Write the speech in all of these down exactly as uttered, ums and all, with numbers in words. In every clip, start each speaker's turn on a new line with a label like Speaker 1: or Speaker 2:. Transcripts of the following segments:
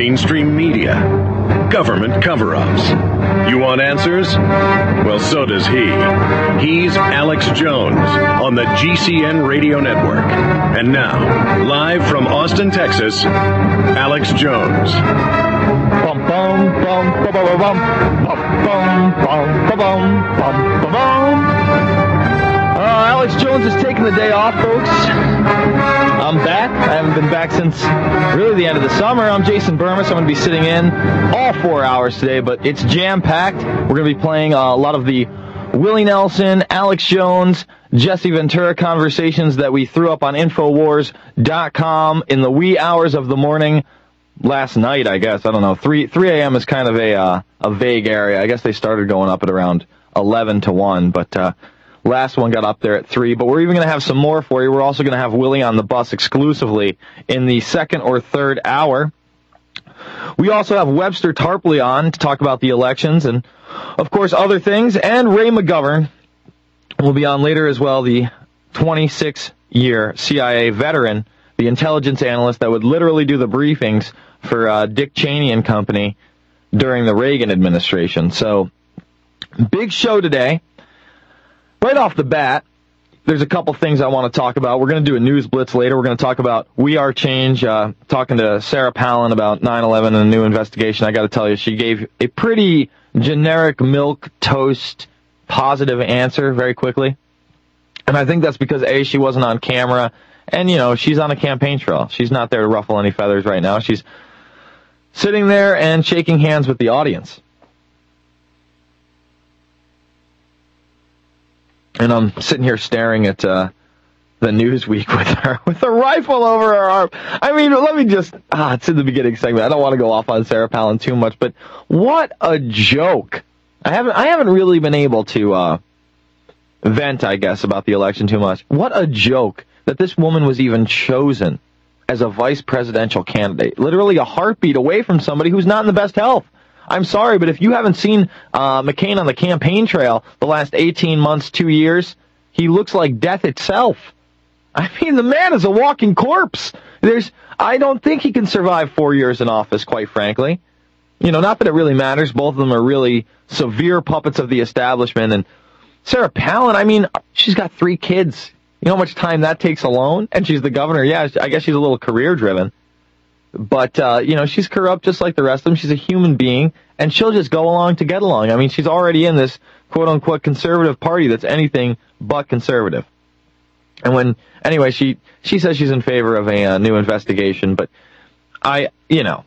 Speaker 1: mainstream media, government cover-ups. You want answers? Well, so does he. He's Alex Jones on the G C N Radio Network. And now, live from Austin, Texas, Alex Jones.
Speaker 2: Bum, bum, bum, bum, bum, bum, bum, bum, bum, bum, bum, bum. Uh, Alex Jones is taking the day off, folks. I'm back. I haven't been back since really the end of the summer. I'm Jason Burmis. I'm going to be sitting in all four hours today, but it's jam-packed. We're going to be playing uh, a lot of the Willie Nelson, Alex Jones, Jesse Ventura conversations that we threw up on Infowars dot com in the wee hours of the morning last night, I guess. I don't know. three a.m. is kind of a uh, a vague area. I guess they started going up at around eleven to one, but uh, last one got up there at three. But we're even going to have some more for you. We're also going to have Willie on the bus exclusively in the second or third hour. We also have Webster Tarpley on to talk about the elections and, of course, other things. And Ray McGovern will be on later as well, the twenty-six-year C I A veteran, the intelligence analyst that would literally do the briefings for uh, Dick Cheney and company during the Reagan administration. So, big show today. Right off the bat, there's a couple things I want to talk about. We're going to do a news blitz later. We're going to talk about We Are Change, uh, talking to Sarah Palin about nine eleven and a new investigation. I got to tell you, she gave a pretty generic milquetoast positive answer very quickly. And I think that's because, A, she wasn't on camera, and, you know, she's on a campaign trail. She's not there to ruffle any feathers right now. She's sitting there and shaking hands with the audience. And I'm sitting here staring at uh, the Newsweek with her, with a rifle over her arm. I mean, let me just, ah, it's in the beginning segment. I don't want to go off on Sarah Palin too much, but what a joke. I haven't, I haven't really been able to uh, vent, I guess, about the election too much. What a joke that this woman was even chosen as a vice presidential candidate. Literally a heartbeat away from somebody who's not in the best health. I'm sorry, but if you haven't seen uh, McCain on the campaign trail the last eighteen months, two years, he looks like death itself. I mean, the man is a walking corpse. There's, I don't think he can survive four years in office, quite frankly. You know, not that it really matters. Both of them are really severe puppets of the establishment. And Sarah Palin, I mean, she's got three kids. You know how much time that takes alone? And she's the governor. Yeah, I guess she's a little career-driven. But, uh, you know, she's corrupt just like the rest of them. She's a human being, and she'll just go along to get along. I mean, she's already in this quote-unquote conservative party that's anything but conservative. And when, anyway, she, she says she's in favor of a uh, new investigation, but I, you know,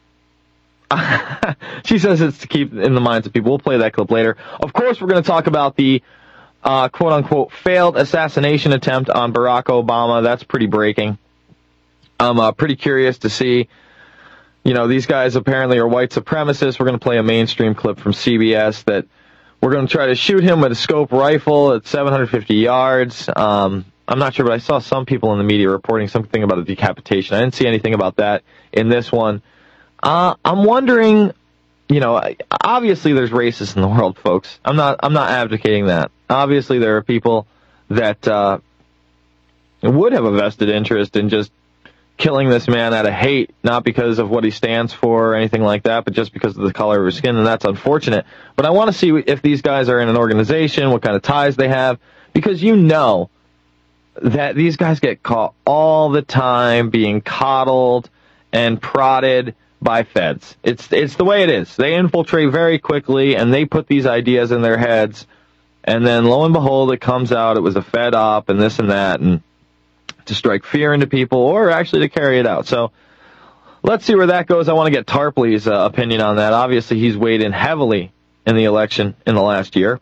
Speaker 2: she says it's to keep in the minds of people. We'll play that clip later. Of course, we're going to talk about the uh, quote-unquote failed assassination attempt on Barack Obama. That's pretty breaking. I'm uh, pretty curious to see. You know, these guys apparently are white supremacists. We're going to play a mainstream clip from C B S that we're going to try to shoot him with a scope rifle at seven hundred fifty yards. Um, I'm not sure, but I saw some people in the media reporting something about a decapitation. I didn't see anything about that in this one. Uh, I'm wondering, you know, obviously there's racists in the world, folks. I'm not, I'm not advocating that. Obviously there are people that uh, would have a vested interest in just killing this man out of hate, not because of what he stands for or anything like that, but just because of the color of his skin, and that's unfortunate. But I want to see if these guys are in an organization, what kind of ties they have, because you know that these guys get caught all the time being coddled and prodded by feds. It's it's the way it is. They infiltrate very quickly, and they put these ideas in their heads, and then lo and behold, it comes out it was a fed op and this and that, and to strike fear into people, or actually to carry it out. So let's see where that goes. I want to get Tarpley's uh, opinion on that. Obviously, he's weighed in heavily in the election in the last year.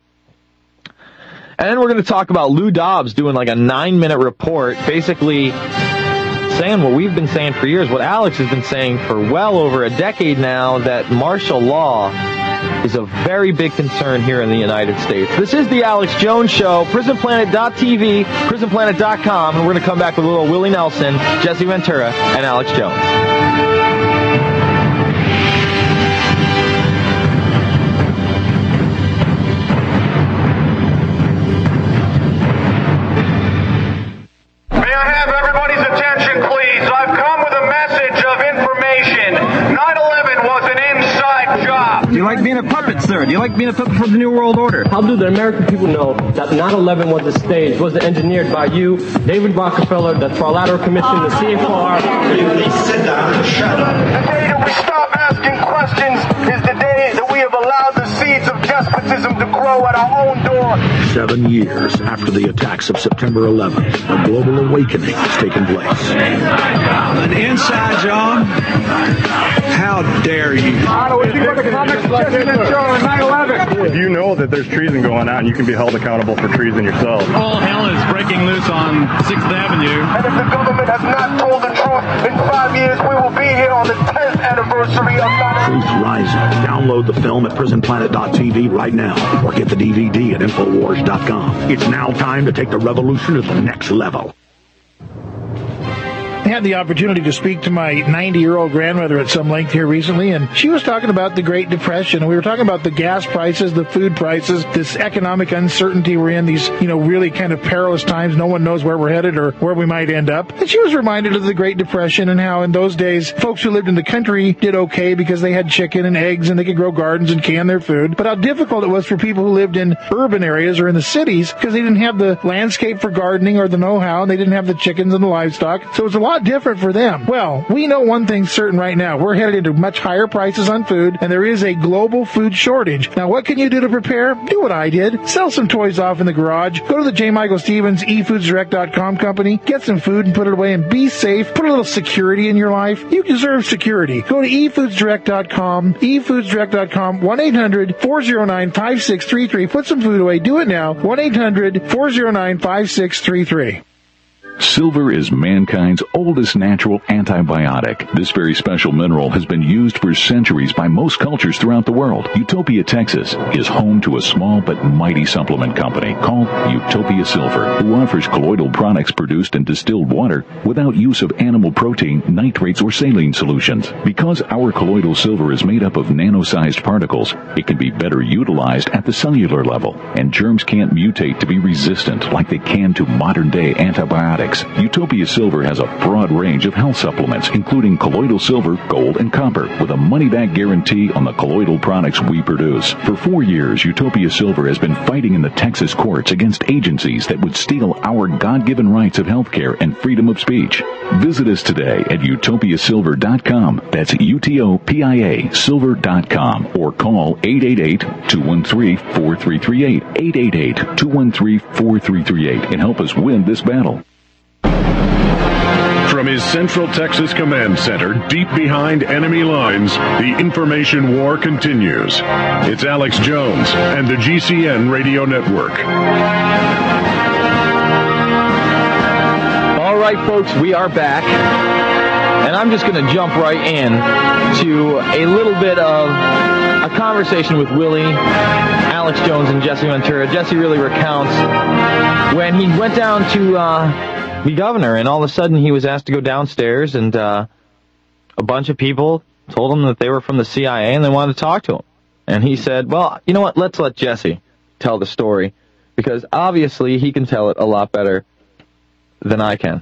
Speaker 2: And then we're going to talk about Lou Dobbs doing like a nine-minute report, basically saying what we've been saying for years, what Alex has been saying for well over a decade now, that martial law is a very big concern here in the United States. This is the Alex Jones Show, prison planet dot t v, prison planet dot com, and we're going to come back with a little Willie Nelson, Jesse Ventura, and Alex Jones.
Speaker 3: May I have everybody's attention, please? I've come with a message of information. nine eleven was
Speaker 4: like being a puppet, sir? Do you like being a puppet for the New World Order?
Speaker 5: How do the American people know that nine eleven was a stage, was engineered by you, David Rockefeller, the Trilateral Commission, the C F R?
Speaker 3: Please sit down and shut up. The day that we stop asking questions is the day that we have allowed the seeds of despotism to grow at our own door.
Speaker 6: Seven years after the attacks of September eleventh, a global awakening has taken place.
Speaker 7: An inside job? How dare you?
Speaker 8: If you know that there's treason going on, you can be held accountable for treason yourself.
Speaker 9: All hell is breaking loose on sixth Avenue.
Speaker 3: And if the government has not told the truth, in five years we will be here on the tenth anniversary of nine eleven.
Speaker 6: Truth Rising. Download the film at prison planet dot t v right now, or get the D V D at infowars dot com. It's now time to take the revolution to the next level.
Speaker 10: I had the opportunity to speak to my ninety-year-old grandmother at some length here recently, and she was talking about the Great Depression, and we were talking about the gas prices, the food prices, this economic uncertainty we're in, these, you know, really kind of perilous times. No one knows where we're headed or where we might end up. And she was reminded of the Great Depression and how in those days, folks who lived in the country did okay because they had chicken and eggs and they could grow gardens and can their food, but how difficult it was for people who lived in urban areas or in the cities because they didn't have the landscape for gardening or the know-how, and they didn't have the chickens and the livestock. So it's a lot different for them. Well, we know one thing's certain right now. We're headed into much higher prices on food, and there is a global food shortage. Now, what can you do to prepare? Do what I did. Sell some toys off in the garage. Go to the J. Michael Stevens e foods direct dot com company. Get some food and put it away and be safe. Put a little security in your life. You deserve security. Go to e foods direct dot com, e foods direct dot com, one eight hundred four oh nine five six three three. Put some food away. Do it now. one eight hundred four oh nine five six three three.
Speaker 11: Silver is mankind's oldest natural antibiotic. This very special mineral has been used for centuries by most cultures throughout the world. Utopia, Texas is home to a small but mighty supplement company called Utopia Silver, who offers colloidal products produced in distilled water without use of animal protein, nitrates, or saline solutions. Because our colloidal silver is made up of nano-sized particles, it can be better utilized at the cellular level, and germs can't mutate to be resistant like they can to modern-day antibiotics. Utopia Silver has a broad range of health supplements, including colloidal silver, gold, and copper, with a money-back guarantee on the colloidal products we produce. For four years, Utopia Silver has been fighting in the Texas courts against agencies that would steal our God-given rights of health care and freedom of speech. Visit us today at utopia silver dot com. That's U T O P I A silver dot com, or call eight eight eight, two one three, four three three eight, eight eight eight, two one three, four three three eight, and help us win this battle.
Speaker 1: From his Central Texas Command Center, deep behind enemy lines, the information war continues. It's Alex Jones and the G C N Radio Network.
Speaker 2: All right, folks, we are back. And I'm just going to jump right in to a little bit of a conversation with Willie, Alex Jones, and Jesse Ventura. Jesse really recounts when he went down to uh, be governor, and all of a sudden he was asked to go downstairs, and uh, a bunch of people told him that they were from the C I A and they wanted to talk to him. And he said, well, you know what, let's let Jesse tell the story, because obviously he can tell it a lot better than I can.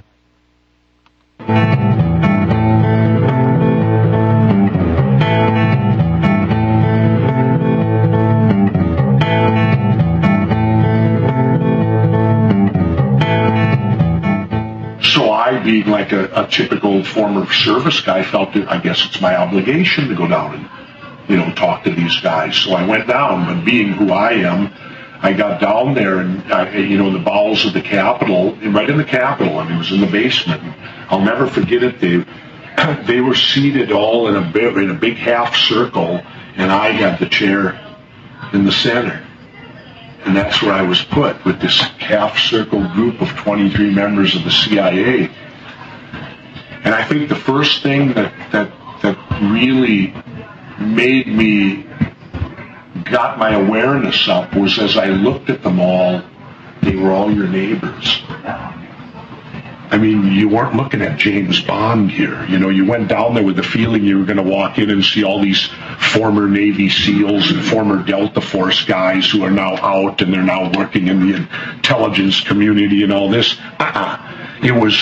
Speaker 12: So I, being like a, a typical former service guy, felt that I guess it's my obligation to go down and, you know, talk to these guys. So I went down, but being who I am, I got down there and, I, you know, in the bowels of the Capitol, right in the Capitol, and it was in the basement. I'll never forget it. They, they were seated all in a, big, in a big half circle, and I had the chair in the center. And that's where I was put, with this half-circle group of twenty-three members of the C I A. And I think the first thing that, that, that really made me, got my awareness up, was as I looked at them all, they were all your neighbors. I mean, you weren't looking at James Bond here. You know, you went down there with the feeling you were going to walk in and see all these former Navy SEALs and former Delta Force guys who are now out and they're now working in the intelligence community and all this. Uh-uh. It was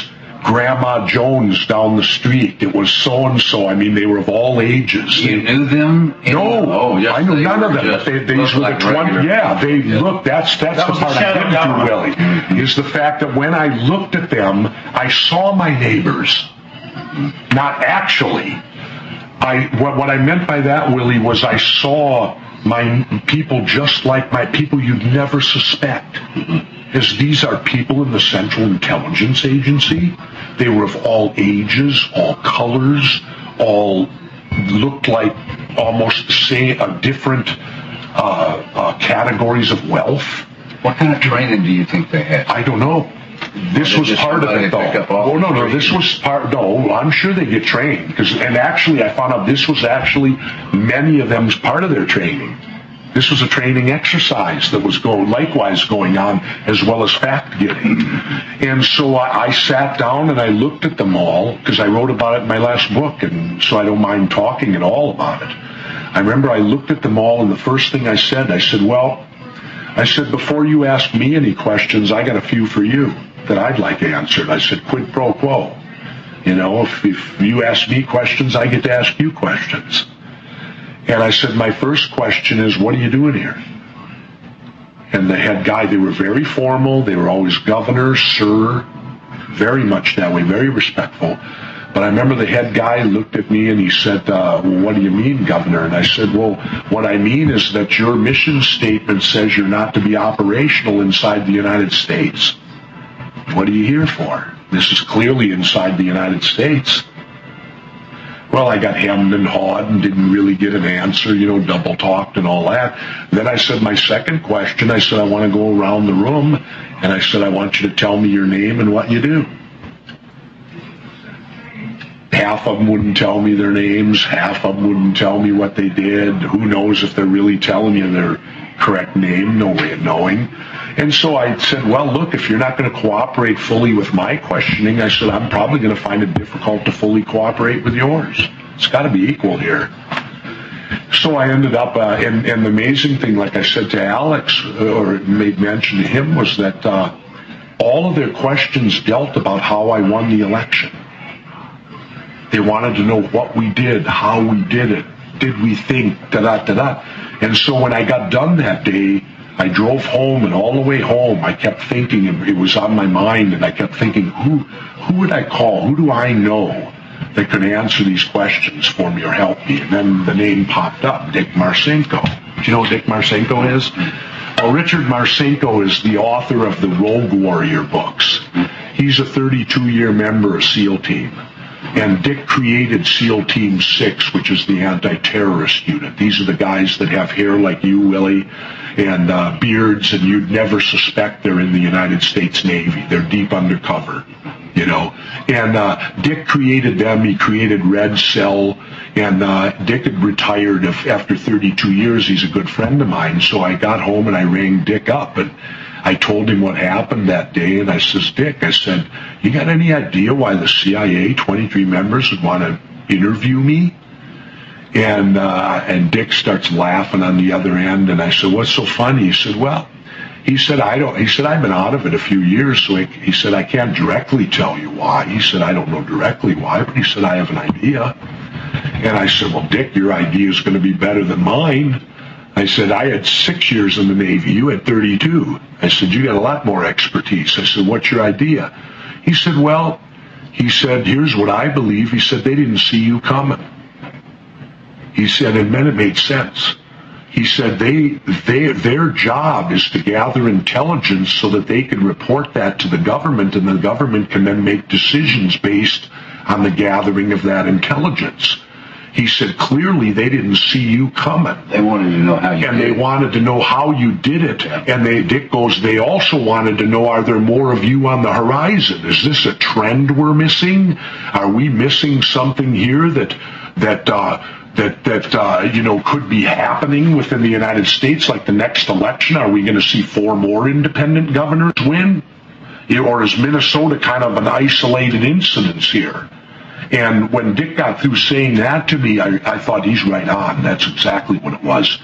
Speaker 12: Grandma Jones down the street. It was so-and-so. I mean, they were of all ages.
Speaker 13: You knew them?
Speaker 12: No.
Speaker 13: Oh, yes,
Speaker 12: I knew
Speaker 13: they
Speaker 12: none of
Speaker 13: were
Speaker 12: them.
Speaker 13: just
Speaker 12: They, they
Speaker 13: looked
Speaker 12: were
Speaker 13: like
Speaker 12: the twenty.
Speaker 13: regular
Speaker 12: Yeah, they
Speaker 13: people. Yeah.
Speaker 12: look. That's that's
Speaker 3: That
Speaker 12: the
Speaker 3: was the
Speaker 12: part I
Speaker 3: shadow
Speaker 12: didn't
Speaker 3: government.
Speaker 12: do, Willie.
Speaker 13: Mm-hmm.
Speaker 12: Is the fact that when I looked at them, I saw my neighbors. Not actually. I what what I meant by that, Willie, was I saw my people just like my people you'd never suspect. As these are people in the Central Intelligence Agency. They were of all ages, all colors, all looked like almost say a different uh, uh, categories of wealth.
Speaker 13: What kind of training do you think they had?
Speaker 12: I don't know. This was part of it, though. Oh no, no, this was part. No, I'm sure they get trained because, and actually, I found out this was actually many of them's part of their training. This was a training exercise that was going, likewise going on, as well as fact-getting. And so I, I sat down and I looked at them all, because I wrote about it in my last book, and so I don't mind talking at all about it. I remember I looked at them all, and the first thing I said, I said, well, I said, before you ask me any questions, I got a few for you that I'd like answered. I said, quid pro quo. You know, if, if you ask me questions, I get to ask you questions. And I said, my first question is, what are you doing here? And the head guy, they were very formal. They were always governor, sir, very much that way, very respectful. But I remember the head guy looked at me and he said, uh, well, what do you mean, governor? And I said, well, what I mean is that your mission statement says you're not to be operational inside the United States. What are you here for? This is clearly inside the United States. Well, I got hemmed and hawed and didn't really get an answer, you know, double talked and all that. Then I said my second question, I said, I want to go around the room, and I said, I want you to tell me your name and what you do. Half of them wouldn't tell me their names, half of them wouldn't tell me what they did. Who knows if they're really telling you their correct name? No way of knowing. And so I said, well, look, if you're not going to cooperate fully with my questioning, I said, I'm probably going to find it difficult to fully cooperate with yours. It's got to be equal here. So I ended up, uh, and, and the amazing thing, like I said to Alex, or made mention to him, was that uh, all of their questions dealt about how I won the election. They wanted to know what we did, how we did it, did we think, da-da-da-da. And so when I got done that day, I drove home, and all the way home, I kept thinking, it was on my mind, and I kept thinking, who who would I call? Who do I know that could answer these questions for me or help me? And then the name popped up, Dick Marcinko. Do you know what Dick Marcinko is? Well, Richard Marcinko is the author of the Rogue Warrior books. He's a thirty-two-year member of SEAL Team. And Dick created SEAL Team six, which is the anti-terrorist unit. These are the guys that have hair like you, Willie, and uh, beards, and you'd never suspect they're in the United States Navy. They're deep undercover, you know. And uh, Dick created them. He created Red Cell, and uh, Dick had retired after thirty-two years. He's a good friend of mine. So I got home and I rang Dick up, and I told him what happened that day, and I says, Dick, I said, you got any idea why the C I A, twenty-three members, would want to interview me? And uh, and Dick starts laughing on the other end, and I said, what's so funny? He said, well, he said, I don't, he said, I've been out of it a few years, so he, he said, I can't directly tell you why. He said, I don't know directly why, but he said, I have an idea. And I said, well, Dick, your idea is going to be better than mine. I said, I had six years in the Navy. You had thirty-two. I said, you got a lot more expertise. I said, what's your idea? He said, well, he said, here's what I believe. He said, they didn't see you coming. He said, and then it made sense. He said, they, they, their job is to gather intelligence so that they can report that to the government, and the government can then make decisions based on the gathering of that intelligence. He said, clearly they didn't see you coming.
Speaker 13: They wanted to know how you
Speaker 12: and
Speaker 13: did
Speaker 12: they
Speaker 13: it.
Speaker 12: wanted to know how you did it.
Speaker 13: Yeah.
Speaker 12: And they, Dick goes, they also wanted to know, are there more of you on the horizon? Is this a trend we're missing? Are we missing something here that, that, uh, that, that, uh, you know, could be happening within the United States, like the next election? Are we going to see four more independent governors win? Or is Minnesota kind of an isolated incidence here? And when Dick got through saying that to me, I, I thought, he's right on. That's exactly what it was.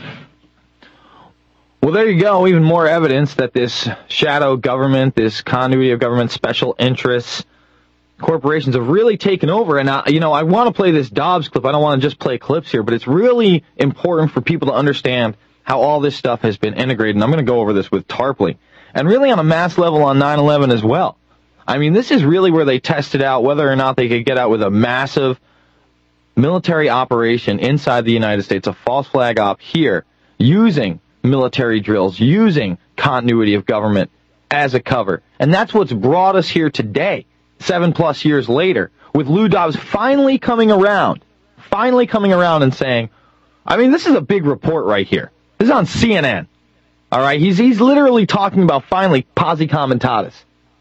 Speaker 2: Well, there you go. Even more evidence that this shadow government, this continuity of government, special interests, corporations have really taken over. And, I, you know, I want to play this Dobbs clip. I don't want to just play clips here, but it's really important for people to understand how all this stuff has been integrated. And I'm going to go over this with Tarpley. And really on a mass level on nine eleven as well. I mean, this is really where they tested out whether or not they could get out with a massive military operation inside the United States, a false flag op here, using military drills, using continuity of government as a cover. And that's what's brought us here today, seven plus years later, with Lou Dobbs finally coming around, finally coming around and saying, I mean, this is a big report right here. This is on C N N. All right, he's he's literally talking about finally posse comitatus.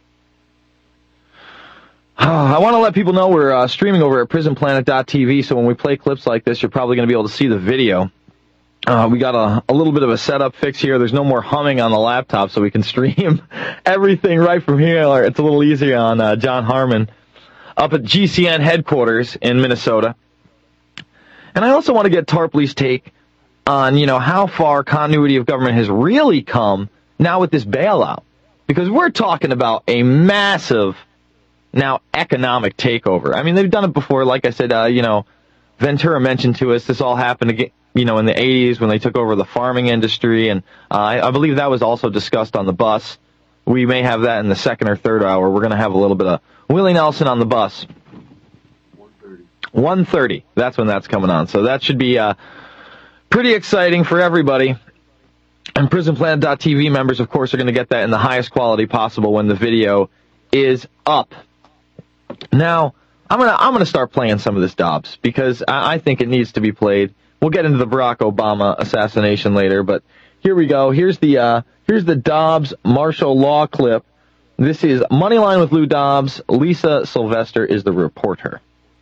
Speaker 2: I want to let people know we're uh, streaming over at prison planet dot t v, so when we play clips like this, you're probably going to be able to see the video. Uh, we got a, a little bit of a setup fix here. There's no more humming on the laptop, so we can stream everything right from here. It's a little easier on uh, John Harmon up at G C N headquarters in Minnesota. And I also want to get Tarpley's take on, you know, how far continuity of government has really come now with this bailout. Because we're talking about a massive, now, economic takeover. I mean, they've done it before. Like I said, uh, you know, Ventura mentioned to us this all happened again, you know, in the eighties when they took over the farming industry. And uh, I, I believe that was also discussed on the bus. We may have that in the second or third hour. We're going to have a little bit of Willie Nelson on the bus. one thirty. one thirty. That's when that's coming on. So that should be uh, pretty exciting for everybody. And prison planet dot t v members, of course, are going to get that in the highest quality possible when the video is up. Now, I'm gonna I'm gonna start playing some of this Dobbs because I, I think it needs to be played. We'll get into the Barack Obama assassination later, but here we go. Here's the uh, here's the Dobbs martial law clip. This is Moneyline with Lou Dobbs. Lisa Sylvester is the reporter.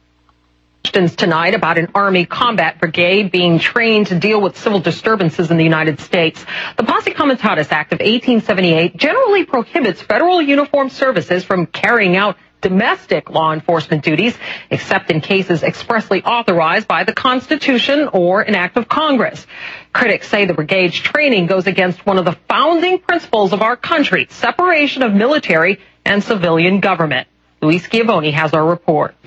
Speaker 14: Tonight about an Army combat brigade being trained to deal with civil disturbances in the United States. The Posse Comitatus Act of eighteen seventy-eight generally prohibits federal uniformed services from carrying out domestic law enforcement duties, except in cases expressly authorized by the Constitution or an act of Congress. Critics say the brigade's training goes against one of the founding principles of our country, separation of military and civilian government. Luis Schiavone has our report.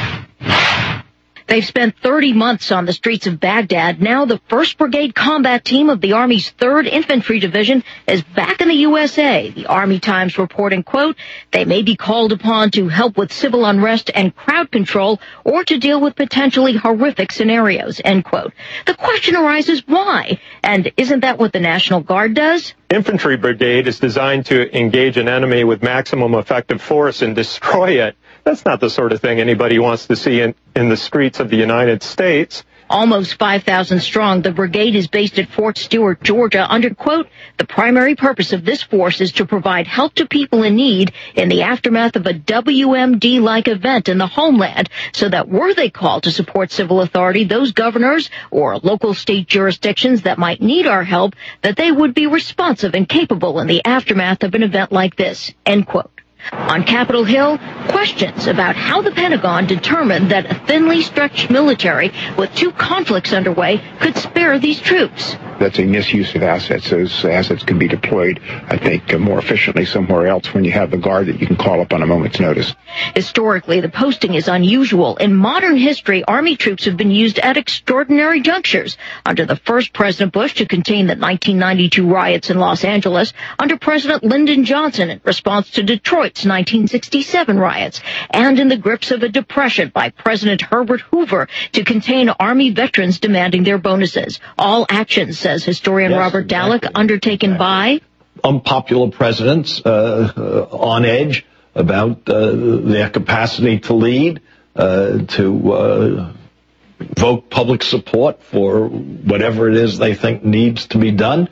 Speaker 15: They've spent thirty months on the streets of Baghdad. Now the first Brigade combat team of the Army's third Infantry Division is back in the U S A. The Army Times reporting, quote, they may be called upon to help with civil unrest and crowd control or to deal with potentially horrific scenarios, end quote. The question arises, why? And isn't that what the National Guard does?
Speaker 16: Infantry Brigade is designed to engage an enemy with maximum effective force and destroy it. That's not the sort of thing anybody wants to see in, in the streets of the United States.
Speaker 15: Almost five thousand strong, the brigade is based at Fort Stewart, Georgia, under, quote, the primary purpose of this force is to provide help to people in need in the aftermath of a W M D-like event in the homeland, so that were they called to support civil authority, those governors or local state jurisdictions that might need our help, that they would be responsive and capable in the aftermath of an event like this, end quote. On Capitol Hill, questions about how the Pentagon determined that a thinly stretched military with two conflicts underway could spare these troops.
Speaker 17: That's a misuse of assets. Those assets can be deployed, I think, uh, more efficiently somewhere else when you have the Guard that you can call up on a moment's notice.
Speaker 15: Historically, the posting is unusual. In modern history, Army troops have been used at extraordinary junctures. Under the first President Bush to contain the nineteen ninety-two riots in Los Angeles, under President Lyndon Johnson in response to Detroit's nineteen sixty-seven riots, and in the grips of a depression by President Herbert Hoover to contain Army veterans demanding their bonuses. All actions, says historian yes, Robert Dallek, exactly. undertaken exactly.
Speaker 18: by unpopular presidents uh, uh, on edge about uh, their capacity to lead, uh, to uh, vote public support for whatever it is they think needs to be done.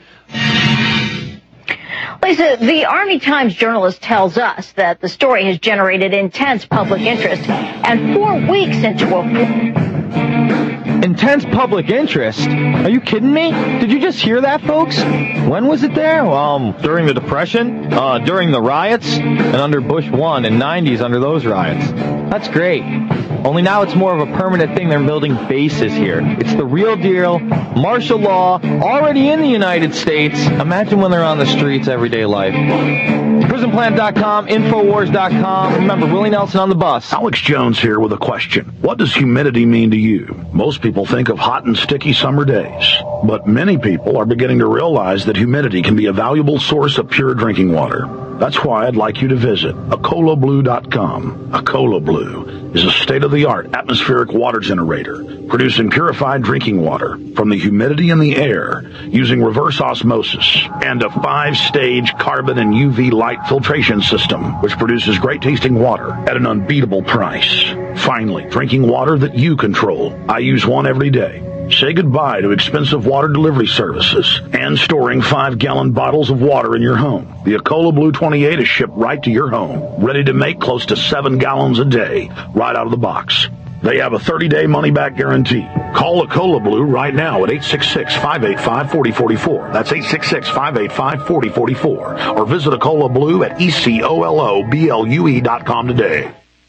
Speaker 15: Lisa, the Army Times journalist tells us that the story has generated intense public interest, and four weeks into a...
Speaker 2: Intense public interest? Are you kidding me? Did you just hear that, folks? When was it there? Um, during the Depression? Uh, during the riots? And under Bush one and nineties under those riots. That's great. Only now it's more of a permanent thing. They're building bases here. It's the real deal. Martial law, already in the United States. Imagine when they're on the streets, everyday life. prison planet dot com, infowars dot com. Remember, Willie Nelson on the bus.
Speaker 6: Alex Jones here with a question. What does humidity mean to you? Most people think of hot and sticky summer days, but many people are beginning to realize that humidity can be a valuable source of pure drinking water. That's why I'd like you to visit Acola Blue dot com. Acola Blue is a state-of-the-art atmospheric water generator producing purified drinking water from the humidity in the air using reverse osmosis and a five-stage carbon and U V light filtration system, which produces great-tasting water at an unbeatable price. Finally, drinking water that you control. I use one every day. Say goodbye to expensive water delivery services and storing five-gallon bottles of water in your home. The Acola Blue twenty-eight is shipped right to your home, ready to make close to seven gallons a day, right out of the box. They have a thirty-day money-back guarantee. Call Acola Blue right now at eight six six, five eight five, four zero four four. That's eight six six, five eight five, four zero four four. Or visit Acola Blue at E C O L O B L U E dot com today.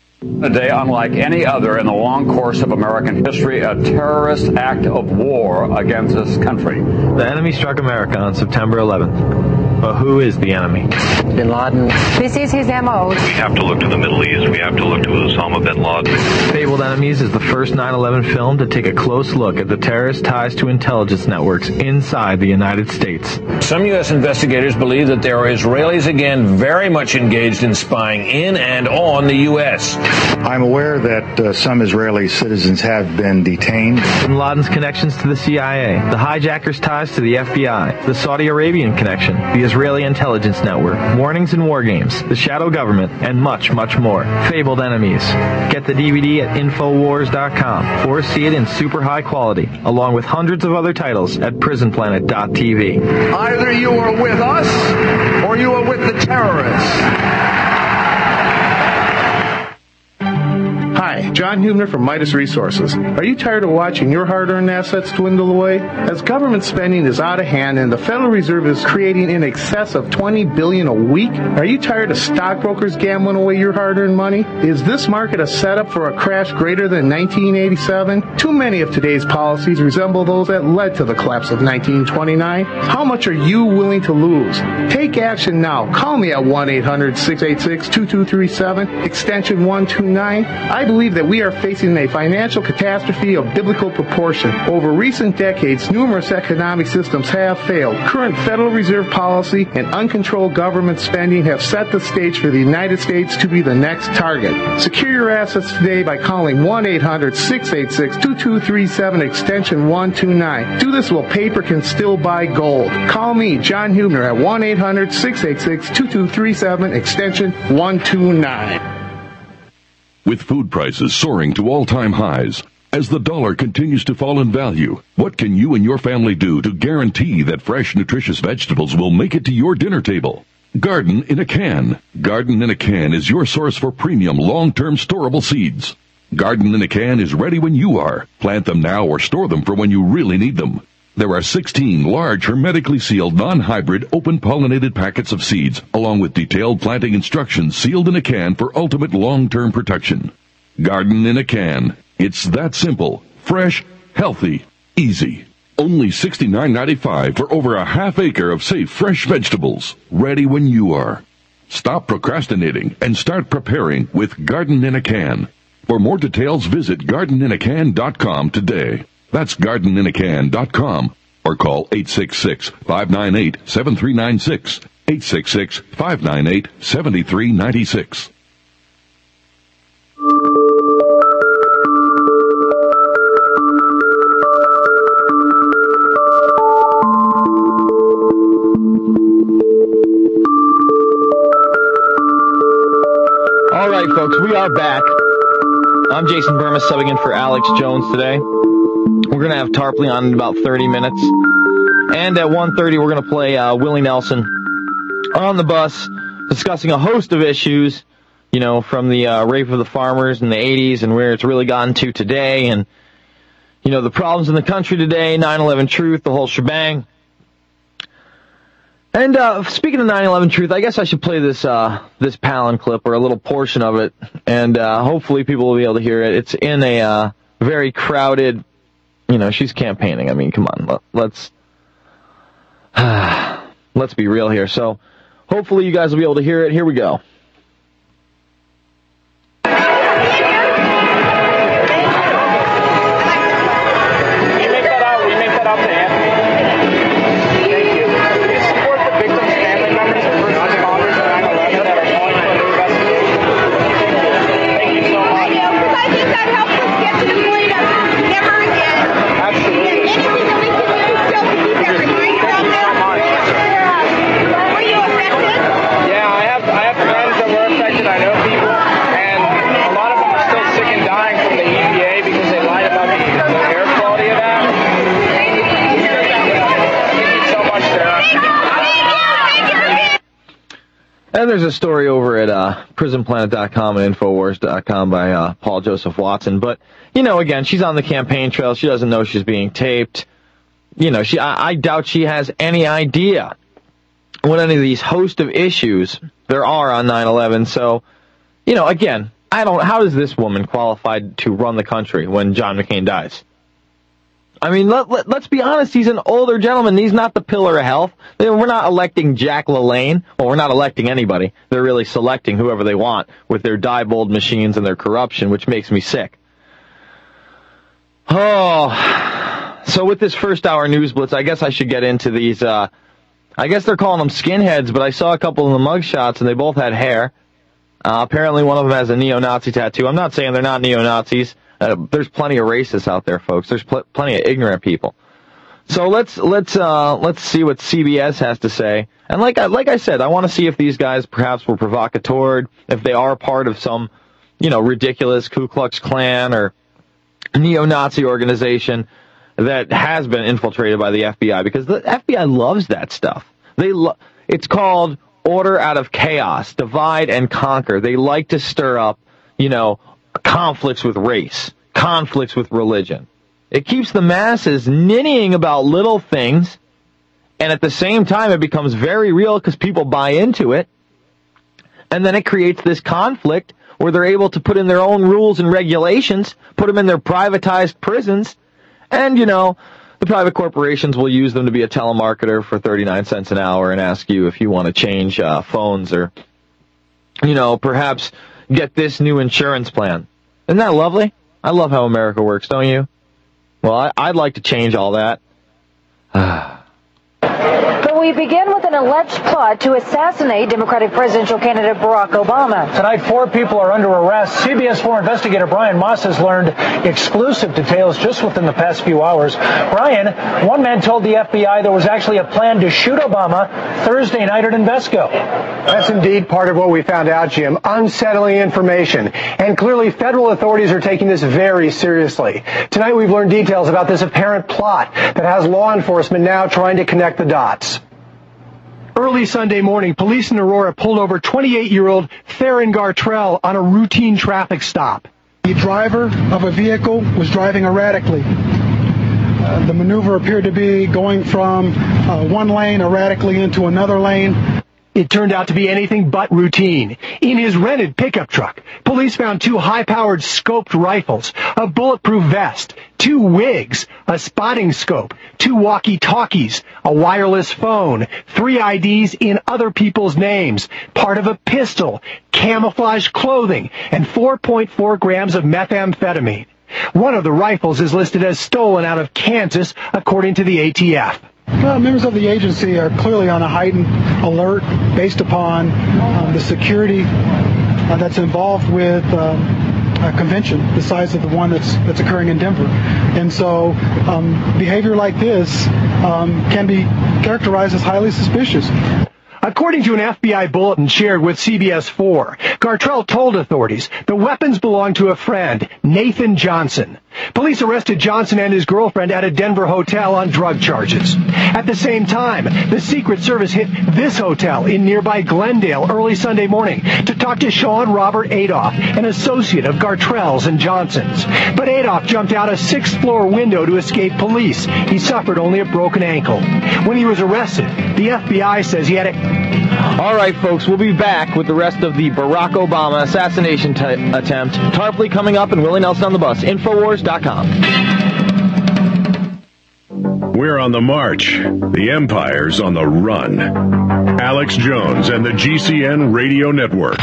Speaker 19: A day unlike any other in the long course of American history, a terrorist act of war against this country.
Speaker 2: The enemy struck America on September eleventh. But who is the enemy?
Speaker 20: Bin Laden. This is his M O.
Speaker 1: We have to look to the Middle East. We have to look to Osama bin Laden.
Speaker 2: Fabled Enemies is the first nine eleven film to take a close look at the terrorist ties to intelligence networks inside the United States.
Speaker 21: Some U S investigators believe that there are Israelis again very much engaged in spying in and on the U S.
Speaker 22: I'm aware that uh, some Israeli citizens have been detained.
Speaker 2: Bin Laden's connections to the C I A, the hijackers' ties to the F B I, the Saudi Arabian connection, the Israeli intelligence network, warnings and war games, the shadow government, and much, much more. Fabled Enemies. Get the D V D at infowars dot com or see it in super high quality, along with hundreds of other titles at prison planet dot T V.
Speaker 3: Either you are with us or you are with the terrorists. Hi, John Hubner from Midas Resources. Are you tired of watching your hard-earned assets dwindle away? As government spending is out of hand and the Federal Reserve is creating in excess of twenty billion dollars a week, are you tired of stockbrokers gambling away your hard-earned money? Is this market a setup for a crash greater than nineteen eighty-seven? Too many of today's policies resemble those that led to the collapse of nineteen twenty-nine. How much are you willing to lose? Take action now. Call me at one eight hundred, six eight six, two two three seven, extension one two nine. I believe that we are facing a financial catastrophe of biblical proportion. Over recent decades, numerous economic systems have failed. Current Federal Reserve policy and uncontrolled government spending have set the stage for the United States to be the next target. Secure your assets today by calling one eight hundred, six eight six, two two three seven, extension one two nine. Do this while paper can still buy gold. Call me, John Hubner, at one eight hundred, six eight six, two two three seven, extension one two nine.
Speaker 11: With food prices soaring to all-time highs, as the dollar continues to fall in value, what can you and your family do to guarantee that fresh, nutritious vegetables will make it to your dinner table? Garden in a Can. Garden in a Can is your source for premium, long-term storable seeds. Garden in a Can is ready when you are. Plant them now or store them for when you really need them. There are sixteen large, hermetically sealed, non-hybrid, open-pollinated packets of seeds, along with detailed planting instructions sealed in a can for ultimate long-term protection. Garden in a Can. It's that simple, fresh, healthy, easy. Only sixty-nine ninety-five for over a half acre of safe, fresh vegetables, ready when you are. Stop procrastinating and start preparing with Garden in a Can. For more details, visit garden in a can dot com today. That's garden in a can dot com or call eight six six, five nine eight, seven three nine six, eight six six, five nine eight, seven three nine six.
Speaker 2: All right, folks, we are back. I'm Jason Burma, subbing in for Alex Jones today. We're going to have Tarpley on in about thirty minutes. And at one thirty, we're going to play uh, Willie Nelson on the bus, discussing a host of issues, you know, from the uh, rape of the farmers in the eighties and where it's really gotten to today, and, you know, the problems in the country today, nine eleven truth, the whole shebang. And uh, speaking of nine eleven truth, I guess I should play this uh, this Palin clip, or a little portion of it, and uh, hopefully people will be able to hear it. It's in a uh, very crowded, you know, she's campaigning. I mean, come on, let's uh, let's be real here. So hopefully you guys will be able to hear it. Here we go. And there's a story over at uh, prison planet dot com and infowars dot com by uh, Paul Joseph Watson. But, you know, again, she's on the campaign trail. She doesn't know she's being taped. You know, she I, I doubt she has any idea what any of these host of issues there are on nine eleven. So, you know, again, I don't. How is this woman qualified to run the country when John McCain dies? I mean, let, let, let's be honest, he's an older gentleman. He's not the pillar of health. We're not electing Jack LaLanne. Well, we're not electing anybody. They're really selecting whoever they want with their Diebold machines and their corruption, which makes me sick. Oh, so with this first hour news blitz, I guess I should get into these, uh, I guess they're calling them skinheads, but I saw a couple of the mugshots and they both had hair. Uh, apparently one of them has a neo-Nazi tattoo. I'm not saying they're not neo-Nazis. Uh, there's plenty of racists out there, folks. There's pl- plenty of ignorant people. So let's let's uh, let's see what C B S has to say. And like I, like I said, I want to see if these guys perhaps were provocateurs, if they are part of some, you know, ridiculous Ku Klux Klan or neo-Nazi organization that has been infiltrated by the F B I, because the F B I loves that stuff. They lo- it's called order out of chaos, divide and conquer. They like to stir up, you know, conflicts with race, conflicts with religion. It keeps the masses ninnying about little things, and at the same time it becomes very real because people buy into it, and then it creates this conflict where they're able to put in their own rules and regulations, put them in their privatized prisons, and, you know, the private corporations will use them to be a telemarketer for thirty-nine cents an hour and ask you if you want to change uh, phones or, you know, perhaps get this new insurance plan. Isn't that lovely? I love how America works, don't you? Well, I, I'd like to change all that.
Speaker 4: But we begin with an alleged plot to assassinate Democratic presidential candidate Barack Obama.
Speaker 5: Tonight, four people are under arrest. C B S four investigator Brian Moss has learned exclusive details just within the past few hours. Brian, one man told the F B I there was actually a plan to shoot Obama Thursday night at Invesco.
Speaker 23: That's indeed part of what we found out, Jim. Unsettling information. And clearly, federal authorities are taking this very seriously. Tonight, we've learned details about this apparent plot that has law enforcement now trying to connect the dots. Early Sunday morning, police in Aurora pulled over twenty-eight-year-old Theron Gartrell on a routine traffic stop.
Speaker 24: The driver of a vehicle was driving erratically. Uh, the maneuver appeared to be going from uh, one lane erratically into another lane.
Speaker 23: It turned out to be anything but routine. In his rented pickup truck, police found two high-powered scoped rifles, a bulletproof vest, two wigs, a spotting scope, two walkie-talkies, a wireless phone, three I Ds in other people's names, part of a pistol, camouflage clothing, and four point four grams of methamphetamine. One of the rifles is listed as stolen out of Kansas, according to the A T F.
Speaker 24: Well, members of the agency are clearly on a heightened alert based upon um, the security uh, that's involved with um, a convention the size of the one that's that's occurring in Denver. And so um, behavior like this um, can be characterized as highly suspicious.
Speaker 23: According to an F B I bulletin shared with C B S four, Gartrell told authorities the weapons belonged to a friend, Nathan Johnson. Police arrested Johnson and his girlfriend at a Denver hotel on drug charges. At the same time, the Secret Service hit this hotel in nearby Glendale early Sunday morning to talk to Sean Robert Adolph, an associate of Gartrell's and Johnson's. But Adolph jumped out a sixth-floor window to escape police. He suffered only a broken ankle. When he was arrested, the F B I says he had a...
Speaker 2: All right, folks, we'll be back with the rest of the Barack Obama assassination t- attempt. Tarpley coming up and Willie Nelson on the bus. Infowars dot com.
Speaker 1: We're on the march. The Empire's on the run. Alex Jones and the G C N Radio Network.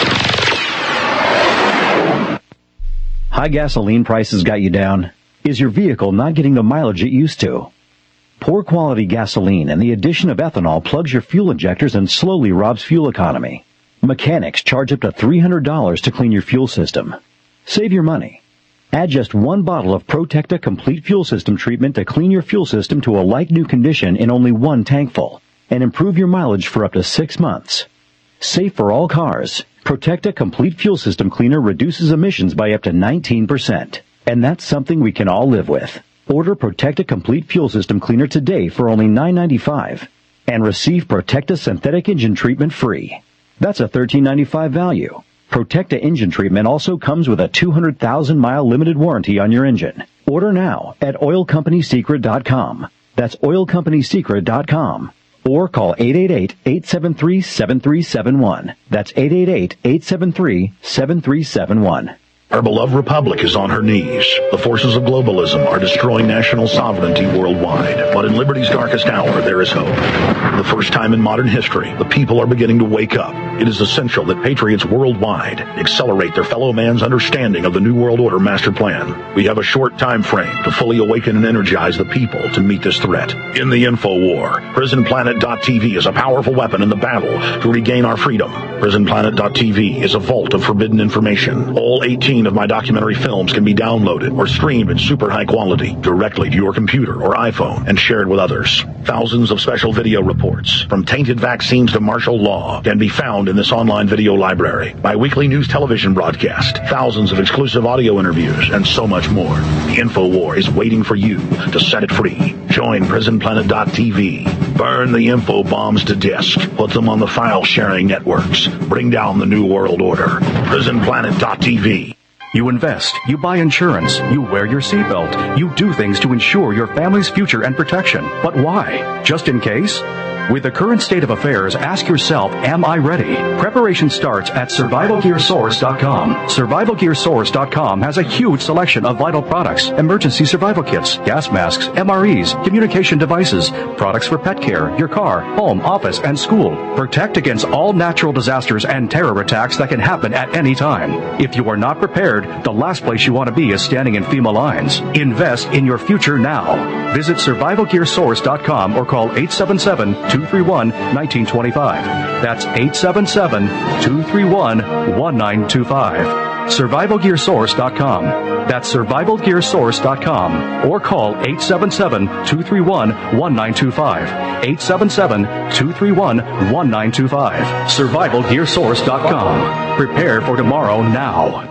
Speaker 7: High gasoline prices got you down. Is your vehicle not getting the mileage it used to? Poor quality gasoline and the addition of ethanol plugs your fuel injectors and slowly robs fuel economy. Mechanics charge up to three hundred dollars to clean your fuel system. Save your money. Add just one bottle of Protecta Complete Fuel System treatment to clean your fuel system to a like-new condition in only one tankful and improve your mileage for up to six months. Safe for all cars, Protecta Complete Fuel System Cleaner reduces emissions by up to nineteen percent. And that's something we can all live with. Order Protecta Complete Fuel System Cleaner today for only nine ninety-five and receive Protecta Synthetic Engine Treatment free. That's a thirteen ninety-five value. Protecta Engine Treatment also comes with a two hundred thousand mile limited warranty on your engine. Order now at oil company secret dot com. That's oil company secret dot com. Or call eight eight eight, eight seven three, seven three seven one. That's eight eight eight, eight seven three, seven three seven one.
Speaker 6: Our beloved republic is on her knees. The forces of globalism are destroying national sovereignty worldwide. But in liberty's darkest hour, there is hope. For the first time in modern history, the people are beginning to wake up. It is essential that patriots worldwide accelerate their fellow man's understanding of the New World Order master plan. We have a short time frame to fully awaken and energize the people to meet this threat. In the info war, prison planet dot t v is a powerful weapon in the battle to regain our freedom. prison planet dot t v is a vault of forbidden information. All eighteen of my documentary films can be downloaded or streamed in super high quality directly to your computer or iPhone and shared with others. Thousands of special video reports, from tainted vaccines to martial law, can be found in this online video library. My weekly news television broadcast, thousands of exclusive audio interviews, and so much more. The InfoWar is waiting for you to set it free. Join prison planet dot t v. Burn the info bombs to disk. Put them on the file sharing networks. Bring down the New World Order. prison planet dot t v.
Speaker 8: You invest, you buy insurance, you wear your seatbelt, you do things to ensure your family's future and protection. But why? Just in case? With the current state of affairs, ask yourself, am I ready? Preparation starts at survival gear source dot com. survival gear source dot com has a huge selection of vital products, emergency survival kits, gas masks, M R Es, communication devices, products for pet care, your car, home, office, and school. Protect against all natural disasters and terror attacks that can happen at any time. If you are not prepared, the last place you want to be is standing in FEMA lines. Invest in your future now. Visit survival gear source dot com or call eight seven seven, two three one, one nine two five. That's eight seven seven, two three one, one nine two five. survival gear source dot com. That's survival gear source dot com. Or call eight seven seven, two three one, one nine two five. eight seven seven, two three one, one nine two five. survival gear source dot com. Prepare for tomorrow now.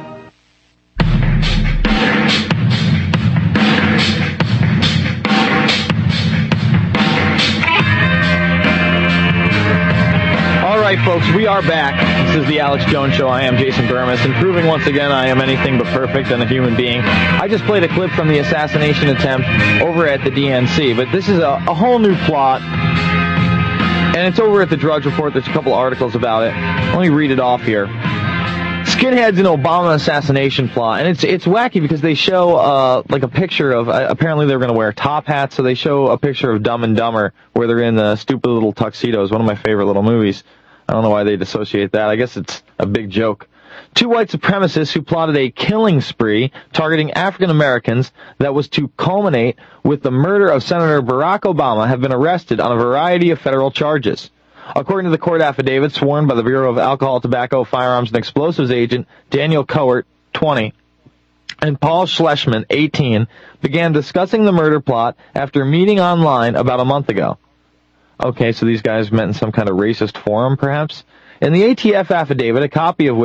Speaker 2: All right, folks, we are back. This is the Alex Jones Show. I am Jason Burmis, and proving once again I am anything but perfect and a human being. I just played a clip from the assassination attempt over at the D N C, but this is a, a whole new plot, and it's over at the Drudge Report. There's a couple articles about it. Let me read it off here. Skinheads in Obama assassination plot, and it's it's wacky because they show uh like a picture of uh, apparently they're going to wear top hats, so they show a picture of Dumb and Dumber where they're in the stupid little tuxedos. One of my favorite little movies. I don't know why they'd associate that. I guess it's a big joke. Two white supremacists who plotted a killing spree targeting African Americans that was to culminate with the murder of Senator Barack Obama have been arrested on a variety of federal charges. According to the court affidavit sworn by the Bureau of Alcohol, Tobacco, Firearms, and Explosives agent Daniel Cohort, twenty, and Paul Schlesman, eighteen, began discussing the murder plot after meeting online about a month ago. Okay, so these guys met in some kind of racist forum, perhaps? In the A T F affidavit, a copy of which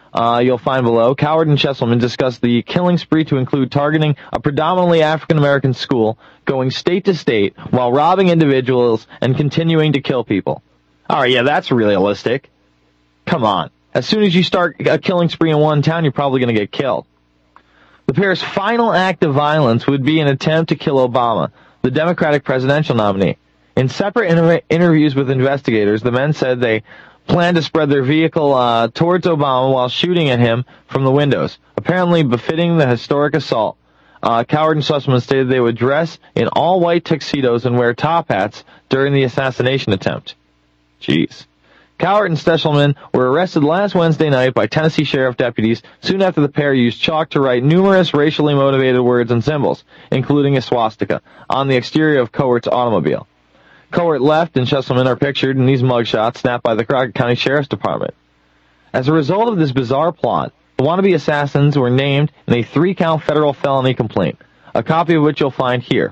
Speaker 2: uh, you'll find below. Coward and Cheselman discuss the killing spree to include targeting a predominantly African-American school, going state to state while robbing individuals and continuing to kill people. All right, yeah, that's realistic. Come on. As soon as you start a killing spree in one town, you're probably going to get killed. The pair's final act of violence would be an attempt to kill Obama, the Democratic presidential nominee. In separate inter- interviews with investigators, the men said they planned to spread their vehicle uh, towards Obama while shooting at him from the windows, apparently befitting the historic assault. Uh, Coward and Sussman stated they would dress in all-white tuxedos and wear top hats during the assassination attempt. Jeez. Coward and Stesselman were arrested last Wednesday night by Tennessee sheriff deputies soon after the pair used chalk to write numerous racially motivated words and symbols, including a swastika, on the exterior of Cowart's automobile. Cowart left and Cheselman are pictured in these mugshots snapped by the Crockett County Sheriff's Department. As a result of this bizarre plot, the wannabe assassins were named in a three-count federal felony complaint, a copy of which you'll find here.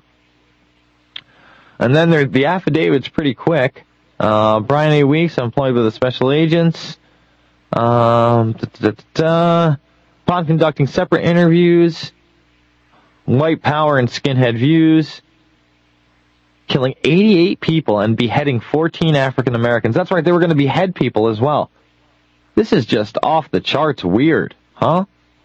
Speaker 2: And then there, the affidavit's pretty quick. Uh, Brian A. Weeks, employed with the special agents. Um, da, da, da, da. Upon conducting separate interviews, white power and skinhead views, killing eighty-eight people and beheading fourteen African Americans. That's right, they were going to behead people as well. This is just off the charts weird, huh?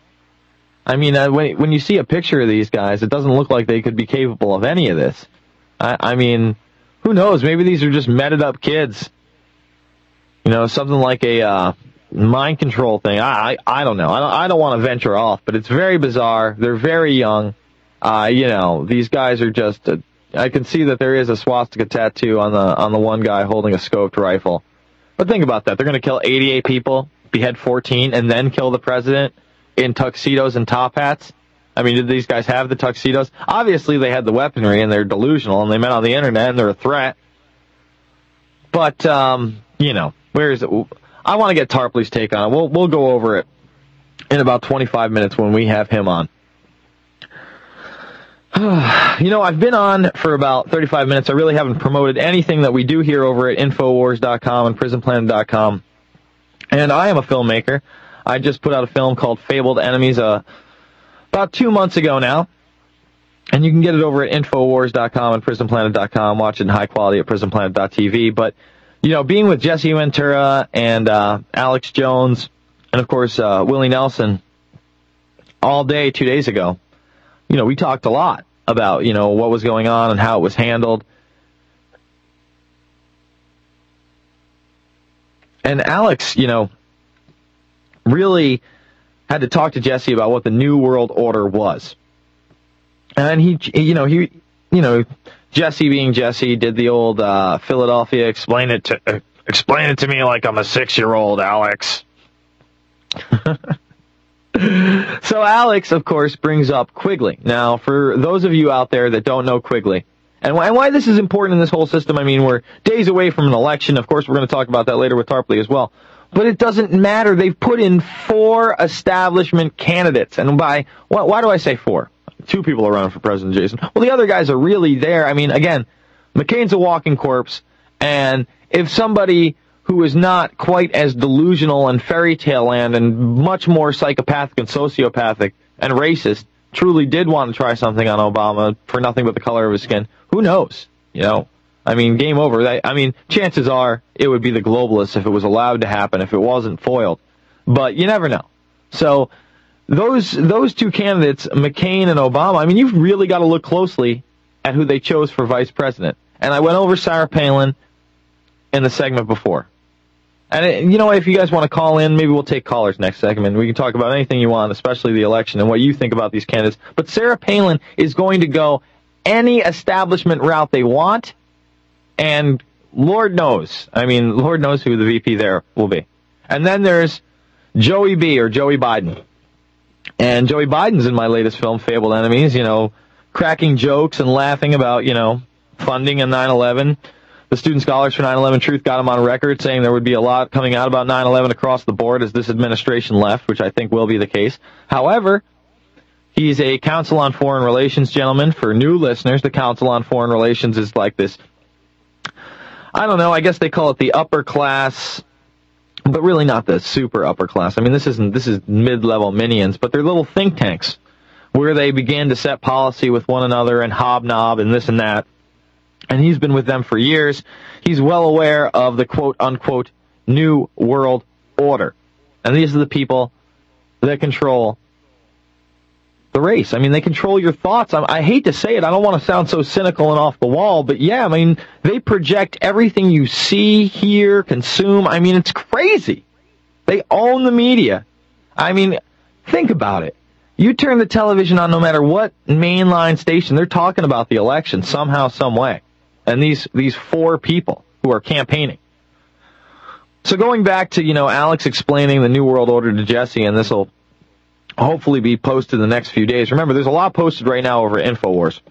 Speaker 2: I mean, uh, when, when you see a picture of these guys, it doesn't look like they could be capable of any of this. I, I mean, who knows? Maybe these are just meted up kids. You know, something like a uh, mind control thing. I, I I don't know. I don't I don't want to venture off, but it's very bizarre. They're very young. Uh, you know, these guys are just. Uh, I can see that there is a swastika tattoo on the on the one guy holding a scoped rifle. But think about that. They're going to kill eighty-eight people, behead fourteen, and then kill the president in tuxedos and top hats. I mean, did these guys have the tuxedos? Obviously, they had the weaponry, and they're delusional, and they met on the internet, and they're a threat. But, um, you know, where is it? I want to get Tarpley's take on it. We'll we'll go over it in about twenty-five minutes when we have him on. You know, I've been on for about thirty-five minutes. I really haven't promoted anything that we do here over at Infowars dot com and Prison Planet dot com. And I am a filmmaker. I just put out a film called Fabled Enemies, uh, about two months ago now. And you can get it over at Infowars dot com and Prison Planet dot com. Watch it in high quality at Prison Planet dot T V. But, you know, being with Jesse Ventura and uh, Alex Jones and, of course, uh, Willie Nelson all day two days ago, you know, we talked a lot about, you know, what was going on and how it was handled. And Alex, you know, really had to talk to Jesse about what the New World Order was. And he, you know, he, you know, Jesse being Jesse did the old uh, Philadelphia, explain it to, uh, explain it to me like I'm a six-year-old, Alex. So Alex, of course, brings up Quigley. Now, for those of you out there that don't know Quigley, and why, and why this is important in this whole system, I mean, we're days away from an election. Of course, we're going to talk about that later with Tarpley as well. But it doesn't matter. They've put in four establishment candidates. And by, why, why do I say four? Two people are running for president, Jason. Well, the other guys are really there. I mean, again, McCain's a walking corpse. And if somebody who is not quite as delusional and fairy tale land and much more psychopathic and sociopathic and racist truly did want to try something on Obama for nothing but the color of his skin, who knows? You know, I mean, game over. I mean, chances are it would be the globalists if it was allowed to happen, if it wasn't foiled. But you never know. So those those two candidates, McCain and Obama, I mean, you've really got to look closely at who they chose for vice president. And I went over Sarah Palin in the segment before. And, it, you know, if you guys want to call in, maybe we'll take callers next segment. We can talk about anything you want, especially the election and what you think about these candidates. But Sarah Palin is going to go any establishment route they want, and Lord knows, I mean, Lord knows who the V P there will be. And then there's Joey B, or Joey Biden. And Joey Biden's in my latest film, Fabled Enemies, you know, cracking jokes and laughing about, you know, funding in nine eleven. The Student Scholars for nine eleven Truth got him on record saying there would be a lot coming out about nine eleven across the board as this administration left, which I think will be the case. However, he's a Council on Foreign Relations gentleman. For new listeners, the Council on Foreign Relations is like this, I don't know, I guess they call it the upper class but really not the super upper class. I mean, this isn't, this is mid-level minions, but they're little think tanks where they began to set policy with one another and hobnob and this and that. And he's been with them for years. He's well aware of the quote-unquote New World Order. And these are the people that control the race. I mean, they control your thoughts. I, I hate to say it. I don't want to sound so cynical and off the wall, but yeah, I mean, they project everything you see, hear, consume. I mean, it's crazy. They own the media. I mean, think about it. You turn the television on, no matter what mainline station, they're talking about the election somehow, some way. And these, these four people who are campaigning. So going back to, you know, Alex explaining the New World Order to Jesse, and this will hopefully be posted in the next few days. Remember, there's a lot posted right now over InfoWars.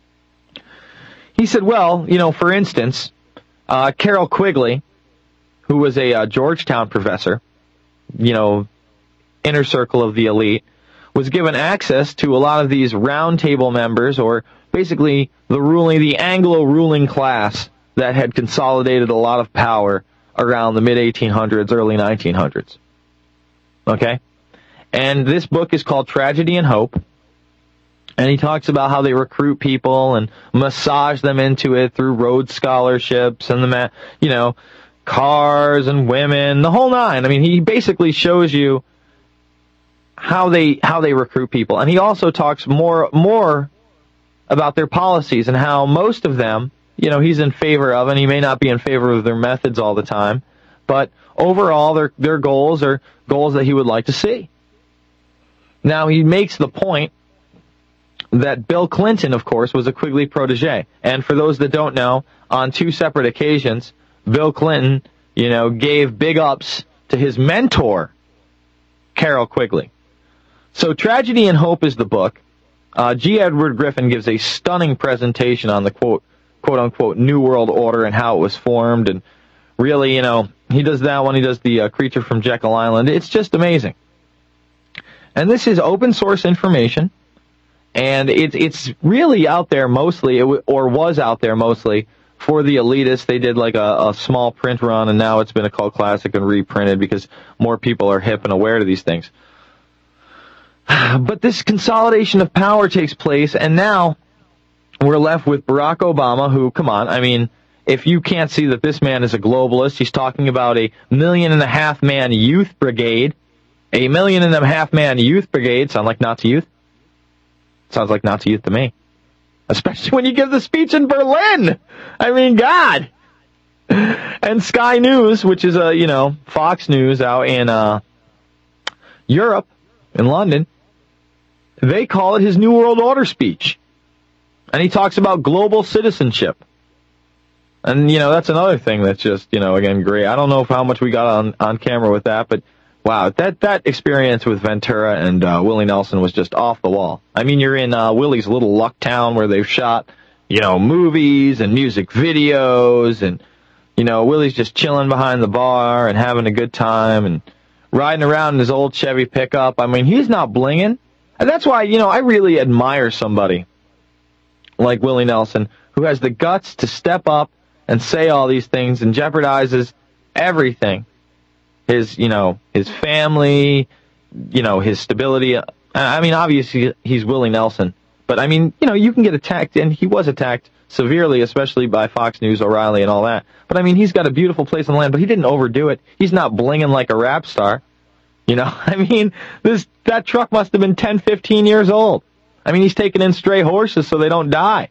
Speaker 2: He said, well, you know, for instance, uh, Carol Quigley, who was a uh, Georgetown professor, you know, inner circle of the elite, was given access to a lot of these roundtable members, or basically the ruling, the Anglo ruling class that had consolidated a lot of power around the mid eighteen hundreds, early nineteen hundreds. Okay? And this book is called Tragedy and Hope. And he talks about how they recruit people and massage them into it through Rhodes scholarships and the, ma- you know, cars and women, the whole nine. I mean, he basically shows you how they how they recruit people. And he also talks more more about their policies and how most of them, you know, he's in favor of, and he may not be in favor of their methods all the time, but overall their their goals are goals that he would like to see. Now, he makes the point that Bill Clinton, of course, was a Quigley protege. And for those that don't know, on two separate occasions, Bill Clinton, you know, gave big ups to his mentor, Carol Quigley. So Tragedy and Hope is the book. Uh, G. Edward Griffin gives a stunning presentation on the quote, quote unquote, New World Order and how it was formed. And really, you know, he does that one. He does the uh, Creature from Jekyll Island. It's just amazing. And this is open source information. And it's it's really out there mostly, or was out there mostly, for the elitists. They did like a, a small print run, and now it's been a cult classic and reprinted because more people are hip and aware to these things. But this consolidation of power takes place, and now we're left with Barack Obama, who, come on, I mean, if you can't see that this man is a globalist, he's talking about a million and a half man youth brigade. A million and a half man youth brigade. Sound like Nazi youth? Sounds like Nazi youth to me. Especially when you give the speech in Berlin. I mean, God. And Sky News, which is a, you know, Fox News out in uh Europe, in London, they call it his New World Order speech. And he talks about global citizenship. And, you know, that's another thing that's just, you know, again, great. I don't know how much we got on, on camera with that, but wow, that, that experience with Ventura and uh, Willie Nelson was just off the wall. I mean, you're in uh, Willie's little luck town where they've shot, you know, movies and music videos, and, you know, Willie's just chilling behind the bar and having a good time and riding around in his old Chevy pickup. I mean, he's not blinging. And that's why, you know, I really admire somebody like Willie Nelson who has the guts to step up and say all these things and jeopardizes everything. His, you know, his family, you know, his stability. I mean, obviously he's Willie Nelson, but I mean, you know, you can get attacked, and he was attacked severely, especially by Fox News, O'Reilly, and all that. But I mean, he's got a beautiful place on the land, but he didn't overdo it. He's not blinging like a rap star. You know, I mean, this, that truck must have been ten, fifteen years old. I mean, he's taking in stray horses so they don't die.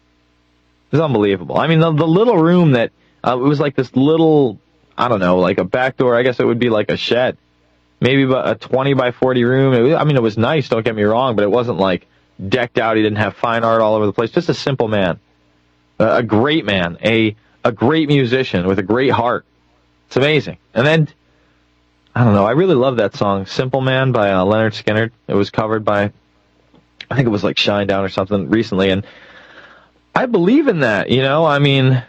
Speaker 2: It's unbelievable. I mean, the, the little room that, uh, it was like this little, I don't know, like a back door. I guess it would be like a shed. Maybe a twenty by forty room. It was, I mean, it was nice, don't get me wrong, but it wasn't like decked out. He didn't have fine art all over the place. Just a simple man. A, a great man. A, a great musician with a great heart. It's amazing. And then, I don't know, I really love that song, Simple Man by uh, Leonard Skinner. It was covered by, I think it was like Shinedown or something recently, and I believe in that, you know. I mean,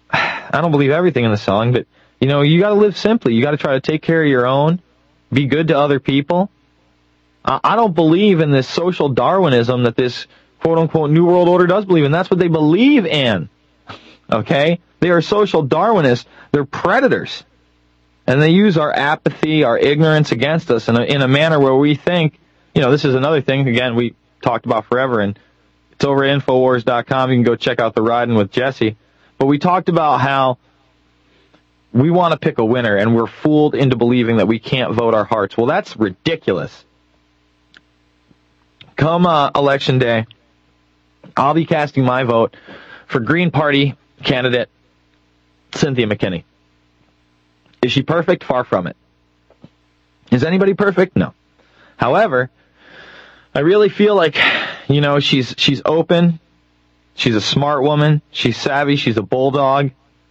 Speaker 2: I don't believe everything in the song, but, you know, you got to live simply. You got to try to take care of your own, be good to other people. I, I don't believe in this social Darwinism that this quote-unquote New World Order does believe in. That's what they believe in, okay? They are social Darwinists. They're predators. And they use our apathy, our ignorance against us in a, in a manner where we think, you know, this is another thing, again, we talked about forever, and it's over at Infowars dot com. You can go check out the Riding with Jesse. But we talked about how we want to pick a winner, and we're fooled into believing that we can't vote our hearts. Well, that's ridiculous. Come uh, Election Day, I'll be casting my vote for Green Party candidate Cynthia McKinney. Is she perfect? Far from it. Is anybody perfect? No. However, I really feel like, you know, she's she's open, she's a smart woman, she's savvy, she's a bulldog,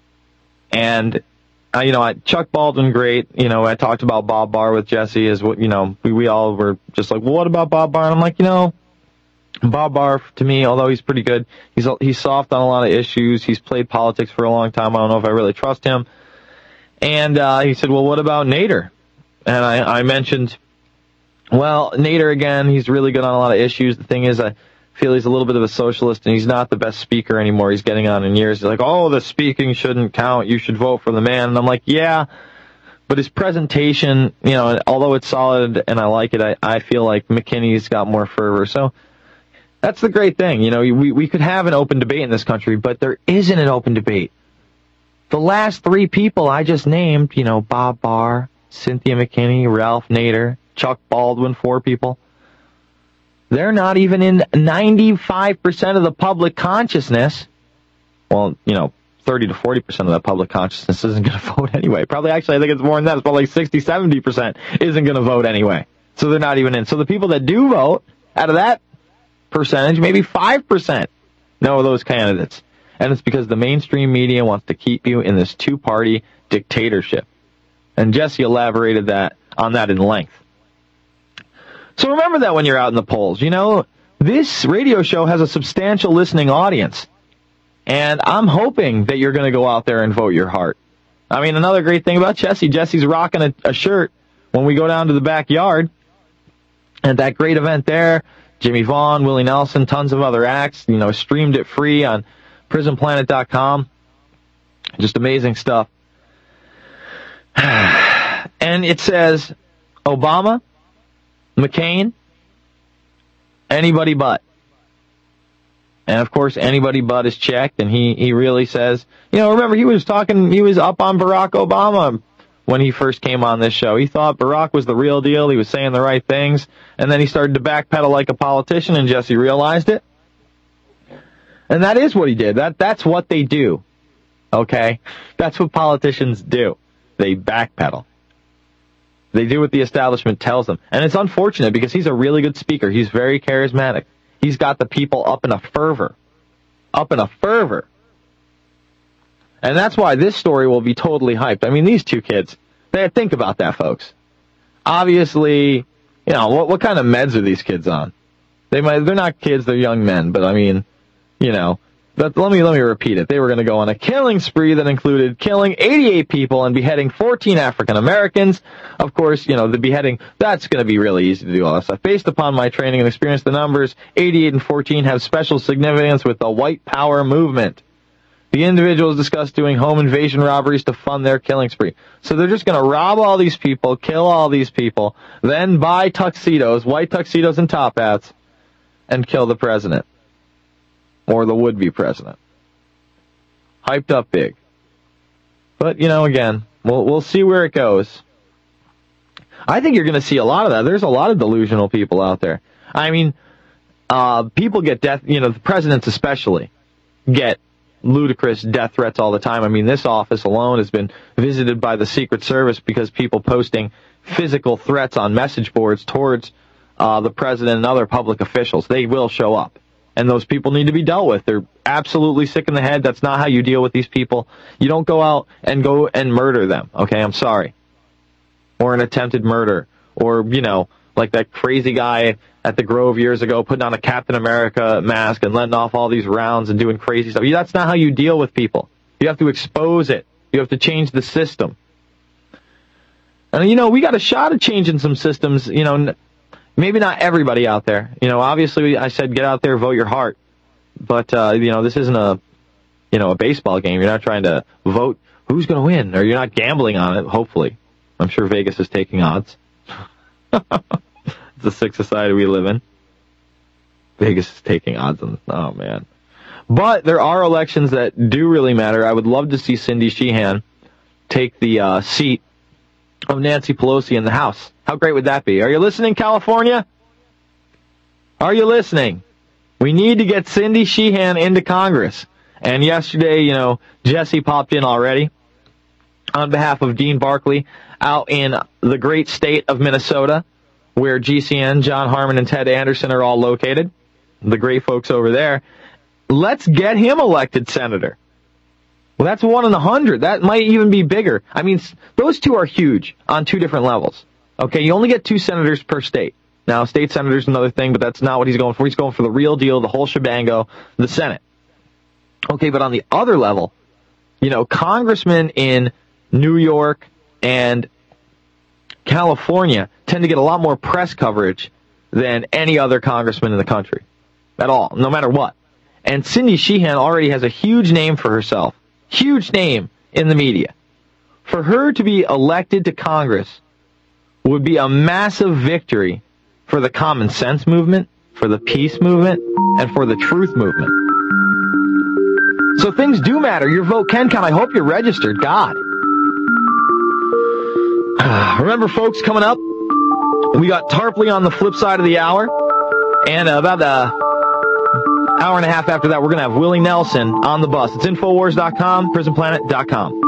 Speaker 2: and uh, you know, I, Chuck Baldwin, great. You know, I talked about Bob Barr with Jesse, as what you know, we, we all were just like, well, what about Bob Barr? And I'm like, you know, Bob Barr, to me, although he's pretty good, he's he's soft on a lot of issues. He's played politics for a long time. I don't know if I really trust him. And uh, he said, well, what about Nader? And I, I mentioned, well, Nader, again, he's really good on a lot of issues. The thing is, I feel he's a little bit of a socialist, and he's not the best speaker anymore. He's getting on in years. He's like, oh, the speaking shouldn't count. You should vote for the man. And I'm like, yeah, but his presentation, you know, although it's solid and I like it, I, I feel like McKinney's got more fervor. So that's the great thing. You know, we, we could have an open debate in this country, but there isn't an open debate. The last three people I just named, you know, Bob Barr, Cynthia McKinney, Ralph Nader, Chuck Baldwin, four people, they're not even in ninety-five percent of the public consciousness. Well, you know, thirty to forty percent of the public consciousness isn't going to vote anyway. Probably, actually, I think it's more than that. It's probably like sixty, seventy percent isn't going to vote anyway. So they're not even in. So the people that do vote, out of that percentage, maybe five percent know those candidates. And it's because the mainstream media wants to keep you in this two-party dictatorship. And Jesse elaborated that on that in length. So remember that when you're out in the polls. You know, this radio show has a substantial listening audience. And I'm hoping that you're going to go out there and vote your heart. I mean, another great thing about Jesse, Jesse's rocking a, a shirt when we go down to the backyard. And that great event there, Jimmy Vaughn, Willie Nelson, tons of other acts, you know, streamed it free on prison planet dot com. Just amazing stuff. And it says Obama, McCain, anybody but. And of course, anybody but is checked, and he, he really says, you know, remember he was talking, he was up on Barack Obama when he first came on this show. He thought Barack was the real deal, he was saying the right things, and then he started to backpedal like a politician, and Jesse realized it. And that is what he did. That That's what they do. Okay? That's what politicians do. They backpedal. They do what the establishment tells them. And it's unfortunate because he's a really good speaker. He's very charismatic. He's got the people up in a fervor. Up in a fervor. And that's why this story will be totally hyped. I mean, these two kids, they, think about that, folks. Obviously, you know, what, what kind of meds are these kids on? They might, they're not kids, they're young men, but I mean, you know, but let me let me repeat it. They were going to go on a killing spree that included killing eighty-eight people and beheading fourteen African Americans. Of course, you know, the beheading, that's going to be really easy to do all that stuff. Based upon my training and experience, the numbers eighty-eight and fourteen have special significance with the white power movement. The individuals discussed doing home invasion robberies to fund their killing spree. So they're just going to rob all these people, kill all these people, then buy tuxedos, white tuxedos and top hats, and kill the president. Or the would-be president. Hyped up big. But, you know, again, we'll we'll see where it goes. I think you're going to see a lot of that. There's a lot of delusional people out there. I mean, uh, people get death, you know, the presidents especially, get ludicrous death threats all the time. I mean, this office alone has been visited by the Secret Service because people posting physical threats on message boards towards uh, the president and other public officials. They will show up. And those people need to be dealt with. They're absolutely sick in the head. That's not how you deal with these people. You don't go out and go and murder them, okay? I'm sorry. Or an attempted murder. Or, you know, like that crazy guy at the Grove years ago putting on a Captain America mask and letting off all these rounds and doing crazy stuff. That's not how you deal with people. You have to expose it. You have to change the system. And, you know, we got a shot at changing some systems, you know. Maybe not everybody out there. You know, obviously I said get out there, vote your heart. But, uh, you know, this isn't a, you know, a baseball game. You're not trying to vote who's going to win, or you're not gambling on it, hopefully. I'm sure Vegas is taking odds. It's a sick society we live in. Vegas is taking odds on, oh man. But there are elections that do really matter. I would love to see Cindy Sheehan take the uh, seat of Nancy Pelosi in the House. How great would that be? Are you listening, California? Are you listening? We need to get Cindy Sheehan into Congress. And yesterday, you know, Jesse popped in already on behalf of Dean Barkley out in the great state of Minnesota, where G C N, John Harmon, and Ted Anderson are all located. The great folks over there. Let's get him elected senator. Well, that's one in a hundred. That might even be bigger. I mean, those two are huge on two different levels. Okay, you only get two senators per state. Now, state senator's another thing, but that's not what he's going for. He's going for the real deal, the whole shebango, the Senate. Okay, but on the other level, you know, congressmen in New York and California tend to get a lot more press coverage than any other congressman in the country. At all, no matter what. And Cindy Sheehan already has a huge name for herself. Huge name in the media. For her to be elected to Congress would be a massive victory for the common sense movement, for the peace movement, and for the truth movement. So things do matter. Your vote can count. I hope you're registered. God. Remember, folks, coming up, we got Tarpley on the flip side of the hour. And uh, about the hour and a half after that, we're going to have Willie Nelson on the bus. It's Infowars dot com, prison planet dot com.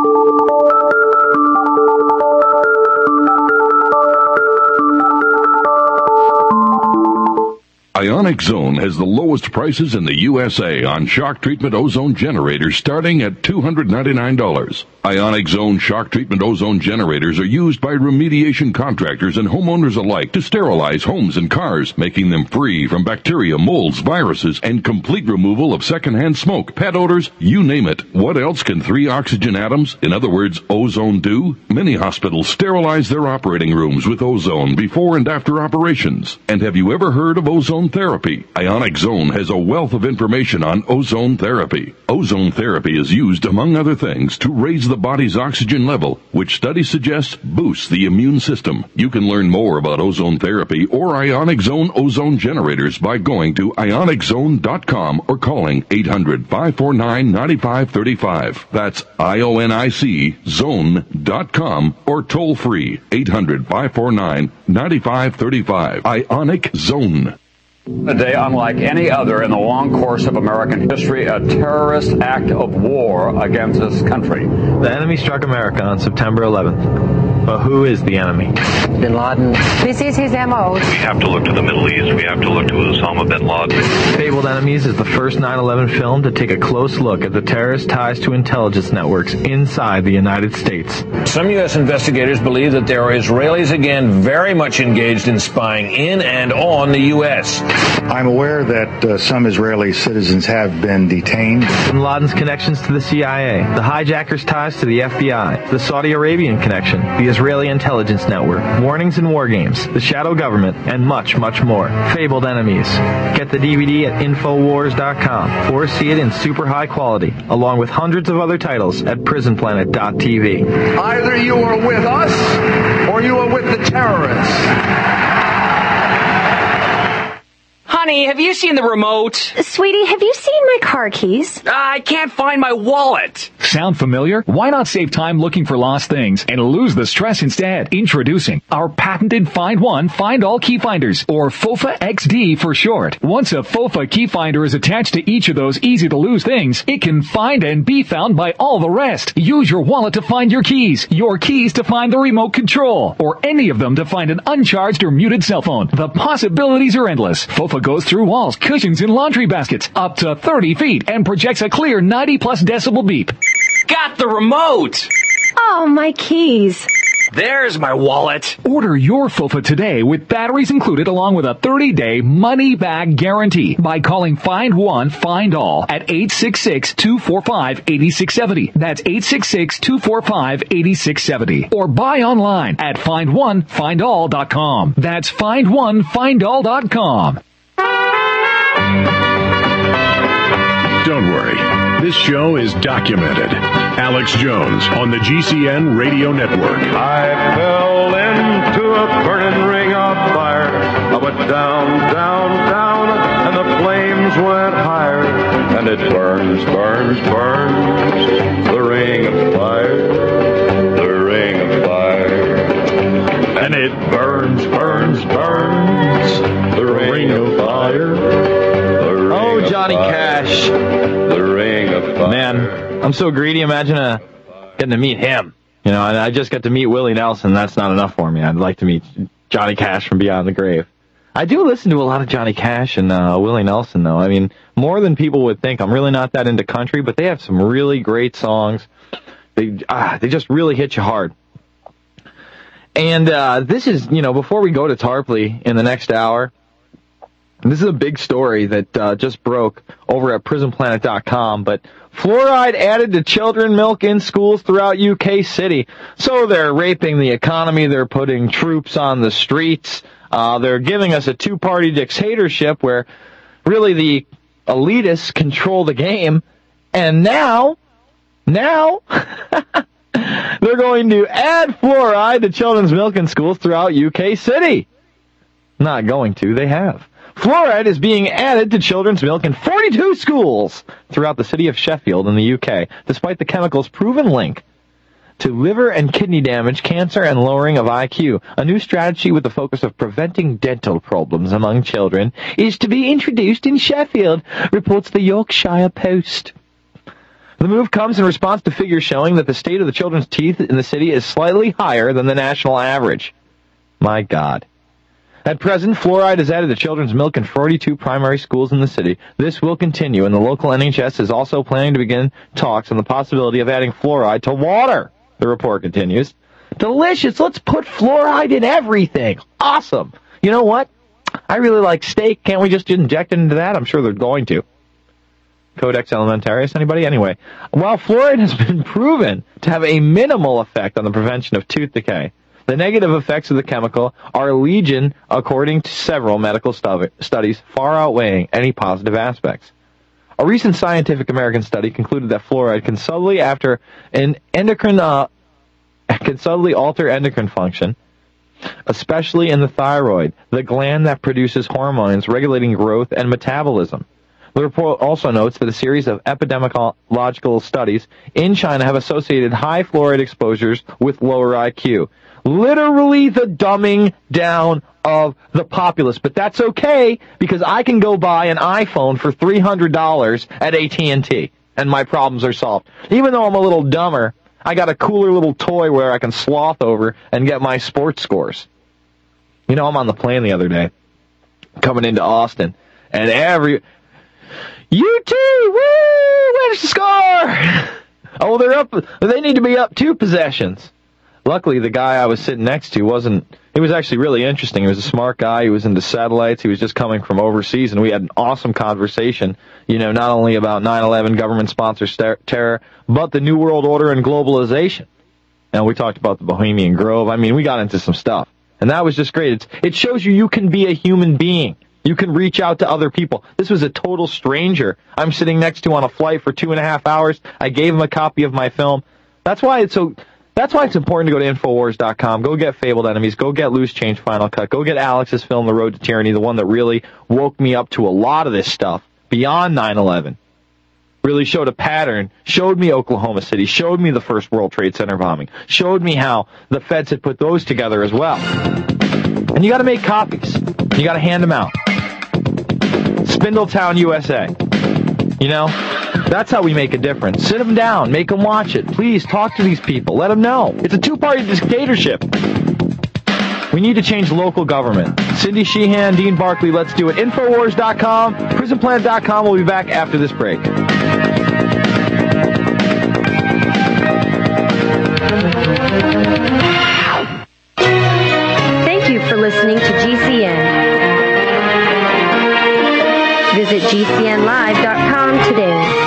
Speaker 9: Ionic Zone has the lowest prices in the U S A on shock treatment ozone generators starting at two hundred ninety-nine dollars. Ionic Zone shock treatment ozone generators are used by remediation contractors and homeowners alike to sterilize homes and cars, making them free from bacteria, molds, viruses, and complete removal of secondhand smoke, pet odors, you name it. What else can three oxygen atoms, in other words, ozone, do? Many hospitals sterilize their operating rooms with ozone before and after operations. And have you ever heard of ozone therapy? Ionic Zone has a wealth of information on ozone therapy. Ozone therapy is used, among other things, to raise the body's oxygen level, which studies suggest boosts the immune system. You can learn more about ozone therapy or Ionic Zone ozone generators by going to ionic zone dot com or calling eight hundred, five four nine, nine five three five. That's I O N I C zone dot com or toll free eight hundred, five four nine, nine five three five. Ionic Zone.
Speaker 19: A day unlike any other in the long course of American history, a terrorist act of war against this country.
Speaker 2: The enemy struck America on September eleventh. But who is the enemy?
Speaker 20: Bin Laden. This is his M O.
Speaker 10: We have to look to the Middle East. We have to look to Osama bin Laden.
Speaker 2: Fabled Enemies is the first nine eleven film to take a close look at the terrorist ties to intelligence networks inside the United States.
Speaker 21: Some U S investigators believe that there are Israelis again very much engaged in spying in and on the U S.
Speaker 22: I'm aware that uh, some Israeli citizens have been detained.
Speaker 2: Bin Laden's connections to the C I A, the hijackers' ties to the F B I, the Saudi Arabian connection, the Israeli intelligence network, warnings and war games, the shadow government, and much, much more. Fabled Enemies. Get the D V D at infowars dot com or see it in super high quality, along with hundreds of other titles at prison planet dot t v.
Speaker 12: Either you are with us or you are with the terrorists.
Speaker 13: Honey, have you seen the remote?
Speaker 25: Sweetie, have you seen my car keys?
Speaker 13: I can't find my wallet.
Speaker 8: Sound familiar? Why not save time looking for lost things and lose the stress instead? Introducing our patented Find One, Find All key finders, or FOFA X D for short. Once a FOFA key finder is attached to each of those easy-to-lose things, it can find and be found by all the rest. Use your wallet to find your keys, your keys to find the remote control, or any of them to find an uncharged or muted cell phone. The possibilities are endless. FOFA goes through walls, cushions, and laundry baskets up to thirty feet and projects a clear ninety plus decibel beep.
Speaker 13: Got the remote!
Speaker 25: Oh, my keys.
Speaker 13: There's my wallet.
Speaker 8: Order your FOFA today with batteries included along with a thirty day money-back guarantee by calling Find One, Find All at eight six six, two four five, eight six seven zero. That's eight six six, two four five, eight six seven zero. Or buy online at find one find all dot com. That's find one find all dot com.
Speaker 1: Don't worry. This show is documented. Alex Jones on the G C N Radio Network.
Speaker 14: I fell into a burning ring of fire. I went down, down, down, and the flames went higher. And it burns, burns, burns, the ring of fire, the ring of fire. And it burns, burns, burns, the ring of fire.
Speaker 2: Oh, Johnny Cash.
Speaker 14: The ring of fire.
Speaker 2: Man, I'm so greedy. Imagine uh, getting to meet him. You know, and I just got to meet Willie Nelson. That's not enough for me. I'd like to meet Johnny Cash from Beyond the Grave. I do listen to a lot of Johnny Cash and uh, Willie Nelson, though. I mean, more than people would think. I'm really not that into country, but they have some really great songs. They ah, they just really hit you hard. And uh, this is, you know, before we go to Tarpley in the next hour, this is a big story that uh, just broke over at prison planet dot com, but fluoride added to children milk in schools throughout U K city. So they're raping the economy, they're putting troops on the streets, uh, they're giving us a two-party dictatorship where really the elitists control the game, and now, now, they're going to add fluoride to children's milk in schools throughout U K city. Not going to, they have. Fluoride is being added to children's milk in forty-two schools throughout the city of Sheffield in the U K, despite the chemical's proven link to liver and kidney damage, cancer, and lowering of I Q. A new strategy with the focus of preventing dental problems among children is to be introduced in Sheffield, reports the Yorkshire Post. The move comes in response to figures showing that the state of the children's teeth in the city is slightly higher than the national average. My God. At present, fluoride is added to children's milk in forty-two primary schools in the city. This will continue, and the local N H S is also planning to begin talks on the possibility of adding fluoride to water, the report continues. Delicious! Let's put fluoride in everything! Awesome! You know what? I really like steak. Can't we just inject it into that? I'm sure they're going to. Codex Alimentarius, anybody? Anyway, while fluoride has been proven to have a minimal effect on the prevention of tooth decay, the negative effects of the chemical are legion, according to several medical stu- studies, far outweighing any positive aspects. A recent Scientific American study concluded that fluoride can subtly after an endocrine uh, can subtly alter endocrine function, especially in the thyroid, the gland that produces hormones regulating growth and metabolism. The report also notes that a series of epidemiological studies in China have associated high fluoride exposures with lower I Q. Literally the dumbing down of the populace. But that's okay, because I can go buy an iPhone for three hundred dollars at A T and T, and my problems are solved. Even though I'm a little dumber, I got a cooler little toy where I can sloth over and get my sports scores. You know, I'm on the plane the other day, coming into Austin, and every... U T, woo! Where's the score? Oh, they're up. They need to be up two possessions. Luckily, the guy I was sitting next to wasn't, he was actually really interesting. He was a smart guy. He was into satellites. He was just coming from overseas, and we had an awesome conversation, you know, not only about nine eleven, government-sponsored terror, but the New World Order and globalization. And we talked about the Bohemian Grove. I mean, we got into some stuff. And that was just great. It's, it shows you you can be a human being. You can reach out to other people. This was a total stranger I'm sitting next to on a flight for two and a half hours. I gave him a copy of my film. That's why it's so... That's why it's important to go to Infowars dot com. Go get Fabled Enemies. Go get Loose Change Final Cut. Go get Alex's film, The Road to Tyranny, the one that really woke me up to a lot of this stuff beyond nine eleven. Really showed a pattern, showed me Oklahoma City, showed me the first World Trade Center bombing, showed me how the feds had put those together as well. And you got to make copies. You got to hand them out. Spindletown, U S A. You know? That's how we make a difference. Sit them down. Make them watch it. Please, talk to these people. Let them know. It's a two-party dictatorship. We need to change local government. Cindy Sheehan, Dean Barkley, let's do it. Infowars dot com, prison planet dot com. We'll be back after this break.
Speaker 25: Thank you for listening to G C N. Visit G C N live dot com today.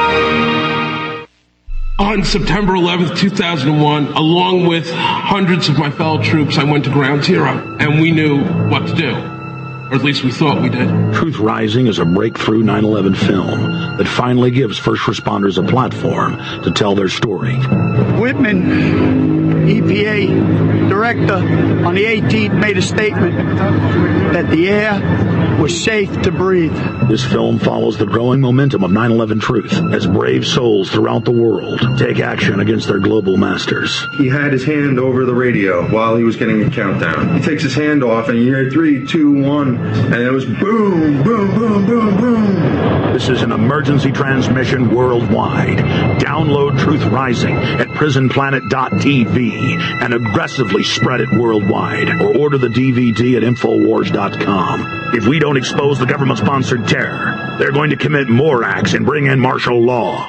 Speaker 15: On September eleventh, two thousand one, along with hundreds of my fellow troops, I went to Ground Zero, and we knew what to do. Or at least we thought we did.
Speaker 6: Truth Rising is a breakthrough nine eleven film that finally gives first responders a platform to tell their story.
Speaker 3: Whitman, E P A director, on the eighteenth made a statement that the air was safe to breathe.
Speaker 6: This film follows the growing momentum of nine eleven Truth as brave souls throughout the world take action against their global masters.
Speaker 11: He had his hand over the radio while he was getting a countdown. He takes his hand off and you hear three, two, one, and it was boom, boom, boom, boom, boom.
Speaker 6: This is an emergency transmission worldwide. Download Truth Rising at prison planet dot t v and aggressively spread it worldwide. Or order the D V D at infowars dot com. If we don't expose the government-sponsored terror, they're going to commit more acts and bring in martial law.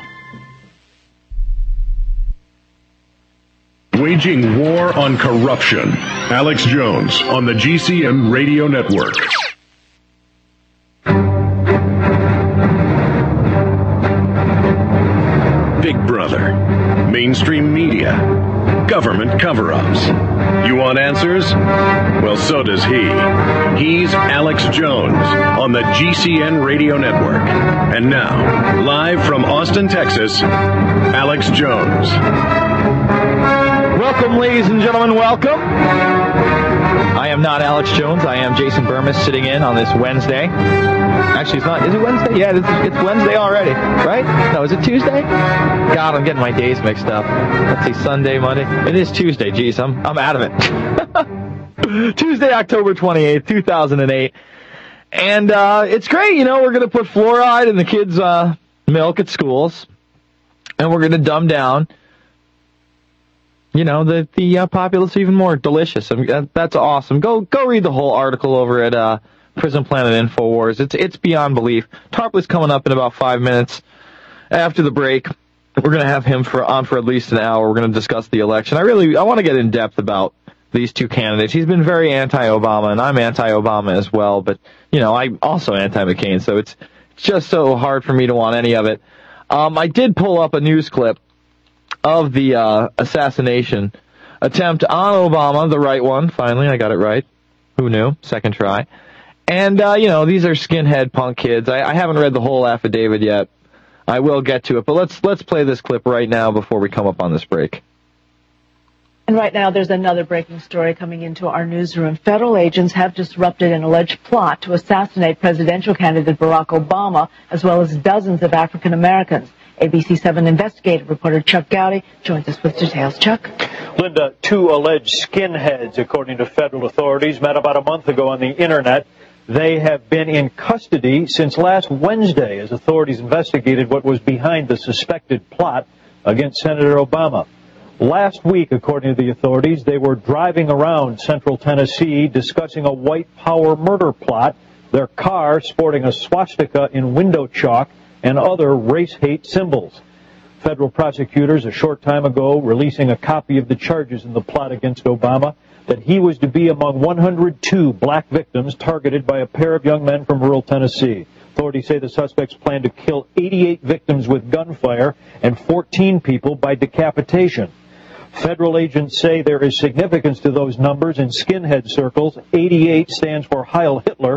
Speaker 1: Waging war on corruption. Alex Jones on the G C N Radio Network. Big Brother, mainstream media, government cover-ups. You want answers? Well, so does he. He's Alex Jones on the G C N Radio Network. And now, live from Austin, Texas, Alex Jones.
Speaker 2: Welcome, ladies and gentlemen, welcome. I am not Alex Jones. I am Jason Burmis sitting in on this Wednesday. Actually, it's not. Is it Wednesday? Yeah, it's, it's Wednesday already, right? No, is it Tuesday? God, I'm getting my days mixed up. Let's see, Sunday, Monday. It is Tuesday. Jeez, I'm, I'm out of it. Tuesday, October twenty-eighth, two thousand eight. And uh, it's great, you know, we're going to put fluoride in the kids' uh, milk at schools. And we're going to dumb down, you know, the the uh, populace even more delicious. I mean, that, that's awesome. Go go read the whole article over at uh, Prison Planet Infowars. It's it's beyond belief. Tarpley's coming up in about five minutes after the break. We're going to have him for on for at least an hour. We're going to discuss the election. I really I want to get in depth about these two candidates. He's been very anti-Obama, and I'm anti-Obama as well. But you know, I'm also anti-McCain, so it's it's just so hard for me to want any of it. Um, I did pull up a news clip of the uh, assassination attempt on Obama, the right one. Finally, I got it right. Who knew? Second try. And, uh, you know, these are skinhead punk kids. I, I haven't read the whole affidavit yet. I will get to it, but let's let's play this clip right now before we come up on this break.
Speaker 16: And right now, there's another breaking story coming into our newsroom. Federal agents have disrupted an alleged plot to assassinate presidential candidate Barack Obama, as well as dozens of African Americans. A B C seven investigative reporter Chuck Gowdy joins us with details. Chuck?
Speaker 17: Linda, two alleged skinheads, according to federal authorities, met about a month ago on the Internet. They have been in custody since last Wednesday as authorities investigated what was behind the suspected plot against Senator Obama. Last week, according to the authorities, they were driving around central Tennessee discussing a white power murder plot, their car sporting a swastika in window chalk and other race-hate symbols. Federal prosecutors a short time ago releasing a copy of the charges in the plot against Obama, that he was to be among one hundred two black victims targeted by a pair of young men from rural Tennessee. Authorities say the suspects plan to kill eighty-eight victims with gunfire and fourteen people by decapitation. Federal agents say there is significance to those numbers in skinhead circles. eighty-eight stands for Heil Hitler.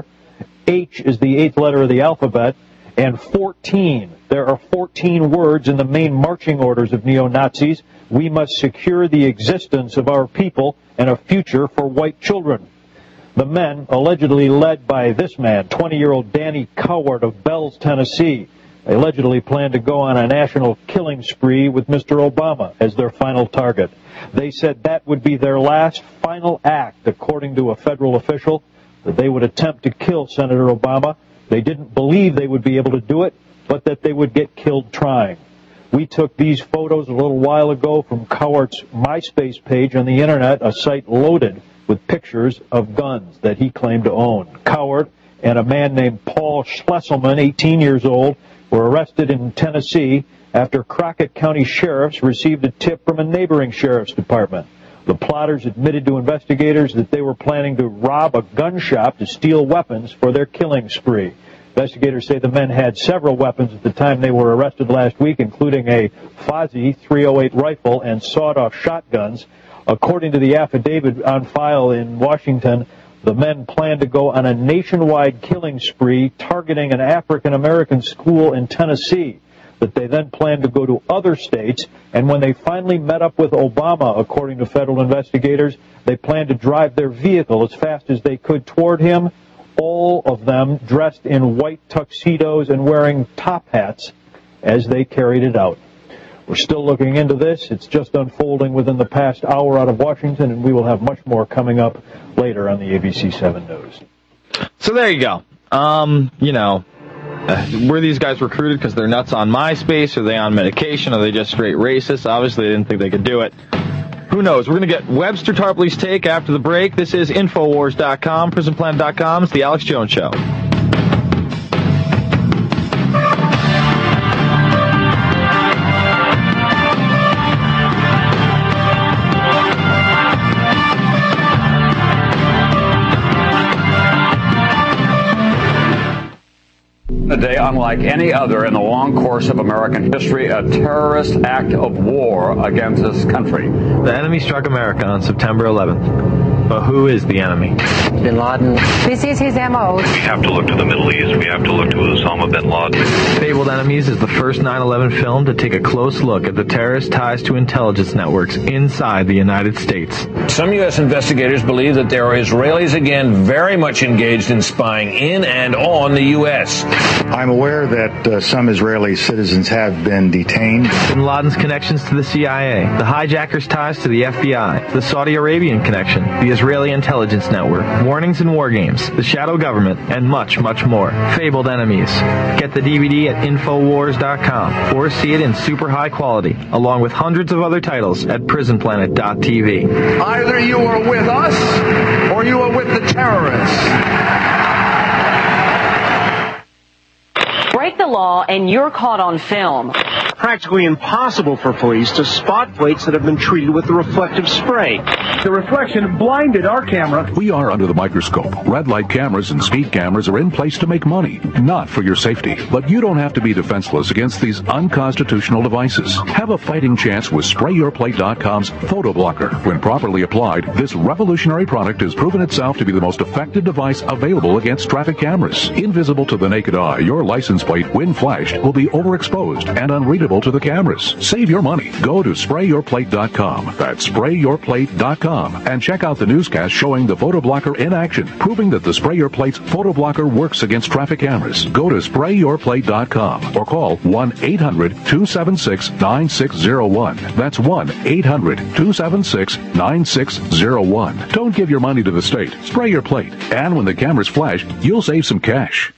Speaker 17: H is the eighth letter of the alphabet. And fourteen, there are fourteen words in the main marching orders of neo-Nazis. We must secure the existence of our people and a future for white children. The men, allegedly led by this man, twenty-year-old Danny Cowart of Bells, Tennessee, they allegedly plan to go on a national killing spree with Mister Obama as their final target. They said that would be their last final act, according to a federal official, that they would attempt to kill Senator Obama. They didn't believe they would be able to do it, but that they would get killed trying. We took these photos a little while ago from Cowart's MySpace page on the Internet, a site loaded with pictures of guns that he claimed to own. Cowart and a man named Paul Schlesselman, eighteen years old, were arrested in Tennessee after Crockett County sheriffs received a tip from a neighboring sheriff's department. The plotters admitted to investigators that they were planning to rob a gun shop to steal weapons for their killing spree. Investigators say the men had several weapons at the time they were arrested last week, including a Fozzie three oh eight rifle and sawed-off shotguns. According to the affidavit on file in Washington, The men plan to go on a nationwide killing spree targeting an African-American school in Tennessee that they then plan to go to other states. And when they finally met up with Obama, according to federal investigators, they plan to drive their vehicle as fast as they could toward him, all of them dressed in white tuxedos and wearing top hats as they carried it out. We're still looking into this. It's just unfolding within the past hour out of Washington, and we will have much more coming up later on the A B C seven News.
Speaker 2: So there you go. Um, you know, uh, were these guys recruited because they're nuts on MySpace? Are they on medication? Are they just straight racist? Obviously, they didn't think they could do it. Who knows? We're going to get Webster Tarpley's take after the break. This is Infowars dot com, Prison Planet dot com. It's the Alex Jones Show.
Speaker 19: A day unlike any other in the long course of American history, a terrorist act of war against this country.
Speaker 2: The enemy struck America on September eleventh. But who is the enemy?
Speaker 20: Bin Laden. This is his M O.
Speaker 10: We have to look to the Middle East. We have to look to Osama bin Laden.
Speaker 2: Fabled Enemies is the first nine eleven film to take a close look at the terrorist ties to intelligence networks inside the United States.
Speaker 21: Some U S investigators believe that there are Israelis again very much engaged in spying in and on the U S.
Speaker 22: I'm aware that uh, some Israeli citizens have been detained.
Speaker 2: Bin Laden's connections to the C I A, the hijackers' ties to the F B I, the Saudi Arabian connection, the Israeli intelligence network, warnings and war games, the shadow government, and much, much more. Fabled Enemies. Get the D V D at Infowars dot com or see it in super high quality, along with hundreds of other titles at Prison Planet dot T V.
Speaker 12: Either you are with us or you are with the terrorists.
Speaker 4: Break the law and you're caught on film.
Speaker 5: Practically impossible for police to spot plates that have been treated with the reflective spray. The reflection blinded our camera.
Speaker 18: We are under the microscope. Red light cameras and speed cameras are in place to make money, not for your safety. But you don't have to be defenseless against these unconstitutional devices. Have a fighting chance with Spray Your Plate dot com's Photo Blocker. When properly applied, this revolutionary product has proven itself to be the most effective device available against traffic cameras. Invisible to the naked eye, your license plate, when flashed, will be overexposed and unreadable to the cameras. Save your money. Go to Spray Your Plate dot com. That's Spray Your Plate dot com. And check out the newscast showing the Photo Blocker in action, proving that the Spray Your Plate's Photo Blocker works against traffic cameras. Go to Spray Your Plate dot com or call one eight hundred two seven six nine six zero one. That's one eight hundred two seven six nine six zero one. Don't give your money to the state. Spray your plate. And when the cameras flash, you'll save some cash.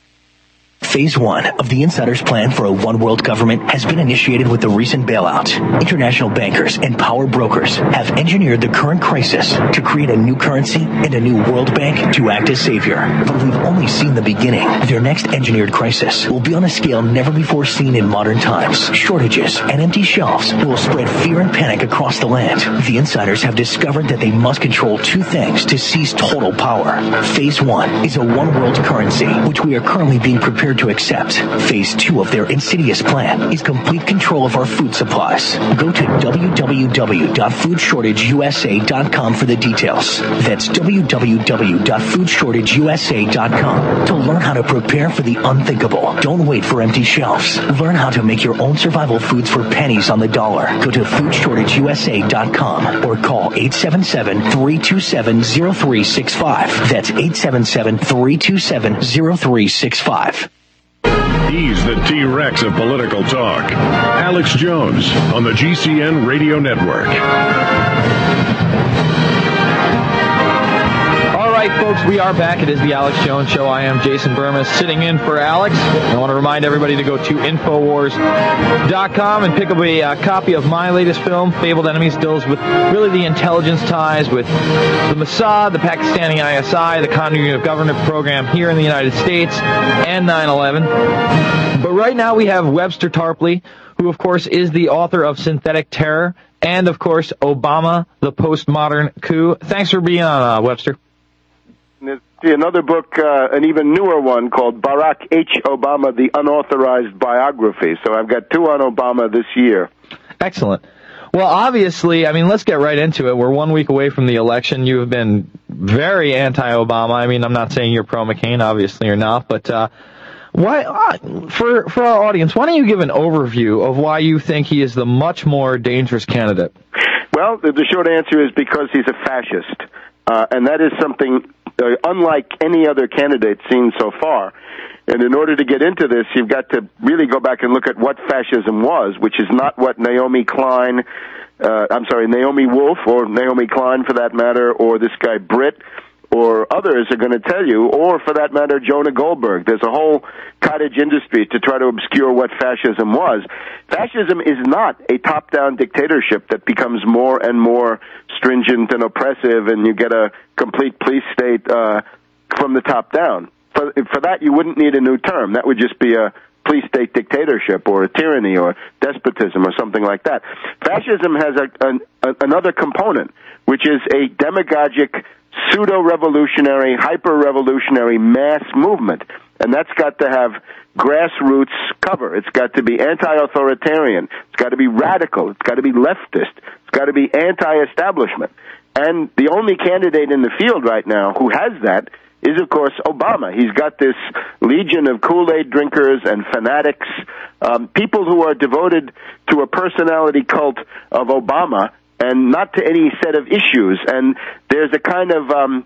Speaker 23: Phase one of the insider's plan for a one-world government has been initiated with the recent bailout. International bankers and power brokers have engineered the current crisis to create a new currency and a new World Bank to act as savior. But we've only seen the beginning. Their next engineered crisis will be on a scale never before seen in modern times. Shortages and empty shelves will spread fear and panic across the land. The insiders have discovered that they must control two things to seize total power. Phase one is a one-world currency, which we are currently being prepared to accept. Phase two of their insidious plan is complete control of our food supplies. Go to w w w dot food shortage u s a dot com for the details. That's w w w dot food shortage u s a dot com to learn how to prepare for the unthinkable. Don't wait for empty shelves. Learn how to make your own survival foods for pennies on the dollar. Go to food shortage u s a dot com or call eight seven seven, three two seven, zero three six five. That's eight seven seven, three two seven, zero three six five.
Speaker 1: He's the T-Rex of political talk. Alex Jones on the G C N Radio Network.
Speaker 2: All right, folks, we are back. It is the Alex Jones Show. I am Jason Burma sitting in for Alex. I want to remind everybody to go to Infowars dot com and pick up a uh, copy of my latest film, Fabled Enemies. Deals with really the intelligence ties with the Mossad, the Pakistani I S I, the Continuity of Government program here in the United States, and nine eleven. But right now we have Webster Tarpley, who, of course, is the author of Synthetic Terror and, of course, Obama, the Postmodern Coup. Thanks for being on, uh, Webster.
Speaker 24: See another book, uh, an even newer one called Barack H. Obama, the Unauthorized Biography. So I've got two on Obama this year.
Speaker 2: Excellent. Well, obviously, I mean, let's get right into it. We're one week away from the election. You have been very anti-Obama. I mean, I'm not saying you're pro-McCain, obviously, or not, but uh, why? Uh, for for our audience, why don't you give an overview of why you think he is the much more dangerous candidate?
Speaker 24: Well, the, the short answer is because he's a fascist, uh, and that is something uh, unlike any other candidate seen so far. And in order to get into this, you've got to really go back and look at what fascism was, which is not what Naomi Klein, uh, I'm sorry, Naomi Wolf, or Naomi Klein for that matter, or this guy Britt, or others are going to tell you, or for that matter, Jonah Goldberg. There's a whole cottage industry to try to obscure what fascism was. Fascism is not a top-down dictatorship that becomes more and more stringent and oppressive, and you get a complete police state uh, from the top down. For, for that, you wouldn't need a new term. That would just be a police state dictatorship or a tyranny or despotism or something like that. Fascism has a, a, another component, which is a demagogic, pseudo-revolutionary, hyper-revolutionary mass movement. And that's got to have grassroots cover. It's got to be anti-authoritarian. It's got to be radical. It's got to be leftist. It's got to be anti-establishment. And the only candidate in the field right now who has that is, of course, Obama. He's got this legion of Kool-Aid drinkers and fanatics, um, people who are devoted to a personality cult of Obama and not to any set of issues. And there's a kind of um,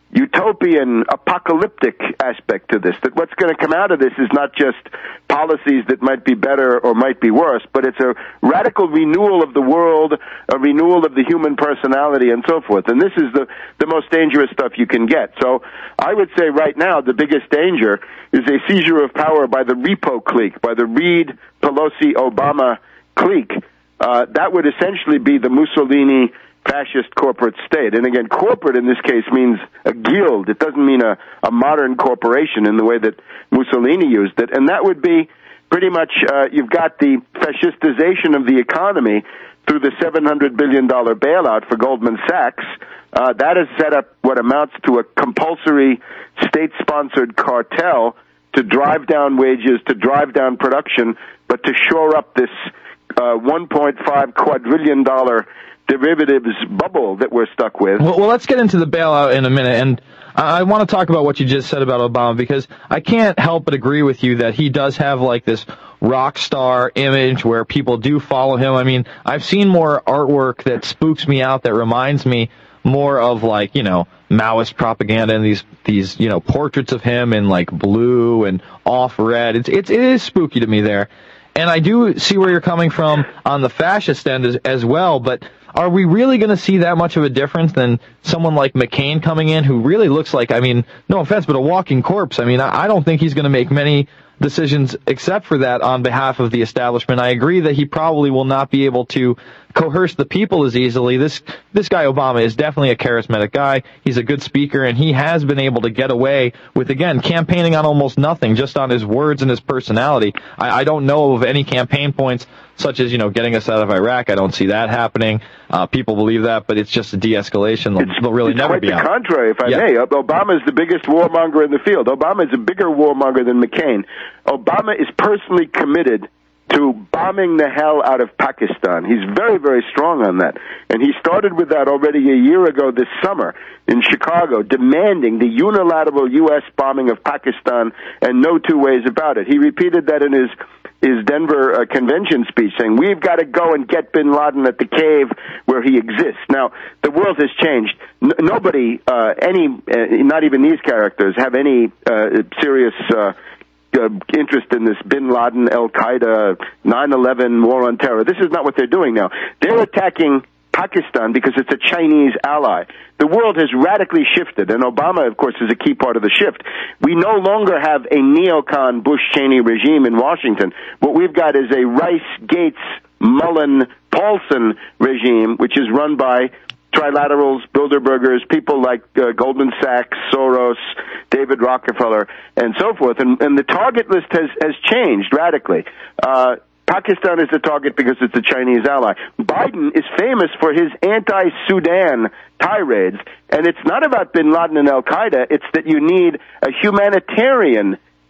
Speaker 24: utopian, apocalyptic aspect to this, that what's going to come out of this is not just policies that might be better or might be worse, but it's a radical renewal of the world, a renewal of the human personality, and so forth. And this is the, the most dangerous stuff you can get. So I would say right now the biggest danger is a seizure of power by the repo clique, by the Reid, Pelosi, Obama clique. Uh, that would essentially be the Mussolini fascist corporate state. And again, corporate in this case means a guild. It doesn't mean a, a modern corporation in the way that Mussolini used it. And that would be pretty much, uh, you've got the fascistization of the economy through the seven hundred billion dollars bailout for Goldman Sachs. Uh, that has set up what amounts to a compulsory state-sponsored cartel to drive down wages, to drive down production, but to shore up this uh, one point five quadrillion dollars derivatives bubble that we're stuck with.
Speaker 2: Well, well, let's get into the bailout in a minute, and I, I want to talk about what you just said about Obama, because I can't help but agree with you that he does have like this rock star image where people do follow him. I mean, I've seen more artwork that spooks me out, that reminds me more of like, you know, Maoist propaganda and these, these, you know, portraits of him in like blue and off red. It's, it's, it is spooky to me there. And I do see where you're coming from on the fascist end as, as well, but are we really going to see that much of a difference than someone like McCain coming in, who really looks like, I mean, no offense, but a walking corpse? I mean, I, I don't think he's going to make many decisions except for that on behalf of the establishment. I agree that he probably will not be able to coerce the people as easily. This this guy Obama is definitely a charismatic guy. He's a good speaker, and he has been able to get away with, again, campaigning on almost nothing, just on his words and his personality. I, I don't know of any campaign points such as, you know, getting us out of Iraq. I don't see that happening. Uh, people believe that, but it's just a de-escalation. They'll, they'll really
Speaker 24: it's
Speaker 2: never
Speaker 24: quite
Speaker 2: be
Speaker 24: the
Speaker 2: out.
Speaker 24: contrary, if I
Speaker 2: yeah.
Speaker 24: may. Obama is the biggest warmonger in the field. Obama is a bigger warmonger than McCain. Obama is personally committed to bombing the hell out of Pakistan. He's very, very strong on that. And he started with that already a year ago this summer in Chicago, demanding the unilateral U S bombing of Pakistan, and no two ways about it. He repeated that in his his Denver uh, convention speech, saying, we've got to go and get bin Laden at the cave where he exists. Now, the world has changed. N- nobody, uh, any, uh, not even these characters, have any uh, serious uh Uh, interest in this bin Laden, Al-Qaeda, nine eleven, war on terror. This is not what they're doing now. They're attacking Pakistan because it's a Chinese ally. The world has radically shifted, and Obama, of course, is a key part of the shift. We no longer have a neocon Bush-Cheney regime in Washington. What we've got is a Rice, Gates, Mullen, Paulson regime, which is run by trilaterals, Bilderbergers, people like uh, Goldman Sachs, Soros, David Rockefeller, and so forth. And, and the target list has, has changed radically. Uh, Pakistan is the target because it's a Chinese ally. Biden is famous for his anti-Sudan tirades, and it's not about bin Laden and Al-Qaeda. It's that you need a humanitarian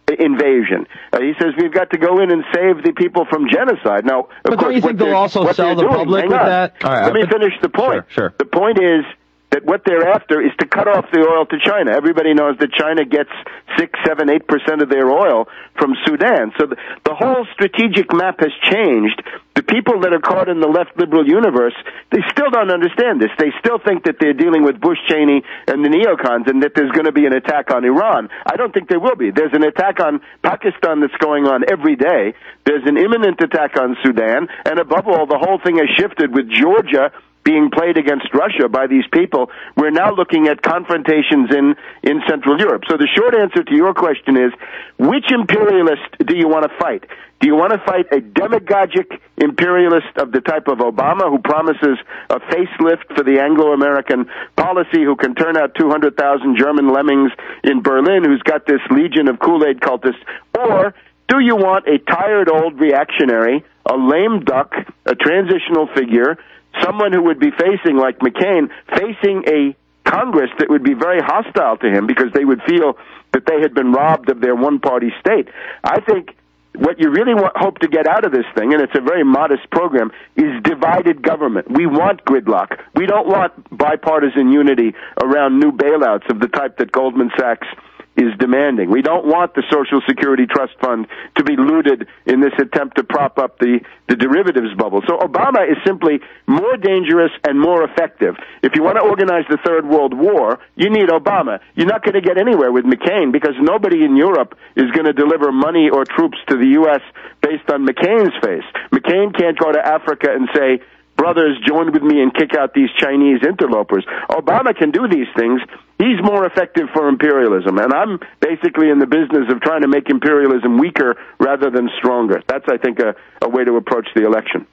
Speaker 24: invasion. Uh, he says we've got to go in and save the people from genocide. Now, of
Speaker 2: but
Speaker 24: course,
Speaker 2: don't you think they'll also sell the
Speaker 24: doing,
Speaker 2: public with
Speaker 24: on.
Speaker 2: that? All right,
Speaker 24: Let me
Speaker 2: but,
Speaker 24: finish the point.
Speaker 2: Sure, sure.
Speaker 24: The point is that what they're after is to cut off the oil to China. Everybody knows that China gets six, seven, eight percent of their oil from Sudan. So the, the whole strategic map has changed. The people that are caught in the left liberal universe, they still don't understand this. They still think that they're dealing with Bush, Cheney, and the neocons, and that there's going to be an attack on Iran. I don't think there will be. There's an attack on Pakistan that's going on every day. There's an imminent attack on Sudan, and above all, the whole thing has shifted with Georgia being played against Russia by these people. We're now looking at confrontations in, in Central Europe. So the short answer to your question is, which imperialist do you want to fight? Do you want to fight a demagogic imperialist of the type of Obama, who promises a facelift for the Anglo-American policy, who can turn out two hundred thousand German lemmings in Berlin, who's got this legion of Kool-Aid cultists? Or do you want a tired old reactionary, a lame duck, a transitional figure, someone who would be facing, like McCain, facing a Congress that would be very hostile to him because they would feel that they had been robbed of their one-party state? I think what you really want, hope to get out of this thing, and it's a very modest program, is divided government. We want gridlock. We don't want bipartisan unity around new bailouts of the type that Goldman Sachs is demanding. We don't want the Social Security Trust Fund to be looted in this attempt to prop up the, the derivatives bubble. So Obama is simply more dangerous and more effective. If you want to organize the Third World War, you need Obama. You're not going to get anywhere with McCain because nobody in Europe is going to deliver money or troops to the U S based on McCain's face. McCain can't go to Africa and say, brothers, join with me and kick out these Chinese interlopers. Obama can do these things. He's more effective for imperialism, and I'm basically in the business of trying to make imperialism weaker rather than stronger. That's, I think, a, a way to approach the election.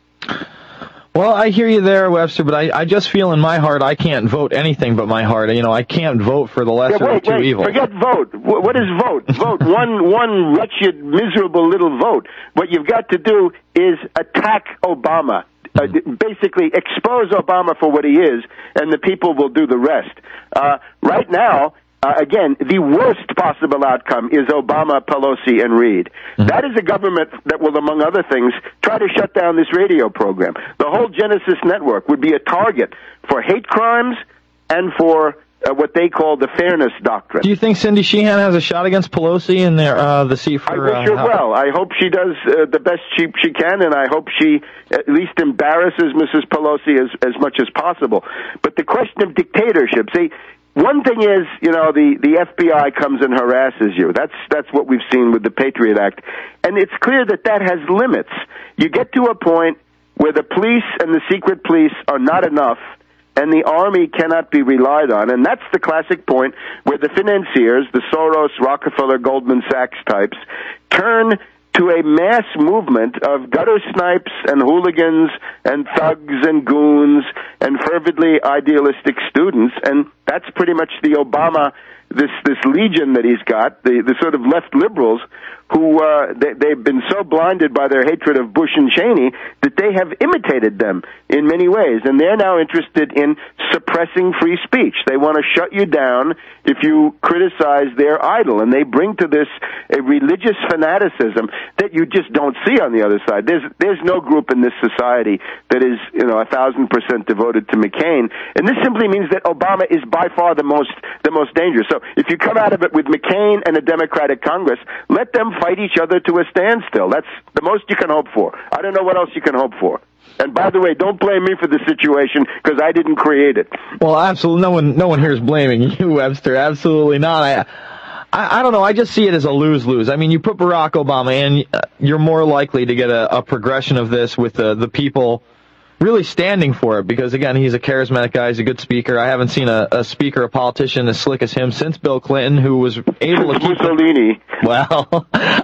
Speaker 2: Well, I hear you there, Webster, but I, I just feel in my heart I can't vote anything but my heart. You know, I can't vote for the lesser
Speaker 24: yeah, wait,
Speaker 2: of two
Speaker 24: wait,
Speaker 2: evils.
Speaker 24: Forget vote. What is vote? Vote. One, one wretched, miserable little vote. What you've got to do is attack Obama. Uh, basically expose Obama for what he is, and the people will do the rest. Uh, right now, uh, again, the worst possible outcome is Obama, Pelosi, and Reid. Mm-hmm. That is a government that will, among other things, try to shut down this radio program. The whole Genesis network would be a target for hate crimes and for Uh, what they call the fairness doctrine.
Speaker 2: Do you think Cindy Sheehan has a shot against Pelosi in their, uh, the seat for...
Speaker 24: I wish
Speaker 2: uh,
Speaker 24: her well. I hope she does uh, the best she, she can, and I hope she at least embarrasses Missus Pelosi as, as much as possible. But the question of dictatorship, see, one thing is, you know, the, the F B I comes and harasses you. That's, that's what we've seen with the Patriot Act. And it's clear that that has limits. You get to a point where the police and the secret police are not enough, and the army cannot be relied on. And that's the classic point where the financiers, the Soros, Rockefeller, Goldman Sachs types, turn to a mass movement of gutter snipes and hooligans and thugs and goons and fervidly idealistic students. And that's pretty much the Obama, this, this legion that he's got, the, the sort of left liberals who uh, they, they've been so blinded by their hatred of Bush and Cheney that they have imitated them in many ways, and they're now interested in suppressing free speech. They want to shut you down if you criticize their idol, and they bring to this a religious fanaticism that you just don't see on the other side. There's there's no group in this society that is, you know, a thousand percent devoted to McCain, and this simply means that Obama is by far the most the most dangerous. So if you come out of it with McCain and a Democratic Congress, let them fight each other to a standstill. That's the most you can hope for. I don't know what else you can hope for. And by the way, don't blame me for the situation because I didn't create it.
Speaker 2: Well, absolutely, no one, no one here is blaming you, Webster. Absolutely not. I, I, I don't know. I just see it as a lose-lose. I mean, you put Barack Obama in, you're more likely to get a, a progression of this with the the people really standing for it because, again, he's a charismatic guy. He's a good speaker. I haven't seen a, a speaker, a politician as slick as him since Bill Clinton, who was able to keep...
Speaker 24: Mussolini.
Speaker 2: Well,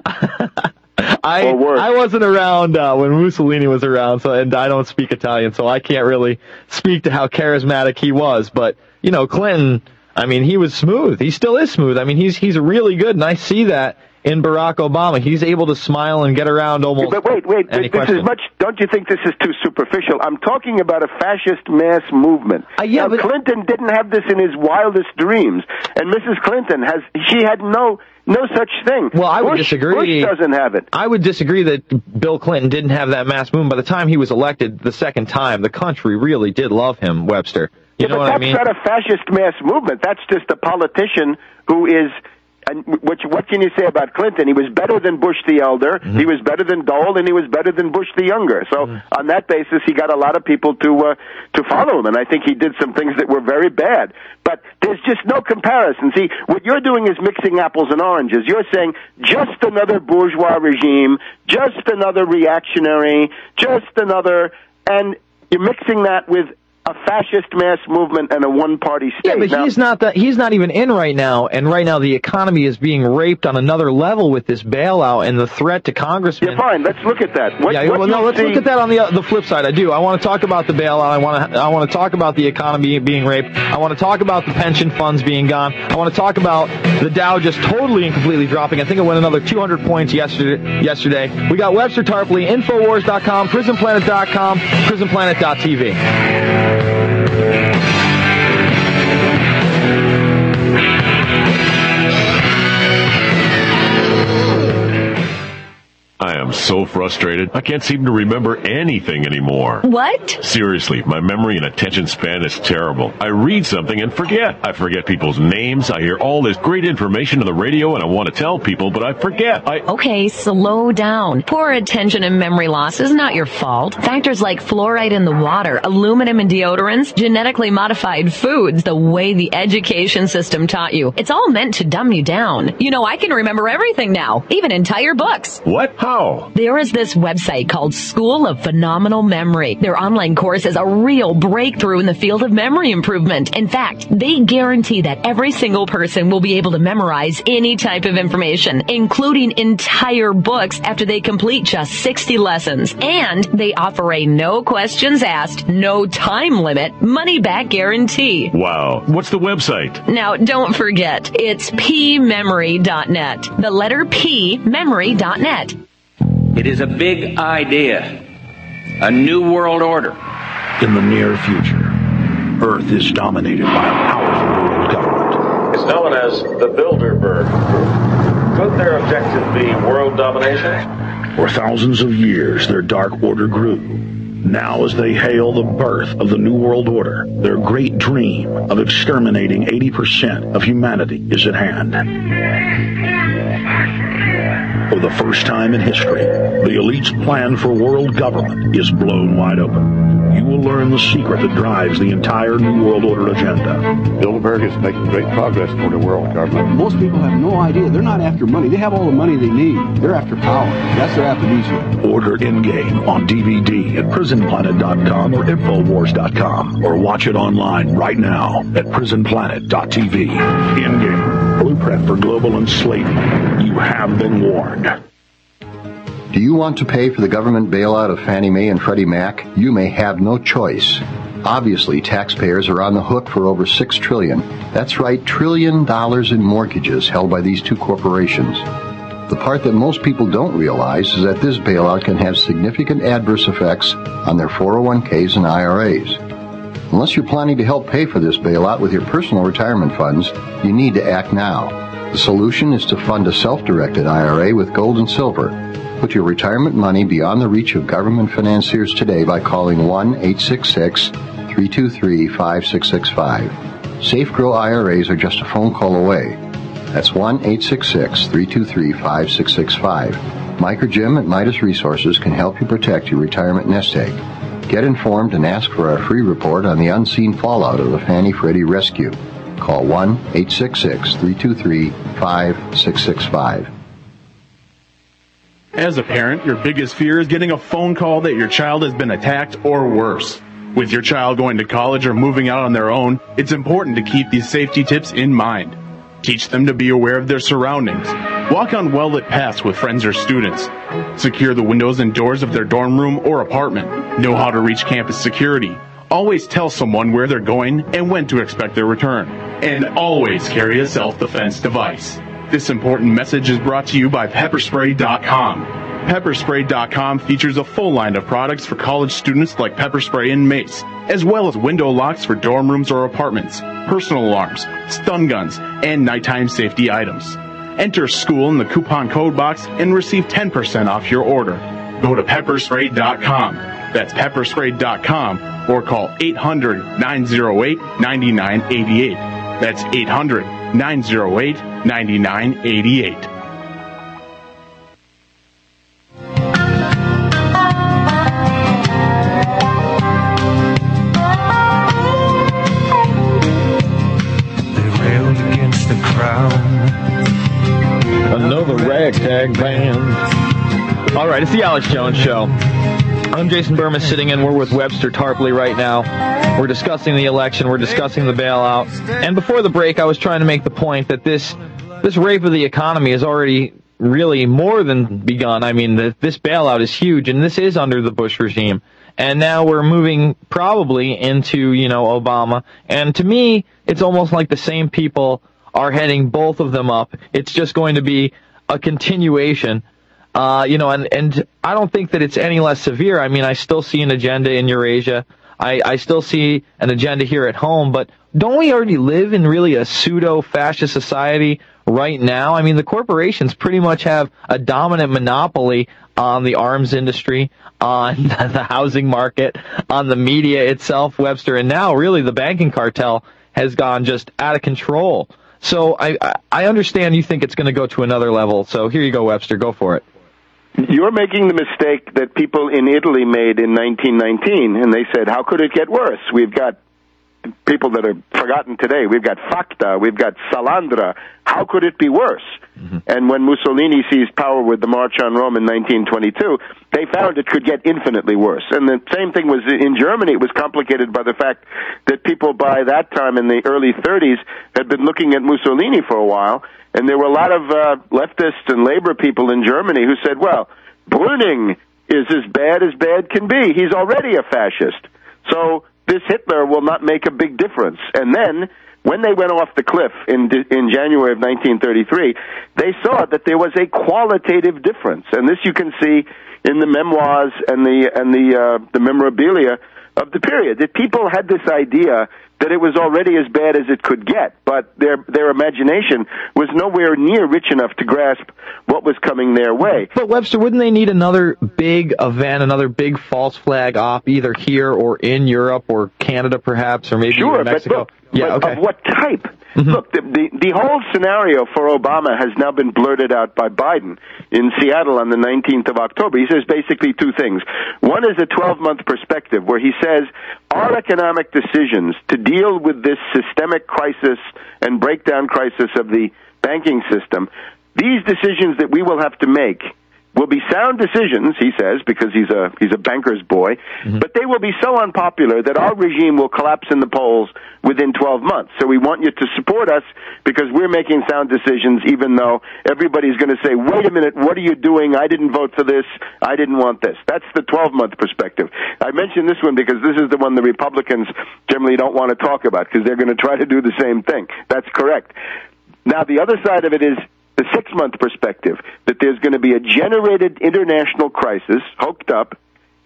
Speaker 2: I I wasn't around uh, when Mussolini was around, so and I don't speak Italian, so I can't really speak to how charismatic he was. But, you know, Clinton, I mean, he was smooth. He still is smooth. I mean, he's he's really good, and I see that in Barack Obama. He's able to smile and get around almost
Speaker 24: But wait, wait,
Speaker 2: any
Speaker 24: this
Speaker 2: question.
Speaker 24: is much, don't you think this is too superficial? I'm talking about a fascist mass movement.
Speaker 2: Uh, yeah,
Speaker 24: now,
Speaker 2: but
Speaker 24: Clinton didn't have this in his wildest dreams, and Missus Clinton has, she had no, No such thing.
Speaker 2: Well, I would
Speaker 24: Bush,
Speaker 2: disagree.
Speaker 24: Bush doesn't have it.
Speaker 2: I would disagree that Bill Clinton didn't have that mass movement. By the time he was elected the second time, the country really did love him, Webster. You
Speaker 24: yeah,
Speaker 2: know
Speaker 24: but
Speaker 2: what
Speaker 24: that's
Speaker 2: I mean?
Speaker 24: not a fascist mass movement. That's just a politician who is... And what, what can you say about Clinton? He was better than Bush the elder, mm-hmm. he was better than Dole, and he was better than Bush the younger. So mm-hmm. on that basis, he got a lot of people to uh, to follow him, and I think he did some things that were very bad. But there's just no comparison. See, what you're doing is mixing apples and oranges. You're saying just another bourgeois regime, just another reactionary, just another, and you're mixing that with a fascist mass movement and a one-party state.
Speaker 2: Yeah, but
Speaker 24: now,
Speaker 2: he's not the, he's not even in right now, and right now the economy is being raped on another level with this bailout and the threat to congressmen.
Speaker 24: Yeah, fine. Let's look at that. What,
Speaker 2: yeah,
Speaker 24: what
Speaker 2: well, no, let's
Speaker 24: see...
Speaker 2: look at that on the uh, the flip side. I do. I want to talk about the bailout. I want to I want to talk about the economy being raped. I want to talk about the pension funds being gone. I want to talk about the Dow just totally and completely dropping. I think it went another two hundred points yesterday. Yesterday, we got Webster Tarpley, Infowars dot com, Prison Planet dot com, Prison Planet dot T V.
Speaker 1: I am so frustrated. I can't seem to remember anything anymore.
Speaker 4: What?
Speaker 1: Seriously, my memory and attention span is terrible. I read something and forget. I forget people's names. I hear all this great information on the radio and I want to tell people, but I forget. I
Speaker 4: Okay, slow down. Poor attention and memory loss is not your fault. Factors like fluoride in the water, aluminum in deodorants, genetically modified foods, the way the education system taught you. It's all meant to dumb you down. You know, I can remember everything now, even entire books.
Speaker 1: What? How?
Speaker 4: There is this website called School of Phenomenal Memory. Their online course is a real breakthrough in the field of memory improvement. In fact, they guarantee that every single person will be able to memorize any type of information, including entire books after they complete just sixty lessons. And they offer a no questions asked, no time limit, money back guarantee.
Speaker 1: Wow. What's the website?
Speaker 4: Now, don't forget, it's p memory dot net. The letter P, memory dot net.
Speaker 7: It is a big idea, a new world order.
Speaker 6: In the near future, Earth is dominated by a powerful world government.
Speaker 8: It's known as the Bilderberg. Could their objective be world domination?
Speaker 6: For thousands of years, their dark order grew. Now, as they hail the birth of the New World Order, their great dream of exterminating eighty percent of humanity is at hand. For the first time in history, the elite's plan for world government is blown wide open. You will learn the secret that drives the entire New World Order agenda.
Speaker 9: Bilderberg is making great progress toward a world government. Most people have no idea. They're not after money. They have all the money they need. They're after power. That's their aphrodisiac.
Speaker 6: Order Endgame on D V D at prison planet dot com or infowars dot com, or watch it online right now at prison planet dot t v. Endgame, blueprint for global enslavement. You have been warned.
Speaker 13: Do you want to pay for the government bailout of Fannie Mae and Freddie Mac? You may have no choice. Obviously, taxpayers are on the hook for over six trillion dollars. That's right, trillion dollars in mortgages held by these two corporations. The part that most people don't realize is that this bailout can have significant adverse effects on their four oh one k's and I R As. Unless you're planning to help pay for this bailout with your personal retirement funds, you need to act now. The solution is to fund a self-directed I R A with gold and silver. Put your retirement money beyond the reach of government financiers today by calling one eight six six, three two three, five six six five. Safe Grow I R As are just a phone call away. That's one eight six six, three two three, five six six five. Mike or Jim at Midas Resources can help you protect your retirement nest egg. Get informed and ask for our free report on the unseen fallout of the Fannie Freddie rescue. Call one eight six six, three two three, five six six five.
Speaker 14: As a parent, your biggest fear is getting a phone call that your child has been attacked or worse. With your child going to college or moving out on their own, it's important to keep these safety tips in mind. Teach them to be aware of their surroundings. Walk on well-lit paths with friends or students. Secure the windows and doors of their dorm room or apartment. Know how to reach campus security. Always tell someone where they're going and when to expect their return. And always carry a self-defense device. This important message is brought to you by pepper spray dot com. pepper spray dot com features a full line of products for college students like pepper spray and mace, as well as window locks for dorm rooms or apartments, personal alarms, stun guns, and nighttime safety items. Enter school in the coupon code box and receive ten percent off your order. Go to pepper spray dot com. That's pepper spray dot com or call eight hundred, nine oh eight, nine nine eight eight. That's eight hundred, nine oh eight, nine nine eight eight.
Speaker 2: Another ragtag band. All right, it's the Alex Jones Show. I'm Jason Bermas sitting in. We're with Webster Tarpley right now. We're discussing the election. We're discussing the bailout. And before the break, I was trying to make the point that this this rape of the economy has already really more than begun. I mean, the, this bailout is huge, and this is under the Bush regime. And now we're moving probably into, you know, Obama. And to me, it's almost like the same people are heading both of them up. It's just going to be a continuation. Uh, you know, and, and I don't think that it's any less severe. I mean, I still see an agenda in Eurasia. I, I still see an agenda here at home, but don't we already live in really a pseudo-fascist society right now? I mean, the corporations pretty much have a dominant monopoly on the arms industry, on the housing market, on the media itself, Webster, and now really the banking cartel has gone just out of control. So I, I understand you think it's going to go to another level. So here you go, Webster. Go for it.
Speaker 24: You're making the mistake that people in Italy made in nineteen nineteen, and they said, how could it get worse? We've got people that are forgotten today. We've got Facta. We've got Salandra. How could it be worse? Mm-hmm. And when Mussolini seized power with the March on Rome in nineteen twenty-two, they found it could get infinitely worse. And the same thing was in Germany. It was complicated by the fact that people by that time in the early thirties had been looking at Mussolini for a while, and there were a lot of uh, leftists and labor people in Germany who said, well, Brüning is as bad as bad can be. He's already a fascist. So this Hitler will not make a big difference. And then, when they went off the cliff in in January of nineteen thirty-three, they saw that there was a qualitative difference, and this you can see in the memoirs and the and the uh, the memorabilia of the period. That people had this idea that it was already as bad as it could get, but their their imagination was nowhere near rich enough to grasp what was coming their way.
Speaker 2: But Webster, wouldn't they need another big event, another big false flag op, either here or in Europe or Canada perhaps, or maybe
Speaker 24: sure,
Speaker 2: even Mexico?
Speaker 24: But look,
Speaker 2: yeah,
Speaker 24: but
Speaker 2: okay.
Speaker 24: Of what type?
Speaker 2: Mm-hmm.
Speaker 24: Look, the, the the whole scenario for Obama has now been blurted out by Biden in Seattle on the nineteenth of October. He says basically two things. One is a twelve-month perspective where he says our economic decisions to deal with this systemic crisis and breakdown crisis of the banking system, these decisions that we will have to make will be sound decisions, he says, because he's a he's a banker's boy, mm-hmm. but they will be so unpopular that our regime will collapse in the polls within twelve months. So we want you to support us because we're making sound decisions, even though everybody's going to say, wait a minute, what are you doing? I didn't vote for this. I didn't want this. That's the twelve-month perspective. I mention this one because this is the one the Republicans generally don't want to talk about because they're going to try to do the same thing. That's correct. Now, the other side of it is the six-month perspective, that there's going to be a generated international crisis, hooked up,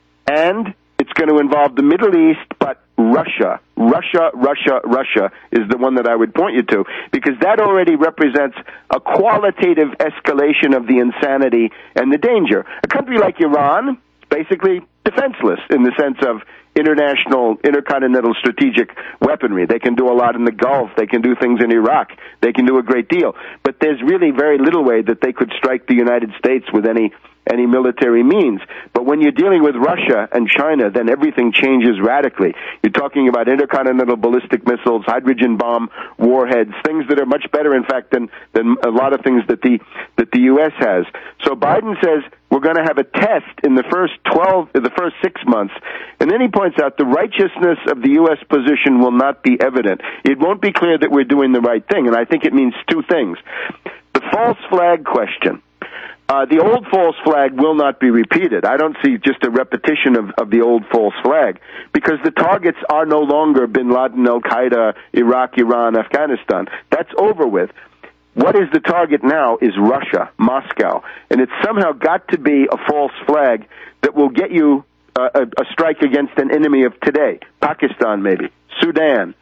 Speaker 24: and it's going to involve the Middle East, but Russia. Russia, Russia, Russia is the one that I would point you to, because that already represents a qualitative escalation of the insanity and the danger. A country like Iran, basically defenseless in the sense of international, intercontinental strategic weaponry. They can do a lot in the Gulf. They can do things in Iraq. They can do a great deal. But there's really very little way that they could strike the United States with any any military means. But when you're dealing with Russia and China, then everything changes radically. You're talking about intercontinental ballistic missiles, hydrogen bomb warheads, things that are much better, in fact, than, than a lot of things that the that the U S has. So Biden says we're going to have a test in the first twelve, the first six months, and then he points out the righteousness of the U S position will not be evident. It won't be clear that we're doing the right thing, and I think it means two things. The false flag question. Uh, the old false flag will not be repeated. I don't see just a repetition of, of the old false flag, because the targets are no longer bin Laden, Al-Qaeda, Iraq, Iran, Afghanistan. That's over with. What is the target now is Russia, Moscow, and it's somehow got to be a false flag that will get you uh, a, a strike against an enemy of today, Pakistan maybe, Sudan,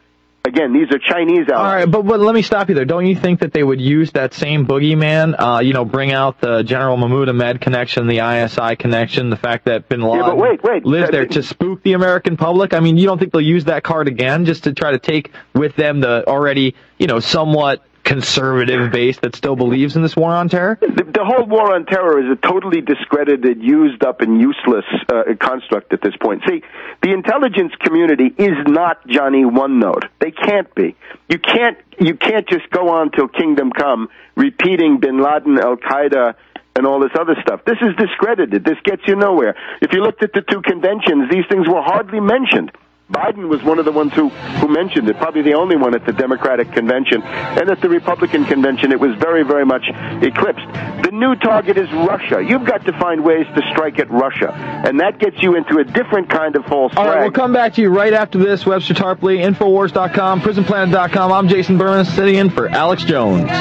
Speaker 24: Again, these are Chinese allies.
Speaker 2: All right, but, but let me stop you there. Don't you think that they would use that same boogeyman, uh, you know, bring out the General Mahmoud Ahmed connection, the I S I connection, the fact that Bin Laden
Speaker 24: yeah, but wait, wait.
Speaker 2: lives there to spook the American public? I mean, you don't think they'll use that card again just to try to take with them the already, you know, somewhat conservative base that still believes in this war on terror?
Speaker 24: The, the whole war on terror is a totally discredited, used up, and useless uh, construct at this point. See, the intelligence community is not Johnny One Note. They can't be. You can't. You can't just go on till kingdom come, repeating Bin Laden, Al Qaeda, and all this other stuff. This is discredited. This gets you nowhere. If you looked at the two conventions, these things were hardly mentioned. Biden was one of the ones who, who mentioned it, probably the only one at the Democratic convention. And at the Republican convention, it was very, very much eclipsed. The new target is Russia. You've got to find ways to strike at Russia. And that gets you into a different kind of false flag.
Speaker 2: All right, we'll come back to you right after this. Webster Tarpley, Infowars dot com, Prison Planet dot com. I'm Jason Berman, sitting in for Alex Jones.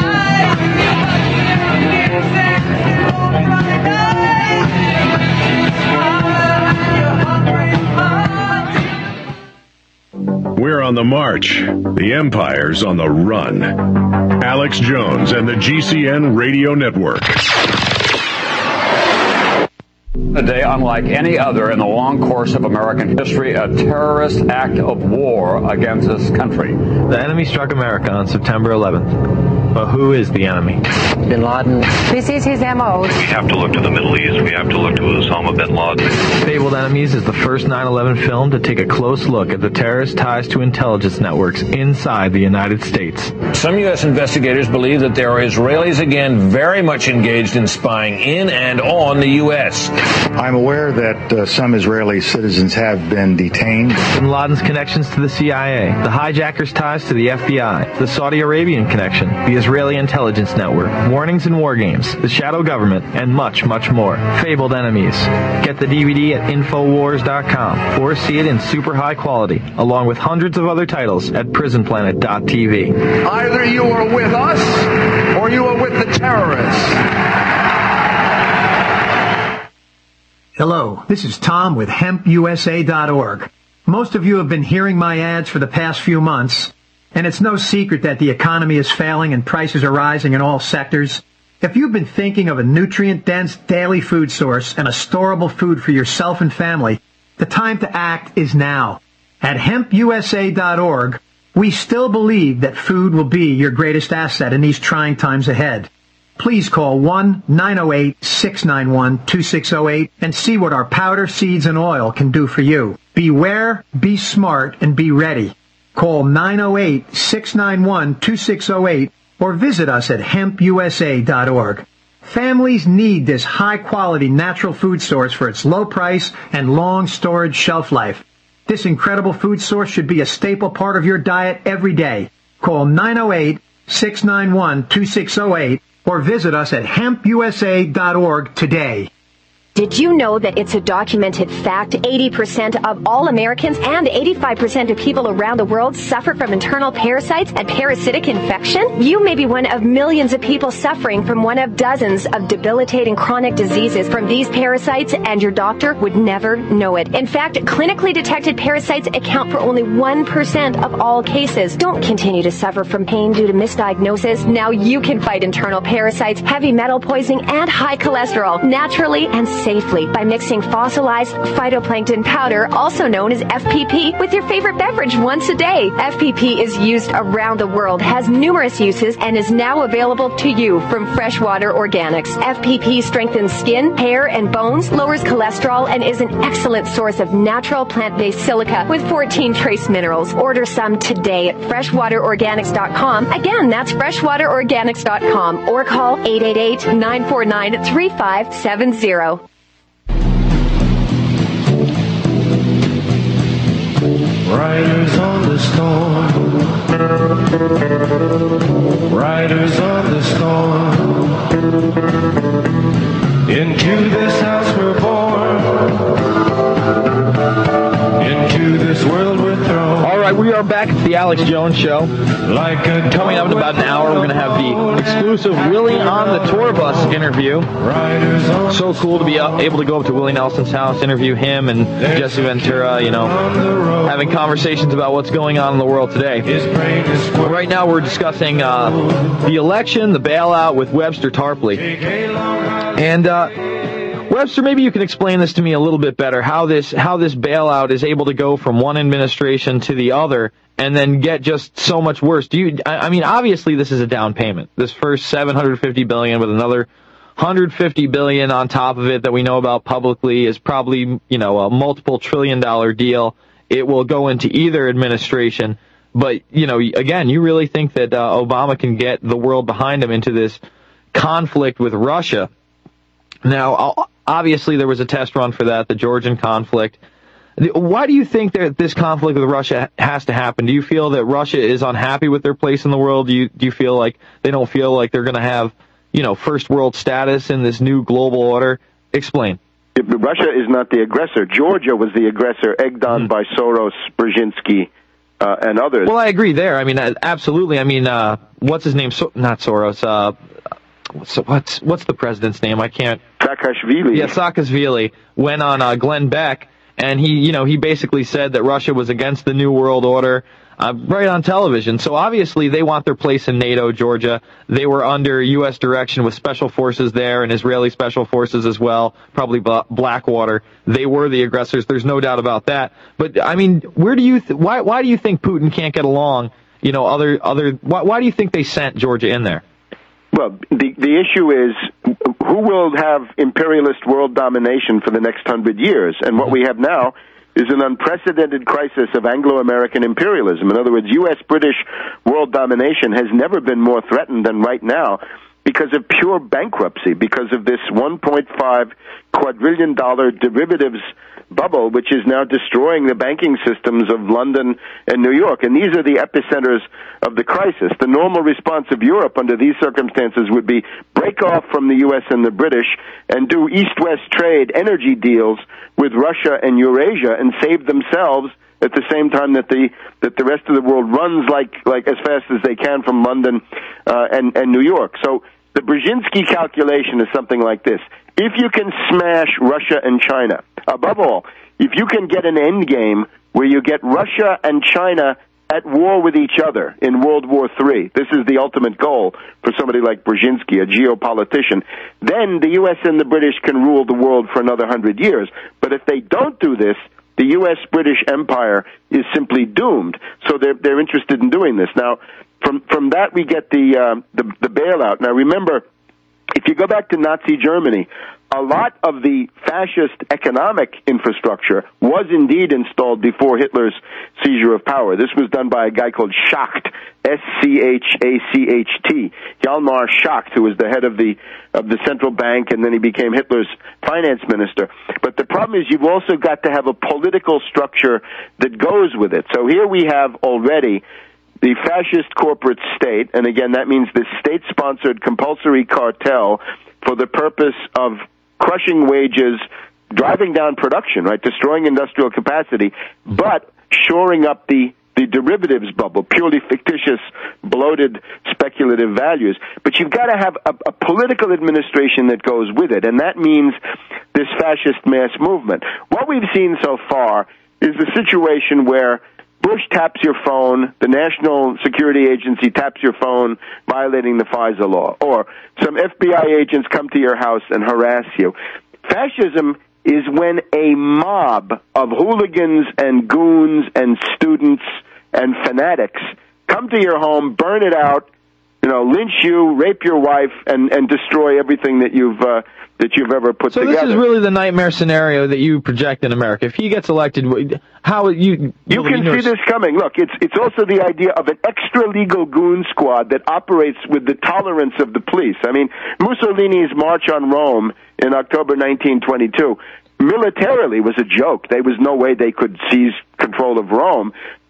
Speaker 1: We're on the march. The empire's on the run. Alex Jones and the G C N Radio Network.
Speaker 19: A day unlike any other in the long course of American history, a terrorist act of war against this country.
Speaker 2: The enemy struck America on September eleventh. But who is the enemy?
Speaker 20: Bin Laden. This is his M O.
Speaker 10: We have to look to the Middle East. We have to look to Osama bin Laden.
Speaker 2: Fabled Enemies is the first nine eleven film to take a close look at the terrorist ties to intelligence networks inside the United States.
Speaker 21: Some U S investigators believe that there are Israelis again very much engaged in spying in and on the U S.
Speaker 22: I'm aware that uh, some Israeli citizens have been detained.
Speaker 2: Bin Laden's connections to the C I A, the hijackers' ties to the F B I, the Saudi Arabian connection, the Israeli intelligence network, warnings in war games, the shadow government, and much, much more. Fabled Enemies. Get the D V D at Infowars dot com or see it in super high quality, along with hundreds of other titles at Prison Planet dot T V.
Speaker 12: Either you are with us or you are with the terrorists.
Speaker 3: Hello, this is Tom with Hemp U S A dot org. Most of you have been hearing my ads for the past few months, and it's no secret that the economy is failing and prices are rising in all sectors. If you've been thinking of a nutrient-dense daily food source and a storable food for yourself and family, the time to act is now. At Hemp U S A dot org, we still believe that food will be your greatest asset in these trying times ahead. Please call one nine oh eight, six nine one, two six oh eight and see what our powder, seeds, and oil can do for you. Beware, be smart, and be ready. Call nine oh eight, six nine one, two six oh eight or visit us at Hemp U S A dot org. Families need this high-quality natural food source for its low price and long storage shelf life. This incredible food source should be a staple part of your diet every day. Call nine oh eight, six nine one, two six oh eight or visit us at Hemp U S A dot org today.
Speaker 11: Did you know that it's a documented fact eighty percent of all Americans and eighty-five percent of people around the world suffer from internal parasites and parasitic infection? You may be one of millions of people suffering from one of dozens of debilitating chronic diseases from these parasites, and your doctor would never know it. In fact, clinically detected parasites account for only one percent of all cases. Don't continue to suffer from pain due to misdiagnosis. Now you can fight internal parasites, heavy metal poisoning, and high cholesterol naturally and safely. Safely by mixing fossilized phytoplankton powder, also known as F P P, with your favorite beverage once a day. F P P is used around the world, has numerous uses, and is now available to you from Freshwater Organics. F P P strengthens skin, hair, and bones, lowers cholesterol, and is an excellent source of natural plant-based silica with fourteen trace minerals. Order some today at freshwater organics dot com. Again, that's freshwater organics dot com, or call eight eight eight, nine four nine, three five seven zero.
Speaker 15: Riders on the storm, riders on the storm, into this house we're born, into this world we're thrown.
Speaker 2: All right, we are back. back. It's the Alex Jones Show. Coming up in about an hour, we're going to have the exclusive Willie on the Tour Bus interview. So cool to be able to go up to Willie Nelson's house, interview him and Jesse Ventura, you know, having conversations about what's going on in the world today. Right now, we're discussing uh, the election, the bailout with Webster Tarpley. And, uh, Webster, maybe you can explain this to me a little bit better, how this how this bailout is able to go from one administration to the other and then get just so much worse. Do you? I, I mean, obviously this is a down payment. This first seven hundred fifty billion dollars with another one hundred fifty billion dollars on top of it that we know about publicly is probably, you know, a multiple trillion dollar deal. It will go into either administration. But, you know, again, you really think that uh, Obama can get the world behind him into this conflict with Russia? Now, I'll, obviously, there was a test run for that, the Georgian conflict. Why do you think that this conflict with Russia has to happen? Do you feel that Russia is unhappy with their place in the world? Do you do you feel like they don't feel like they're going to have, you know, first world status in this new global order? Explain.
Speaker 24: Russia is not the aggressor. Georgia was the aggressor, egged on mm-hmm. by Soros, Brzezinski, uh, and others.
Speaker 2: Well, I agree there. I mean, absolutely. I mean, uh, what's his name? So, not Soros. Uh, So what's what's the president's name? I can't.
Speaker 24: Saakashvili.
Speaker 2: Yeah, Saakashvili went on uh, Glenn Beck, and he, you know, he basically said that Russia was against the New World Order, uh, right on television. So obviously they want their place in NATO. Georgia, they were under U S direction with special forces there and Israeli special forces as well, probably Blackwater. They were the aggressors. There's no doubt about that. But I mean, where do you th- why why do you think Putin can't get along? You know, other other why, why do you think they sent Georgia in there?
Speaker 24: Well, the the issue is who will have imperialist world domination for the next hundred years? And what we have now is an unprecedented crisis of Anglo-American imperialism. In other words, U S British world domination has never been more threatened than right now because of pure bankruptcy, because of this one point five quadrillion dollar derivatives bubble, which is now destroying the banking systems of London and New York. And these are the epicenters of the crisis. The normal response of Europe under these circumstances would be break off from the U S and the British and do east-west trade energy deals with Russia and Eurasia and save themselves at the same time that the that the rest of the world runs like like as fast as they can from London uh, and and New York. So the Brzezinski calculation is something like this: if you can smash Russia and China, above all, if you can get an end game where you get Russia and China at war with each other in World War Three, this is the ultimate goal for somebody like Brzezinski, a geopolitician, then the U S and the British can rule the world for another hundred years. But if they don't do this, the U S-British empire is simply doomed. So they're they're interested in doing this. Now, from from that we get the uh, the, the bailout. Now, remember, if you go back to Nazi Germany, a lot of the fascist economic infrastructure was indeed installed before Hitler's seizure of power. This was done by a guy called Schacht, S C H A C H T, Hjalmar Schacht, who was the head of the of the central bank, and then he became Hitler's finance minister. But the problem is you've also got to have a political structure that goes with it. So here we have already the fascist corporate state, and again, that means the state-sponsored compulsory cartel for the purpose of crushing wages, driving down production, right, destroying industrial capacity, but shoring up the, the derivatives bubble, purely fictitious, bloated, speculative values. But you've got to have a, a political administration that goes with it, and that means this fascist mass movement. What we've seen so far is the situation where Bush taps your phone, the National Security Agency taps your phone, violating the FISA law, or some F B I agents come to your house and harass you. Fascism is when a mob of hooligans and goons and students and fanatics come to your home, burn it out, you know, lynch you, rape your wife, and, and destroy everything that you've uh, that you've ever put
Speaker 2: so
Speaker 24: together.
Speaker 2: So this is really the nightmare scenario that you project in America. If he gets elected, how you
Speaker 24: you can see this coming. Look, it's it's also the idea of an extra legal goon squad that operates with the tolerance of the police. I mean, Mussolini's March on Rome in October nineteen twenty-two militarily was a joke. There was no way they could seize control of Rome, but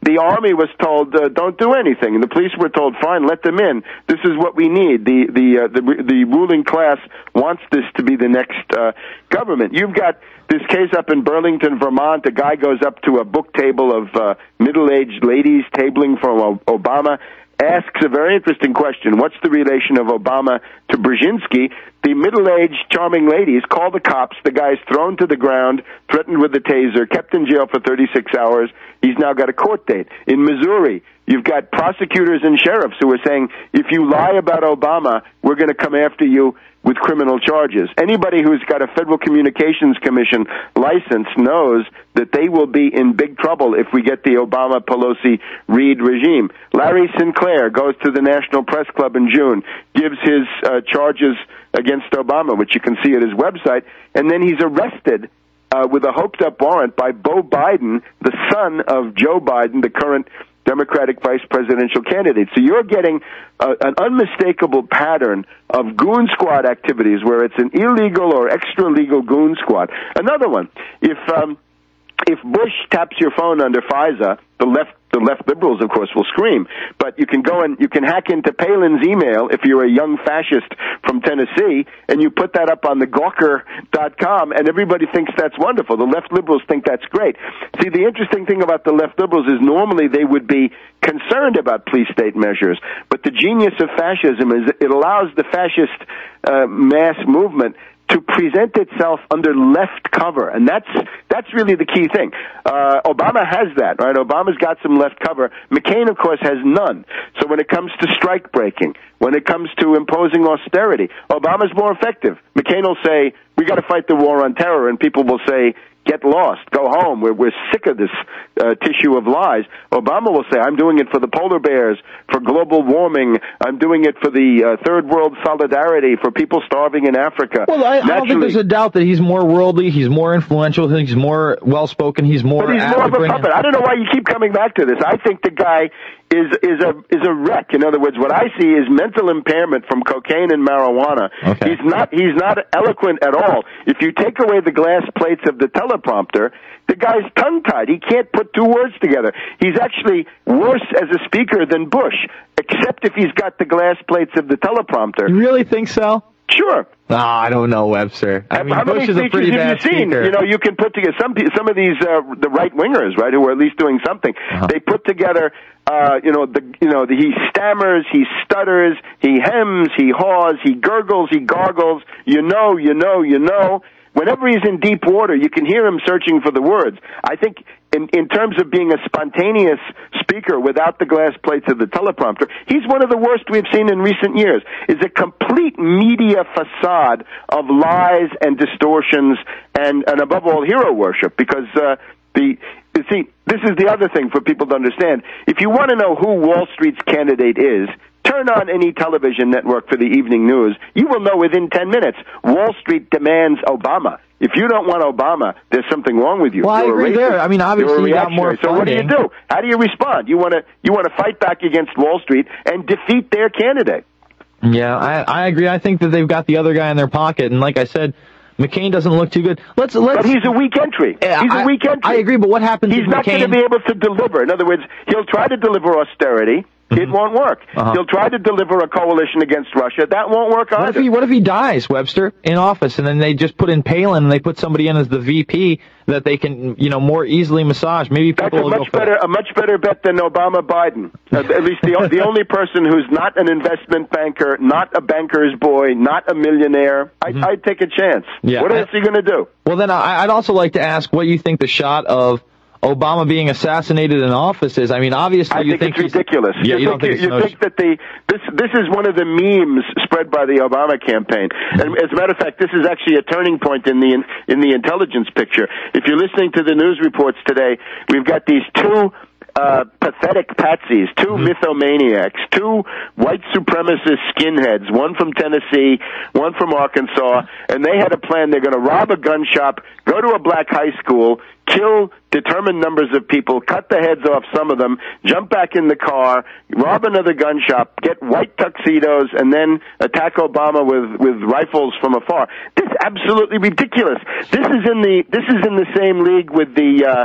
Speaker 24: The Army was told, uh, don't do anything. And the police were told, fine, let them in. This is what we need. The the uh, the, the ruling class wants this to be the next uh, government. You've got this case up in Burlington, Vermont. A guy goes up to a book table of uh, middle-aged ladies tabling for Obama, asks a very interesting question. What's the relation of Obama to Brzezinski? The middle-aged, charming ladies call the cops. The guy's thrown to the ground, threatened with a taser, kept in jail for thirty-six hours. He's now got a court date. In Missouri, you've got prosecutors and sheriffs who are saying, if you lie about Obama, we're going to come after you with criminal charges. Anybody who's got a Federal Communications Commission license knows that they will be in big trouble if we get the Obama, Pelosi, Reid regime. Larry Sinclair goes to the National Press Club in June, gives his uh, charges against Obama, which you can see at his website, and then he's arrested uh, with a hoped-up warrant by Beau Biden, the son of Joe Biden, the current Democratic vice presidential candidate. So you're getting uh, an unmistakable pattern of goon squad activities where it's an illegal or extra-legal goon squad. Another one, if um, if Bush taps your phone under FISA, the left the left liberals, of course, will scream. But you can go and you can hack into Palin's email if you're a young fascist from Tennessee, and you put that up on the Gawker dot com, and everybody thinks that's wonderful. The left liberals think that's great. See, the interesting thing about the left liberals is normally they would be concerned about police-state measures, but the genius of fascism is it allows the fascist uh, mass movement to present itself under left cover, and that's that's really the key thing. Uh, Obama has that, right? Obama's got some left cover. McCain, of course, has none. So when it comes to strike breaking, when it comes to imposing austerity, Obama's more effective. McCain will say, we got to fight the war on terror, and people will say, get lost, go home. We're, we're sick of this uh, tissue of lies. Obama will say, I'm doing it for the polar bears, for global warming. I'm doing it for the uh, third world solidarity, for people starving in Africa.
Speaker 2: Well, I, I don't think there's a doubt that he's more worldly, he's more influential, he's more well-spoken, he's more...
Speaker 24: But he's more of a puppet. I don't know why you keep coming back to this. I think the guy is is a is a wreck. In other words, what I see is mental impairment from cocaine and marijuana.
Speaker 2: Okay.
Speaker 24: He's not he's not eloquent at all. If you take away the glass plates of the teleprompter, the guy's tongue-tied. He can't put two words together. He's actually worse as a speaker than Bush, except if he's got the glass plates of the teleprompter.
Speaker 2: You really think so?
Speaker 24: Sure.
Speaker 2: Oh, I don't know, Webster. I mean,
Speaker 24: How
Speaker 2: Bush
Speaker 24: many
Speaker 2: is a pretty
Speaker 24: speeches have
Speaker 2: bad
Speaker 24: you seen?
Speaker 2: speaker.
Speaker 24: You know, you can put together some pe- some of these uh, the right wingers, right, who are at least doing something.
Speaker 2: Uh-huh.
Speaker 24: They put together, uh, you know, the you know, the, he stammers, he stutters, he hems, he haws, he gurgles, he gargles. You know, you know, you know. Whenever he's in deep water, you can hear him searching for the words. I think in, in terms of being a spontaneous speaker without the glass plates of the teleprompter, he's one of the worst we've seen in recent years. It's a complete media facade of lies and distortions and, and above all, hero worship. Because uh, the you see, this is the other thing for people to understand. If you want to know who Wall Street's candidate is, turn on any television network for the evening news. You will know within ten minutes. Wall Street demands Obama. If you don't want Obama, there's something wrong with you.
Speaker 2: Well,
Speaker 24: You're
Speaker 2: I agree there. I mean, obviously you got more funding.
Speaker 24: So what do you do? How do you respond? You want to you want to fight back against Wall Street and defeat their candidate.
Speaker 2: Yeah, I, I agree. I think that they've got the other guy in their pocket, and like I said, McCain doesn't look too good. Let's let's.
Speaker 24: But he's a weak entry. He's
Speaker 2: I,
Speaker 24: a weak entry.
Speaker 2: I agree, but what happens?
Speaker 24: He's
Speaker 2: if
Speaker 24: not
Speaker 2: McCain...
Speaker 24: going to be able to deliver. In other words, he'll try to deliver austerity. It won't work.
Speaker 2: Uh-huh.
Speaker 24: He'll try to deliver a coalition against Russia. That won't work either.
Speaker 2: What if he, what if he dies, Webster, in office, and then they just put in Palin and they put somebody in as the V P that they can, you know, more easily massage? Maybe people
Speaker 24: That's a
Speaker 2: will
Speaker 24: much
Speaker 2: go for
Speaker 24: better
Speaker 2: that.
Speaker 24: a much better bet than Obama Biden. Uh, at least the the only person who's not an investment banker, not a banker's boy, not a millionaire. I, mm-hmm. I'd take a chance.
Speaker 2: Yeah.
Speaker 24: What else are you going to do?
Speaker 2: Well, then I, I'd also like to ask what you think the shot of Obama being assassinated in office is. I mean, obviously,
Speaker 24: I
Speaker 2: you
Speaker 24: think,
Speaker 2: think
Speaker 24: it's ridiculous.
Speaker 2: Yeah,
Speaker 24: you,
Speaker 2: you don't
Speaker 24: think,
Speaker 2: think,
Speaker 24: you,
Speaker 2: it's
Speaker 24: you
Speaker 2: no
Speaker 24: think that the this this is one of the memes spread by the Obama campaign. And as a matter of fact, this is actually a turning point in the in the intelligence picture. If you're listening to the news reports today, we've got these two uh pathetic patsies, two mm-hmm. mythomaniacs, two white supremacist skinheads, one from Tennessee, one from Arkansas, and they had a plan. They're going to rob a gun shop, go to a black high school, kill determined numbers of people, cut the heads off some of them, jump back in the car, rob another gun shop, get white tuxedos, and then attack Obama with, with rifles from afar. This is absolutely ridiculous. This is in the this is in the same league with the uh,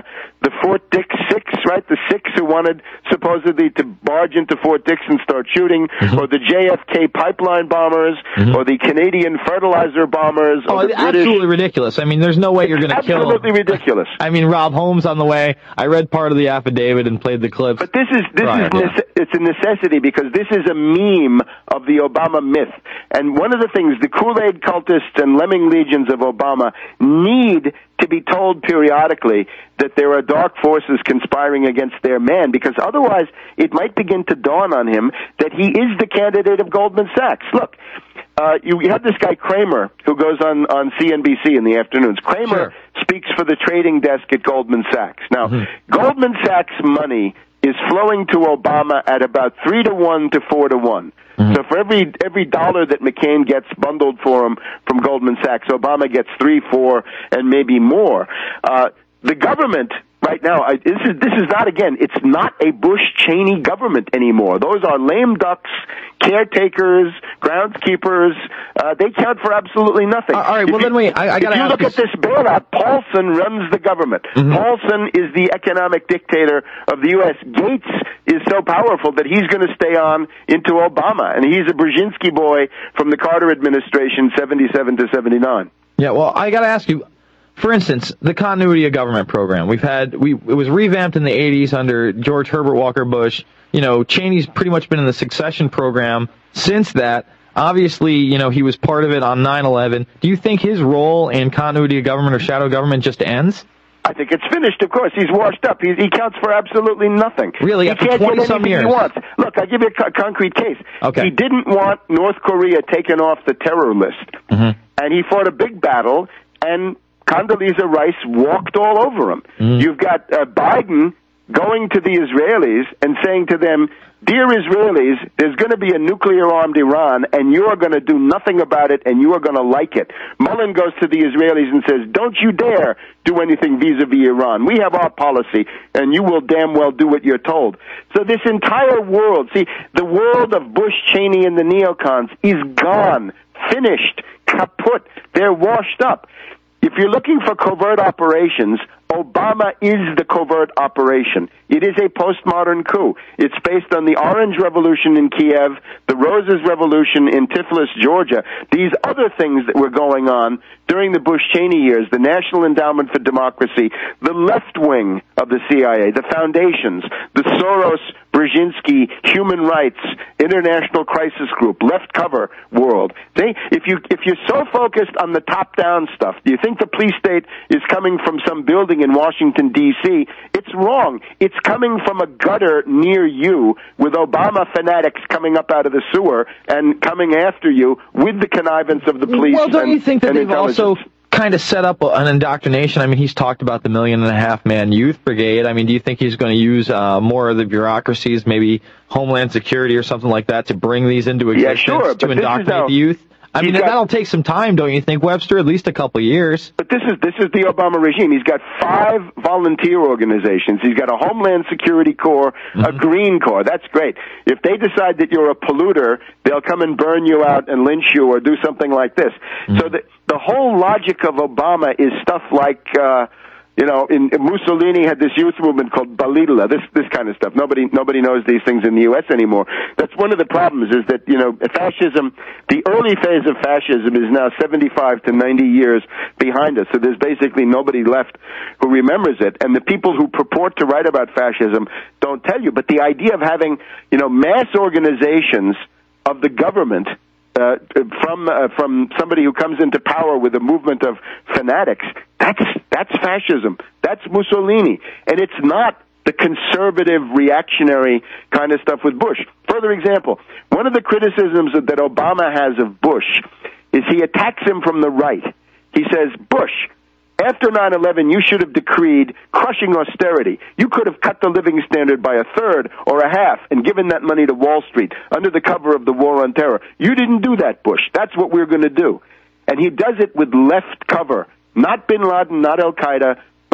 Speaker 24: the Fort Dix Six, right? The six who wanted supposedly to barge into Fort Dix and start shooting, mm-hmm. or the J F K pipeline bombers, mm-hmm. or the Canadian fertilizer bombers.
Speaker 2: Oh,
Speaker 24: or the
Speaker 2: absolutely
Speaker 24: British.
Speaker 2: ridiculous. I mean, there's no way you're going to kill.
Speaker 24: Absolutely ridiculous.
Speaker 2: I mean, Rob Holmes on the way. I read part of the affidavit and played the clips.
Speaker 24: But this is this
Speaker 2: right,
Speaker 24: is
Speaker 2: yeah.
Speaker 24: nece- it's a necessity because this is a meme of the Obama myth. And one of the things the Kool-Aid cultists and lemming legions of Obama need to be told periodically that there are dark forces conspiring against their man, because otherwise it might begin to dawn on him that he is the candidate of Goldman Sachs. Look, uh, you have this guy Kramer who goes on, on C N B C in the afternoons. Kramer
Speaker 2: sure.
Speaker 24: speaks for the trading desk at Goldman Sachs. Now, mm-hmm. Goldman Sachs money is flowing to Obama at about three to one to four to one. Mm-hmm. So for every every dollar that McCain gets bundled for him from Goldman Sachs, Obama gets three, four, and maybe more. Uh, the government right now, I, this is this is not again. It's not a Bush-Cheney government anymore. Those are lame ducks, caretakers, groundskeepers. Uh, they count for absolutely nothing.
Speaker 2: All right. Well,
Speaker 24: if
Speaker 2: then
Speaker 24: you,
Speaker 2: wait. I, I got
Speaker 24: to. If you look at this bailout, Paulson runs the government. Mm-hmm. Paulson is the economic dictator of the U S Gates is so powerful that he's going to stay on into Obama, and he's a Brzezinski boy from the Carter administration, seventy-seven to seventy-nine.
Speaker 2: Yeah. Well, I got to ask you. For instance, the continuity of government program. We've had, we, it was revamped in the eighties under George Herbert Walker Bush. You know, Cheney's pretty much been in the succession program since that. Obviously, you know, he was part of it on nine eleven. Do you think his role in continuity of government or shadow government just ends?
Speaker 24: I think it's finished, of course. He's washed up. He, he counts for absolutely nothing.
Speaker 2: Really?
Speaker 24: He
Speaker 2: After
Speaker 24: can't get
Speaker 2: twenty-some
Speaker 24: anything
Speaker 2: years?
Speaker 24: he wants. Look, I'll give you a co- concrete case.
Speaker 2: Okay.
Speaker 24: He didn't want North Korea taken off the terror list.
Speaker 2: Mm-hmm.
Speaker 24: And he fought a big battle, and Condoleezza Rice walked all over him.
Speaker 2: Mm.
Speaker 24: You've got uh, Biden going to the Israelis and saying to them, dear Israelis, there's going to be a nuclear-armed Iran, and you are going to do nothing about it, and you are going to like it. Mullen goes to the Israelis and says, don't you dare do anything vis-a-vis Iran. We have our policy, and you will damn well do what you're told. So this entire world, see, the world of Bush, Cheney, and the neocons is gone, finished, kaput. They're washed up. If you're looking for covert operations, Obama is the covert operation. It is a postmodern coup. It's based on the Orange Revolution in Kiev, the Roses Revolution in Tiflis, Georgia. These other things that were going on during the Bush-Cheney years, the National Endowment for Democracy, the left wing of the C I A, the foundations, the Soros, Brzezinski, human rights, international crisis group, left cover world. They, if you if you're so focused on the top-down stuff, do you think the police state is coming from some building in Washington, D C? It's wrong. It's coming from a gutter near you with Obama fanatics coming up out of the sewer and coming after you with the connivance of the police.
Speaker 2: Well, don't
Speaker 24: and,
Speaker 2: you think that
Speaker 24: and
Speaker 2: they've also kind of set up an indoctrination? I mean, he's talked about the million and a half man youth brigade. I mean, do you think he's going to use uh, more of the bureaucracies, maybe Homeland Security or something like that, to bring these into existence,
Speaker 24: yeah, sure,
Speaker 2: to indoctrinate
Speaker 24: now,
Speaker 2: the youth? I mean,
Speaker 24: got,
Speaker 2: that'll take some time, don't you think, Webster? At least a couple of years.
Speaker 24: But this is this is the Obama regime. He's got five volunteer organizations. He's got a Homeland Security Corps, mm-hmm. a Green Corps. That's great. If they decide that you're a polluter, they'll come and burn you out and lynch you or do something like this. Mm-hmm. So the the whole logic of Obama is stuff like. Uh, You know, in, in Mussolini had this youth movement called Balilla, this this kind of stuff. Nobody nobody knows these things in the U S anymore. That's one of the problems, is that, you know, fascism, the early phase of fascism is now seventy-five to ninety years behind us. So there's basically nobody left who remembers it. And the people who purport to write about fascism don't tell you. But the idea of having, you know, mass organizations of the government Uh, from uh, from somebody who comes into power with a movement of fanatics, that's that's fascism. That's Mussolini. And it's not the conservative, reactionary kind of stuff with Bush. Further example, one of the criticisms that Obama has of Bush is he attacks him from the right. He says, Bush, after nine eleven, you should have decreed crushing austerity. You could have cut the living standard by a third or a half and given that money to Wall Street under the cover of the war on terror. You didn't do that, Bush. That's what we're going to do. And he does it with left cover. Not bin Laden, not Al-Qaeda,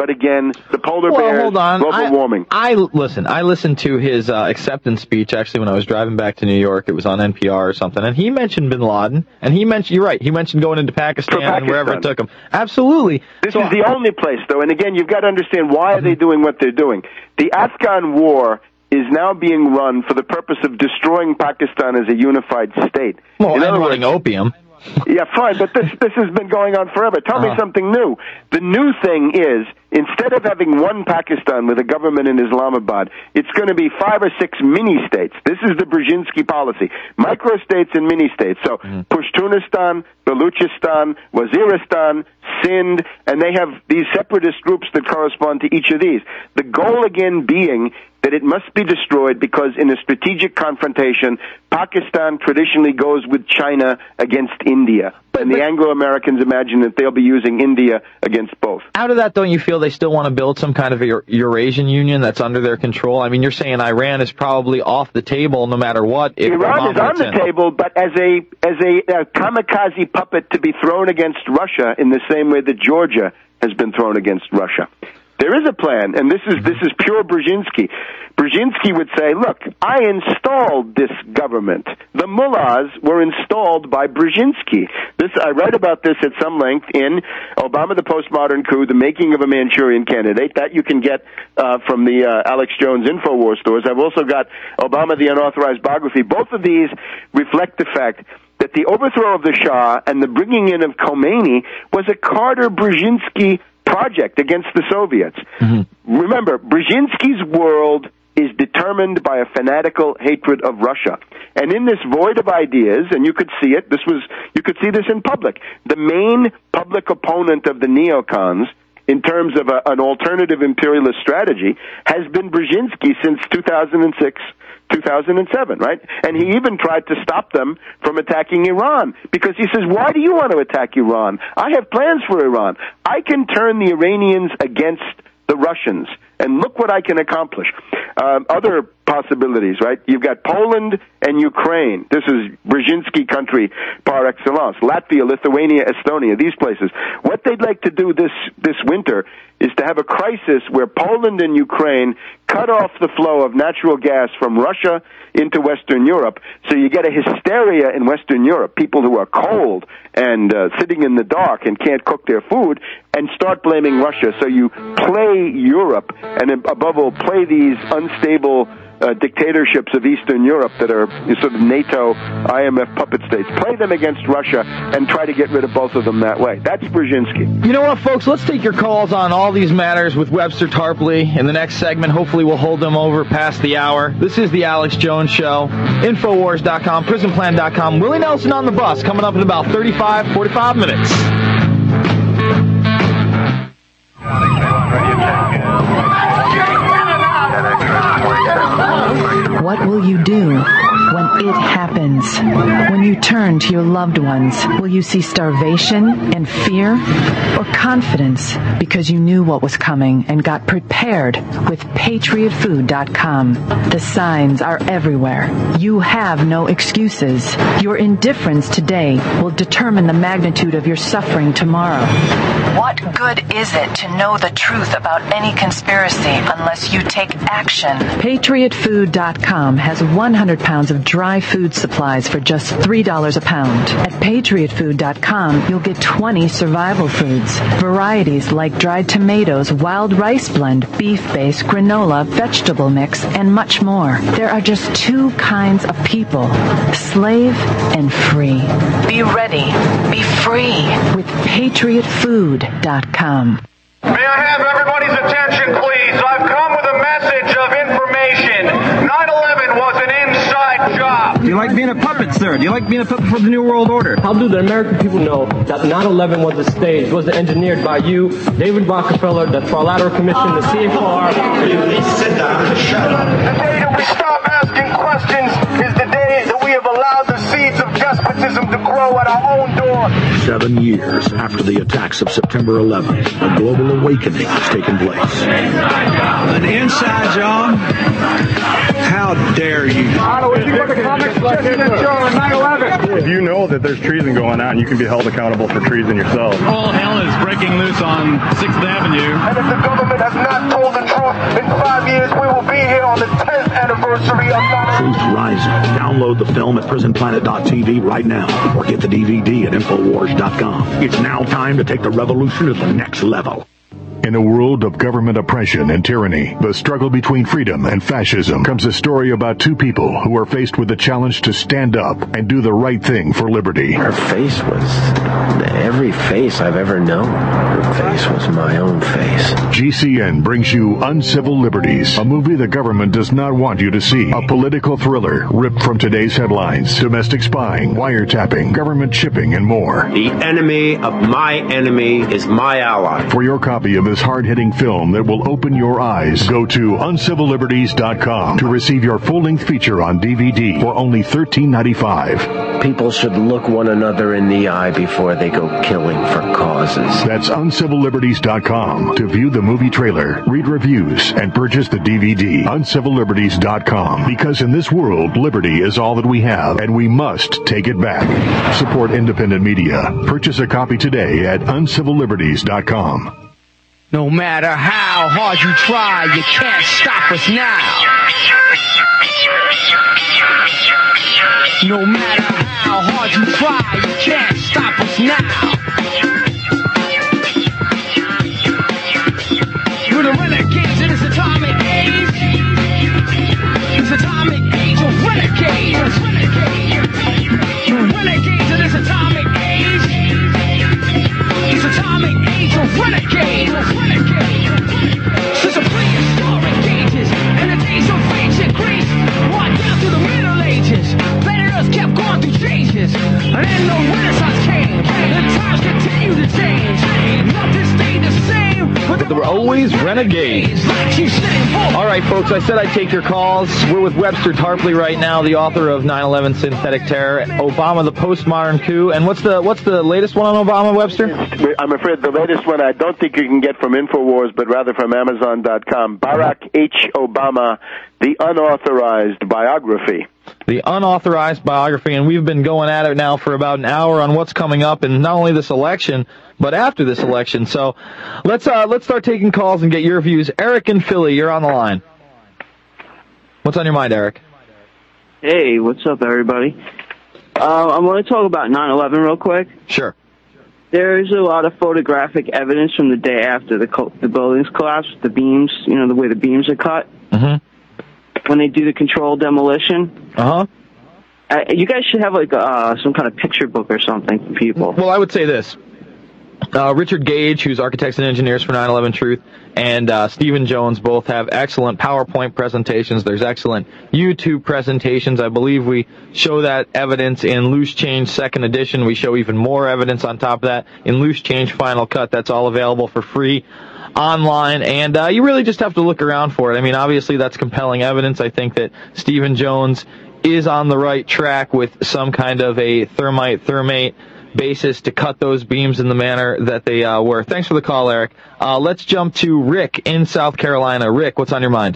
Speaker 24: but again, the polar
Speaker 2: well,
Speaker 24: bears,
Speaker 2: hold on.
Speaker 24: global
Speaker 2: I,
Speaker 24: warming.
Speaker 2: I listen. I listened to his uh, acceptance speech actually when I was driving back to New York. It was on N P R or something, and he mentioned Bin Laden, and he mentioned. You're right. He mentioned going into Pakistan,
Speaker 24: Pakistan.
Speaker 2: and wherever it took him. Absolutely.
Speaker 24: This
Speaker 2: so,
Speaker 24: is the only place, though, and again, you've got to understand why are they doing what they're doing. The Afghan war is now being run for the purpose of destroying Pakistan as a unified state.
Speaker 2: Well,
Speaker 24: In
Speaker 2: and
Speaker 24: other
Speaker 2: running
Speaker 24: words,
Speaker 2: opium.
Speaker 24: Yeah, fine, but this this has been going on forever. Tell
Speaker 2: uh-huh.
Speaker 24: me something new. The new thing is, instead of having one Pakistan with a government in Islamabad, it's going to be five or six mini-states. This is the Brzezinski policy. Micro-states and mini-states. So, mm. Pashtunistan, Baluchistan, Waziristan, Sindh, and they have these separatist groups that correspond to each of these. The goal, again, being that it must be destroyed because in a strategic confrontation, Pakistan traditionally goes with China against India. And the Anglo-Americans imagine that they'll be using India against both.
Speaker 2: Out of that, don't you feel they still want to build some kind of a Eurasian Union that's under their control? I mean, you're saying Iran is probably off the table no matter what. If
Speaker 24: Iran is on the in. table, but as a as a, a kamikaze puppet to be thrown against Russia in the same way that Georgia has been thrown against Russia. There is a plan, and this is this is pure Brzezinski. Brzezinski would say, look, I installed this government. The mullahs were installed by Brzezinski. This, I write about this at some length in Obama, the Postmodern Coup, The Making of a Manchurian Candidate. That you can get uh, from the uh, Alex Jones InfoWars stores. I've also got Obama, the Unauthorized Biography. Both of these reflect the fact that the overthrow of the Shah and the bringing in of Khomeini was a Carter-Brzezinski project against the Soviets. Mm-hmm. Remember, Brzezinski's world is determined by a fanatical hatred of Russia. And in this void of ideas, and you could see it, this was, you could see this in public, the main public opponent of the neocons in terms of a, an alternative imperialist strategy has been Brzezinski since two thousand six, two thousand seven, right? And he even tried to stop them from attacking Iran because he says, why do you want to attack Iran? I have plans for Iran. I can turn the Iranians against the Russians, and look what I can accomplish. Um, other possibilities, right? You've got Poland and Ukraine. This is Brzezinski country par excellence. Latvia, Lithuania, Estonia, these places. What they'd like to do this, this winter is to have a crisis where Poland and Ukraine cut off the flow of natural gas from Russia into Western Europe, so you get a hysteria in Western Europe, people who are cold and uh, sitting in the dark and can't cook their food, and start blaming Russia. So you play Europe, and above all, play these unstable uh, dictatorships of Eastern Europe that are sort of NATO, I M F puppet states. Play them against Russia and try to get rid of both of them that way. That's Brzezinski.
Speaker 2: You know what, folks? Let's take your calls on all these matters with Webster Tarpley in the next segment. Hopefully we'll hold them over past the hour. This is the Alex Jones Show. Infowars dot com, prison plan dot com. Willie Nelson on the bus coming up in about thirty-five, forty-five minutes.
Speaker 5: What will you do when it happens? When you turn to your loved ones, will you see starvation and fear, or confidence because you knew what was coming and got prepared with Patriot Food dot com? The signs are everywhere. You have no excuses. Your indifference today will determine the magnitude of your suffering tomorrow. What good is it to know the truth about any conspiracy unless you take action? Patriot Food dot com has one hundred pounds of dry food supplies for just three dollars a pound. At Patriot Food dot com, you'll get twenty survival foods. Varieties like dried tomatoes, wild rice blend, beef-based granola, vegetable mix, and much more. There are just two kinds of people, slave and free. Be ready. Be free with Patriot Food dot com.
Speaker 16: May I have everybody's attention, please? I've come with a message of information. nine eleven was an inside job.
Speaker 17: Do you like being a puppet, sir? Do you like being a puppet for the New World Order?
Speaker 18: How do the American people know that nine eleven was a stage, was engineered by you, David Rockefeller, the Trilateral Commission, the C F R?
Speaker 16: Please sit down and shut up. The day that we stop asking questions is the day that we have allowed the seeds of justice despotism to grow at our own door.
Speaker 6: Seven years after the attacks of September eleventh, a global awakening has taken place.
Speaker 4: An inside job? How dare you?
Speaker 7: If you know that there's treason going on, you can be held accountable for treason yourself.
Speaker 8: All hell is breaking loose on sixth Avenue.
Speaker 16: And if the government has not told the truth, in five years we will be here on the tenth anniversary of nine eleven.
Speaker 6: Truth Rising. Download the film at prison planet dot t v right now, or get the D V D at infowars dot com. It's now time to take the revolution to the next level.
Speaker 23: In a world of government oppression and tyranny, the struggle between freedom and fascism, comes a story about two people who are faced with the challenge to stand up and do the right thing for liberty.
Speaker 25: Her face was every face I've ever known. Her face was my own face.
Speaker 23: G C N brings you Uncivil Liberties, a movie the government does not want you to see. A political thriller ripped from today's headlines. Domestic spying, wiretapping, government chipping, and more.
Speaker 25: The enemy of my enemy is my ally.
Speaker 23: For your copy of this hard-hitting film that will open your eyes, go to uncivil liberties dot com to receive your full-length feature on D V D for only thirteen ninety-five.
Speaker 25: People should look one another in the eye before they go killing for causes.
Speaker 23: That's uncivil liberties dot com to view the movie trailer, read reviews, and purchase the D V D. uncivil liberties dot com, because in this world, liberty is all that we have, and we must take it back. Support independent media. Purchase a copy today at uncivil liberties dot com.
Speaker 26: No matter how hard you try, you can't stop us now. No matter how hard you try, you can't stop us now. We're the renegades in this atomic age. This atomic age of renegades. We're renegades in this atomic age. This atomic age of renegades. Since the prehistoric ages and the days of ancient Greece, right down through the Middle Ages, planet Earth kept going through changes, and then the Renaissance came, and times continue to change. Nothing stayed the same.
Speaker 2: They're always renegades. All right, folks, I said I'd take your calls. We're with Webster Tarpley right now, the author of nine eleven Synthetic Terror, Obama, the Postmodern Coup. And what's the what's the latest one on Obama, Webster?
Speaker 24: I'm afraid the latest one I don't think you can get from InfoWars, but rather from Amazon dot com. Barack H. Obama, the unauthorized biography.
Speaker 2: The unauthorized biography, and we've been going at it now for about an hour on what's coming up, and not only this election, but after this election. So let's uh, let's start taking calls and get your views. Eric in Philly, you're on the line. What's on your mind, Eric?
Speaker 27: Hey, what's up, everybody? Uh, I want to talk about nine eleven real quick.
Speaker 2: Sure.
Speaker 27: There's a lot of photographic evidence from the day after the co- the buildings collapsed, the beams, you know, the way the beams are cut.
Speaker 2: Mm-hmm.
Speaker 27: When they do the controlled demolition.
Speaker 2: Uh-huh.
Speaker 27: Uh, you guys should have, like, uh, some kind of picture book or something for people.
Speaker 2: Well, I would say this. Uh, Richard Gage, who's Architects and Engineers for nine eleven Truth, and uh, Stephen Jones both have excellent PowerPoint presentations. There's excellent YouTube presentations. I believe we show that evidence in Loose Change second edition. We show even more evidence on top of that in Loose Change Final Cut. That's all available for free online, and uh, you really just have to look around for it. I mean, obviously that's compelling evidence. I think that Stephen Jones is on the right track with some kind of a thermite thermate basis to cut those beams in the manner that they uh, were. Thanks for the call, Eric. Uh, let's jump to Rick in South Carolina. Rick, what's on your mind?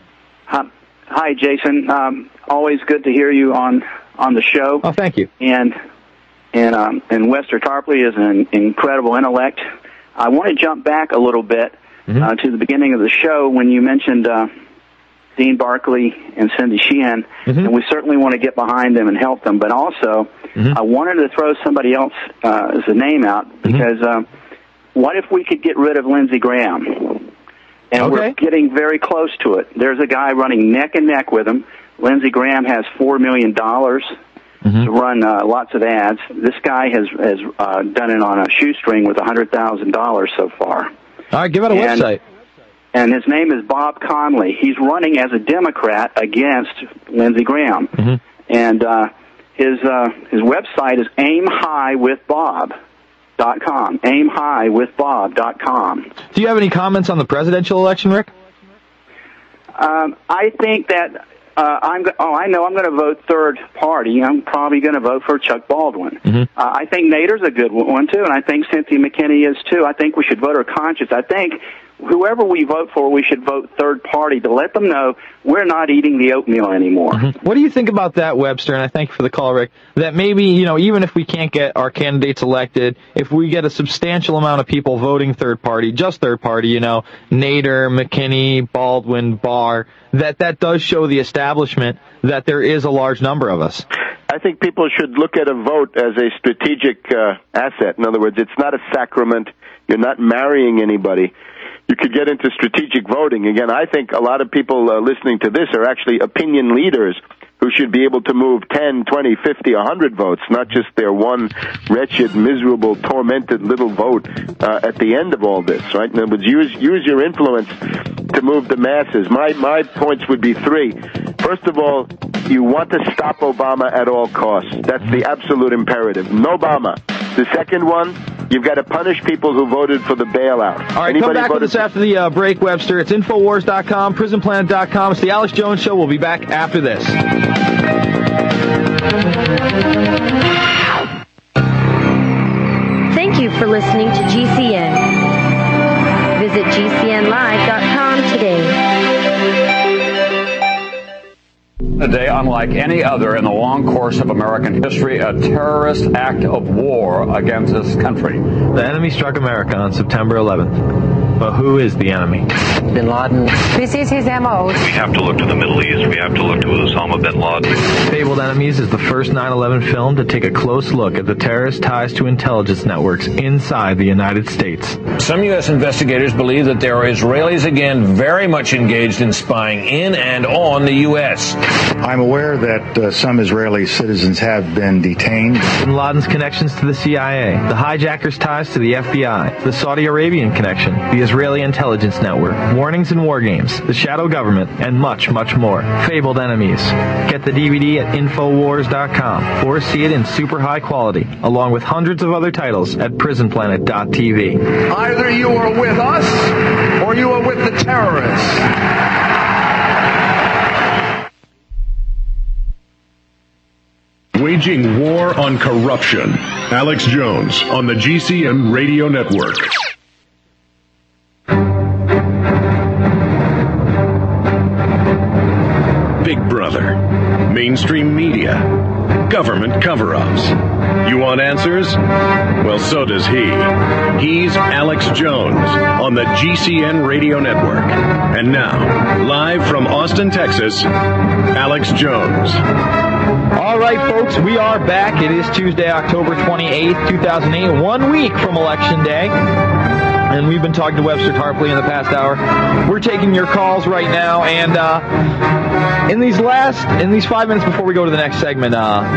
Speaker 28: Hi, Jason. Um, always good to hear you on on the show.
Speaker 2: Oh, thank you.
Speaker 28: And and um, and Webster Tarpley is an incredible intellect. I want to jump back a little bit mm-hmm. uh, to the beginning of the show when you mentioned uh, Dean Barkley and Cindy Sheehan, mm-hmm. and we certainly want to get behind them and help them. But also, mm-hmm. I wanted to throw somebody else uh, as a name out because mm-hmm. uh, what if we could get rid of Lindsey Graham? And okay. we're getting very close to it. There's a guy running neck and neck with him. Lindsey Graham has four million dollars mm-hmm. to run uh, lots of ads. This guy has has uh, done it on a shoestring with one hundred thousand dollars so far.
Speaker 2: All right, give out a
Speaker 28: and,
Speaker 2: website.
Speaker 28: And his name is Bob Conley. He's running as a Democrat against Lindsey Graham.
Speaker 2: Mm-hmm.
Speaker 28: And uh, his uh, his website is aim high with bob dot com. aim high with bob dot com.
Speaker 2: Do you have any comments on the presidential election, Rick?
Speaker 28: Um, I think that Uh, I'm go- oh, I know I'm going to vote third party. I'm probably going to vote for Chuck Baldwin.
Speaker 2: Mm-hmm.
Speaker 28: Uh, I think Nader's a good one, too, and I think Cynthia McKinney is, too. I think we should vote our conscience. I think whoever we vote for, we should vote third party to let them know we're not eating the oatmeal anymore.
Speaker 2: Mm-hmm. What do you think about that, Webster? And I thank you for the call, Rick. That maybe, you know, even if we can't get our candidates elected, if we get a substantial amount of people voting third party, just third party, you know, Nader, McKinney, Baldwin, Barr, that that does show the establishment that there is a large number of us.
Speaker 24: I think people should look at a vote as a strategic uh, asset. In other words, it's not a sacrament. You're not marrying anybody. You could get into strategic voting. Again, I think a lot of people uh, listening to this are actually opinion leaders who should be able to move ten, twenty, fifty, one hundred votes, not just their one wretched, miserable, tormented little vote uh, at the end of all this, right? In other words, use, use your influence to move the masses. My, my points would be three. First of all, you want to stop Obama at all costs. That's the absolute imperative. No Obama. The second one, you've got to punish people who voted for the bailout.
Speaker 2: All right,
Speaker 24: Anybody
Speaker 2: come back with us after the uh, break, Webster. It's Infowars dot com, Prison Planet dot com. It's the Alex Jones Show. We'll be back after this.
Speaker 11: Thank you for listening to G C N. Visit G C N live dot com today.
Speaker 1: A day unlike any other in the long course of American history, a terrorist act of war against this country.
Speaker 2: The enemy struck America on September eleventh. But who is the enemy?
Speaker 9: Bin Laden. This is his M O.
Speaker 10: We have to look to the Middle East. We have to look to Osama bin Laden.
Speaker 2: Fabled Enemies is the first nine eleven film to take a close look at the terrorist ties to intelligence networks inside the United States.
Speaker 13: Some U S investigators believe that there are Israelis again very much engaged in spying in and on the U S.
Speaker 22: I'm aware that uh, some Israeli citizens have been detained.
Speaker 2: Bin Laden's connections to the C I A, the hijackers' ties to the F B I, the Saudi Arabian connection, the Israeli intelligence network, warnings and war games, the shadow government, and much, much more. Fabled Enemies. Get the D V D at Infowars dot com or see it in super high quality, along with hundreds of other titles at Prison Planet dot T V.
Speaker 12: Either you are with us or you are with the terrorists.
Speaker 23: Waging war on corruption. Alex Jones on the G C N Radio Network. Big Brother, mainstream media, government cover-ups. You want answers? Well, so does he. He's Alex Jones on the G C N Radio Network. And now, live from Austin, Texas, Alex Jones.
Speaker 2: All right, folks, we are back. It is Tuesday, October twenty-eighth, two thousand eight, one week from Election Day. And we've been talking to Webster Tarpley in the past hour. We're taking your calls right now, and uh, in these last, in these five minutes before we go to the next segment,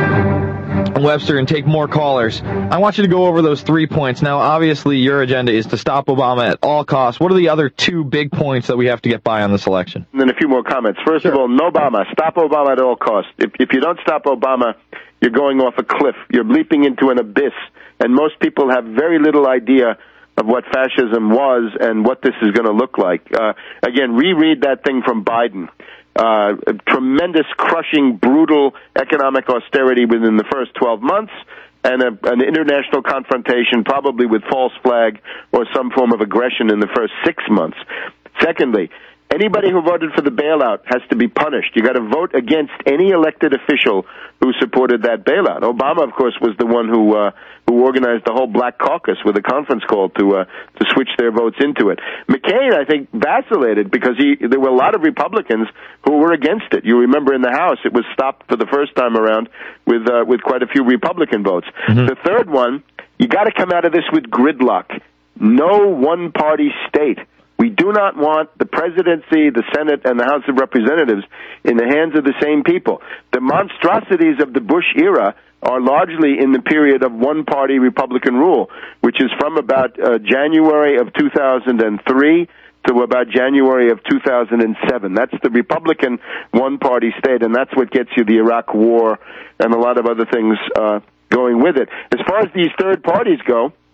Speaker 2: uh, Webster, and take more callers, I want you to go over those three points. Now, obviously, your agenda is to stop Obama at all costs. What are the other two big points that we have to get by on this election?
Speaker 24: And then a few more comments. First
Speaker 2: sure.
Speaker 24: of all, no Obama. Stop Obama at all costs. If, if you don't stop Obama, you're going off a cliff. You're leaping into an abyss. And most people have very little idea of what fascism was and what this is going to look like. Uh, again, reread that thing from Biden. Uh, tremendous, crushing, brutal economic austerity within the first twelve months, and a, an international confrontation, probably with false flag or some form of aggression in the first six months. Secondly, anybody who voted for the bailout has to be punished. You got to vote against any elected official who supported that bailout. Obama, of course, was the one who uh, who organized the whole Black Caucus with a conference call to uh, to switch their votes into it. McCain, I think, vacillated because he there were a lot of Republicans who were against it. You remember in the House, it was stopped for the first time around with uh, with quite a few Republican votes. Mm-hmm. The third one, you got to come out of this with gridlock. No one-party state. We do not want the presidency, the Senate, and the House of Representatives in the hands of the same people. The monstrosities of the Bush era are largely in the period of one-party Republican rule, which is from about uh, January of two thousand three to about January of two thousand seven. That's the Republican one-party state, and that's what gets you the Iraq War and a lot of other things uh, going with it. As far as these third parties go,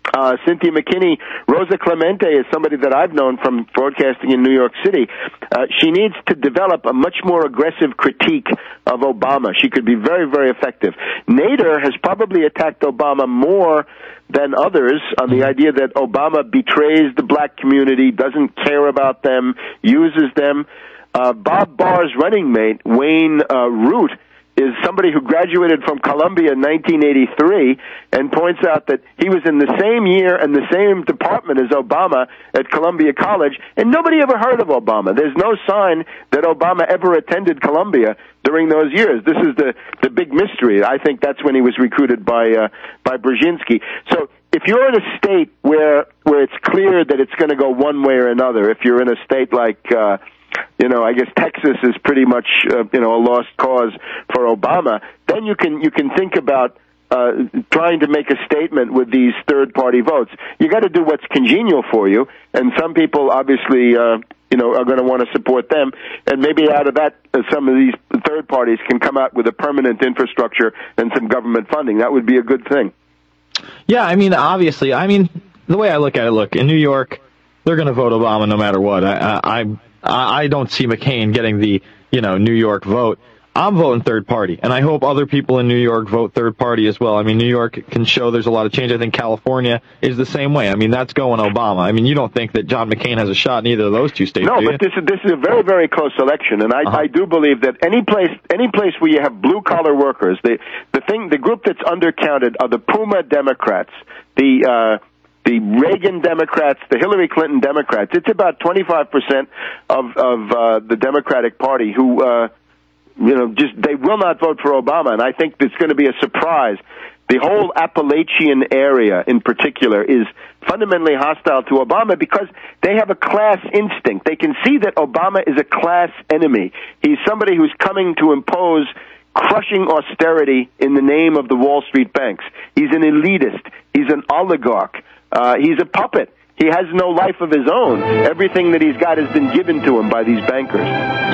Speaker 24: Uh, Cynthia McKinney, Rosa Clemente is somebody that I've known from broadcasting in New York City. Uh, she needs to develop a much more aggressive critique of Obama. She could be very, very effective. Nader has probably attacked Obama more than others on the idea that Obama betrays the black community, doesn't care about them, uses them. Uh, Bob Barr's running mate, Wayne uh, Root, is somebody who graduated from Columbia in nineteen eighty-three and points out that he was in the same year and the same department as Obama at Columbia College, and nobody ever heard of Obama. There's no sign that Obama ever attended Columbia during those years. This is the, the big mystery. I think that's when he was recruited by uh, by Brzezinski. So if you're in a state where where it's clear that it's going to go one way or another, if you're in a state like uh, you know, I guess Texas is pretty much, uh, you know, a lost cause for Obama, then you can you can think about uh, trying to make a statement with these third-party votes. You got to do what's congenial for you, and some people obviously, uh, you know, are going to want to support them, and maybe out of that, uh, some of these third parties can come out with a permanent infrastructure and some government funding. That would be a good thing.
Speaker 2: Yeah, I mean, obviously, I mean, the way I look at it, look, in New York, they're going to vote Obama no matter what. I, I, I I don't see McCain getting the, you know, New York vote. I'm voting third party, and I hope other people in New York vote third party as well. I mean, New York can show there's a lot of change. I think California is the same way. I mean, that's going Obama. I mean, you don't think that John McCain has a shot in either of those two states,
Speaker 24: no,
Speaker 2: do you?
Speaker 24: but this is this is a very, very close election, and I, uh-huh. I do believe that any place any place where you have blue collar workers, the the thing the group that's undercounted are the Puma Democrats, the uh the Reagan Democrats, the Hillary Clinton Democrats. It's about twenty-five percent of, of uh, the Democratic Party who, uh, you know, just, they will not vote for Obama. And I think it's going to be a surprise. The whole Appalachian area in particular is fundamentally hostile to Obama because they have a class instinct. They can see that Obama is a class enemy. He's somebody who's coming to impose crushing austerity in the name of the Wall Street banks. He's an elitist. He's an oligarch. Uh, he's a puppet. He has no life of his own. Everything that he's got has been given to him by these bankers.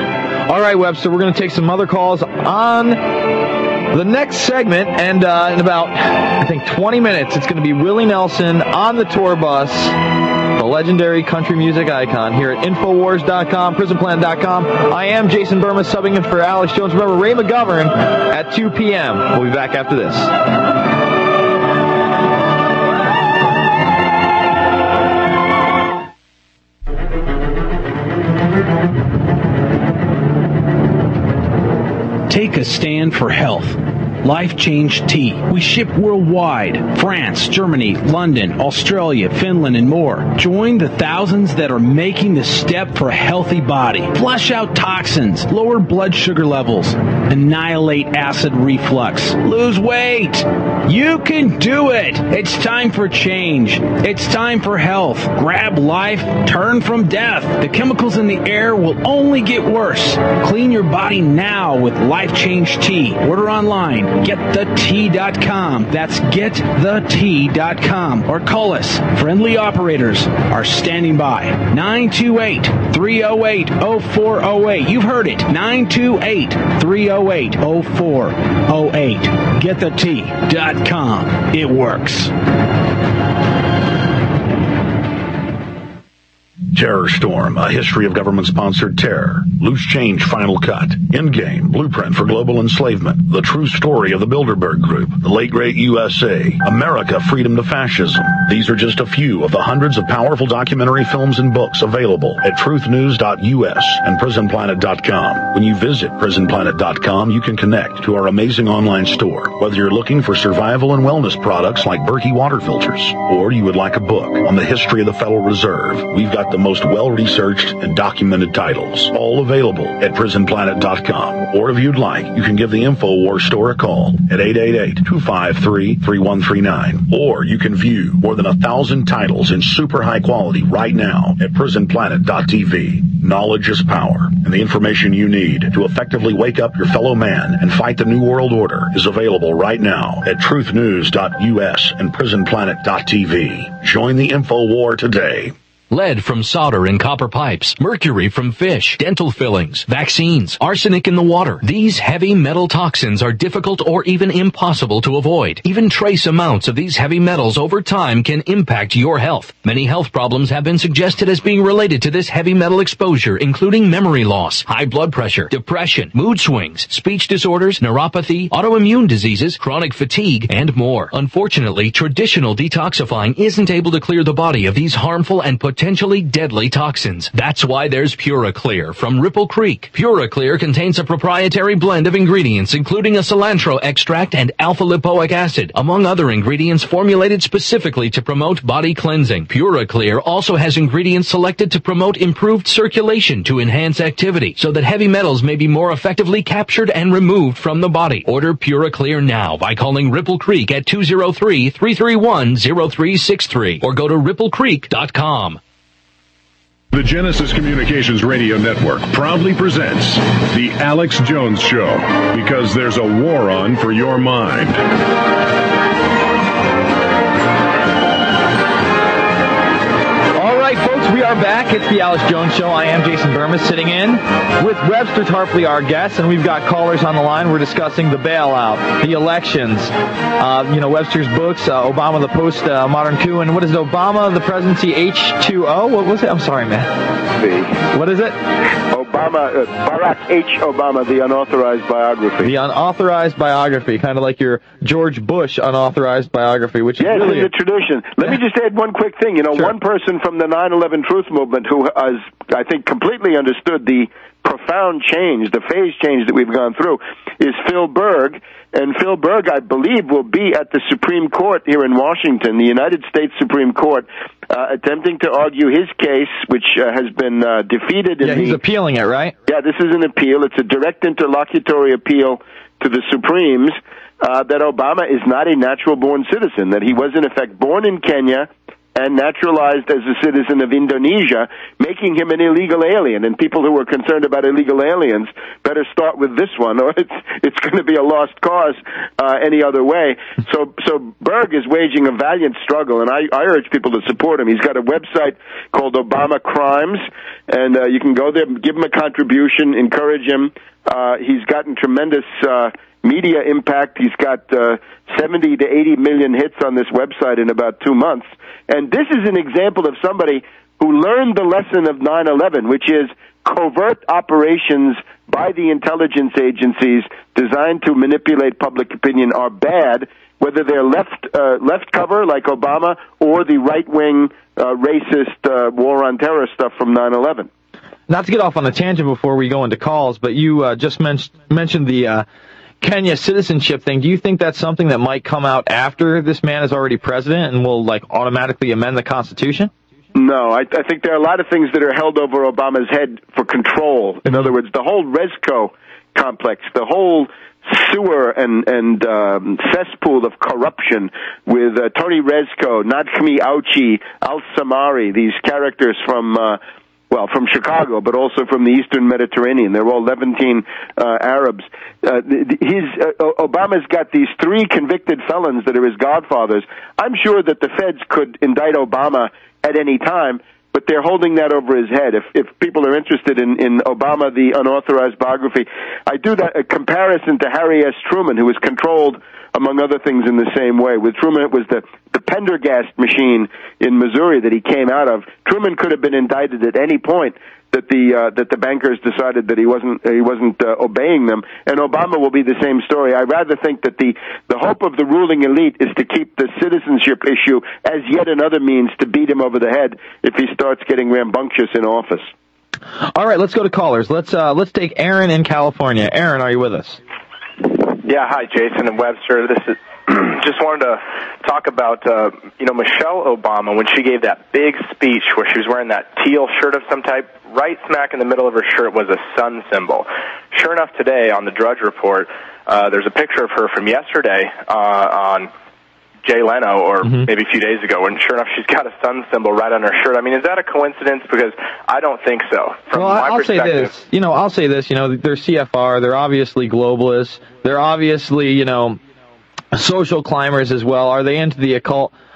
Speaker 2: All right, Webster, we're going to take some other calls on the next segment, and uh, in about, I think, twenty minutes, it's going to be Willie Nelson on the tour bus, the legendary country music icon, here at Infowars dot com, Prison Planet dot com. I am Jason Burma, subbing in for Alex Jones. Remember, Ray McGovern at two p.m. We'll be back after this.
Speaker 3: Take a stand for health. Life Change Tea. We ship worldwide. France, Germany, London, Australia, Finland, and more. Join the thousands that are making the step for a healthy body. Flush out toxins, lower blood sugar levels, annihilate acid reflux, lose weight. You can do it. It's time for change. It's time for health. Grab life, turn from death. The chemicals in the air will only get worse. Clean your body now with Life Change Tea. Order online. get the tea dot com. That's get the tea dot com. Or call us. Friendly operators are standing by. nine two eight, three oh eight, oh four oh eight. You've heard it. nine two eight, three oh eight, oh four oh eight. get the tea dot com. It works.
Speaker 6: Terror Storm, a history of government-sponsored terror. Loose Change Final Cut. Endgame, Blueprint for Global Enslavement. The True Story of the Bilderberg Group. The Late Great U S A. America, Freedom to Fascism. These are just a few of the hundreds of powerful documentary films and books available at truth news dot U S and prison planet dot com. When you visit prison planet dot com, you can connect to our amazing online store. Whether you're looking for survival and wellness products like Berkey water filters, or you would like a book on the history of the Federal Reserve, we've got the most well-researched and documented titles, all available at prison planet dot com. Or if you'd like, you can give the InfoWars store a call at eight eight eight, two five three, three one three nine. Or you can view more than a thousand titles in super high quality right now at prison planet dot t v. Knowledge is power, and the information you need to effectively wake up your fellow man and fight the New World Order is available right now at truth news dot U S and prison planet dot t v. Join the InfoWar today.
Speaker 5: lead from solder and copper pipes, mercury from fish, dental fillings, vaccines, arsenic in the water. These heavy metal toxins are difficult or even impossible to avoid. Even trace amounts of these heavy metals over time can impact your health. Many health problems have been suggested as being related to this heavy metal exposure, including memory loss, high blood pressure, depression, mood swings, speech disorders, neuropathy, autoimmune diseases, chronic fatigue, and more. Unfortunately, traditional detoxifying isn't able to clear the body of these harmful and potentially deadly toxins. That's why there's PuraClear from Ripple Creek. PuraClear contains a proprietary blend of ingredients, including a cilantro extract and alpha-lipoic acid, among other ingredients formulated specifically to promote body cleansing. PuraClear also has ingredients selected to promote improved circulation to enhance activity, so that heavy metals may be more effectively captured and removed from the body. Order PuraClear now by calling Ripple Creek at two oh three, three three one, oh three six three or go to ripple creek dot com.
Speaker 23: The Genesis Communications Radio Network proudly presents The Alex Jones Show, because there's a war on for your mind.
Speaker 2: We are back. It's the Alex Jones Show. I am Jason Burmis, sitting in with Webster Tarpley, our guest, and we've got callers on the line. We're discussing the bailout, the elections, uh, you know, Webster's books, uh, Obama, the post-modern uh, coup, and what is it, Obama, the presidency H two O? What was it? I'm sorry, man.
Speaker 24: B.
Speaker 2: What is it?
Speaker 24: Obama, uh, Barack H. Obama, the unauthorized biography.
Speaker 2: The unauthorized biography, kind of like your George Bush unauthorized biography, which is
Speaker 24: yes,
Speaker 2: really...
Speaker 24: in the tradition. Let me just add one quick thing. You know,
Speaker 2: sure.
Speaker 24: One person from the nine eleven Truth Movement who has, I think, completely understood the profound change, the phase change that we've gone through, is Phil Berg. And Phil Berg, I believe, will be at the Supreme Court here in Washington, the United States Supreme Court, uh, attempting to argue his case, which uh, has been uh, defeated. In
Speaker 2: yeah, he's
Speaker 24: the,
Speaker 2: appealing it, right?
Speaker 24: Yeah, this is an appeal. It's a direct interlocutory appeal to the Supremes uh, that Obama is not a natural-born citizen, that he was, in effect, born in Kenya and naturalized as a citizen of Indonesia, making him an illegal alien. And people who are concerned about illegal aliens better start with this one, or it's it's going to be a lost cause uh, any other way. So so Berg is waging a valiant struggle, and I, I urge people to support him. He's got a website called Obama Crimes, and uh, you can go there, give him a contribution, encourage him. Uh, he's gotten tremendous uh, media impact. He's got uh, seventy to eighty million hits on this website in about two months. And this is an example of somebody who learned the lesson of nine eleven, which is covert operations by the intelligence agencies designed to manipulate public opinion are bad, whether they're left uh, left cover like Obama or the right-wing uh, racist uh, war on terror stuff from nine eleven.
Speaker 2: Not to get off on a tangent before we go into calls, but you uh, just men- mentioned the uh, Kenya citizenship thing. Do you think that's something that might come out after this man is already president and will like automatically amend the Constitution?
Speaker 24: No, I, I think there are a lot of things that are held over Obama's head for control. In other words, the whole Resco complex, the whole sewer and, and um, cesspool of corruption with uh, Tony Resco, Nadhimi Auchi, Al-Samari, these characters from... Uh, Well, from Chicago, but also from the Eastern Mediterranean. They're all Levantine uh, Arabs. Uh, his, uh, Obama's got these three convicted felons that are his godfathers. I'm sure that the feds could indict Obama at any time, but they're holding that over his head. If, if people are interested in, in Obama, the unauthorized biography, I do that a comparison to Harry S. Truman, who was controlled, among other things, in the same way. With Truman, it was the, the Pendergast machine in Missouri that he came out of. Truman could have been indicted at any point that the uh, that the bankers decided that he wasn't he wasn't uh, obeying them. And Obama will be the same story. I rather think that the the hope of the ruling elite is to keep the citizenship issue as yet another means to beat him over the head if he starts getting rambunctious in office.
Speaker 2: All right, let's go to callers. Let's uh, let's take Aaron in California. Aaron, are you with us?
Speaker 14: Yeah, hi, Jason and Webster. This is just wanted to talk about, uh, you know, Michelle Obama when she gave that big speech where she was wearing that teal shirt of some type. Right smack in the middle of her shirt was a sun symbol. Sure enough, today on the Drudge Report, uh, there's a picture of her from yesterday uh, on Jay Leno, or mm-hmm. maybe a few days ago, and sure enough, she's got a sun symbol right on her shirt. I mean, is that a coincidence? Because I don't think so. From
Speaker 2: well,
Speaker 14: my
Speaker 2: I'll say
Speaker 14: perspective,
Speaker 2: this. You know, I'll say this. You know, they're C F R. They're obviously globalists. They're obviously, you know, social climbers as well. Are they into the occult?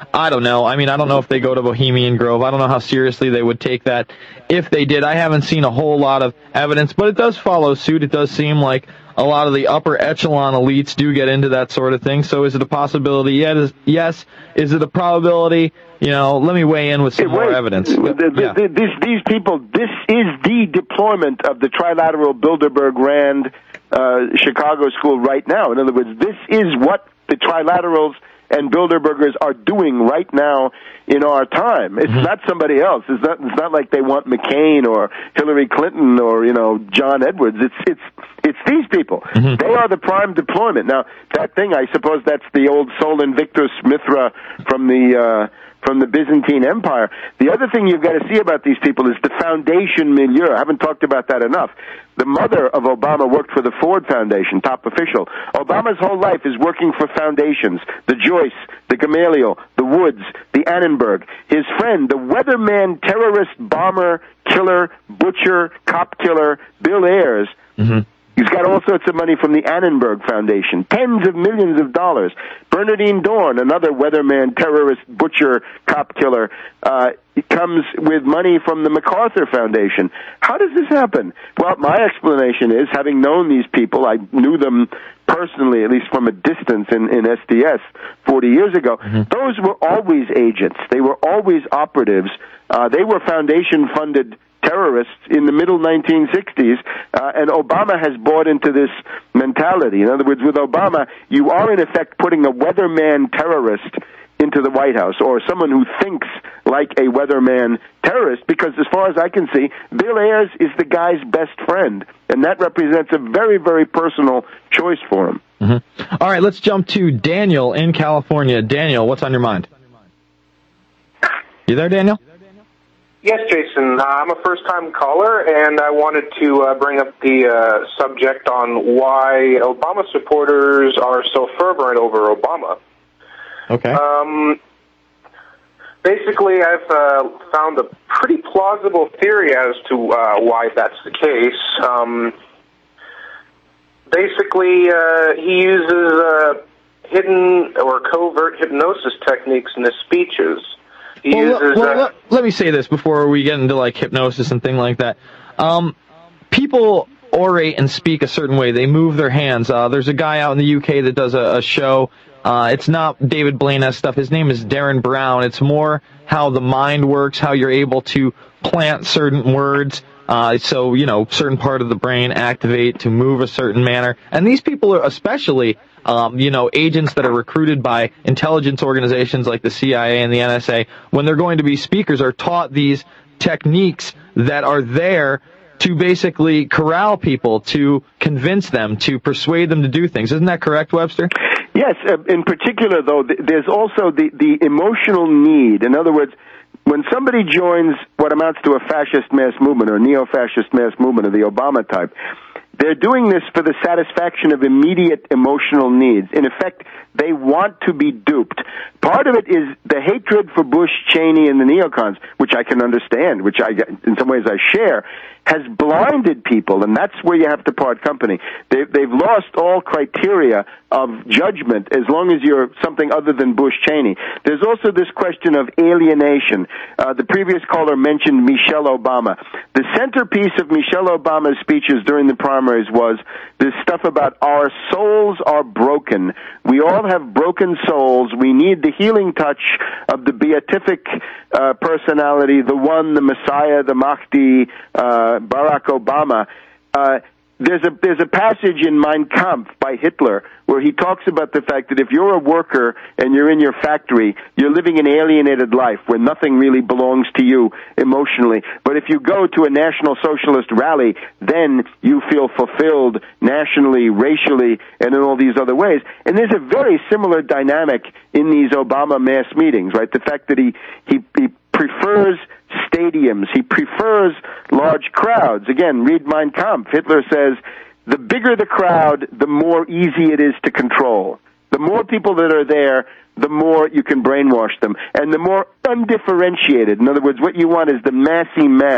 Speaker 2: I don't know. I mean, I don't know if they go to Bohemian Grove. I don't know how seriously they would take that if they did. I haven't seen a whole lot of evidence, but it does follow suit. It does seem like a lot of the upper echelon elites do get into that sort of thing. So is it a possibility? Yes. Is it a probability? You know, let me weigh in with some
Speaker 24: hey,
Speaker 2: more
Speaker 24: wait.
Speaker 2: evidence.
Speaker 24: The, the,
Speaker 2: yeah.
Speaker 24: the, this, these people, this is the deployment of the Trilateral Bilderberg Rand uh, Chicago School right now. In other words, this is what the Trilaterals and Bilderbergers are doing right now in our time. It's mm-hmm. not somebody else. It's not, it's not like they want McCain or Hillary Clinton or, you know, John Edwards. It's, it's, it's these people. Mm-hmm. They are the prime deployment. Now, that thing, I suppose that's the old Sol Invictus Mithra from the, uh, from the Byzantine Empire. The other thing you've got to see about these people is the foundation milieu. I haven't talked about that enough. The mother of Obama worked for the Ford Foundation, top official. Obama's whole life is working for foundations. The Joyce, the Gamaliel, the Woods, the Annenberg. His friend, the weatherman, terrorist, bomber, killer, butcher, cop killer, Bill Ayers, mm-hmm. he's got all sorts of money from the Annenberg Foundation, tens of millions of dollars. Bernardine Dorn, another weatherman, terrorist, butcher, cop killer, uh, comes with money from the MacArthur Foundation. How does this happen? Well, my explanation is, having known these people, I knew them personally, at least from a distance in, in S D S forty years ago, mm-hmm. those were always agents. They were always operatives. Uh, they were foundation-funded terrorists in the middle nineteen sixties, uh, and Obama has bought into this mentality. In other words, with Obama, you are in effect putting a weatherman terrorist into the White House, or someone who thinks like a weatherman terrorist, because as far as I can see, Bill Ayers is the guy's best friend, and that represents a very, very personal choice for him.
Speaker 2: Mm-hmm. All right, let's jump to Daniel in California. Daniel, what's on your mind? You there, Daniel?
Speaker 4: Yes, Jason. Uh, I'm a first-time caller, and I wanted to uh, bring up the uh, subject on why Obama supporters are so fervent over Obama.
Speaker 2: Okay.
Speaker 4: Um, basically, I've uh, found a pretty plausible theory as to uh, why that's the case. Um, basically, uh, he uses uh, hidden or covert hypnosis techniques in his speeches. He
Speaker 2: well,
Speaker 4: uses,
Speaker 2: well,
Speaker 4: uh,
Speaker 2: let, let me say this before we get into like hypnosis and thing like that. Um, people orate and speak a certain way. They move their hands. Uh, there's a guy out in the U K that does a, a show. Uh, it's not David Blaine-esque stuff. His name is Darren Brown. It's more how the mind works, how you're able to plant certain words. Uh, so, you know, certain part of the brain activate to move a certain manner. And these people are especially, um, you know, agents that are recruited by intelligence organizations like the C I A and the N S A, when they're going to be speakers, are taught these techniques that are there to basically corral people, to convince them, to persuade them to do things. Isn't that correct, Webster?
Speaker 24: Yes. Uh, in particular, though, th- there's also the, the emotional need. In other words, when somebody joins what amounts to a fascist mass movement or neo-fascist mass movement of the Obama type, they're doing this for the satisfaction of immediate emotional needs. In effect, they want to be duped. Part of it is the hatred for Bush, Cheney, and the neocons, which I can understand, which I, in some ways I share, has blinded people, and that's where you have to part company. They, they've lost all criteria of judgment as long as you're something other than Bush, Cheney. There's also this question of alienation. Uh, the previous caller mentioned Michelle Obama. The centerpiece of Michelle Obama's speeches during the primaries was this stuff about our souls are broken. We all have broken souls. We need the healing touch of the beatific uh, personality, the one, the Messiah, the Mahdi, uh, Barack Obama. Uh, there's a there's a passage in Mein Kampf by Hitler where he talks about the fact that if you're a worker and you're in your factory, you're living an alienated life where nothing really belongs to you emotionally. But if you go to a National Socialist rally, then you feel fulfilled nationally, racially, and in all these other ways. And there's a very similar dynamic in these Obama mass meetings, right? The fact that he he, he prefers stadiums. He prefers large crowds. Again, read Mein Kampf. Hitler says, the bigger the crowd, the more easy it is to control. The more people that are there, the more you can brainwash them. And the more undifferentiated. In other words, what you want is the massy mass.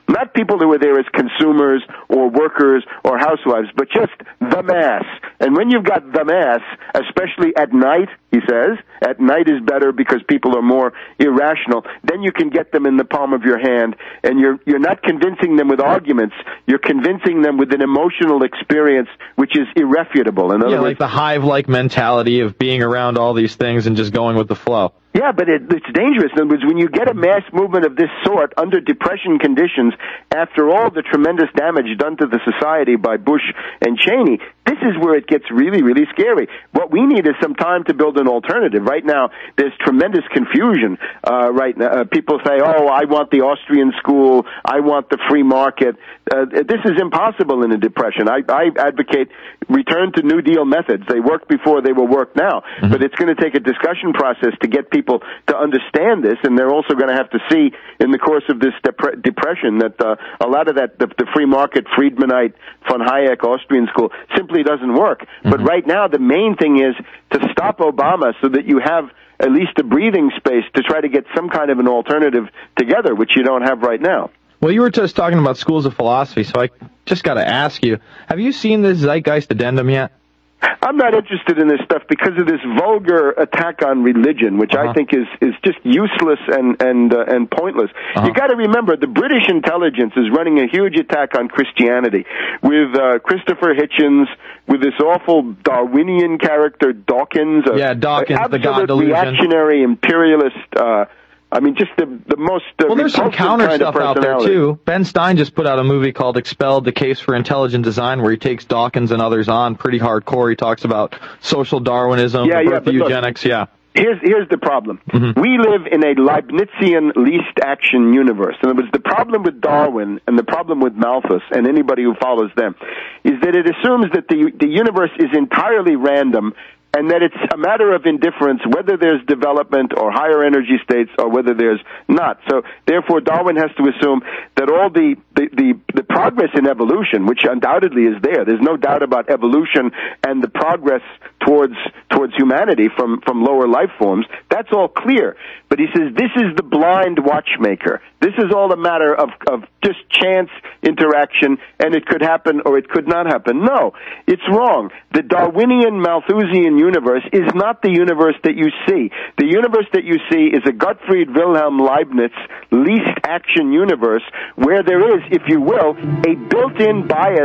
Speaker 24: Not people who are there as consumers or workers or housewives, but just the mass. And when you've got the mass, especially at night, he says, at night is better because people are more irrational, then you can get them in the palm of your hand, and you're you're not convincing them with arguments, you're convincing them with an emotional experience which is irrefutable. In other
Speaker 2: yeah,
Speaker 24: words,
Speaker 2: like the hive-like mentality of being around all these things and just going with the flow.
Speaker 24: Yeah, but it, it's dangerous. In other words, when you get a mass movement of this sort under depression conditions, after all the tremendous damage done to the society by Bush and Cheney, this is where it gets really, really scary. What we need is some time to build an alternative. Right now, there's tremendous confusion. Uh, right now, uh, people say, "Oh, I want the Austrian school. I want the free market." Uh, this is impossible in a depression. I, I advocate return to New Deal methods. They worked before; they will work now. Mm-hmm. But it's going to take a discussion process to get people to understand this, and they're also going to have to see in the course of this dep- depression that uh, a lot of that, the, the free market, Friedmanite, von Hayek, Austrian school, simply doesn't work. Mm-hmm. But right now, the main thing is to stop Obama so that you have at least a breathing space to try to get some kind of an alternative together, which you don't have right now.
Speaker 2: Well, you were just talking about schools of philosophy, so I just got to ask you, have you seen this Zeitgeist Addendum yet?
Speaker 24: I'm not interested in this stuff because of this vulgar attack on religion, which uh-huh. I think is is just useless and and uh, and pointless. Uh-huh. You got to remember, the British intelligence is running a huge attack on Christianity with uh, Christopher Hitchens, with this awful Darwinian character Dawkins, a,
Speaker 2: yeah, Dawkins,
Speaker 24: a
Speaker 2: the God delusion,
Speaker 24: reactionary imperialist. Uh, I mean, just the the most uh,
Speaker 2: well. There's some counter
Speaker 24: kind
Speaker 2: stuff out there too. Ben Stein just put out a movie called "Expelled: The Case for Intelligent Design," where he takes Dawkins and others on pretty hardcore. He talks about social Darwinism,
Speaker 24: yeah,
Speaker 2: the
Speaker 24: yeah,
Speaker 2: birth of eugenics.
Speaker 24: Look,
Speaker 2: yeah.
Speaker 24: Here's here's the problem. Mm-hmm. We live in a Leibnizian least action universe. In other words, the problem with Darwin and the problem with Malthus and anybody who follows them is that it assumes that the the universe is entirely random, and that it's a matter of indifference whether there's development or higher energy states or whether there's not. So, therefore, Darwin has to assume that all the, the, the, the progress in evolution, which undoubtedly is there, there's no doubt about evolution and the progress towards towards humanity from, from lower life forms, that's all clear. But he says this is the blind watchmaker. This is all a matter of, of just chance interaction, and it could happen or it could not happen. No, it's wrong. The Darwinian Malthusian universe is not the universe that you see. The universe that you see is a Gottfried Wilhelm Leibniz least action universe where there is, if you will, a built-in bias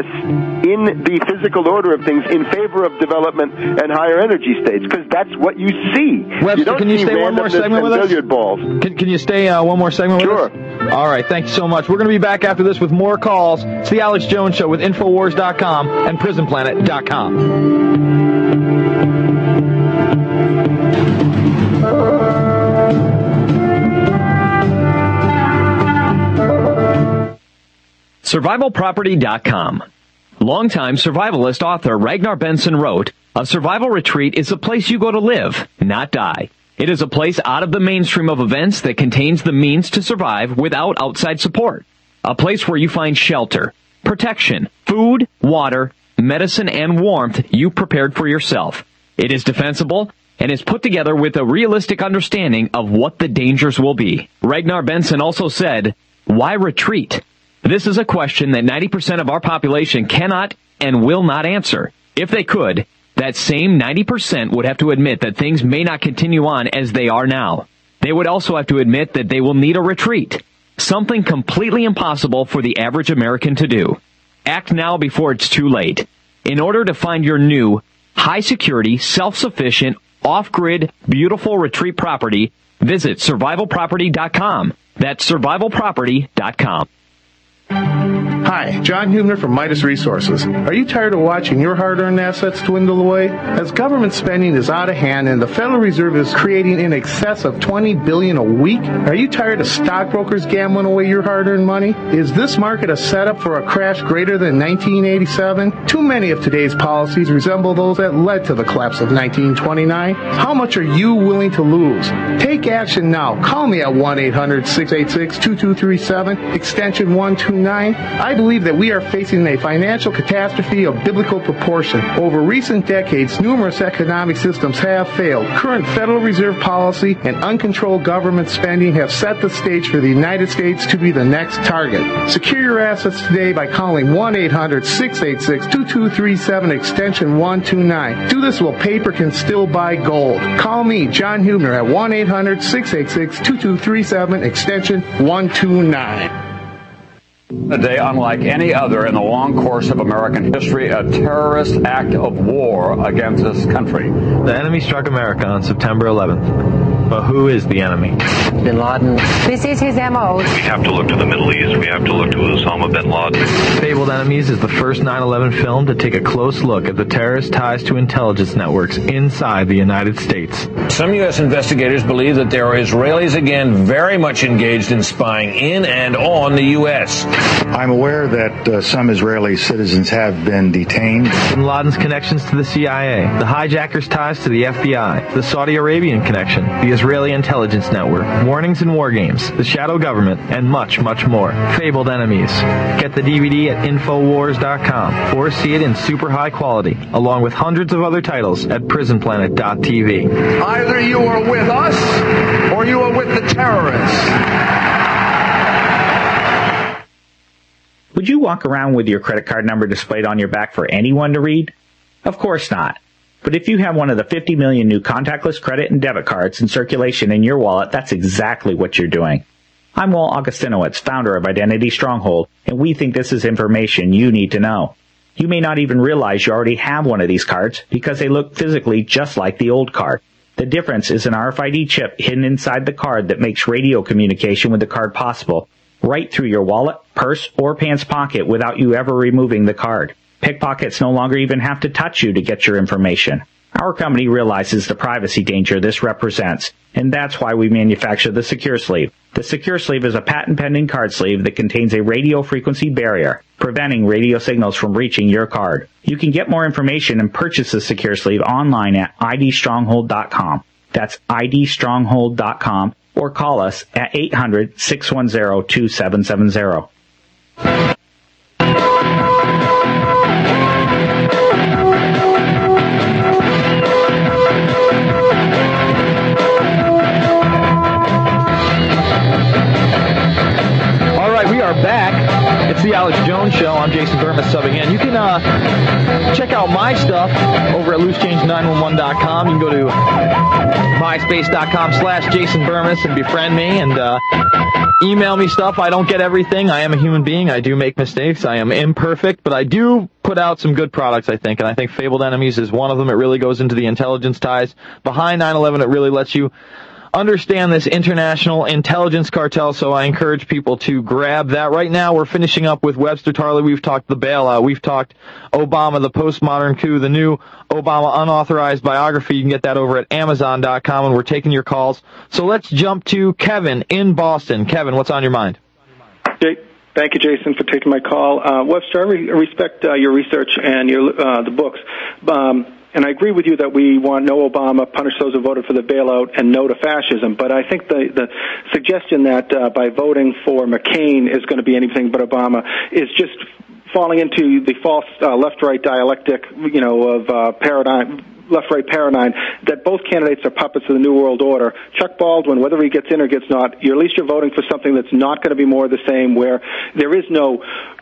Speaker 24: in the physical order of things in favor of development and higher energy states, because that's what you see.
Speaker 2: Webster,
Speaker 24: you don't
Speaker 2: can you
Speaker 24: see
Speaker 2: stay one more segment with us?
Speaker 24: Balls.
Speaker 2: Can, can you stay uh, one more segment with
Speaker 24: sure.
Speaker 2: us? Sure. All right, thank you so much. We're going to be back after this with more calls. It's the Alex Jones Show with Infowars dot com and Prison Planet dot com.
Speaker 7: Survival Property dot com. Longtime survivalist author Ragnar Benson wrote, "A survival retreat is a place you go to live, not die. It is a place out of the mainstream of events that contains the means to survive without outside support. A place where you find shelter, protection, food, water, medicine, and warmth you prepared for yourself. It is defensible and is put together with a realistic understanding of what the dangers will be." Ragnar Benson also said, "Why retreat? This is a question that ninety percent of our population cannot and will not answer. If they could, that same ninety percent would have to admit that things may not continue on as they are now. They would also have to admit that they will need a retreat, something completely impossible for the average American to do. Act now before it's too late. In order to find your new, high-security, self-sufficient, off-grid, beautiful retreat property, visit Survival Property dot com. That's Survival Property dot com.
Speaker 8: Hi, John Hubner from Midas Resources. Are you tired of watching your hard-earned assets dwindle away? As government spending is out of hand and the Federal Reserve is creating in excess of twenty billion dollars a week, are you tired of stockbrokers gambling away your hard-earned money? Is this market a setup for a crash greater than nineteen eighty-seven? Too many of today's policies resemble those that led to the collapse of nineteen twenty-nine. How much are you willing to lose? Take action now. Call me at one eight hundred six eight six two two three seven, extension one two nine. I believe that we are facing a financial catastrophe of biblical proportion. Over recent decades, numerous economic systems have failed. Current Federal Reserve policy and uncontrolled government spending have set the stage for the United States to be the next target. Secure your assets today by calling one eight hundred six eight six two two three seven extension one two nine. Do this while paper can still buy gold. Call me, John Hubner, at one eight hundred six eight six two two three seven extension one two nine.
Speaker 1: A day unlike any other in the long course of American history, a terrorist act of war against this country.
Speaker 2: The enemy struck America on September eleventh. But who is the enemy?
Speaker 9: Bin Laden. This is his M O.
Speaker 10: We have to look to the Middle East. We have to look to Osama bin Laden.
Speaker 2: Fabled Enemies is the first nine eleven film to take a close look at the terrorist ties to intelligence networks inside the United States.
Speaker 13: Some U S investigators believe that there are Israelis again very much engaged in spying in and on the U S.
Speaker 22: I'm aware that uh, some Israeli citizens have been detained.
Speaker 2: Bin Laden's connections to the C I A, the hijackers' ties to the F B I, the Saudi Arabian connection, the Israeli intelligence network, warnings and war games, the shadow government, and much, much more. Fabled Enemies. Get the D V D at Infowars dot com or see it in super high quality, along with hundreds of other titles at Prison Planet dot T V.
Speaker 12: Either you are with us or you are with the terrorists.
Speaker 15: Would you walk around with your credit card number displayed on your back for anyone to read? Of course not. But if you have one of the fifty million new contactless credit and debit cards in circulation in your wallet, that's exactly what you're doing. I'm Walt Augustinowitz, founder of Identity Stronghold, and we think this is information you need to know. You may not even realize you already have one of these cards because they look physically just like the old card. The difference is an R F I D chip hidden inside the card that makes radio communication with the card possible, right through your wallet, purse, or pants pocket without you ever removing the card. Pickpockets no longer even have to touch you to get your information. Our company realizes the privacy danger this represents, and that's why we manufacture the Secure Sleeve. The Secure Sleeve is a patent-pending card sleeve that contains a radio frequency barrier, preventing radio signals from reaching your card. You can get more information and purchase the Secure Sleeve online at I D stronghold dot com. That's I D stronghold dot com, or call us at eight hundred six one zero two seven seven zero.
Speaker 2: Back. It's the Alex Jones Show. I'm Jason Burmis subbing in. You can uh, check out my stuff over at loose change nine one one dot com. You can go to myspace dot com slash Jason Burmis and befriend me and uh, email me stuff. I don't get everything. I am a human being. I do make mistakes. I am imperfect, but I do put out some good products, I think, and I think Fabled Enemies is one of them. It really goes into the intelligence ties behind nine eleven. It really lets you understand this international intelligence cartel, so I encourage people to grab that. Right now, we're finishing up with Webster Tarley. We've talked the bailout. We've talked Obama, the postmodern coup, the new Obama unauthorized biography. You can get that over at amazon dot com, and we're taking your calls. So let's jump to Kevin in Boston. Kevin, what's on your mind?
Speaker 16: Jake. Thank you, Jason, for taking my call. Uh, Webster, I re- respect uh, your research and your uh, the books. Um, And I agree with you that we want no Obama, punish those who voted for the bailout, and no to fascism. But I think the, the suggestion that uh, by voting for McCain is going to be anything but Obama is just falling into the false uh, left-right dialectic, you know, of uh, paradigm. left-right paradigm, that both candidates are puppets of the New World Order. Chuck Baldwin, whether he gets in or gets not, you're, at least you're voting for something that's not going to be more of the same, where there is no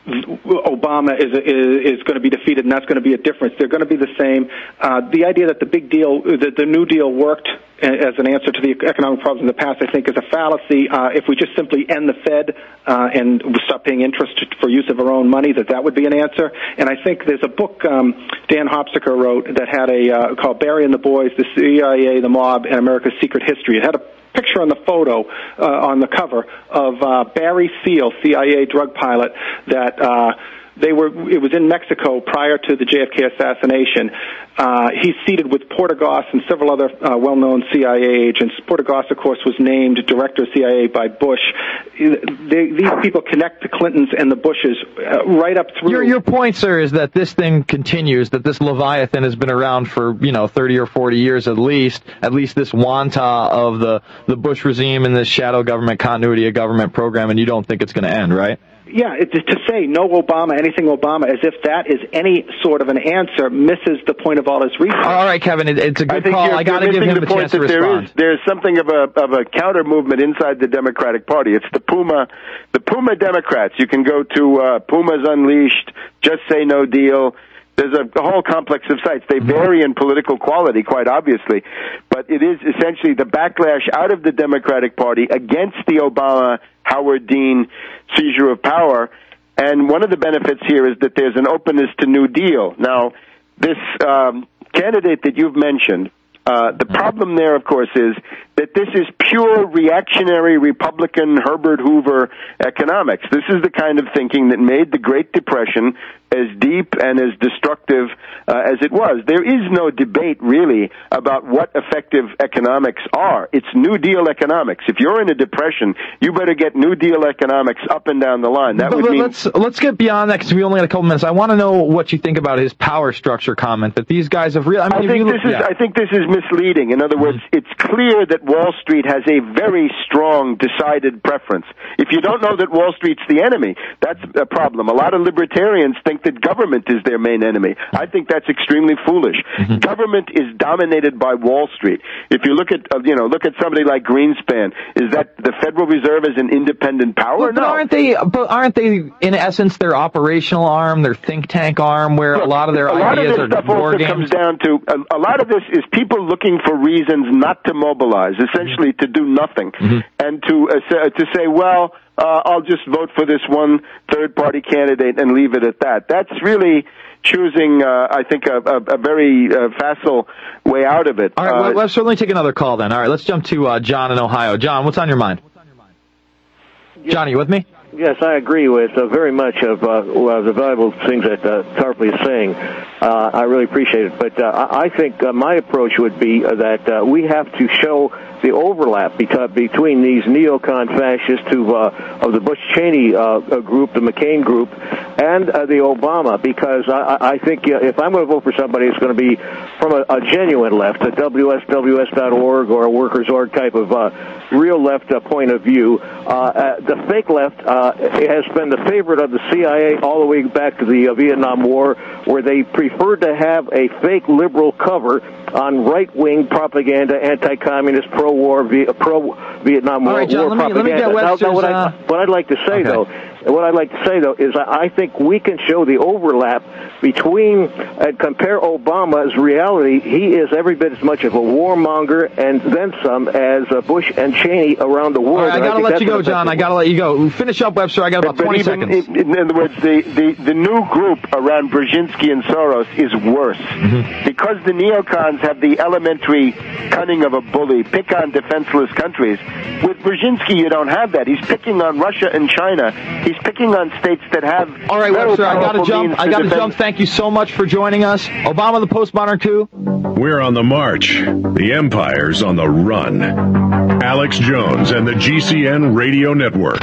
Speaker 16: Obama is, is, is going to be defeated, and that's going to be a difference. They're going to be the same. Uh, the idea that the big deal, that the New Deal worked as an answer to the economic problems in the past, I think, is a fallacy. Uh, if we just simply end the Fed uh, and stop paying interest for use of our own money, that that would be an answer. And I think there's a book um, Dan Hopsiker wrote that had a uh, called Barry and the Boys, the C I A, the Mob, and America's Secret History. It had a picture on the photo uh, on the cover of uh, Barry Seal, C I A drug pilot, that uh, they were. It was in Mexico prior to the J F K assassination. Uh, he's seated with Portegas and several other uh, well-known C I A agents. Portegas, of course, was named director of C I A by Bush. They, these people connect the Clintons and the Bushes uh, right up through.
Speaker 2: Your, your point, sir, is that this thing continues, that this Leviathan has been around for, you know, thirty or forty years at least, at least this Wanta of the, the Bush regime and this shadow government continuity of government program, and you don't think it's going to end, right?
Speaker 16: yeah, it, to say no Obama, anything Obama, as if that is any sort of an answer, misses the point of all his research.
Speaker 2: All right, Kevin, it, it's a good
Speaker 24: I think
Speaker 2: call.
Speaker 24: You're,
Speaker 2: I got to
Speaker 24: you're
Speaker 2: give him
Speaker 24: the
Speaker 2: the
Speaker 24: point
Speaker 2: chance to
Speaker 24: that there
Speaker 2: respond.
Speaker 24: is, there's something of a of a counter movement inside the Democratic Party. It's the Puma, the Puma Democrats. You can go to uh, Pumas Unleashed, Just Say No Deal. There's a, a whole complex of sites. They vary in political quality, quite obviously, but it is essentially the backlash out of the Democratic Party against the Obama Howard Dean seizure of power. And one of the benefits here is that there's an openness to New Deal. Now, this um, candidate that you've mentioned, uh, the problem there, of course, is that this is pure reactionary Republican Herbert Hoover economics. This is the kind of thinking that made the Great Depression as deep and as destructive uh, as it was. There is no debate, really, about what effective economics are. It's New Deal economics. If you're in a depression, you better get New Deal economics up and down the line. That
Speaker 2: but,
Speaker 24: would
Speaker 2: but
Speaker 24: mean...
Speaker 2: Let's, let's get beyond that, because we only got a couple minutes. I want to know what you think about his power structure comment, that these guys have... Re- I, mean,
Speaker 24: I, think
Speaker 2: you,
Speaker 24: this is,
Speaker 2: yeah.
Speaker 24: I think this is misleading. In other words, mm-hmm. it's clear that Wall Street has a very strong, decided preference. If you don't know that Wall Street's the enemy, that's a problem. A lot of libertarians think that government is their main enemy. I think that's extremely foolish. Mm-hmm. Government is dominated by Wall Street. If you look at, uh, you know, look at somebody like Greenspan, is that the Federal Reserve is an independent power?
Speaker 2: But, but
Speaker 24: no.
Speaker 2: aren't they? But aren't they, in essence, their operational arm, their think tank arm, where Look, a lot of their
Speaker 24: a lot
Speaker 2: ideas
Speaker 24: of this
Speaker 2: are
Speaker 24: stuff
Speaker 2: war
Speaker 24: also
Speaker 2: games?
Speaker 24: comes down to a, a lot of this is people looking for reasons not to mobilize, essentially to do nothing, mm-hmm. and to uh, to say, well, uh, I'll just vote for this one third-party candidate and leave it at that. That's really choosing, uh, I think, a, a, a very uh, facile way out of it.
Speaker 2: All right, uh, well, let's certainly take another call then. All right, let's jump to uh, John in Ohio. John, what's on your mind? John, are you with me?
Speaker 17: Yes, I agree with uh, very much of uh, well, the valuable things that uh, Tarpley is saying. Uh, I really appreciate it. But uh, I think uh, my approach would be uh, that uh, we have to show the overlap between these neocon fascists who, uh, of the Bush-Cheney uh, group, the McCain group, and uh, the Obama, because I, I think uh, if I'm going to vote for somebody, it's going to be from a, a genuine left, a W S W S dot org or a Workers Org type of uh, real left uh, point of view. Uh, uh, the fake left uh, has been the favorite of the C I A all the way back to the uh, Vietnam War, where they preferred to have a fake liberal cover on right-wing propaganda, anti-communist, pro-war, pro-Vietnam War,
Speaker 2: right, John,
Speaker 17: war
Speaker 2: let me,
Speaker 17: propaganda.
Speaker 2: Let me get Webster's,
Speaker 17: now, now, what, I,
Speaker 2: uh...
Speaker 17: what I'd like to say, okay. though, what I'd like to say, though, is I think we can show the overlap between and compare Obama's reality. He is every bit as much of a warmonger and then some as uh, Bush and Cheney around the world.
Speaker 2: All right, I got to let you go, John. I got to let you go. Finish up, Webster. I got about
Speaker 24: but
Speaker 2: twenty
Speaker 24: even,
Speaker 2: seconds.
Speaker 24: In, in other words, the, the, the new group around Brzezinski and Soros is worse. Mm-hmm. Because the neocons have the elementary cunning of a bully, pick on defenseless countries. With Brzezinski, you don't have that. He's picking on Russia and China. He's picking on states that have...
Speaker 2: All right, Webster, I got to jump. I got to jump. Thank you so much for joining us. Obama, the postmodern coup.
Speaker 23: We're on the march. The empire's on the run. Alex Jones and the G C N Radio Network.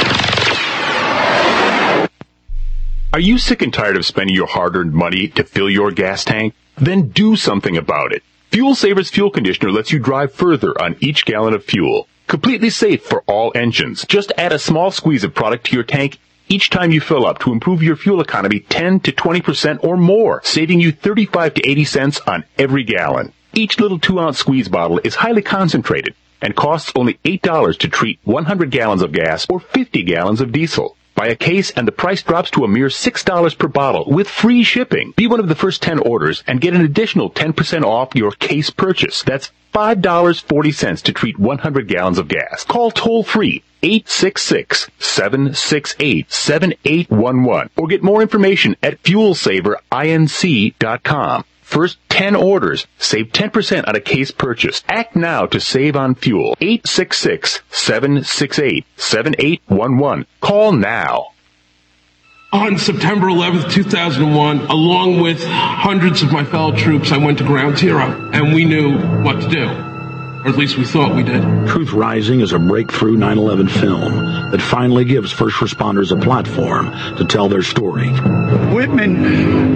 Speaker 23: Are you sick and tired of spending your hard-earned money to fill your gas tank? Then do something about it. Fuel Saver's fuel conditioner lets you drive further on each gallon of fuel. Completely safe for all engines. Just add a small squeeze of product to your tank each time you fill up to improve your fuel economy ten to twenty percent or more, saving you thirty-five to eighty cents on every gallon. Each little two-ounce squeeze bottle is highly concentrated and costs only eight dollars to treat one hundred gallons of gas or fifty gallons of diesel. Buy a case and the price drops to a mere six dollars per bottle with free shipping. Be one of the first ten orders and get an additional ten percent off your case purchase. That's five dollars and forty cents to treat one hundred gallons of gas. Call toll-free eight six six, seven six eight, seven eight one one or get more information at fuel saver inc dot com. First ten orders, save ten percent on a case purchase. Act now to save on fuel. eight six six, seven six eight, seven eight one one. Call now.
Speaker 18: On September eleventh, two thousand one, along with hundreds of my fellow troops, I went to Ground Zero, and we knew what to do. Or at least we thought we did.
Speaker 6: Truth Rising is a breakthrough nine eleven film that finally gives first responders a platform to tell their story.
Speaker 12: Whitman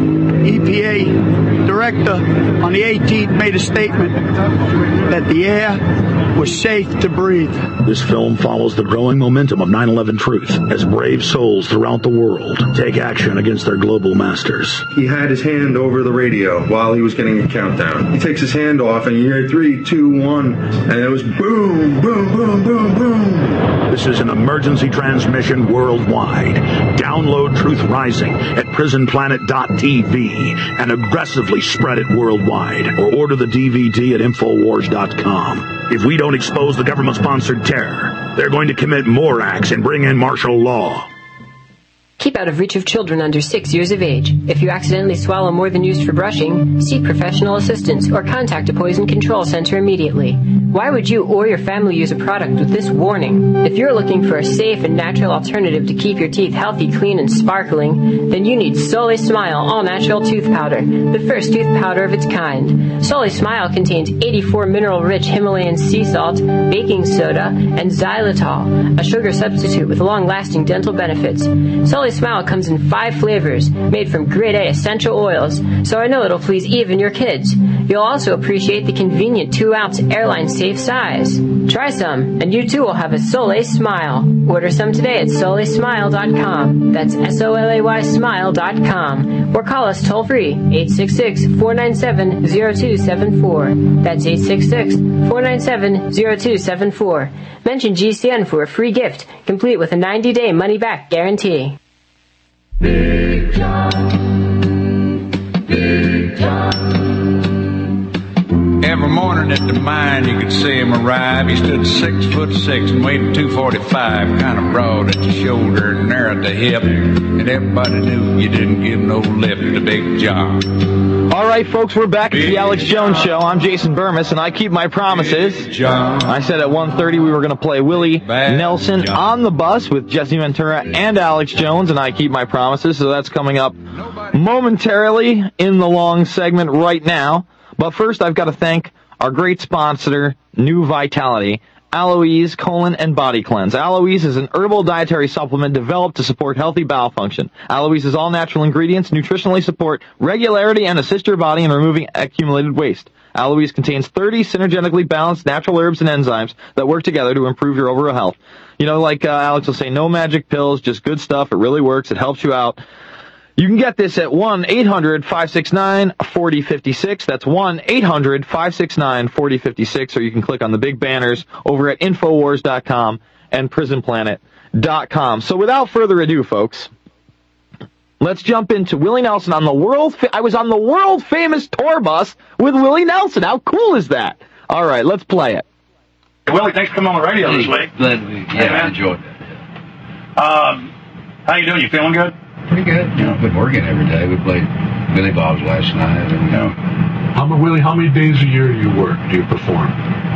Speaker 11: E P A director on the eighteenth made a statement that the air was safe to breathe.
Speaker 6: This film follows the growing momentum of nine eleven truth as brave souls throughout the world take action against their global masters.
Speaker 19: He had his hand over the radio while he was getting a countdown. He takes his hand off and you hear three, two, one, and it was boom, boom, boom, boom, boom.
Speaker 6: This is an emergency transmission worldwide. Download Truth Rising at prison planet dot t v and aggressively spread it worldwide, or order the D V D at infowars dot com. If we don't expose the government-sponsored terror, they're going to commit more acts and bring in martial law.
Speaker 20: Keep out of reach of children under six years of age. If you accidentally swallow more than used for brushing, seek professional assistance or contact a poison control center immediately. Why would you or your family use a product with this warning? If you're looking for a safe and natural alternative to keep your teeth healthy, clean, and sparkling, then you need Soleil Smile All-Natural Tooth Powder, the first tooth powder of its kind. Soleil Smile contains eighty-four mineral-rich Himalayan sea salt, baking soda, and xylitol, a sugar substitute with long-lasting dental benefits. Soleil Smile comes in five flavors, made from grade A essential oils, so I know it'll please even your kids. You'll also appreciate the convenient two ounce airline-safe size. Try some, and you too will have a Soleil Smile. Order some today at soleil smile dot com. That's S O L A Y smile dot com. Or call us toll-free, eight six six, four nine seven, zero two seven four. That's eight six six, four nine seven, zero two seven four. Mention G C N for a free gift, complete with a ninety day money-back guarantee.
Speaker 21: Big John, Big John. Every morning at the mine you could see him arrive. He stood six foot six and weighed two forty-five, kind of broad at the shoulder and narrow at the hip, and everybody knew you didn't give no lip to Big John.
Speaker 2: All right, folks, we're back at the Alex Jones Show. I'm Jason Burmis, and I keep my promises.
Speaker 21: John.
Speaker 2: I said at one thirty we were going to play Willie
Speaker 21: Bad
Speaker 2: Nelson
Speaker 21: John.
Speaker 2: on the Bus with Jesse Ventura and Alex Jones, and I keep my promises, so that's coming up momentarily in the long segment right now. But first, I've got to thank our great sponsor, New Vitality, Aloes Colon and Body Cleanse. Aloes is an herbal dietary supplement developed to support healthy bowel function. Aloes' all-natural ingredients nutritionally support regularity and assist your body in removing accumulated waste. Aloes contains thirty synergetically balanced natural herbs and enzymes that work together to improve your overall health. You know, like uh, Alex will say, no magic pills, just good stuff. It really works. It helps you out. You can get this at one eight hundred, five six nine, four zero five six. That's one eight hundred, five six nine, four zero five six, or you can click on the big banners over at infowars dot com and prison planet dot com. So without further ado, folks, let's jump into Willie Nelson on the world. Fa- I was on the world famous tour bus with Willie Nelson. How cool is that? All right, let's play it.
Speaker 25: Hey, Willie, thanks for coming on the radio this week.
Speaker 26: Glad we, yeah,
Speaker 25: hey,
Speaker 26: I enjoyed it.
Speaker 25: Um, how you doing? You feeling good?
Speaker 26: Pretty good. You know, I've been working every day. We played Billy Bob's last night. And, you know.
Speaker 27: How many, Willie, how many days a year do you work, do you perform?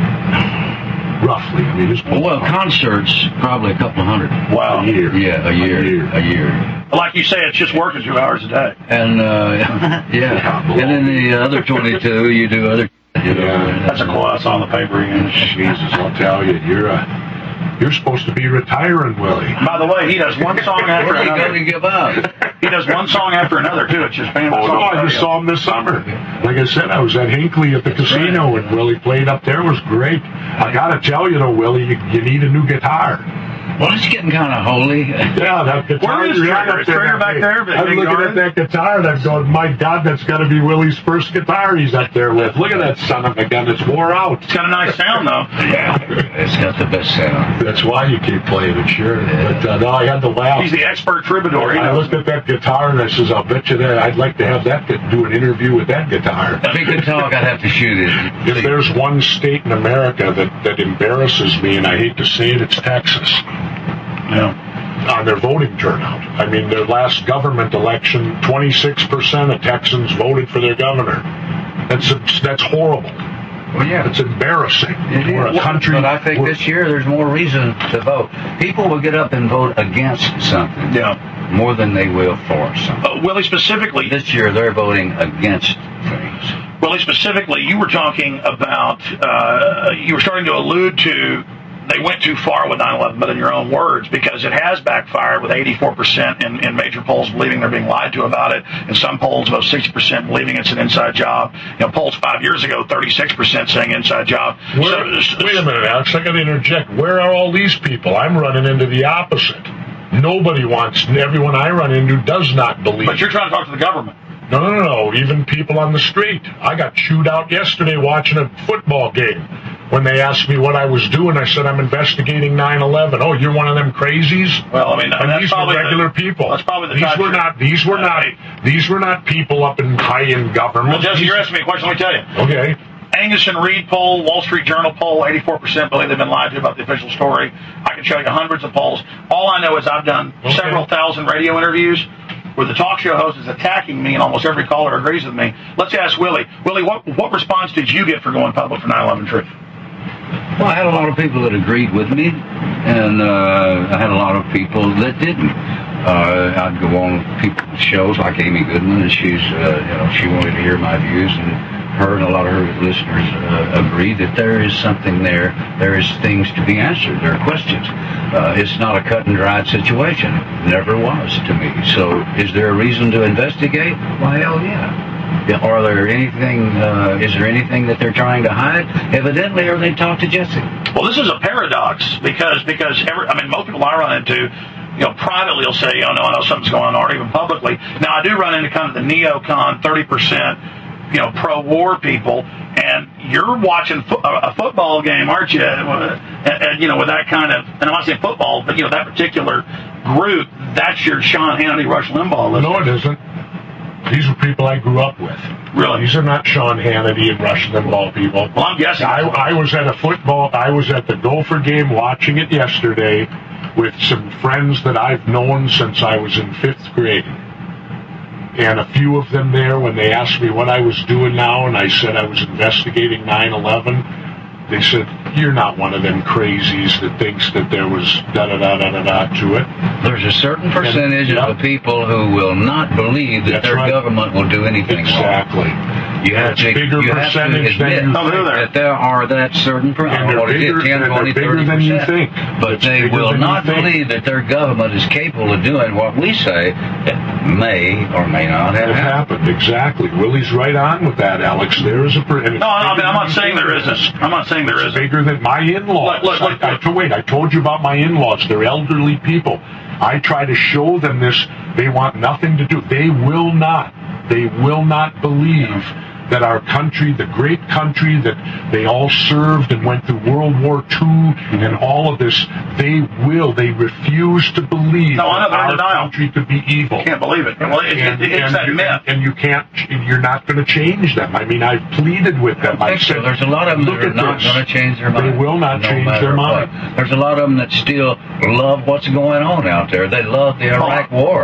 Speaker 27: Roughly. I mean, just
Speaker 26: well, well, concerts, probably a couple of hundred.
Speaker 25: Wow.
Speaker 27: A year.
Speaker 26: Yeah, a year.
Speaker 27: A year.
Speaker 26: A year.
Speaker 25: Like you say, it's just working two hours a day.
Speaker 26: And, uh, yeah. And then the other twenty-two, you do other... You know,
Speaker 27: yeah.
Speaker 25: That's a class on the paper again.
Speaker 27: Jesus, I'll tell you, you're a... You're supposed to be retiring, Willie.
Speaker 25: By the way, he does one song after
Speaker 26: another.
Speaker 25: another.
Speaker 26: Going to give up?
Speaker 25: He does one song after another, too. It's just famous.
Speaker 27: Oh, no, I just saw him this summer. Like I said, I was at Hinckley at the That's casino, right. And Willie played up there. It was great. I got to tell you, though, Willie, you, you need a new guitar.
Speaker 26: Well, it's getting kind of holy.
Speaker 27: Yeah, that guitar.
Speaker 25: Where is Trigger? Is Trigger back there?
Speaker 27: I'm looking at that guitar, and I'm going, my God, that's got to be Willie's first guitar he's up there with. Look at that son of a gun. It's wore out.
Speaker 25: It's got a nice sound, though.
Speaker 26: Yeah, it's got the best sound.
Speaker 27: That's why you keep playing it, sure. Yeah. But, uh, no, I had to laugh.
Speaker 25: He's the expert troubadour.
Speaker 27: I looked at that guitar, and I says, I'll bet you that I'd like to have that, do an interview with that guitar.
Speaker 26: If he could talk, I'd have to shoot it.
Speaker 27: If there's one state in America that, that embarrasses me, and I hate to say it, it's Texas.
Speaker 25: Yeah.
Speaker 27: On their voting turnout. I mean, their last government election, twenty-six percent of Texans voted for their governor. That's that's horrible.
Speaker 26: Well, yeah.
Speaker 27: It's embarrassing.
Speaker 26: It
Speaker 27: we're
Speaker 26: is.
Speaker 27: a country.
Speaker 26: But I think this year there's more reason to vote. People will get up and vote against something.
Speaker 25: Yeah.
Speaker 26: More than they will for something.
Speaker 25: Uh, Willie, specifically.
Speaker 26: This year they're voting against things.
Speaker 25: Willie, specifically, you were talking about, uh, you were starting to allude to
Speaker 1: they went too far with nine eleven, but in your own words, because it has backfired with eighty-four percent in, in major polls believing they're being lied to about it, and some polls about sixty percent believing it's an inside job. You know, polls five years ago, thirty-six percent saying inside job.
Speaker 27: Where,
Speaker 1: so,
Speaker 27: wait a minute, Alex, I got to interject. Where are all these people? I'm running into the opposite. Nobody wants, everyone I run into does not believe.
Speaker 1: But you're trying to talk to the government.
Speaker 27: No, no, no, no. Even people on the street. I got chewed out yesterday watching a football game. When they asked me what I was doing, I said I'm investigating nine eleven. Oh, you're one of them crazies?
Speaker 1: Well, I mean,
Speaker 27: and
Speaker 1: that's
Speaker 27: these were regular
Speaker 1: the,
Speaker 27: people.
Speaker 1: That's probably the
Speaker 27: these were
Speaker 1: you're,
Speaker 27: not. These were not. These were not people up in high in government.
Speaker 1: Well, Jesse, you're asking me a question. Let me tell you.
Speaker 27: Okay.
Speaker 1: Angus and Reid poll, Wall Street Journal poll, eighty-four percent believe they've been lied to about the official story. I can show you hundreds of polls. All I know is I've done okay. several thousand radio interviews where the talk show host is attacking me and almost every caller agrees with me. Let's ask Willie. Willie, what, what response did you get for going public for nine eleven Truth?
Speaker 26: Well, I had a lot of people that agreed with me, and uh, I had a lot of people that didn't. Uh, I'd go on people's shows like Amy Goodman, and she's, uh, you know, she wanted to hear my views, and her and a lot of her listeners uh, agree that there is something there. There is things to be answered. There are questions. Uh, it's not a cut and dried situation. It never was to me. So, is there a reason to investigate? Why, hell yeah. Are there anything? Uh, is there anything that they're trying to hide? Evidently, or they talk to Jesse.
Speaker 1: Well, this is a paradox because because every, I mean, most people I run into, you know, privately will say, "Oh no, I know something's going on," or even publicly. Now, I do run into kind of the neocon thirty percent, you know, pro-war people, and you're watching fo- a football game, aren't you? And, and, you know, with that kind of, and I'm not saying football, but you know, that particular group, that's your Sean Hannity, Rush Limbaugh list.
Speaker 27: No, it isn't. These are people I grew up with.
Speaker 1: Really?
Speaker 27: These are not Sean Hannity and Rush Limbaugh people.
Speaker 1: Well, I'm guessing.
Speaker 27: I, I was at a football, I was at the Gopher game watching it yesterday with some friends that I've known since I was in fifth grade. And a few of them there, when they asked me what I was doing now, and I said I was investigating nine eleven, they said, "You're not one of them crazies that thinks that there was da-da-da-da-da-da to it."
Speaker 26: There's a certain percentage and, yep. of the people who will not believe that
Speaker 27: That's
Speaker 26: their
Speaker 27: right.
Speaker 26: government will do anything
Speaker 27: exactly.
Speaker 26: wrong. You have
Speaker 27: That's
Speaker 26: to,
Speaker 27: bigger
Speaker 26: you have to
Speaker 27: percentage
Speaker 26: admit
Speaker 27: than you think.
Speaker 26: that there are that certain percentage.
Speaker 27: And they're bigger,
Speaker 26: ten,
Speaker 27: and
Speaker 26: twenty,
Speaker 27: they're bigger than you think.
Speaker 26: But
Speaker 27: it's
Speaker 26: they will not
Speaker 27: think.
Speaker 26: believe that their government is capable of doing what we say that may or may not have
Speaker 27: it
Speaker 26: happened.
Speaker 27: happened. Exactly. Willie's right on with that, Alex. There is a... Per-
Speaker 1: no, I mean, I'm not saying there isn't. I'm not saying there isn't.
Speaker 27: Bigger than my in-laws.
Speaker 1: Look, look, look,
Speaker 27: I, I, wait, I told you about my in-laws. They're elderly people. I try to show them this. They want nothing to do. They will not. They will not believe that our country, the great country that they all served and went through World War Two and all of this, they will, they refuse to believe
Speaker 1: no,
Speaker 27: that our
Speaker 1: denial.
Speaker 27: country could be evil.
Speaker 1: I can't believe it. Well, it,
Speaker 27: and,
Speaker 1: it, it's
Speaker 27: and
Speaker 1: that
Speaker 27: you,
Speaker 1: myth.
Speaker 27: And you can't, you're not going to change them. I mean, I've pleaded with them. I said,
Speaker 26: so. There's a lot of them that are not going to change their mind.
Speaker 27: They will not
Speaker 26: no
Speaker 27: change their mind.
Speaker 26: What. There's a lot of them that still love what's going on out there. They love the Iraq War.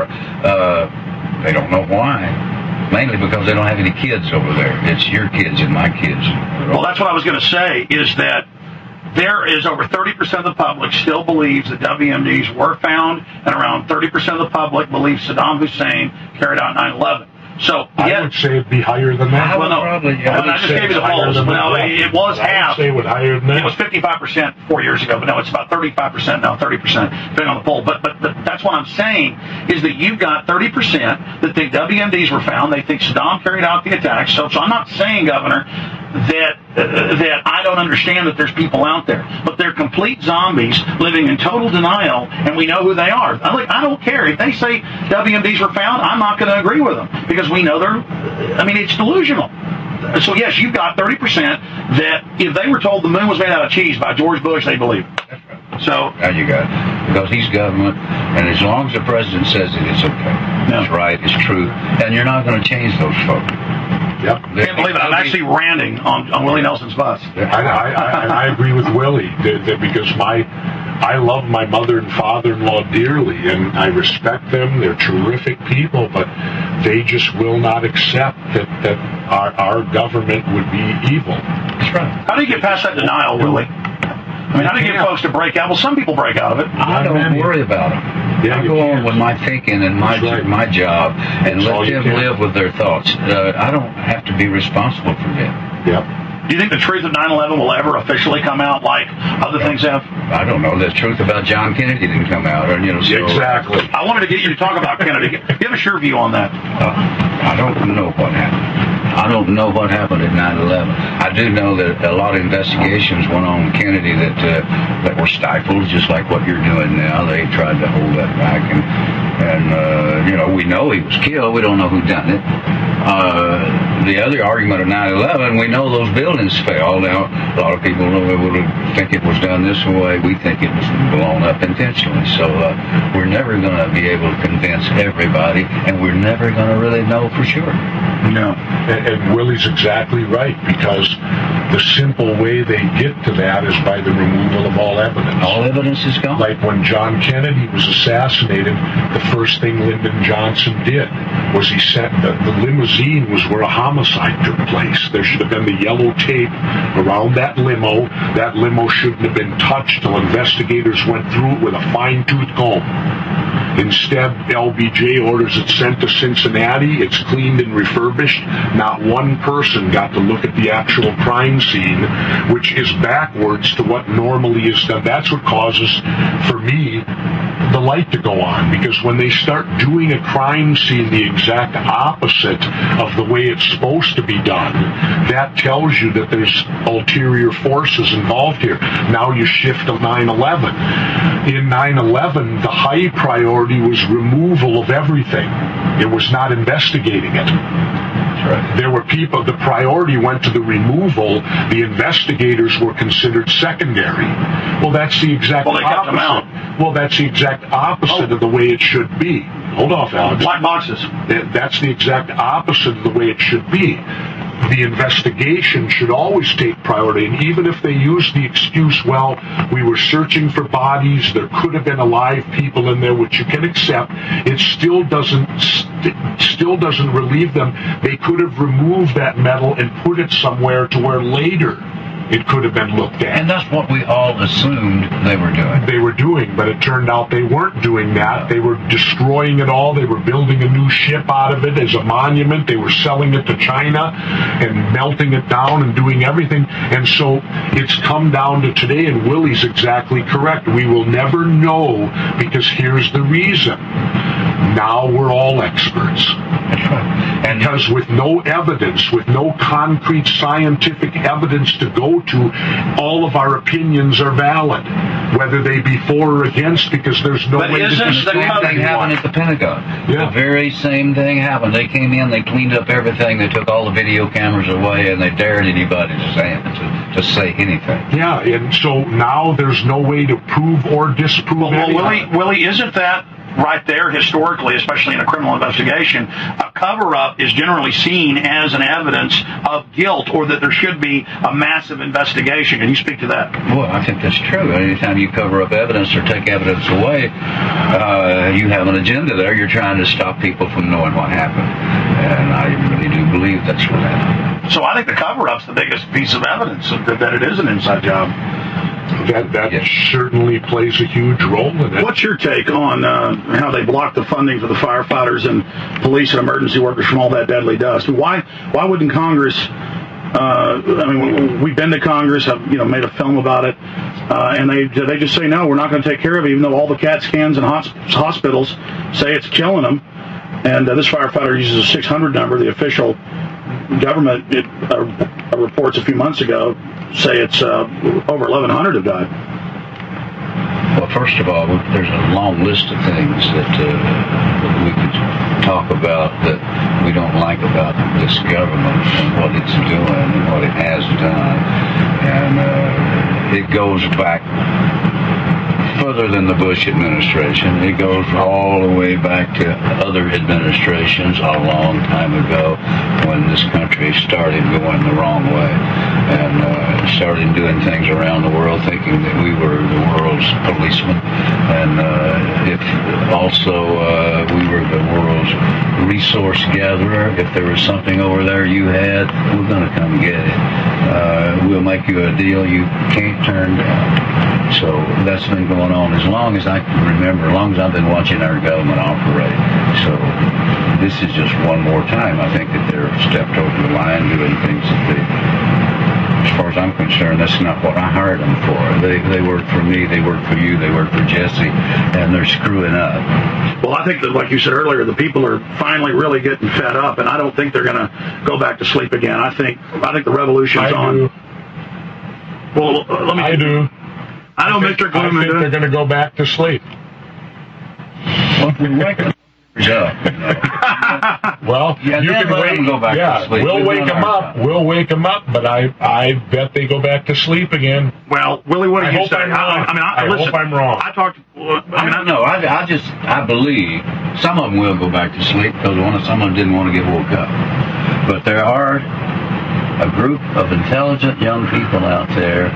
Speaker 26: Uh, they don't know why. Mainly because they don't have any kids over there. It's your kids and my kids.
Speaker 1: Well, that's what I was going to say, is that there is over thirty percent of the public still believes that W M Ds were found, and around thirty percent of the public believes Saddam Hussein carried out nine eleven. So,
Speaker 27: I
Speaker 1: yeah,
Speaker 27: would say it'd be higher than that.
Speaker 1: Well, no,
Speaker 26: probably, yeah.
Speaker 1: I, I just gave you the polls. Well, it was
Speaker 27: I
Speaker 1: half.
Speaker 27: would say it would higher than that.
Speaker 1: It was fifty-five percent four years ago, but no, it's about thirty-five percent now, thirty percent, depending on the poll. But, but, but that's what I'm saying, is that you've got thirty percent that think W M Ds were found. They think Saddam carried out the attacks. So, so I'm not saying, Governor, that uh, that I don't understand that there's people out there, but they're complete zombies living in total denial, and we know who they are. I, like, I don't care if they say W M Ds were found. I'm not going to agree with them because we know they're. I mean, it's delusional. So yes, you've got thirty percent that if they were told the moon was made out of cheese by George Bush, they believe it. So
Speaker 26: now you got it. Because he's government, and as long as the president says it, it's okay.
Speaker 1: Yeah.
Speaker 26: It's right, it's true, and you're not going to change those folks.
Speaker 27: Yep.
Speaker 1: I can't believe it. I'm actually ranting on, on Willie Nelson's bus.
Speaker 27: I, I, I, I agree with Willie that, that because my I love my mother and father-in-law dearly, and I respect them. They're terrific people, but they just will not accept that, that our, our government would be evil.
Speaker 26: That's right.
Speaker 1: How do you get past that denial, Willie? I mean, how do you get folks to break out? Well, some people break out of it.
Speaker 26: I don't worry about them.
Speaker 27: Yeah,
Speaker 26: I go on with my thinking and my
Speaker 27: right.
Speaker 26: my job, and
Speaker 27: That's
Speaker 26: let them
Speaker 27: live
Speaker 26: with their thoughts. Uh, I don't have to be responsible for them.
Speaker 27: Yep.
Speaker 1: Do you think the truth of nine eleven will ever officially come out like other things have?
Speaker 26: I don't know. The truth about John Kennedy didn't come out. Or, you know, so,
Speaker 1: exactly. I wanted to get you to talk about Kennedy. Give us your view on that.
Speaker 26: Uh, I don't know what happened. I don't know what happened at nine eleven. I do know that a lot of investigations went on with Kennedy that uh, that were stifled, just like what you're doing now. They tried to hold that back, and and uh, you know, we know he was killed. We don't know who done it. Uh, the other argument of nine eleven, we know those buildings fell. Now, a lot of people would think it was done this way. We think it was blown up intentionally. So uh, we're never going to be able to convince everybody, and we're never going to really know for sure.
Speaker 27: No, and, and Willie's exactly right, because the simple way they get to that is by the removal of all evidence.
Speaker 26: All evidence is gone.
Speaker 27: Like when John Kennedy was assassinated, the first thing Lyndon Johnson did was he sent the, the limousine was where a homicide took place. There should have been the yellow tape around that limo. That limo shouldn't have been touched till investigators went through it with a fine-tooth comb. Instead, L B J orders it sent to Cincinnati. It's cleaned and refurbished. Not one person got to look at the actual crime scene, which is backwards to what normally is done. That's what causes, for me, the light to go on, because when they start doing a crime scene the exact opposite of the way it's supposed to be done, that tells you that there's ulterior forces involved here. Now you shift to nine eleven. In nine eleven, the high priority was removal of everything. It was not investigating it. Right. There were people, the priority went to the removal. The investigators were considered secondary. Well, that's the exact
Speaker 1: well, they kept
Speaker 27: opposite.
Speaker 1: Them out.
Speaker 27: Well, that's the exact opposite oh. of the way it should be. Hold off, Alex.
Speaker 1: Black boxes.
Speaker 27: That's the exact opposite of the way it should be. The investigation should always take priority, and even if they use the excuse, well, we were searching for bodies, there could have been alive people in there, which you can accept, it still doesn't st- still doesn't relieve them. They could have removed that metal and put it somewhere to where later it could have been looked at.
Speaker 26: And that's what we all assumed they were doing.
Speaker 27: They were doing, but it turned out they weren't doing that. They were destroying it all. They were building a new ship out of it as a monument. They were selling it to China and melting it down and doing everything. And so it's come down to today, and Willie's exactly correct. We will never know, because here's the reason. Now we're all experts.
Speaker 26: That's right. And
Speaker 27: because with no evidence, with no concrete scientific evidence to go to, all of our opinions are valid, whether they be for or against, because there's no
Speaker 26: but
Speaker 27: way to
Speaker 26: destroy
Speaker 27: the
Speaker 26: same thing happened at the Pentagon. Yeah. The very same thing happened. They came in, they cleaned up everything, they took all the video cameras away, and they dared anybody to say to, to say anything.
Speaker 27: Yeah, and so now there's no way to prove or disprove
Speaker 1: well,
Speaker 27: anything.
Speaker 1: Well, Willie, Willie, isn't that right there, historically, especially in a criminal investigation, a cover-up is generally seen as an evidence of guilt, or that there should be a massive investigation. Can you speak to that?
Speaker 26: Well, I think that's true. Anytime you cover up evidence or take evidence away, uh, you have an agenda there. You're trying to stop people from knowing what happened. And I really do believe that's what happened.
Speaker 1: So I think the cover-up's the biggest piece of evidence that, that it is an inside job.
Speaker 27: That that yes. certainly plays a huge role in it.
Speaker 1: What's your take on uh, how they blocked the funding for the firefighters and police and emergency workers from all that deadly dust? Why why wouldn't Congress? Uh, I mean, we've been to Congress, have you know made a film about it, uh, and they they just say no, we're not going to take care of it, even though all the CAT scans and hospitals say it's killing them. And uh, this firefighter uses a six hundred number. The official government it, uh, reports a few months ago say it's uh, over eleven hundred have died.
Speaker 26: Well, first of all, there's a long list of things that uh, we could talk about that we don't like about this government and what it's doing and what it has done. And uh, it goes back further than the Bush administration. It goes all the way back to other administrations a long time ago when this country started going the wrong way and uh, started doing things around the world thinking that we were the world's policemen. And uh, if also uh, we were the world's resource gatherer. If there was something over there you had, we're going to come get it. Uh, we'll make you a deal you can't turn down. So that's been going on as long as I can remember, as long as I've been watching our government operate. So this is just one more time. I think that they're stepped over the line doing things that they as far as I'm concerned, that's not what I hired them for. They they work for me, they work for you, they work for Jesse, and they're screwing up.
Speaker 6: Well, I think that, like you said earlier, the people are finally really getting fed up, and I don't think they're going to go back to sleep again. I think I think the revolution's
Speaker 27: I
Speaker 6: on.
Speaker 27: do.
Speaker 6: Well, uh, let me.
Speaker 27: I do.
Speaker 6: I know
Speaker 27: I think,
Speaker 6: Mister Gloom.
Speaker 27: I think they're going to go back to sleep.
Speaker 26: Well, we wake them up, you know.
Speaker 27: Well,
Speaker 26: Yeah,
Speaker 27: you
Speaker 26: then
Speaker 27: can
Speaker 26: let
Speaker 27: wake
Speaker 26: them go back
Speaker 27: yeah,
Speaker 26: to sleep.
Speaker 27: we'll
Speaker 26: We've
Speaker 27: wake
Speaker 26: done
Speaker 27: them
Speaker 26: our
Speaker 27: up.
Speaker 26: job.
Speaker 27: We'll wake them up, but I I bet they go back to sleep again.
Speaker 6: Well, Willie, what do
Speaker 27: I
Speaker 6: you
Speaker 27: hope
Speaker 6: say?
Speaker 27: I'm
Speaker 6: I,
Speaker 27: wrong.
Speaker 6: I mean, I,
Speaker 27: I
Speaker 6: listen,
Speaker 27: hope I'm wrong.
Speaker 6: I talked. Well, I
Speaker 26: I
Speaker 6: mean,
Speaker 26: don't know. I, I just I believe some of them will go back to sleep because one of some of them didn't want to get woke up. But there are a group of intelligent young people out there.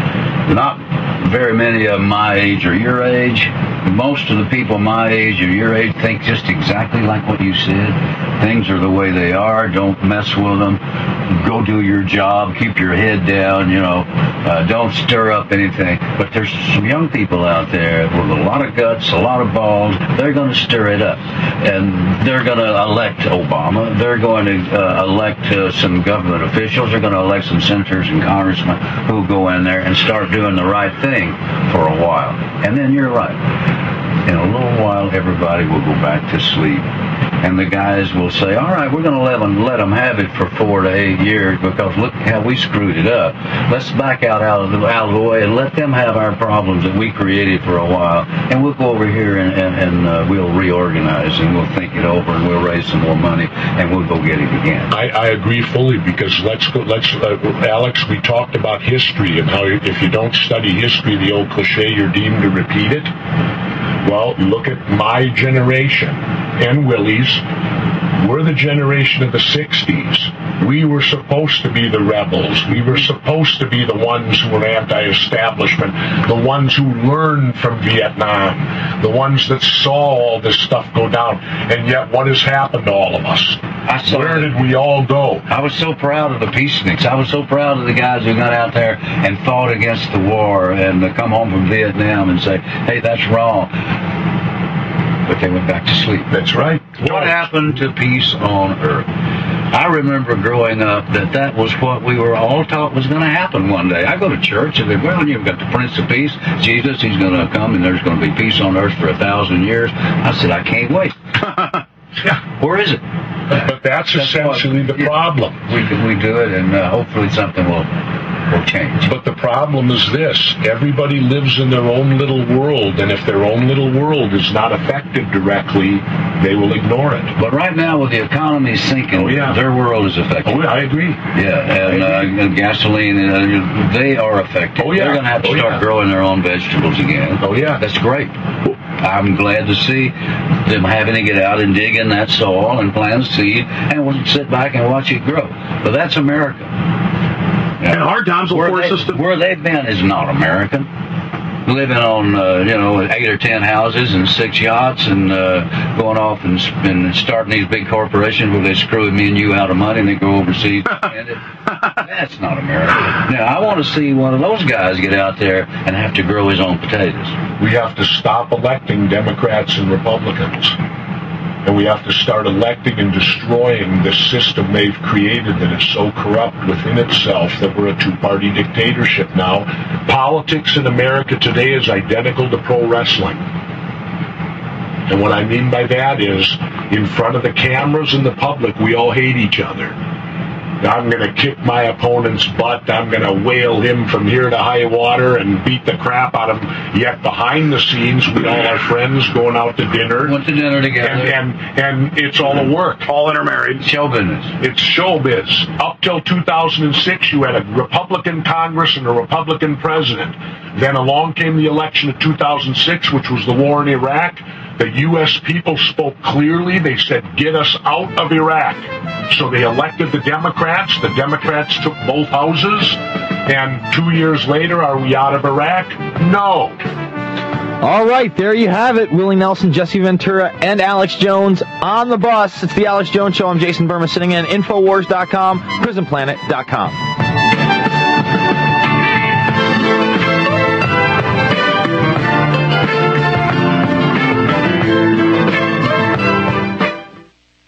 Speaker 26: Not very many of them my age or your age. Most of the people my age or your age think just exactly like what you said. Things are the way they are. Don't mess with them. Go do your job. Keep your head down. You know, uh, don't stir up anything. But there's some young people out there with a lot of guts, a lot of balls. They're going to stir it up, and they're going to elect Obama. They're going to uh, elect uh, some government officials. They're going to elect some senators and congressmen who go in there and start doing the right thing for a while. And then you're right. In a little while, everybody will go back to sleep. And the guys will say, all right, we're going to let them, let them have it for four to eight years because look how we screwed it up. Let's back out, out, of the, out of the way and let them have our problems that we created for a while. And we'll go over here and, and, and uh, we'll reorganize and we'll think it over and we'll raise some more money and we'll go get it again.
Speaker 27: I, I agree fully because let's go. Let's uh, Alex. We talked about history and how if you don't study history, the old cliche, you're deemed to repeat it. Well, look at my generation and Willie's. We're the generation of the sixties. We were supposed to be the rebels. We were supposed to be the ones who were anti-establishment, the ones who learned from Vietnam, the ones that saw all this stuff go down. And yet, what has happened to all of us?
Speaker 26: I saw
Speaker 27: Where
Speaker 26: that.
Speaker 27: did we all go?
Speaker 26: I was so proud of the peaceniks. I was so proud of the guys who got out there and fought against the war and to come home from Vietnam and say, hey, that's wrong. But they went back to sleep.
Speaker 27: That's right.
Speaker 26: What happened to peace on earth? I remember growing up that that was what we were all taught was going to happen one day. I go to church and they, well, you've got the Prince of Peace, Jesus, he's going to come and there's going to be peace on earth for a thousand years. I said, I can't wait. Where is it?
Speaker 27: But that's, that's essentially what, the problem.
Speaker 26: We we do it, and uh, hopefully something will will change.
Speaker 27: But the problem is this: everybody lives in their own little world, and if their own little world is not affected directly, they will ignore it.
Speaker 26: But right now, with the economy sinking,
Speaker 27: oh, yeah.
Speaker 26: their world is affected.
Speaker 27: Oh, yeah, I agree.
Speaker 26: Yeah, and, uh, and gasoline, uh, they are affected.
Speaker 27: Oh, yeah.
Speaker 26: They're going to have to
Speaker 27: oh,
Speaker 26: start
Speaker 27: yeah.
Speaker 26: growing their own vegetables again.
Speaker 27: Oh, yeah.
Speaker 26: That's great. I'm glad to see them having to get out and dig in that soil and plant seed and we'll sit back and watch it grow. But that's America.
Speaker 6: Yeah. And hard times will
Speaker 26: where
Speaker 6: force
Speaker 26: they,
Speaker 6: us to...
Speaker 26: Where they've been is not American. Living on, uh, you know, eight or ten houses and six yachts and uh, going off and, and starting these big corporations where they screw me and you out of money and they go overseas and spend it. That's not America. Now, I want to see one of those guys get out there and have to grow his own potatoes.
Speaker 27: We have to stop electing Democrats and Republicans. And we have to start electing and destroying the system they've created that is so corrupt within itself that we're a two-party dictatorship now. Politics in America today is identical to pro wrestling. And what I mean by that is, in front of the cameras and the public, we all hate each other. I'm going to kick my opponent's butt. I'm going to whale him from here to high water and beat the crap out of him. Yet behind the scenes, we all are friends going out to dinner.
Speaker 26: Went to dinner together.
Speaker 27: And, and, and it's all a work.
Speaker 6: All intermarried.
Speaker 26: Show business.
Speaker 27: It's showbiz. Up till two thousand six, you had a Republican Congress and a Republican president. Then along came the election of two thousand six, which was the war in Iraq. The U S people spoke clearly. They said, get us out of Iraq. So they elected the Democrats. The Democrats took both houses. And two years later, are we out of Iraq? No.
Speaker 2: All right, there you have it. Willie Nelson, Jesse Ventura, and Alex Jones on the bus. It's the Alex Jones Show. I'm Jason Burma sitting in. Infowars dot com, prison planet dot com.
Speaker 23: Every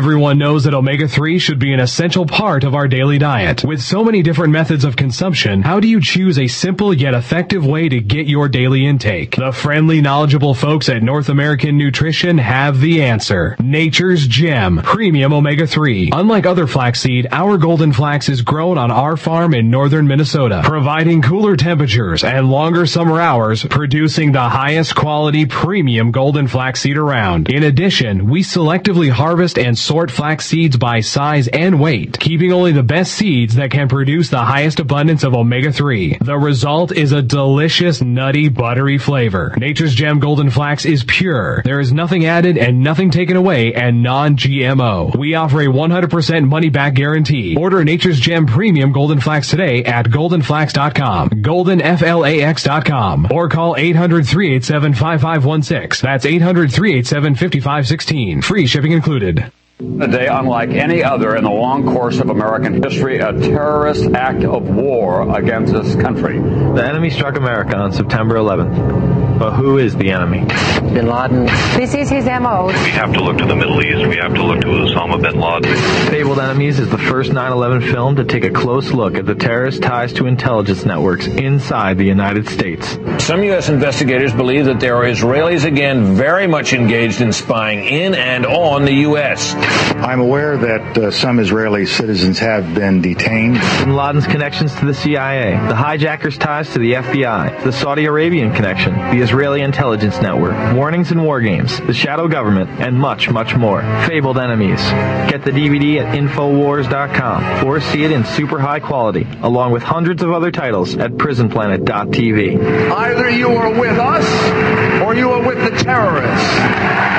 Speaker 3: Everyone knows that omega three should be an essential part of our daily diet. With so many different methods of consumption, how do you choose a simple yet effective way to get your daily intake? The friendly, knowledgeable folks at North American Nutrition have the answer. Nature's Gem Premium Omega three. Unlike other flaxseed, our golden flax is grown on our farm in northern Minnesota, providing cooler temperatures and longer summer hours, producing the highest quality premium golden flaxseed around. In addition, we selectively harvest and sort flax seeds by size and weight, keeping only the best seeds that can produce the highest abundance of omega three. The result is a delicious, nutty, buttery flavor. Nature's Gem Golden Flax is pure. There is nothing added and nothing taken away, and non-G M O. We offer a one hundred percent money-back guarantee. Order Nature's Gem Premium Golden Flax today at golden flax dot com, golden flax dot com, or call eight hundred, three eight seven, five five one six. That's eight hundred, three eight seven, five five one six. Free shipping included.
Speaker 4: A day unlike any other in the long course of American history, a terrorist act of war against this country.
Speaker 2: The enemy struck America on September eleventh. But who is the enemy?
Speaker 5: Bin Laden. This is his M O.
Speaker 10: We have to look to the Middle East. We have to look to Osama bin Laden.
Speaker 2: Fabled Enemies is the first nine eleven film to take a close look at the terrorist ties to intelligence networks inside the United States.
Speaker 13: Some U S investigators believe that there are Israelis again very much engaged in spying in and on the U S.
Speaker 22: I'm aware that uh, some Israeli citizens have been detained.
Speaker 2: Bin Laden's connections to the C I A, the hijackers' ties to the F B I, the Saudi Arabian connection, the Israeli intelligence network, warnings and war games, the shadow government, and much, much more. Fabled Enemies. Get the D V D at infowars dot com or see it in super high quality, along with hundreds of other titles at prison planet dot t v.
Speaker 12: Either you are with us or you are with the terrorists.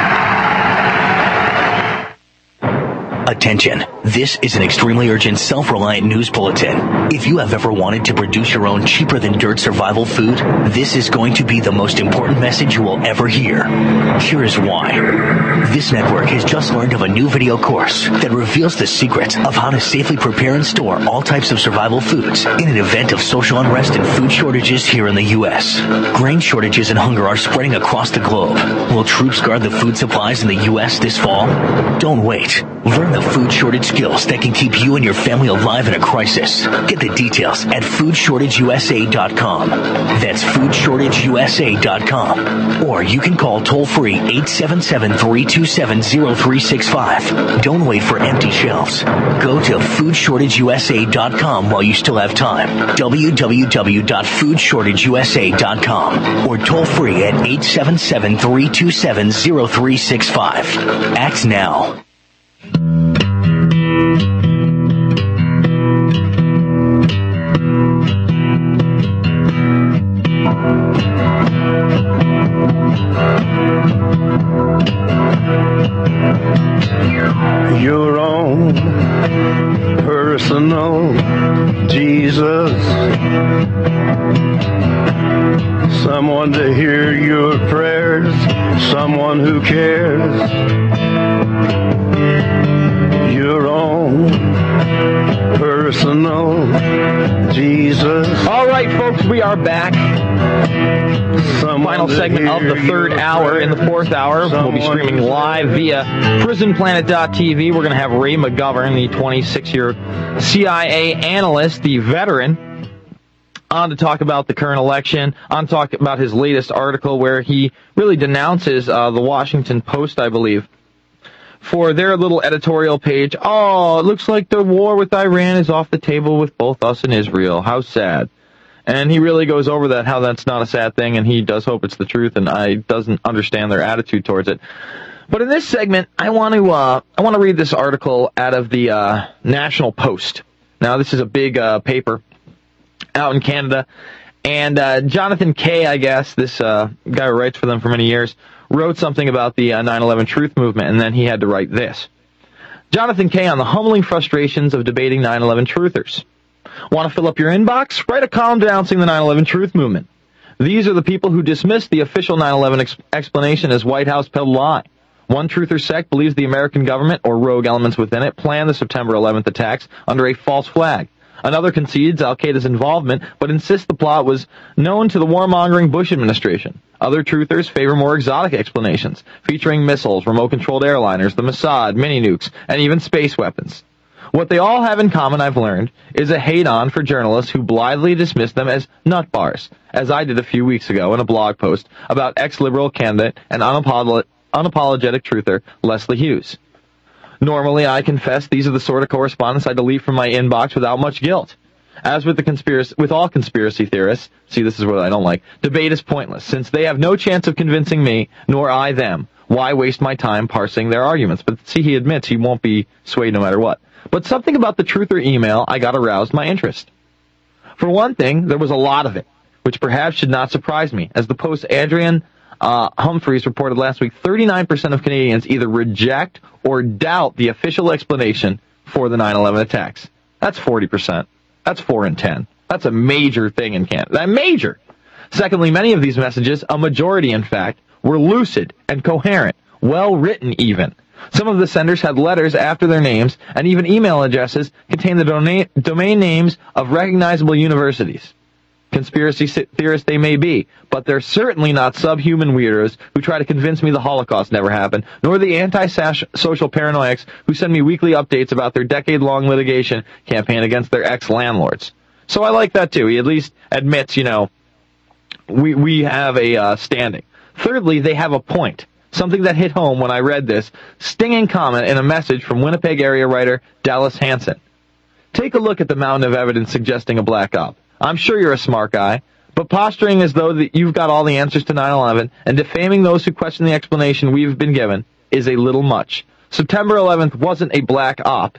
Speaker 7: Attention. This is an extremely urgent, self-reliant news bulletin. If you have ever wanted to produce your own cheaper-than-dirt survival food, this is going to be the most important message you will ever hear. Here is why. This network has just learned of a new video course that reveals the secrets of how to safely prepare and store all types of survival foods in an event of social unrest and food shortages here in the U S. Grain shortages and hunger are spreading across the globe. Will troops guard the food supplies in the U S this fall? Don't wait. Learn the food shortage skills that can keep you and your family alive in a crisis. Get the details at food shortage u s a dot com. That's food shortage u s a dot com. Or you can call toll-free eight seven seven, three two seven, zero three six five. Don't wait for empty shelves. Go to food shortage u s a dot com while you still have time. w w w dot food shortage u s a dot com. Or toll-free at eight seven seven, three two seven, zero three six five. Act now.
Speaker 8: Your own personal Jesus, someone to hear your prayers, someone who cares. Your own personal Jesus.
Speaker 2: All right, folks, we are back. Final segment of the third hour. In the fourth hour, we'll be streaming live via prison planet dot t v. We're going to have Ray McGovern, the twenty-six-year C I A analyst, the veteran, on to talk about the current election, on to talk about his latest article where he really denounces uh, the Washington Post, I believe, for their little editorial page. Oh, it looks like the war with Iran is off the table with both us and Israel. How sad. And he really goes over that, how that's not a sad thing, and he does hope it's the truth, and I doesn't understand their attitude towards it. But in this segment, I want to uh, I want to read this article out of the uh, National Post. Now, this is a big uh, paper out in Canada, and uh, Jonathan Kay, I guess, this uh, guy who writes for them for many years, wrote something about the uh, nine eleven truth movement, and then he had to write this. Jonathan Kay on the humbling frustrations of debating nine eleven truthers. Want to fill up your inbox? Write a column denouncing the nine eleven truth movement. These are the people who dismissed the official nine eleven ex- explanation as White House peddled lie. One truther sect believes the American government, or rogue elements within it, planned the September eleventh attacks under a false flag. Another concedes al-Qaeda's involvement, but insists the plot was known to the warmongering Bush administration. Other truthers favor more exotic explanations, featuring missiles, remote-controlled airliners, the Mossad, mini-nukes, and even space weapons. What they all have in common, I've learned, is a hate-on for journalists who blithely dismiss them as nut bars, as I did a few weeks ago in a blog post about ex-liberal candidate and unapolog- unapologetic truther Leslie Hughes. Normally, I confess, these are the sort of correspondence I delete from my inbox without much guilt. As with the conspiracy, with all conspiracy theorists, see, this is what I don't like, debate is pointless, since they have no chance of convincing me, nor I them. Why waste my time parsing their arguments? But see, he admits he won't be swayed no matter what. But something about the truther email I got aroused my interest. For one thing, there was a lot of it, which perhaps should not surprise me. As the Post's Adrian uh, Humphreys reported last week, thirty-nine percent of Canadians either reject or doubt the official explanation for the nine eleven attacks. That's forty percent. That's four in ten. That's a major thing in Canada. That major. Secondly, many of these messages, a majority in fact, were lucid and coherent, well written even. Some of the senders had letters after their names, and even email addresses contained the dona- domain names of recognizable universities. Conspiracy theorists they may be, but they're certainly not subhuman weirdos who try to convince me the Holocaust never happened, nor the anti-social paranoiacs who send me weekly updates about their decade-long litigation campaign against their ex-landlords. So I like that too. He at least admits, you know, we, we have a uh, standing. Thirdly, they have a point. Something that hit home when I read this stinging comment in a message from Winnipeg area writer Dallas Hansen. Take a look at the mountain of evidence suggesting a black op. I'm sure you're a smart guy, but posturing as though that you've got all the answers to nine eleven and defaming those who question the explanation we've been given is a little much. September eleventh wasn't a black op,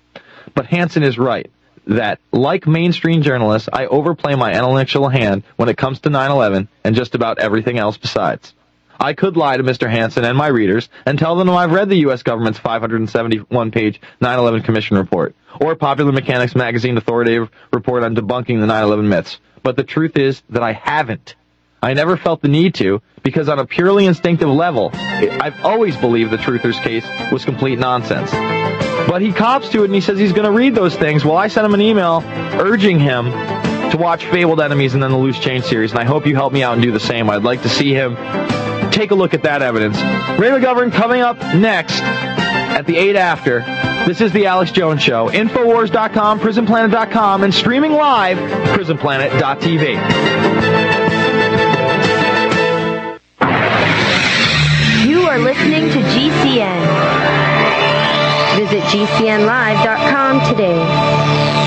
Speaker 2: but Hansen is right that, like mainstream journalists, I overplay my intellectual hand when it comes to nine eleven and just about everything else besides. I could lie to Mister Hansen and my readers and tell them I've read the U S government's five hundred seventy-one page nine eleven Commission report, or Popular Mechanics magazine authoritative report on debunking the nine eleven myths. But the truth is that I haven't. I never felt the need to, because on a purely instinctive level, I've always believed the truther's case was complete nonsense. But he cops to it and he says he's going to read those things. Well, I sent him an email urging him to watch Fabled Enemies and then the Loose Change series, and I hope you help me out and do the same. I'd like to see him take a look at that evidence. Ray McGovern coming up next at the eight after. This is the Alex Jones Show. Infowars dot com, Prison Planet dot com, and streaming live, Prison Planet dot T V.
Speaker 9: You are listening to G C N. Visit G C N live dot com today.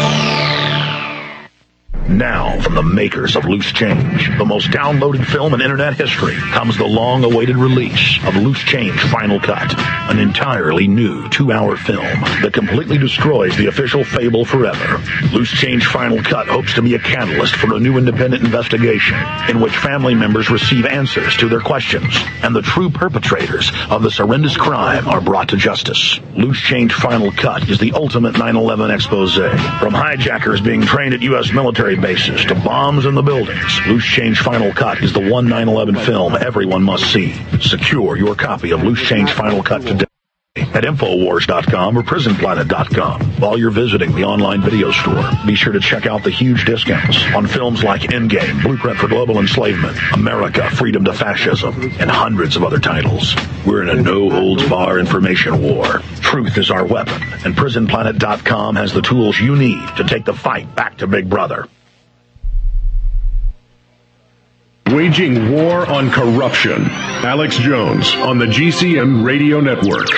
Speaker 6: Now, from the makers of Loose Change, the most downloaded film in internet history, comes the long-awaited release of Loose Change Final Cut, an entirely new two-hour film that completely destroys the official fable forever. Loose Change Final Cut hopes to be a catalyst for a new independent investigation in which family members receive answers to their questions, and the true perpetrators of this horrendous crime are brought to justice. Loose Change Final Cut is the ultimate nine eleven expose. From hijackers being trained at U S military bases to bombs in the buildings, Loose Change Final Cut is the one nine eleven film everyone must see. Secure your copy of Loose Change Final Cut today at Infowars dot com or Prison Planet dot com. While you're visiting the online video store, be sure to check out the huge discounts on films like Endgame, Blueprint for Global Enslavement, America, Freedom to Fascism, and hundreds of other titles. We're in a no-holds-barred information war. Truth is our weapon, and Prison Planet dot com has the tools you need to take the fight back to Big Brother.
Speaker 14: Waging war on corruption. Alex Jones on the G C N Radio Network.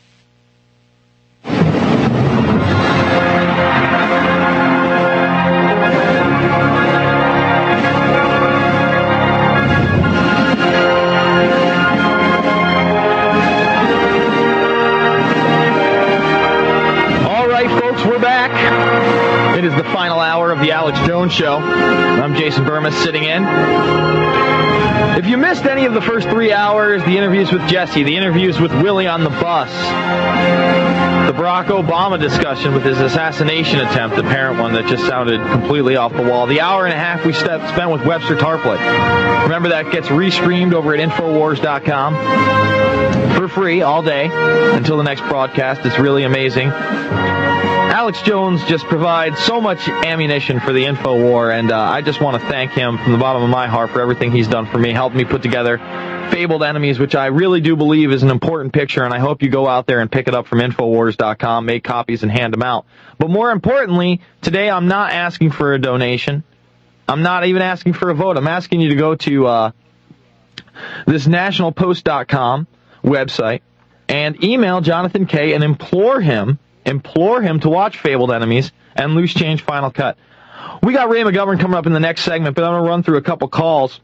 Speaker 2: All right, folks, we're back. It is the final hour of the Alex Jones Show. I'm Jason Burmis sitting in. If you missed any of the first three hours, the interviews with Jesse, the interviews with Willie on the bus, the Barack Obama discussion with his assassination attempt, the parent one that just sounded completely off the wall, the hour and a half we spent with Webster Tarpley. Remember, that gets restreamed over at Infowars dot com for free all day until the next broadcast. It's really amazing. Alex Jones just provides so much ammunition for the InfoWar, and uh, I just want to thank him from the bottom of my heart for everything he's done for me, helped me put together Fabled Enemies, which I really do believe is an important picture, and I hope you go out there and pick it up from Infowars dot com, make copies, and hand them out. But more importantly, today I'm not asking for a donation. I'm not even asking for a vote. I'm asking you to go to uh, this national post dot com website and email Jonathan Kay and implore him, implore him to watch Fabled Enemies and Loose Change Final Cut. We got Ray McGovern coming up in the next segment, but I'm going to run through a couple calls.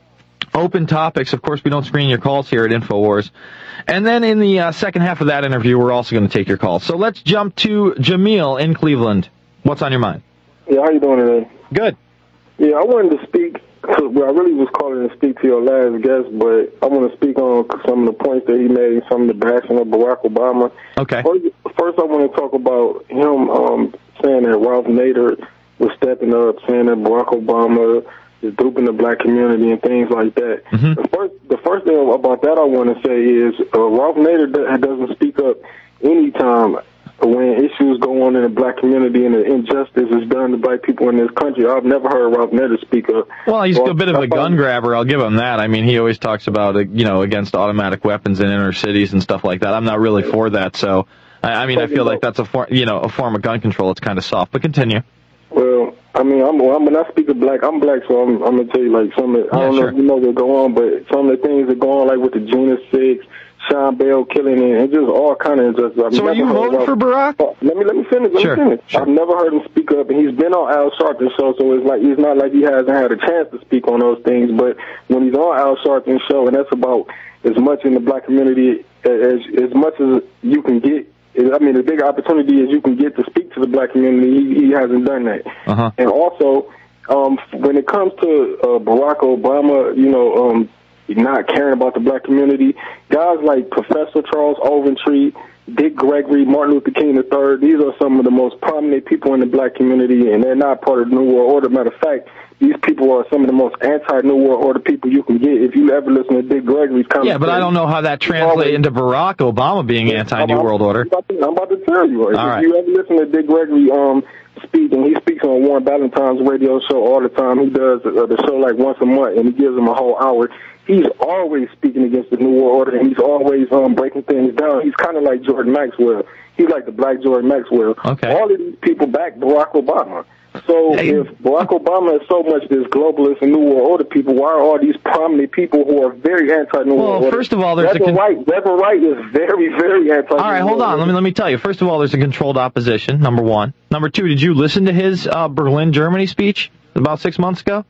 Speaker 2: Open topics. Of course, we don't screen your calls here at InfoWars. And then in the uh, second half of that interview, we're also going to take your calls. So let's jump to Jamil in Cleveland. What's on your mind?
Speaker 11: Yeah, how you doing today?
Speaker 2: Good.
Speaker 11: Yeah, I wanted to speak, to, well, I really was calling to speak to your last guest, but I want to speak on some of the points that he made, some of the bashing of Barack Obama.
Speaker 2: Okay.
Speaker 11: First, first I want to talk about him um, saying that Ralph Nader was stepping up, saying that Barack Obama is duping the black community and things like that.
Speaker 2: Mm-hmm.
Speaker 11: The first the first thing about that I want to say is uh, Ralph Nader doesn't speak up anytime when issues go on in the black community and the injustice is done to black people in this country. I've never heard Ralph Nader speak up.
Speaker 2: Well, he's
Speaker 11: so
Speaker 2: a bit of a gun grabber, I'll give him that. I mean, he always talks about, uh, you know, against automatic weapons in inner cities and stuff like that. I'm not really for that, so, I, I mean, I feel like that's a form, you know, a form of gun control. It's kind of soft, but continue.
Speaker 11: Well, I mean, I'm, I'm when I speak of black, I'm black, so I'm, I'm gonna tell you like some of the, I don't
Speaker 2: yeah,
Speaker 11: know
Speaker 2: sure.
Speaker 11: if you know what's going on, but some of the things that go on, like with the Jena Six, Sean Bell killing, and, and just all kind of injustice. I've
Speaker 2: so are you voting for Barack?
Speaker 11: Oh, let me let me finish. Let
Speaker 2: sure,
Speaker 11: me finish.
Speaker 2: Sure.
Speaker 11: I've never heard him speak up, and he's been on Al Sharpton's show, so it's like it's not like he hasn't had a chance to speak on those things. But when he's on Al Sharpton's show, and that's about as much in the black community as as much as you can get. I mean, the big opportunity is you can get to speak to the black community. He, he hasn't done that.
Speaker 2: Uh-huh.
Speaker 11: And also, um, when it comes to uh, Barack Obama, you know, um, not caring about the black community, guys like Professor Charles Overtree, Dick Gregory, Martin Luther King the third, these are some of the most prominent people in the black community, and they're not part of the New World Order. Matter of fact, these people are some of the most anti-New World Order people you can get. If you ever listen to Dick Gregory's conversation.
Speaker 2: Yeah, but I don't know how that translates into Barack Obama being anti-New World Order.
Speaker 11: I'm about, to, I'm about to tell you. If
Speaker 2: all right.
Speaker 11: you ever listen to Dick Gregory um, speak, and he speaks on Warren Ballantyne's radio show all the time. He does uh, the show like once a month, and he gives them a whole hour. He's always speaking against the New World Order, and he's always um, breaking things down. He's kind of like Jordan Maxwell. He's like the black Jordan Maxwell.
Speaker 2: Okay.
Speaker 11: All of these people back Barack Obama. So
Speaker 2: hey.
Speaker 11: if Barack Obama is so much this globalist and New World Order people, why are all these prominent people who are very anti-New
Speaker 2: well,
Speaker 11: World Order?
Speaker 2: Well, first of all, there's
Speaker 11: Reverend
Speaker 2: a... Con-
Speaker 11: Wright, Reverend Wright is very, very anti-New World Order.
Speaker 2: All right, hold on. Let me, let me tell you. First of all, there's a controlled opposition, number one. Number two, did you listen to his uh, Berlin, Germany speech about six months ago?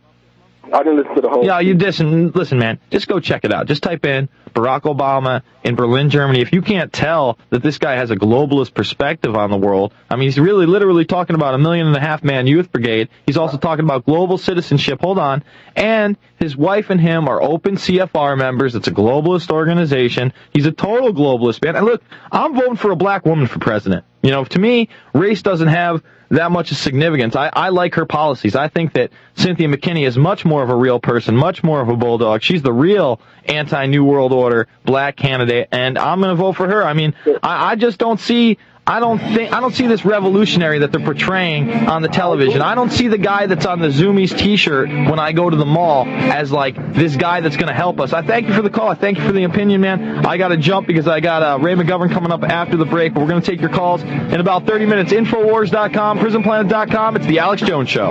Speaker 11: I didn't listen to the whole
Speaker 2: Yeah, you listen, listen, man. Just go check it out. Just type in Barack Obama in Berlin, Germany. If you can't tell that this guy has a globalist perspective on the world, I mean, he's really literally talking about a million and a half man youth brigade. He's also talking about global citizenship. Hold on. And his wife and him are open C F R members. It's a globalist organization. He's a total globalist, man. And look, I'm voting for a black woman for president. You know, to me, race doesn't have that much significance. I, I like her policies. I think that Cynthia McKinney is much more of a real person, much more of a bulldog. She's the real anti-New World Order black candidate, and I'm going to vote for her. I mean, I, I just don't see... I don't think I don't see this revolutionary that they're portraying on the television. I don't see the guy that's on the Zoomies T-shirt when I go to the mall as like this guy that's going to help us. I thank you for the call. I thank you for the opinion, man. I got to jump because I got uh, Ray McGovern coming up after the break. But we're going to take your calls in about thirty minutes. Infowars dot com, Prison Planet dot com. It's the Alex Jones Show.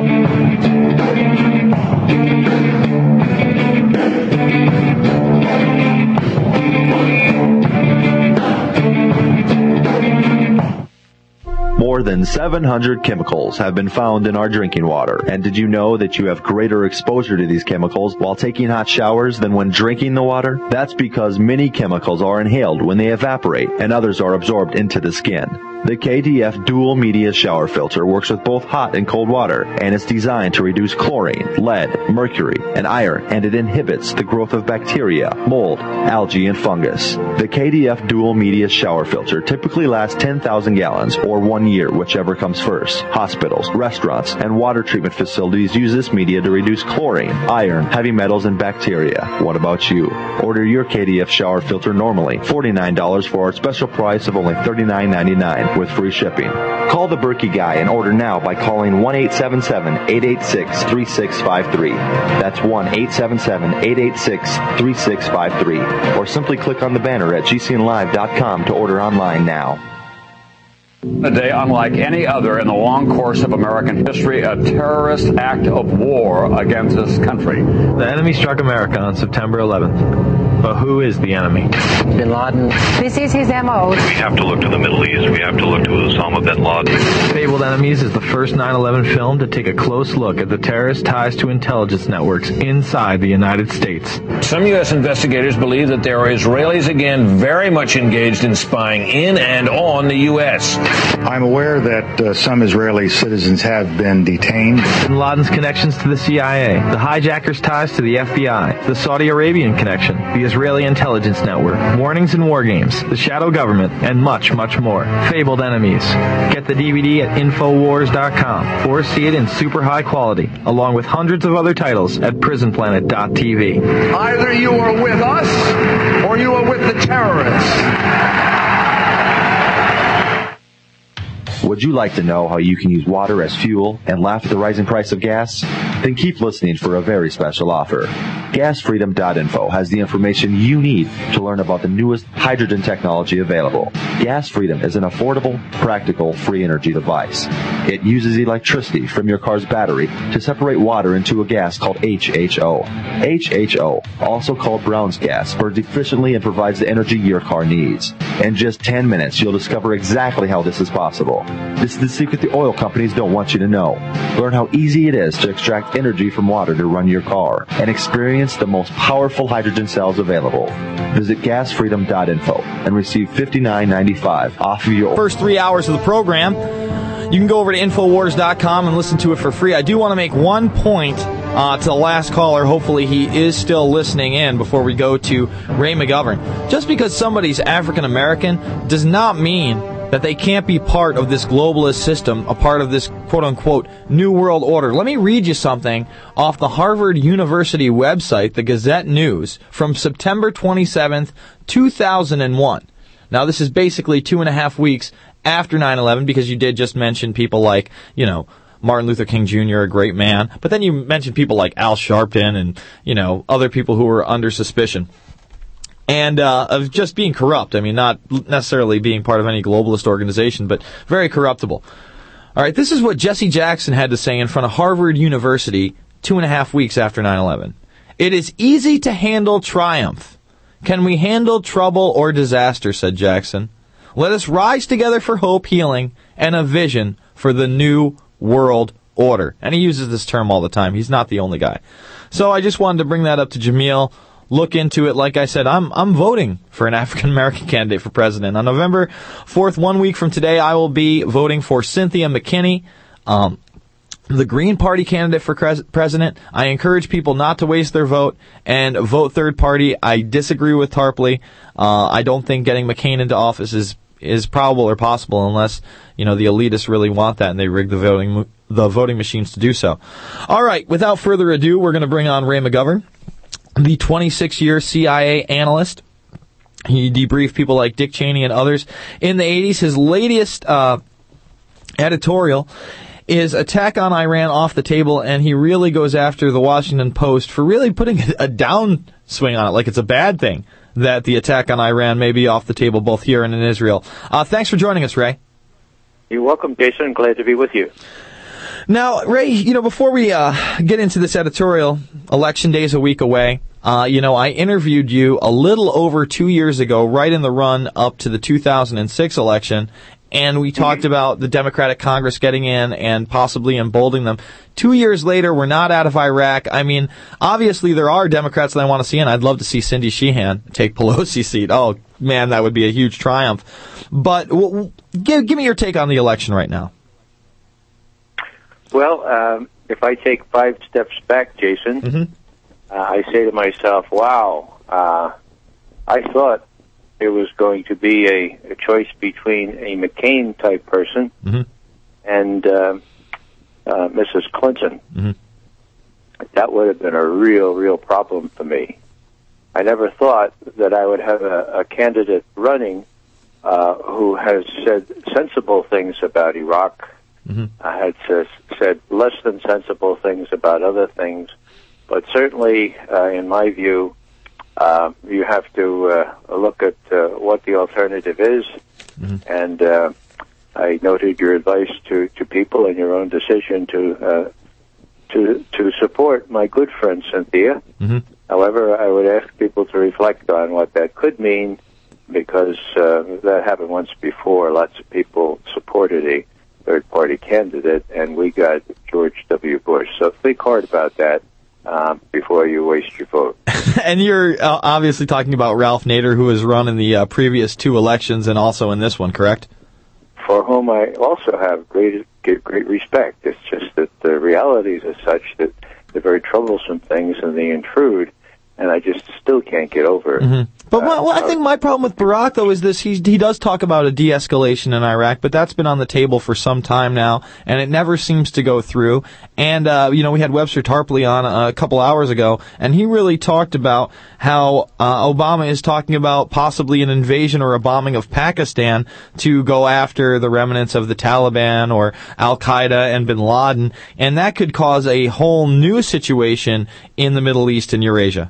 Speaker 15: More than seven hundred chemicals have been found in our drinking water. And did you know that you have greater exposure to these chemicals while taking hot showers than when drinking the water? That's because many chemicals are inhaled when they evaporate and others are absorbed into the skin. The K D F Dual Media Shower Filter works with both hot and cold water, and it's designed to reduce chlorine, lead, mercury, and iron, and it inhibits the growth of bacteria, mold, algae, and fungus. The K D F Dual Media Shower Filter typically lasts ten thousand gallons, or one year, whichever comes first. Hospitals, restaurants, and water treatment facilities use this media to reduce chlorine, iron, heavy metals, and bacteria. What about you? Order your K D F Shower Filter normally, forty-nine dollars for our special price of only thirty-nine ninety-nine. with free shipping. Call the Berkey Guy and order now by calling one eight seven seven, eight eight six, three six five three. That's one eight seven seven, eight eight six, three six five three. Or simply click on the banner at G C N live dot com to order online now.
Speaker 4: A day unlike any other in the long course of American history, a terrorist act of war against this country.
Speaker 2: The enemy struck America on September eleventh. But who is the enemy?
Speaker 5: Bin Laden. This is his M O.
Speaker 10: We have to look to the Middle East. We have to look to Osama bin Laden.
Speaker 2: Fabled Enemies is the first nine eleven film to take a close look at the terrorist ties to intelligence networks inside the United States.
Speaker 13: Some U S investigators believe that there are Israelis again very much engaged in spying in and on the U S.
Speaker 22: I'm aware that uh, some Israeli citizens have been detained.
Speaker 2: Bin Laden's connections to the C I A, the hijackers' ties to the F B I, the Saudi Arabian connection, the Israeli intelligence network, warnings and war games, the shadow government, and much, much more. Fabled Enemies. Get the D V D at Infowars dot com or see it in super high quality, along with hundreds of other titles at Prison Planet dot T V.
Speaker 12: Either you are with us or you are with the terrorists.
Speaker 15: Would you like to know how you can use water as fuel and laugh at the rising price of gas? Then keep listening for a very special offer. gas freedom dot info has the information you need to learn about the newest hydrogen technology available. Gas Freedom is an affordable, practical, free energy device. It uses electricity from your car's battery to separate water into a gas called H H O. H H O, also called Brown's gas, burns efficiently and provides the energy your car needs. In just ten minutes, you'll discover exactly how this is possible. This is the secret the oil companies don't want you to know. Learn how easy it is to extract energy from water to run your car and experience the most powerful hydrogen cells available. Visit gas freedom dot info and receive fifty-nine ninety-five off of your
Speaker 16: first three hours of the program. You can go over to Infowars dot com and listen to it for free. I do want to make one point uh, to the last caller. Hopefully he is still listening in before we go to Ray McGovern. Just because somebody's African American does not mean that they can't be part of this globalist system, a part of this quote-unquote New World Order. Let me read you something off the Harvard University website, the Gazette News, from September twenty-seventh, two thousand one. Now, this is basically two and a half weeks after nine eleven, because you did just mention people like, you know, Martin Luther King Junior, a great man, but then you mentioned people like Al Sharpton and, you know, other people who were under suspicion. And uh, of just being corrupt. I mean, not necessarily being part of any globalist organization, but very corruptible. All right, this is what Jesse Jackson had to say in front of Harvard University two and a half weeks after nine eleven. It is easy to handle triumph. Can we handle trouble or disaster, said Jackson. Let us rise together for hope, healing, and a vision for the new world order. And he uses this term all the time. He's not the only guy. So I just wanted to bring that up to Jameel. Look into it. Like I said, I'm I'm voting for an African American candidate for president. On November fourth, one week from today, I will be voting for Cynthia McKinney, um, the Green Party candidate for pres- president. I encourage people not to waste their vote and vote third party. I disagree with Tarpley. Uh, I don't think getting McCain into office is is probable or possible unless, you know, the elitists really want that and they rig the voting the voting machines to do so. All right, without further ado, we're going to bring on Ray McGovern, the twenty-six year C I A analyst. He debriefed people like Dick Cheney and others in the eighties. His latest uh, editorial is Attack on Iran Off the Table, and he really goes after the Washington Post for really putting a downswing on it, like it's a bad thing that the attack on Iran may be off the table both here and in Israel. Uh, thanks for joining us, Ray.
Speaker 17: You're welcome, Jason. Glad to be with you.
Speaker 16: Now, Ray, you know, before we uh, get into this editorial, Election Day is a week away. Uh, you know, I interviewed you a little over two years ago, right in the run up to the two thousand six election, and we talked mm-hmm. about the Democratic Congress getting in and possibly emboldening them. Two years later, we're not out of Iraq. I mean, obviously there are Democrats that I want to see in. I'd love to see Cindy Sheehan take Pelosi's seat. Oh, man, that would be a huge triumph. But w- w- give, give me your take on the election right now.
Speaker 17: Well, um, if I take five steps back, Jason, mm-hmm. uh, I say to myself, wow, uh, I thought it was going to be a, a choice between a McCain-type person mm-hmm. and uh, uh, Missus Clinton. Mm-hmm. That would have been a real, real problem for me. I never thought that I would have a, a candidate running uh, who has said sensible things about Iraq,
Speaker 16: mm-hmm.
Speaker 17: uh, had says, said less than sensible things about other things. But certainly, uh, in my view, uh, you have to uh, look at uh, what the alternative is.
Speaker 16: Mm-hmm.
Speaker 17: And uh, I noted your advice to, to people and your own decision to uh, to to support my good friend Cynthia.
Speaker 16: Mm-hmm.
Speaker 17: However, I would ask people to reflect on what that could mean, because uh, that happened once before. Lots of people supported a third-party candidate, and we got George W. Bush. So think hard about that um, before you waste your vote.
Speaker 16: And you're uh, obviously talking about Ralph Nader, who has run in the uh, previous two elections and also in this one, correct?
Speaker 17: For whom I also have great great respect. It's just that the realities are such that they're very troublesome things and they intrude, and I just still can't get over it.
Speaker 16: Mm-hmm. But well, well, I think my problem with Barack, though, is this. He's, he does talk about a de-escalation in Iraq, but that's been on the table for some time now, and it never seems to go through. And, uh, you know, we had Webster Tarpley on a couple hours ago, and he really talked about how uh, Obama is talking about possibly an invasion or a bombing of Pakistan to go after the remnants of the Taliban or Al-Qaeda and bin Laden, and that could cause a whole new situation in the Middle East and Eurasia.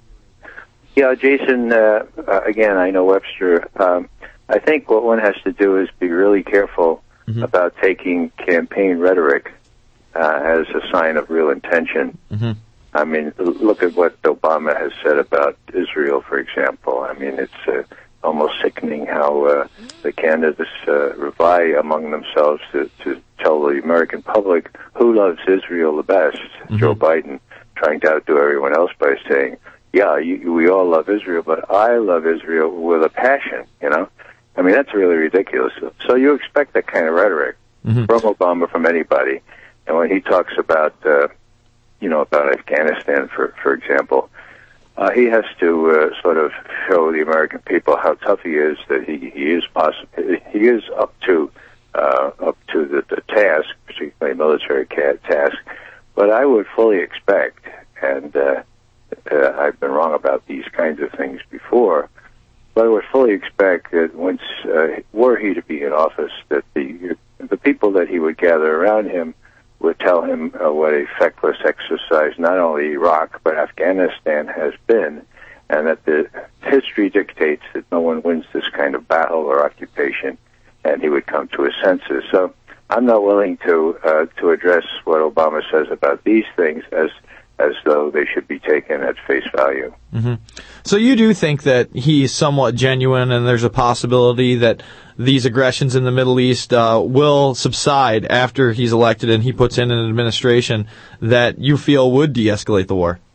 Speaker 17: Yeah, Jason, uh, uh, again, I know Webster. Um, I think what one has to do is be really careful mm-hmm. about taking campaign rhetoric uh, as a sign of real intention.
Speaker 16: Mm-hmm.
Speaker 17: I mean, look at what Obama has said about Israel, for example. I mean, it's uh, almost sickening how uh, the candidates uh, vie among themselves to, to tell the American public who loves Israel the best.
Speaker 16: Mm-hmm.
Speaker 17: Joe Biden trying to outdo everyone else by saying, yeah, you, we all love Israel, but I love Israel with a passion, you know? I mean, that's really ridiculous. So you expect that kind of rhetoric
Speaker 16: mm-hmm.
Speaker 17: from Obama, from anybody. And when he talks about, uh, you know, about Afghanistan, for, for example, uh, he has to uh, sort of show the American people how tough he is, that he, he is possible, he is up to, uh, up to the, the task, particularly military task. But I would fully expect, and, uh, Uh, I've been wrong about these kinds of things before, but I would fully expect that once, uh, were he to be in office, that the the people that he would gather around him would tell him uh, what a feckless exercise not only Iraq but Afghanistan has been, and that the history dictates that no one wins this kind of battle or occupation, and he would come to his senses. So I'm not willing to uh, to address what Obama says about these things as as though they should be taken at face value.
Speaker 16: Mm-hmm. So you do think that he's somewhat genuine, and there's a possibility that these aggressions in the Middle East uh, will subside after he's elected and he puts in an administration that you feel would de-escalate the war?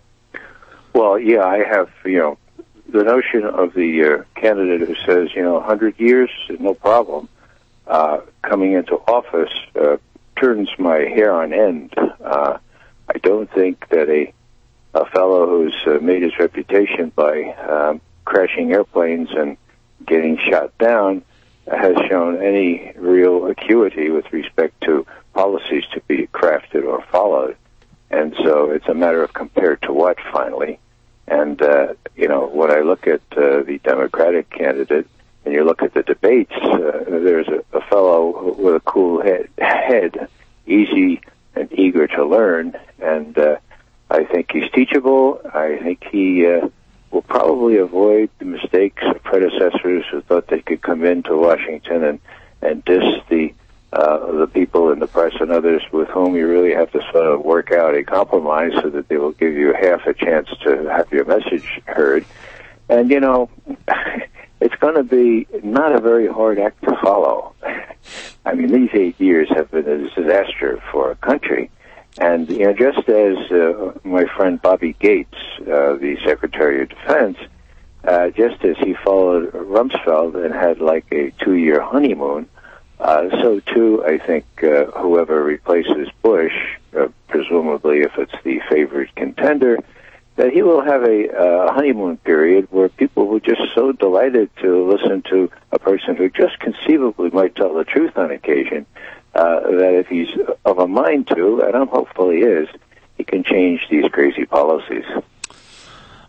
Speaker 17: Well, yeah, I have, you know, the notion of the uh, candidate who says, you know, one hundred years, no problem, uh, coming into office uh, turns my hair on end. Uh, I don't think that a, a fellow who's uh, made his reputation by um, crashing airplanes and getting shot down has shown any real acuity with respect to policies to be crafted or followed. And so it's a matter of compared to what, finally. And, uh, you know, when I look at uh, the Democratic candidate and you look at the debates, uh, there's a, a fellow with a cool head, head easy and eager to learn, and uh, I think he's teachable. I think he uh, will probably avoid the mistakes of predecessors who thought they could come into Washington and, and diss the uh, the people in the press and others with whom you really have to sort of work out a compromise so that they will give you half a chance to have your message heard. And, you know, it's going to be not a very hard act to follow. I mean, these eight years have been a disaster for our country. And, you know, just as uh, my friend Bobby Gates, uh, the Secretary of Defense, uh, just as he followed Rumsfeld and had like a two-year honeymoon, uh, so too, I think, uh, whoever replaces Bush, uh, presumably if it's the favored contender, that he will have a uh, honeymoon period where people were just so delighted to listen to a person who just conceivably might tell the truth on occasion, uh, that if he's of a mind to, and I'm hopeful he is, he can change these crazy policies.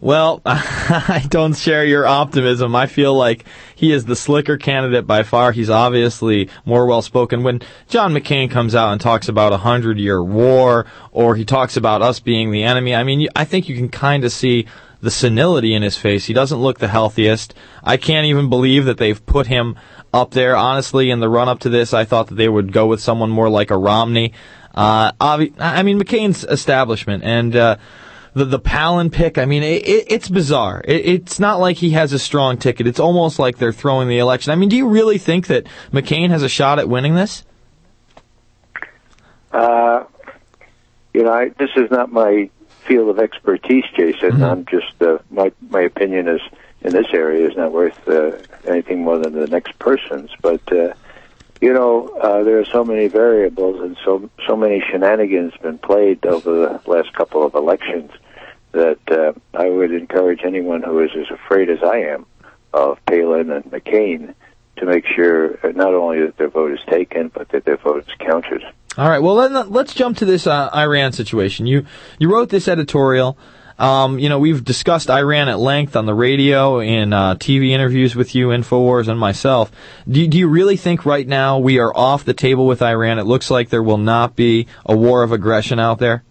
Speaker 16: Well, I don't share your optimism. I feel like he is the slicker candidate by far. He's obviously more well-spoken. When John McCain comes out and talks about a hundred-year war, or he talks about us being the enemy, I mean, I think you can kind of see the senility in his face. He doesn't look the healthiest. I can't even believe that they've put him up there. Honestly, in the run-up to this, I thought that they would go with someone more like a Romney. Uh, obvi- I mean, McCain's establishment, and uh, the the Palin pick, I mean, it, it, it's bizarre. It, it's not like he has a strong ticket. It's almost like they're throwing the election. I mean, do you really think that McCain has a shot at winning this?
Speaker 17: Uh, you know, I, this is not my field of expertise, Jason. Mm-hmm. I'm just, uh, my, my opinion is, in this area is not worth uh, anything more than the next person's. But, uh, you know, uh, there are so many variables and so so many shenanigans been played over the last couple of elections that uh, I would encourage anyone who is as afraid as I am of Palin and McCain to make sure not only that their vote is taken, but that their vote is counted.
Speaker 16: All right, well, then let's jump to this uh, Iran situation. You you wrote this editorial. Um, you know, we've discussed Iran at length on the radio, in uh, T V interviews with you, InfoWars, and myself. Do, do you really think right now we are off the table with Iran? It looks like there will not be a war of aggression out there.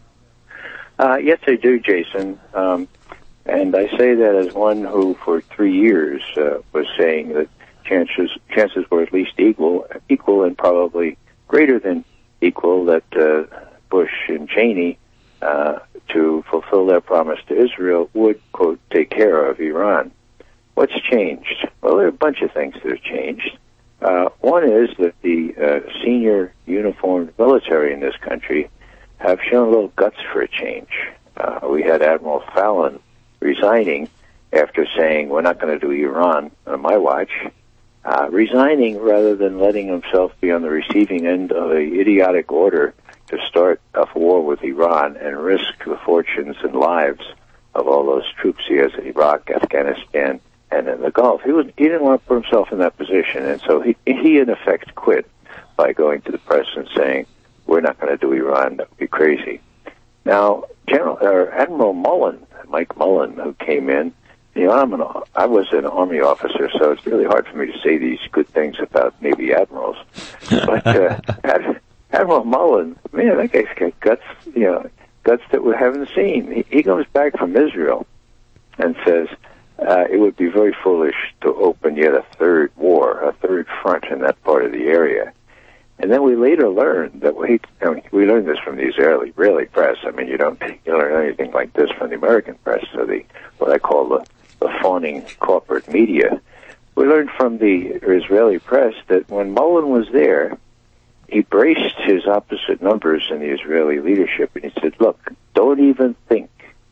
Speaker 17: Uh, yes, I do, Jason. Um, and I say that as one who, for three years, uh, was saying that chances chances were at least equal, equal, and probably greater than equal that uh, Bush and Cheney, uh, to fulfill their promise to Israel, would, quote, take care of Iran. What's changed? Well, there are a bunch of things that have changed. Uh, one is that the uh, senior uniformed military in this country have shown a little guts for a change. Uh, we had Admiral Fallon resigning after saying, we're not going to do Iran on my watch, uh, resigning rather than letting himself be on the receiving end of an idiotic order to start a war with Iran and risk the fortunes and lives of all those troops he has in Iraq, Afghanistan, and in the Gulf. He was, he didn't want to put himself in that position, and so he, he in effect quit by going to the press and saying, we're not going to do Iran, that would be crazy. Now, General or Admiral Mullen, Mike Mullen, who came in, you know, I'm an, I was an Army officer, so it's really hard for me to say these good things about Navy admirals. But uh, Ad, Admiral Mullen, man, that guy's got guts, you know, guts that we haven't seen. He, he comes back from Israel and says uh, it would be very foolish to open yet a third war, a third front in that part of the area. And then we later learned that we, I mean, we learned this from the Israeli, Israeli press. I mean, you don't you don't learn anything like this from the American press, or the what I call the, the fawning corporate media. We learned from the Israeli press that when Mullen was there, he braced his opposite numbers in the Israeli leadership, and he said, look, don't even think,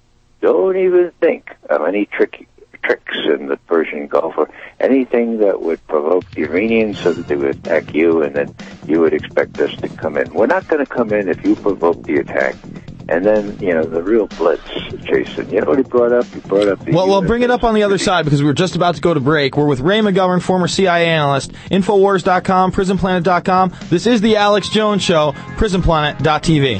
Speaker 17: don't even think of any tricky tricks in the Persian Gulf or anything that would provoke the Iranians so that they would attack you, and then you would expect us to come in. We're not going to come in if you provoke the attack. And then, you know, the real blitz, Jason. You know what he brought up? He brought up the...
Speaker 16: Well, we'll bring it up on the other side because we're just about to go to break. We're with Ray McGovern, former C I A analyst, Infowars dot com, Prison Planet dot com. This is the Alex Jones Show, Prison Planet dot T V.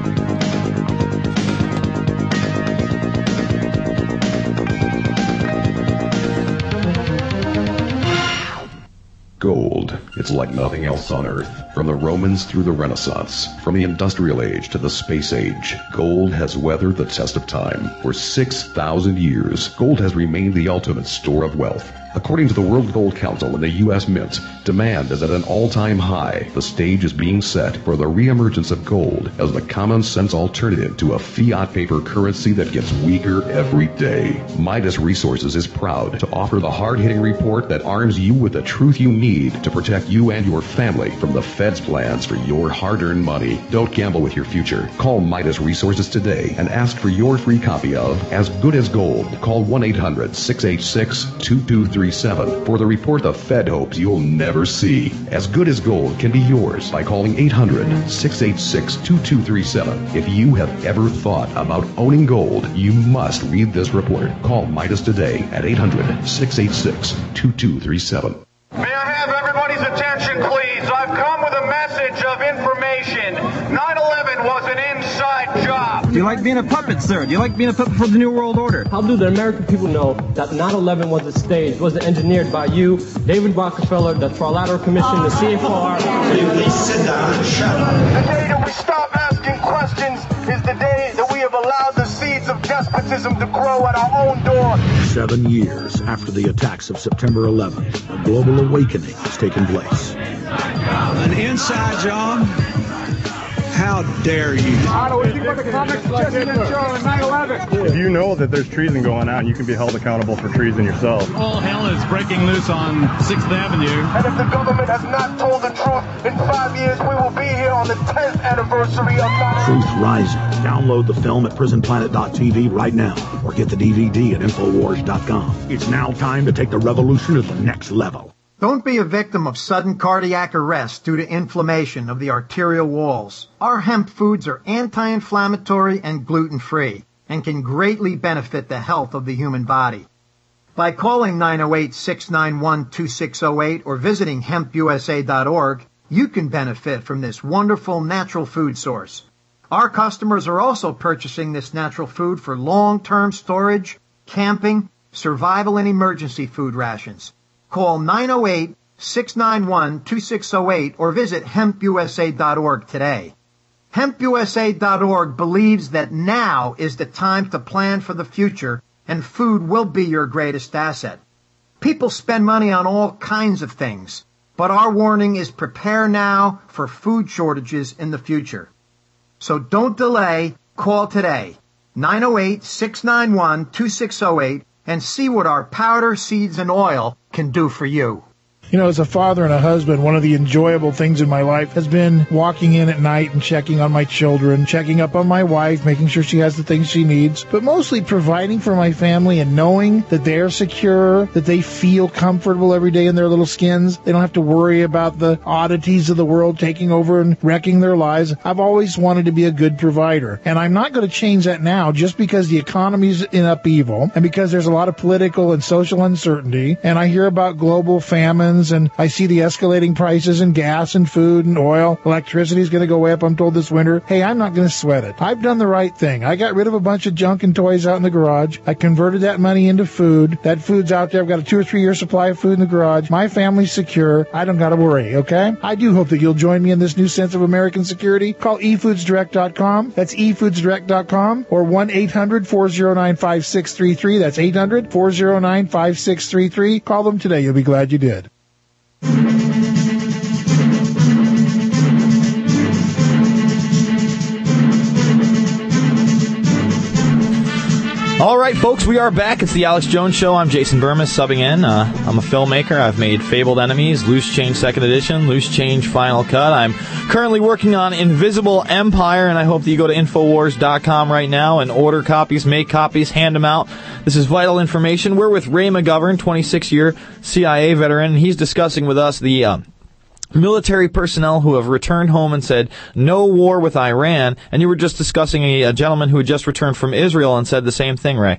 Speaker 1: Gold. It's like nothing else on Earth. From the Romans through the Renaissance, from the Industrial Age to the Space Age, gold has weathered the test of time. For six thousand years, gold has remained the ultimate store of wealth. According to the World Gold Council and the U S Mint, demand is at an all-time high. The stage is being set for the reemergence of gold as the common-sense alternative to a fiat paper currency that gets weaker every day. Midas Resources is proud to offer the hard-hitting report that arms you with the truth you need to protect you and your family from the Fed's plans for your hard-earned money. Don't gamble with your future. Call Midas Resources today and ask for your free copy of As Good as Gold. Call one eight hundred six eight six two two three seven for the report the Fed hopes you'll never see. As Good as Gold can be yours by calling eight hundred six eight six two two three seven. If you have ever thought about owning gold, you must read this report. Call Midas today at eight hundred six eight six two two three seven.
Speaker 18: May I have everybody's attention, please? I've come with a message of information. nine eleven was an inside job.
Speaker 19: Do you like like being a puppet, sir? Do you like being a puppet for the New World Order?
Speaker 20: How do the American people know that nine eleven was a stage, was engineered by you, David Rockefeller, the Trilateral Commission, the C F R?
Speaker 18: Please sit down and shut up. The day that we stop asking questions is the day that we have allowed the seeds of despotism to grow at our own door.
Speaker 6: Seven years after the attacks of September eleventh, a global awakening has taken place.
Speaker 21: An inside job? How dare you?
Speaker 24: If you know that there's treason going on, you can be held accountable for treason yourself.
Speaker 25: All hell is breaking loose on sixth Avenue.
Speaker 18: And if the government has not told the truth, in five years we will be here on the tenth anniversary of nine eleven.
Speaker 6: Truth Rising. Download the film at prison planet dot t v right now, or get the D V D at infowars dot com. It's now time to take the revolution to the next level.
Speaker 26: Don't be a victim of sudden cardiac arrest due to inflammation of the arterial walls. Our hemp foods are anti-inflammatory and gluten-free and can greatly benefit the health of the human body. By calling nine oh eight, six nine one, two six oh eight or visiting hemp u s a dot org, you can benefit from this wonderful natural food source. Our customers are also purchasing this natural food for long-term storage, camping, survival, and emergency food rations. Call nine oh eight, six nine one, two six oh eight or visit hemp u s a dot org today. hemp u s a dot org believes that now is the time to plan for the future, and food will be your greatest asset. People spend money on all kinds of things, but our warning is prepare now for food shortages in the future. So don't delay, call today, nine oh eight, six nine one, two six oh eight, and see what our powder, seeds, and oil can do for you.
Speaker 27: You know, as a father and a husband, one of the enjoyable things in my life has been walking in at night and checking on my children, checking up on my wife, making sure she has the things she needs, but mostly providing for my family and knowing that they're secure, that they feel comfortable every day in their little skins. They don't have to worry about the oddities of the world taking over and wrecking their lives. I've always wanted to be a good provider, and I'm not going to change that now just because the economy's in upheaval and because there's a lot of political and social uncertainty, and I hear about global famines, and I see the escalating prices in gas and food and oil. Electricity is going to go way up, I'm told, this winter. Hey, I'm not going to sweat it. I've done the right thing. I got rid of a bunch of junk and toys out in the garage. I converted that money into food. That food's out there. I've got a two or three year supply of food in the garage. My family's secure. I don't got to worry, okay? I do hope that you'll join me in this new sense of American security. Call e foods direct dot com. That's e foods direct dot com or one eight hundred, four oh nine, five six three three. That's eight hundred, four oh nine, five six three three. Call them today. You'll be glad you did.
Speaker 16: All right, folks, we are back. It's the Alex Jones Show. I'm Jason Burmis, subbing in. Uh, I'm a filmmaker. I've made Fabled Enemies, Loose Change Second Edition, Loose Change Final Cut. I'm currently working on Invisible Empire, and I hope that you go to infowars dot com right now and order copies, make copies, hand them out. This is vital information. We're with Ray McGovern, twenty-six year C I A veteran, and he's discussing with us the Uh, military personnel who have returned home and said no war with Iran, and you were just discussing a, a gentleman who had just returned from Israel and said the same thing, Ray.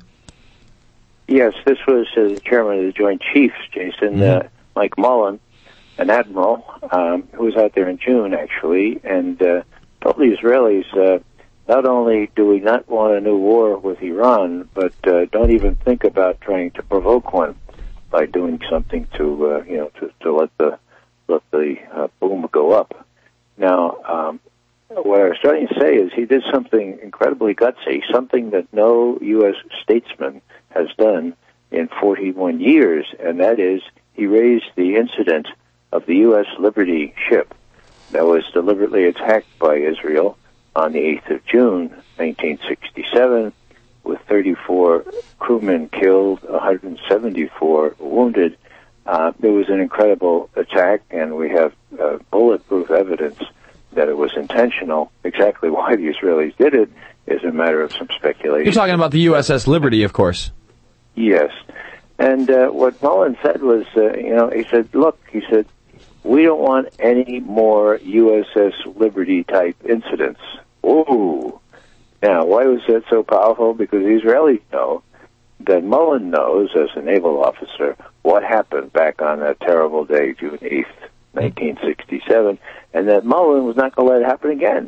Speaker 17: Yes, this was uh, the chairman of the Joint Chiefs, Jason, mm-hmm. uh, Mike Mullen, an admiral, um, who was out there in June, actually, and uh, told the Israelis, uh, not only do we not want a new war with Iran, but uh, don't even think about trying to provoke one by doing something to, uh, you know, to, to let the let the uh, boom go up. Now, um, what I was trying to say is he did something incredibly gutsy, something that no U S statesman has done in forty-one years, and that is he raised the incident of the U S Liberty ship that was deliberately attacked by Israel on the eighth of June, nineteen sixty-seven, with thirty-four crewmen killed, one hundred seventy-four wounded. Uh, it was an incredible attack, and we have uh, bulletproof evidence that it was intentional. Exactly why the Israelis did it is a matter of some speculation.
Speaker 16: You're talking about the U S S Liberty, of course.
Speaker 17: Yes. And uh, what Mullen said was, uh, you know, he said, look, he said, we don't want any more U S S Liberty-type incidents. Ooh. Now, why was that so powerful? Because the Israelis know that Mullen knows, as a naval officer, what happened back on that terrible day, June eighth, nineteen sixty-seven, and that Mullen was not going to let it happen again.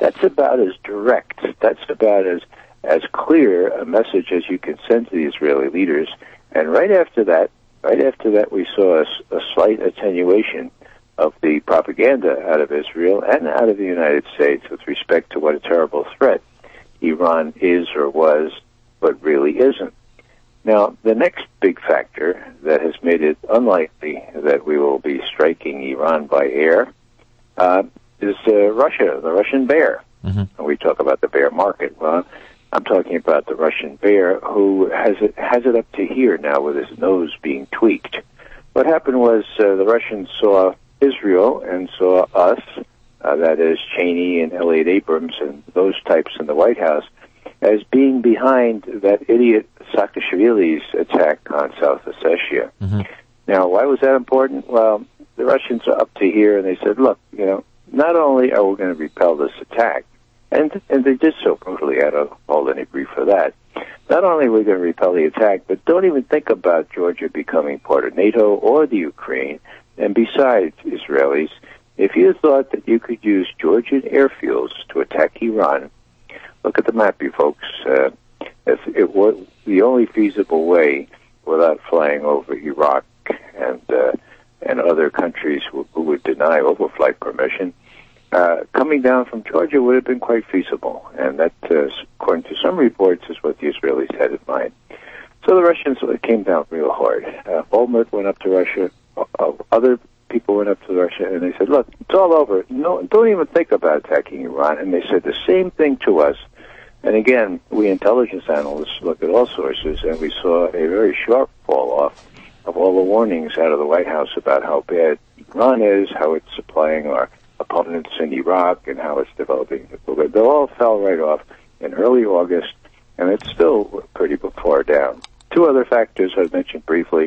Speaker 17: That's about as direct, that's about as, as clear a message as you can send to the Israeli leaders. And right after that, right after that, we saw a, a slight attenuation of the propaganda out of Israel and out of the United States with respect to what a terrible threat Iran is or was, but really isn't. Now, the next big factor that has made it unlikely that we will be striking Iran by air uh, is uh, Russia, the Russian bear. Mm-hmm. And we talk about the bear market. Well, I'm talking about the Russian bear who has it, has it up to here now with his nose being tweaked. What happened was uh, the Russians saw Israel and saw us, uh, that is Cheney and Elliot Abrams and those types in the White House, as being behind that idiot Saakashvili's attack on South Ossetia. Mm-hmm. Now, why was that important? Well, the Russians are up to here, and they said, look, you know, not only are we going to repel this attack, and and they did so brutally, I don't hold any grief for that, not only are we going to repel the attack, but don't even think about Georgia becoming part of NATO or the Ukraine. And besides, Israelis, if you thought that you could use Georgian airfields to attack Iran, look at the map, you folks. Uh, if it was the only feasible way without flying over Iraq and uh, and other countries who, who would deny overflight permission, uh, coming down from Georgia would have been quite feasible. And that, uh, according to some reports, is what the Israelis had in mind. So the Russians came down real hard. Uh, Olmert went up to Russia. Uh, other people went up to Russia, and they said, look, it's all over. No, don't even think about attacking Iran. And they said the same thing to us. And again, we intelligence analysts look at all sources, and we saw a very sharp fall-off of all the warnings out of the White House about how bad Iran is, how it's supplying our opponents in Iraq, and how it's developing. They all fell right off in early August, and it's still pretty far down. Two other factors I've mentioned briefly.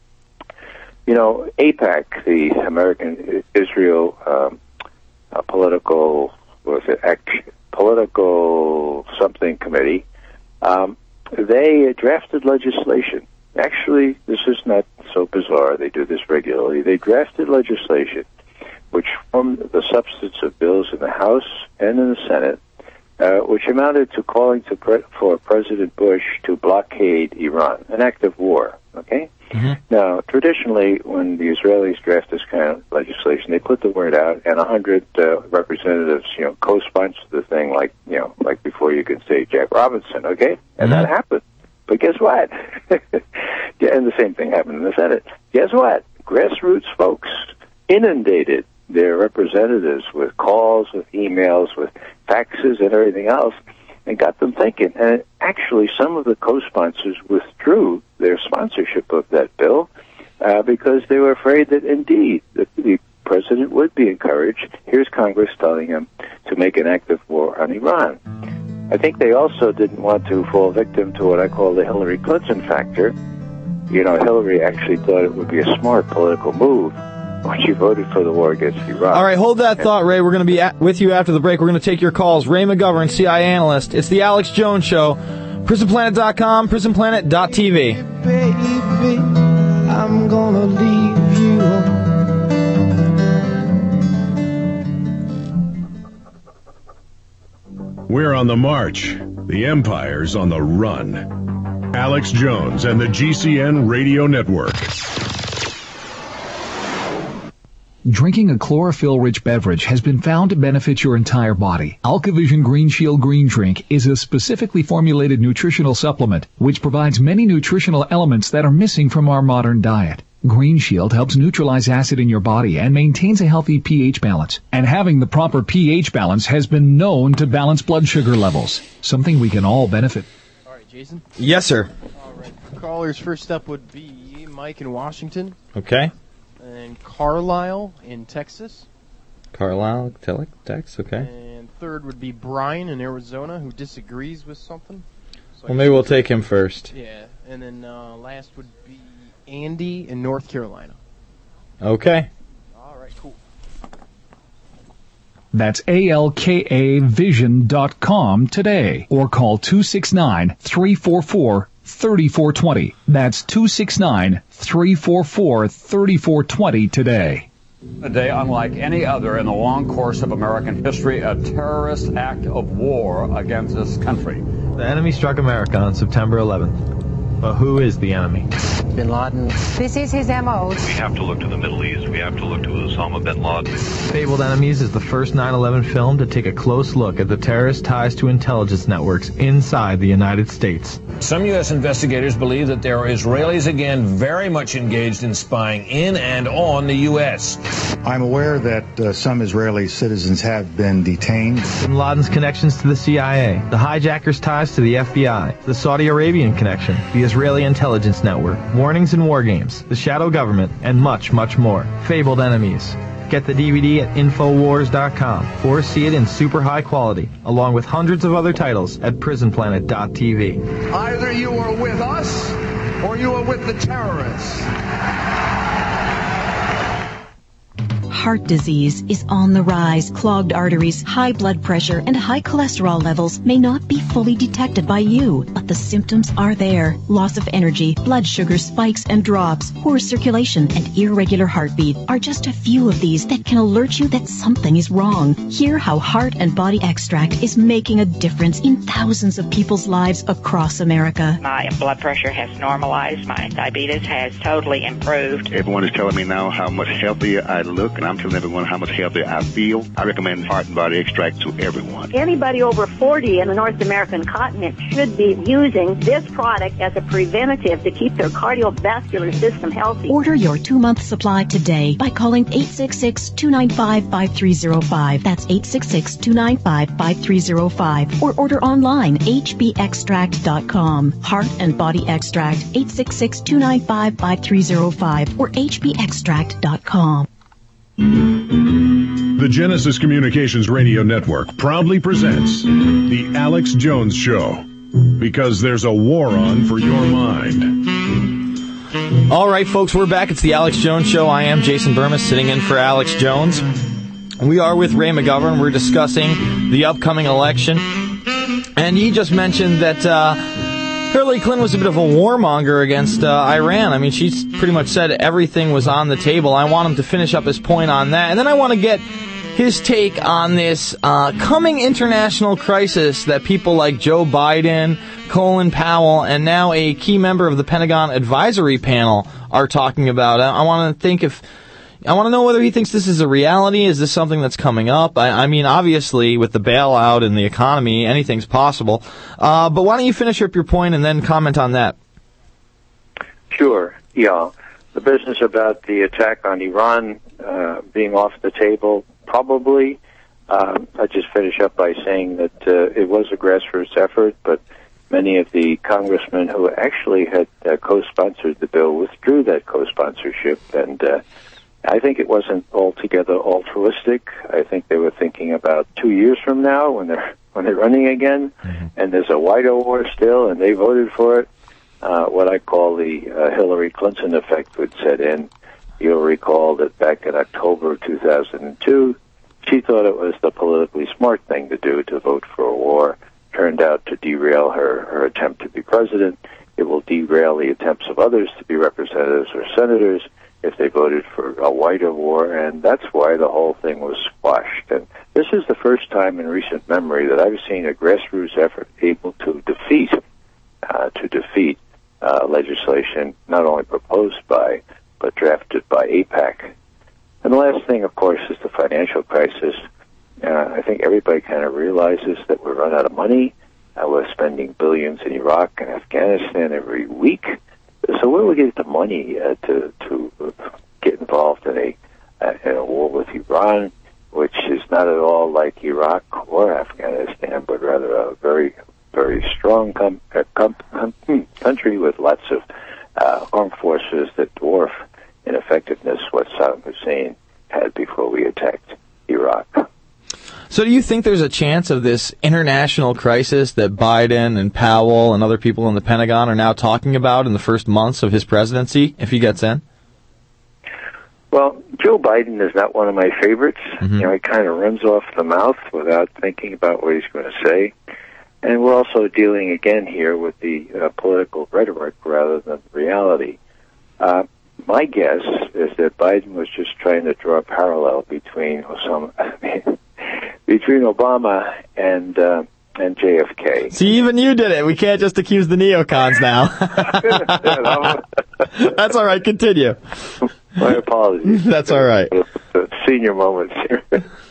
Speaker 17: You know, AIPAC, the American Israel um, uh, political, what was it, act, political something committee, um, they drafted legislation. Actually, this is not so bizarre. They do this regularly. They drafted legislation which formed the substance of bills in the House and in the Senate, uh, which amounted to calling to pre- for President Bush to blockade Iran, an act of war, okay? Mm-hmm. Now, traditionally, when the Israelis draft this kind of legislation, they put the word out, and a hundred uh, representatives, you know, co-sponsor the thing, like you know, like before you could say Jack Robinson, okay? And mm-hmm. that happened. But guess what? Yeah, and the same thing happened in the Senate. Guess what? Grassroots folks inundated their representatives with calls, with emails, with faxes, and everything else, and got them thinking. And actually, some of the co-sponsors withdrew their sponsorship of that bill uh, because they were afraid that, indeed, the, the president would be encouraged. Here's Congress telling him to make an act of war on Iran. I think they also didn't want to fall victim to what I call the Hillary Clinton factor. You know, Hillary actually thought it would be a smart political move when she voted for the war against Iran.
Speaker 16: All right, hold that thought, Ray. We're going to be at, with you after the break. We're going to take your calls. Ray McGovern, C I A analyst. It's the Alex Jones Show. prison planet dot com, prison planet dot t v.
Speaker 3: Baby, I'm gonna leave you.
Speaker 7: We're on the march. The Empire's on the run. Alex Jones and the G C N Radio Network.
Speaker 8: Drinking a chlorophyll-rich beverage has been found to benefit your entire body. AlkaVision Green Shield Green Drink is a specifically formulated nutritional supplement which provides many nutritional elements that are missing from our modern diet. Green Shield helps neutralize acid in your body and maintains a healthy pH balance. And having the proper pH balance has been known to balance blood sugar levels, something we can all benefit.
Speaker 9: All right, Jason?
Speaker 16: Yes, sir.
Speaker 9: All right. Callers first up would be Mike in Washington.
Speaker 16: Okay.
Speaker 9: And Carlisle in Texas.
Speaker 16: Carlisle, Texas, okay.
Speaker 9: And third would be Brian in Arizona, who disagrees with something. So
Speaker 16: well, maybe we'll take him first.
Speaker 9: Yeah, and then uh, last would be Andy in North Carolina.
Speaker 16: Okay.
Speaker 9: All right, cool.
Speaker 8: That's A L K A vision dot com today, or call two six nine, three four four, three four two zero. That's two six nine, three four four, three four two zero today.
Speaker 4: A day unlike any other in the long course of American history, a terrorist act of war against this country.
Speaker 2: The enemy struck America on September eleventh. But who is the enemy?
Speaker 5: Bin Laden.
Speaker 10: This is his M O.
Speaker 11: We have to look to the Middle East. We have to look to Osama bin Laden.
Speaker 2: Fabled Enemies is the first nine eleven film to take a close look at the terrorist ties to intelligence networks inside the United States.
Speaker 13: Some U S investigators believe that there are Israelis again very much engaged in spying in and on the U S.
Speaker 22: I'm aware that uh, some Israeli citizens have been detained.
Speaker 2: Bin Laden's connections to the C I A, the hijackers' ties to the F B I, the Saudi Arabian connection, the Israeli intelligence network, warnings in war games, the shadow government, and much, much more. Fabled Enemies. Get the D V D at Infowars dot com or see it in super high quality, along with hundreds of other titles at Prison Planet dot T V.
Speaker 12: Either you are with us or you are with the terrorists.
Speaker 14: Heart disease is on the rise. Clogged arteries, high blood pressure, and high cholesterol levels may not be fully detected by you, but the symptoms are there. Loss of energy, blood sugar spikes and drops, poor circulation, and irregular heartbeat are just a few of these that can alert you that something is wrong. Hear how Heart and Body Extract is making a difference in thousands of people's lives across America.
Speaker 23: My blood pressure has normalized. My diabetes has totally improved.
Speaker 28: Everyone is telling me now how much healthier I look, and I'm telling everyone how much healthier I feel. I recommend Heart and Body Extract to everyone.
Speaker 29: Anybody over forty in the North American continent should be using this product as a preventative to keep their cardiovascular system healthy.
Speaker 14: Order your two-month supply today by calling eight six six, two nine five, five three zero five. That's eight six six, two nine five, five three zero five. Or order online, H B extract dot com. Heart and Body Extract, eight six six, two nine five, five three zero five or H B extract dot com.
Speaker 7: The Genesis Communications Radio Network proudly presents The Alex Jones Show, because there's a war on for your mind.
Speaker 16: All right, folks, we're back. It's The Alex Jones Show. I am Jason Burma, sitting in for Alex Jones. We are with Ray McGovern. We're discussing the upcoming election. And he just mentioned that uh, Hillary Clinton was a bit of a warmonger against uh, Iran. I mean, she's pretty much said everything was on the table. I want him to finish up his point on that. And then I want to get his take on this uh, coming international crisis that people like Joe Biden, Colin Powell, and now a key member of the Pentagon Advisory Panel are talking about. I, I want to think if... I want to know whether he thinks this is a reality. Is this something that's coming up? I, I mean, obviously, with the bailout and the economy, anything's possible. Uh, but why don't you finish up your point and then comment on that?
Speaker 17: Sure. Yeah. The business about the attack on Iran uh, being off the table, probably. Um, I just finish up by saying that uh, it was a grassroots effort, but many of the congressmen who actually had uh, co-sponsored the bill withdrew that co-sponsorship, and uh, I think it wasn't altogether altruistic. I think they were thinking about two years from now when they're when they're running again, mm-hmm. and there's a wider war still, and they voted for it. Uh, what I call the uh, Hillary Clinton effect would set in. You'll recall that back in October two thousand two, she thought it was the politically smart thing to do to vote for a war. Turned out to derail her, her attempt to be president. It will derail the attempts of others to be representatives or senators if they voted for a wider war, and that's why the whole thing was squashed. And this is the first time in recent memory that I've seen a grassroots effort able to defeat uh, to defeat uh, legislation not only proposed by but drafted by AIPAC. And the last thing, of course, is the financial crisis. Uh, I think everybody kind of realizes that we've run out of money. Uh, we're spending billions in Iraq and Afghanistan every week. So where do we get the money uh, to to get involved in a uh, in a war with Iran, which is not at all like Iraq or Afghanistan, but rather a very very strong com- uh, com- com- country with lots of uh, armed forces that dwarf in effectiveness what Saddam Hussein had before we attacked Iraq.
Speaker 16: So do you think there's a chance of this international crisis that Biden and Powell and other people in the Pentagon are now talking about in the first months of his presidency, if he gets in?
Speaker 17: Well, Joe Biden is not one of my favorites.
Speaker 16: Mm-hmm.
Speaker 17: You know, he kind of runs off the mouth without thinking about what he's going to say. And we're also dealing again here with the uh, political rhetoric rather than reality. Uh, my guess is that Biden was just trying to draw a parallel between Osama, I mean, between Obama and uh, and J F K.
Speaker 16: See, even you did it. We can't just accuse the neocons now. That's all right. Continue.
Speaker 17: My apologies.
Speaker 16: That's all right.
Speaker 17: The senior moments here.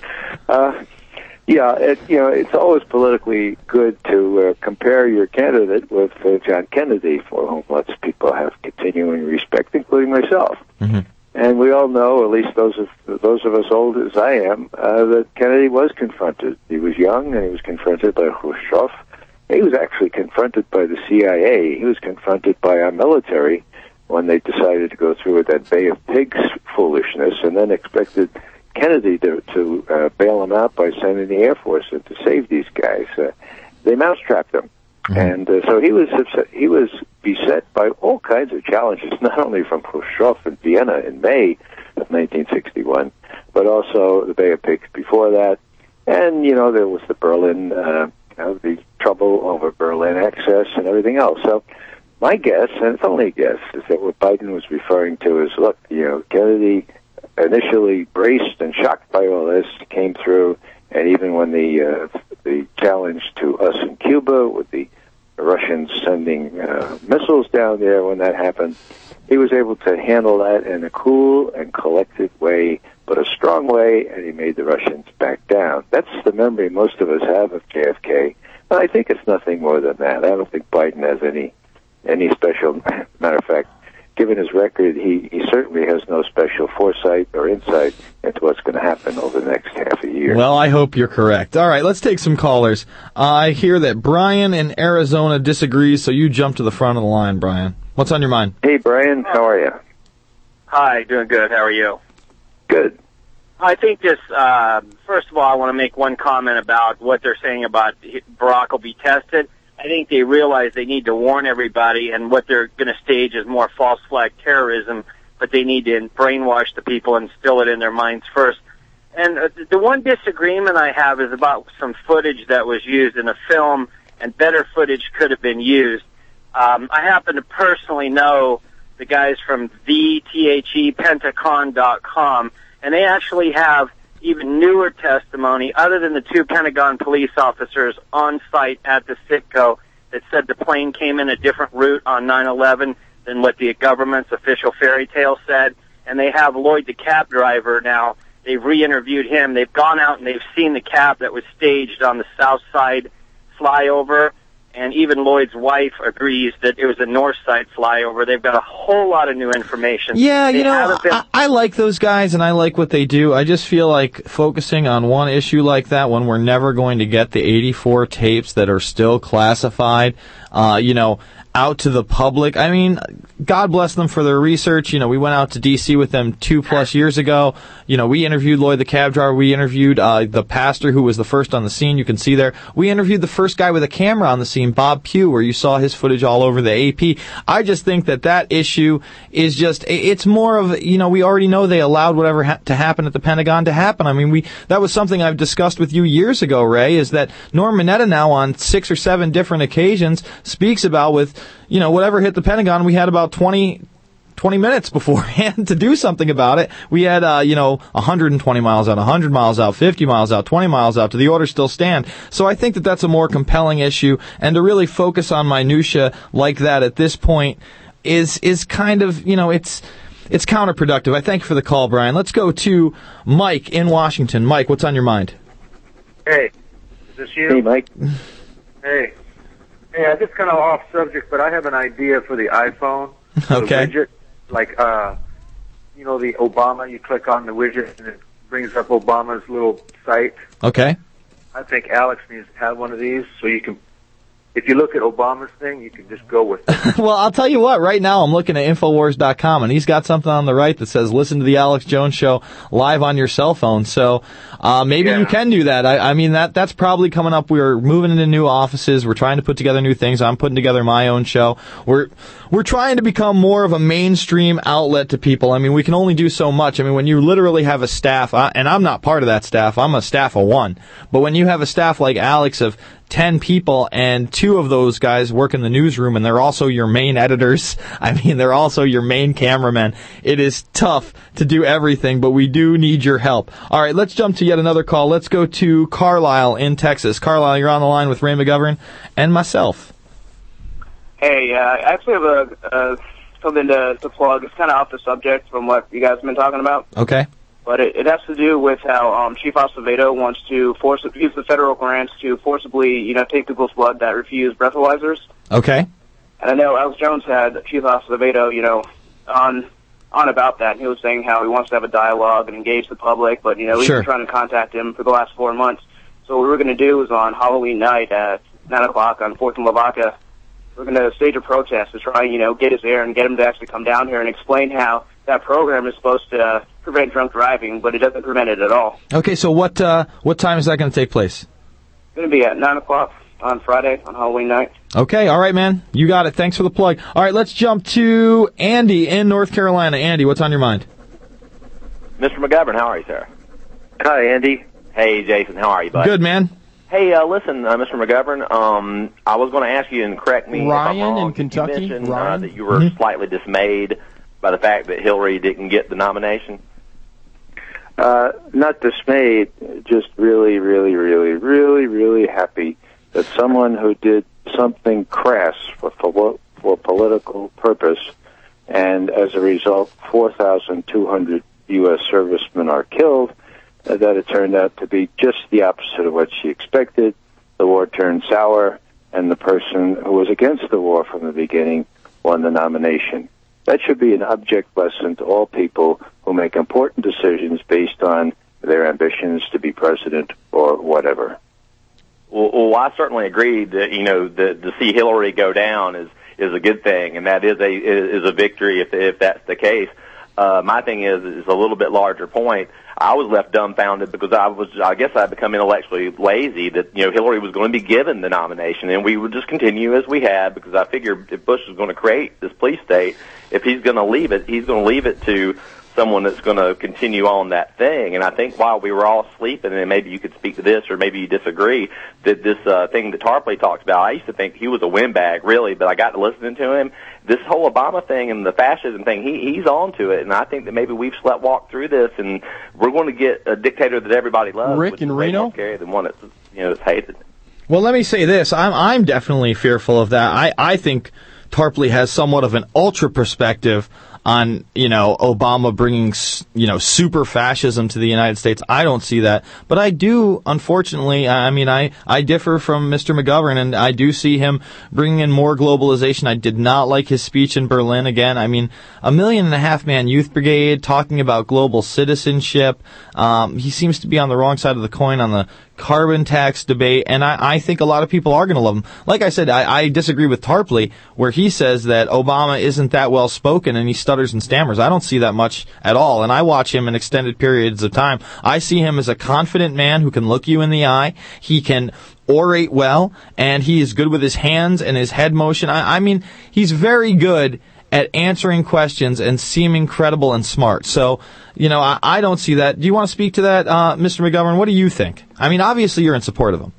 Speaker 17: Uh, yeah, it, you know, it's always politically good to uh, compare your candidate with uh, John Kennedy, for whom lots of people have continuing respect, including myself.
Speaker 16: Mm-hmm.
Speaker 17: And we all know, at least those of those of us old as I am, uh, that Kennedy was confronted. He was young, and he was confronted by Khrushchev. He was actually confronted by the C I A. He was confronted by our military when they decided to go through with that Bay of Pigs foolishness, and then expected Kennedy to, to uh, bail him out by sending the Air Force in to save these guys. Uh, they mousetrapped him. Mm-hmm. And uh, so he was he was beset by all kinds of challenges, not only from Khrushchev in Vienna in May of nineteen sixty-one, but also the Bay of Pigs before that. And, you know, there was the Berlin, uh, you know, the trouble over Berlin access and everything else. So my guess, and it's only a guess, is that what Biden was referring to is, look, you know, Kennedy initially braced and shocked by all this, came through, and even when the uh, the challenge to us in Cuba, with the Russians sending uh, missiles down there, when that happened, he was able to handle that in a cool and collected way, but a strong way, and he made the Russians back down. That's the memory most of us have of J F K, and I think it's nothing more than that. I don't think Biden has any any special, matter of fact, given his record, he, he certainly has no special foresight or insight into what's going to happen over the next half a year.
Speaker 16: Well, I hope you're correct. All right, let's take some callers. Uh, I hear that Brian in Arizona disagrees, so you jump to the front of the line, Brian. What's on your mind?
Speaker 17: Hey, Brian, how are you?
Speaker 1: Hi, doing good. How are you?
Speaker 17: Good.
Speaker 1: I think this, uh, first of all, I want to make one comment about what they're saying about Barack will be tested. I think they realize they need to warn everybody, and what they're going to stage is more false flag terrorism, but they need to brainwash the people and instill it in their minds first. And uh, the one disagreement I have is about some footage that was used in a film, and better footage could have been used. Um, I happen to personally know the guys from the T H E Pentagon dot com, and they actually have even newer testimony other than the two Pentagon police officers on site at the Citgo that said the plane came in a different route on nine eleven than what the government's official fairy tale said. And they have Lloyd, the cab driver, now. They've re-interviewed him. They've gone out and they've seen the cab that was staged on the south side flyover. And even Lloyd's wife agrees that it was a north side flyover. They've got a whole lot of new information.
Speaker 16: Yeah,
Speaker 1: they
Speaker 16: you know,
Speaker 1: been-
Speaker 16: I, I like those guys and I like what they do. I just feel like focusing on one issue like that when we're never going to get the eighty-four tapes that are still classified, uh, you know, out to the public. I mean, God bless them for their research. You know, we went out to D C with them two plus years ago. You know, we interviewed Lloyd the cab driver. We interviewed uh, the pastor who was the first on the scene. You can see there. We interviewed the first guy with a camera on the scene, Bob Pugh, where you saw his footage all over the A P. I just think that that issue is just, it's more of, you know, we already know they allowed whatever ha- to happen at the Pentagon to happen. I mean, we that was something I've discussed with you years ago, Ray, is that Norm Mineta now on six or seven different occasions speaks about with, you know, whatever hit the Pentagon, we had about twenty, twenty minutes beforehand to do something about it. We had, uh, you know, one hundred twenty miles out, one hundred miles out, fifty miles out, twenty miles out. Do the orders still stand? So I think that that's a more compelling issue, and to really focus on minutia like that at this point is is kind of, you know, it's it's counterproductive. I thank you for the call, Brian. Let's go to Mike in Washington. Mike, what's on your mind?
Speaker 5: Hey, is this you?
Speaker 17: Hey, Mike.
Speaker 5: Hey. Yeah, this kind of off subject, but I have an idea for the iPhone.
Speaker 16: Okay.
Speaker 5: The widget, like, uh, you know, the Obama, you click on the widget and it brings up Obama's little site.
Speaker 16: Okay.
Speaker 5: I think Alex needs to have one of these so you can, if you look at Obama's thing, you can just go with it.
Speaker 16: Well, I'll tell you what, right now I'm looking at Infowars dot com, and he's got something on the right that says, listen to the Alex Jones Show live on your cell phone. So uh maybe yeah. you can do that. I, I mean, that that's probably coming up. We're moving into new offices. We're trying to put together new things. I'm putting together my own show. We're we're trying to become more of a mainstream outlet to people. I mean, we can only do so much. I mean, when you literally have a staff, and I'm not part of that staff. I'm a staff of one. But when you have a staff like Alex of ten people, and two of those guys work in the newsroom, and they're also your main editors. I mean, they're also your main cameramen. It is tough to do everything, but we do need your help. All right, let's jump to yet another call. Let's go to Carlisle in Texas. Carlisle, you're on the line with Ray McGovern and myself.
Speaker 6: Hey, uh, I actually have a, uh, something to, to plug. It's kind of off the subject from what you guys have been talking about.
Speaker 16: Okay.
Speaker 6: But it, it has to do with how um, Chief Acevedo wants to force use the federal grants to forcibly, you know, take people's blood that refuse breathalyzers.
Speaker 16: Okay.
Speaker 6: And I know Alex Jones had Chief Acevedo, you know, on on about that. He was saying how he wants to have a dialogue and engage the public, but, you know, we've
Speaker 16: Sure.
Speaker 6: been trying to contact him for the last four months. So what we're going to do is on Halloween night at nine o'clock on fourth and Lavaca, we're going to stage a protest to try and, you know, get his ear and get him to actually come down here and explain how that program is supposed to uh, prevent drunk driving, but it doesn't prevent it at all.
Speaker 16: Okay, so what uh, what time is that going to take place?
Speaker 6: It's going to be at nine o'clock on Friday, on Halloween night.
Speaker 16: Okay, all right, man. You got it. Thanks for the plug. All right, let's jump to Andy in North Carolina. Andy, what's on your mind?
Speaker 10: Mister McGovern, how are you, sir?
Speaker 17: Hi, Andy.
Speaker 10: Hey, Jason, how are you, bud?
Speaker 16: Good, man.
Speaker 10: Hey, uh, listen, uh, Mister McGovern, um, I was going to ask you, and correct me if I'm
Speaker 9: Ryan
Speaker 10: wrong.
Speaker 9: in Kentucky?
Speaker 10: You mentioned
Speaker 9: Ryan?
Speaker 10: Uh, that you were
Speaker 9: Mhm.
Speaker 10: slightly dismayed by the fact that Hillary didn't get the nomination.
Speaker 17: Uh, not dismayed, just really, really, really, really, really happy that someone who did something crass for, for, for political purpose, and as a result, four thousand two hundred U S servicemen are killed, uh, that it turned out to be just the opposite of what she expected. The war turned sour, and the person who was against the war from the beginning won the nomination. That should be an object lesson to all people who make important decisions based on their ambitions to be president or whatever.
Speaker 10: Well, well I certainly agree that, you know, the, to see Hillary go down is, is a good thing, and that is a, is a victory if, if that's the case. Uh, my thing is, is a little bit larger point. I was left dumbfounded because I was, I guess I'd become intellectually lazy that, you know, Hillary was going to be given the nomination, and we would just continue as we had, because I figured if Bush was going to create this police state, if he's going to leave it, he's going to leave it to someone that's going to continue on that thing. And I think while we were all sleeping, and maybe you could speak to this or maybe you disagree, that this uh, thing that Tarpley talked about, I used to think he was a windbag, really, but I got to listening to him. This whole Obama thing and the fascism thing, he, he's on to it, and I think that maybe we've slept walked through this, and we're going to get a dictator that everybody loves,
Speaker 9: Rick
Speaker 10: which
Speaker 9: in
Speaker 10: is way
Speaker 9: Reno?
Speaker 10: more scary than one that's, you know, that's hated.
Speaker 16: Well, let me say this. I'm I'm definitely fearful of that. I, I think Tarpley has somewhat of an ultra perspective on, you know, Obama bringing, you know, super fascism to the United States. I don't see that. But I do, unfortunately, I mean, I, I differ from Mister McGovern, and I do see him bringing in more globalization. I did not like his speech in Berlin again. I mean, a million and a half man youth brigade talking about global citizenship. Um, he seems to be on the wrong side of the coin on the carbon tax debate, and I, I think a lot of people are going to love him. Like I said, I, I disagree with Tarpley, where he says that Obama isn't that well spoken and he stutters and stammers. I don't see that much at all, and I watch him in extended periods of time. I see him as a confident man who can look you in the eye. He can orate well, and he is good with his hands and his head motion. I, I mean, he's very good at answering questions and seeming credible and smart. So, you know, I, I don't see that. Do you want to speak to that, uh, Mister McGovern? What do you think? I mean, obviously you're in support of him.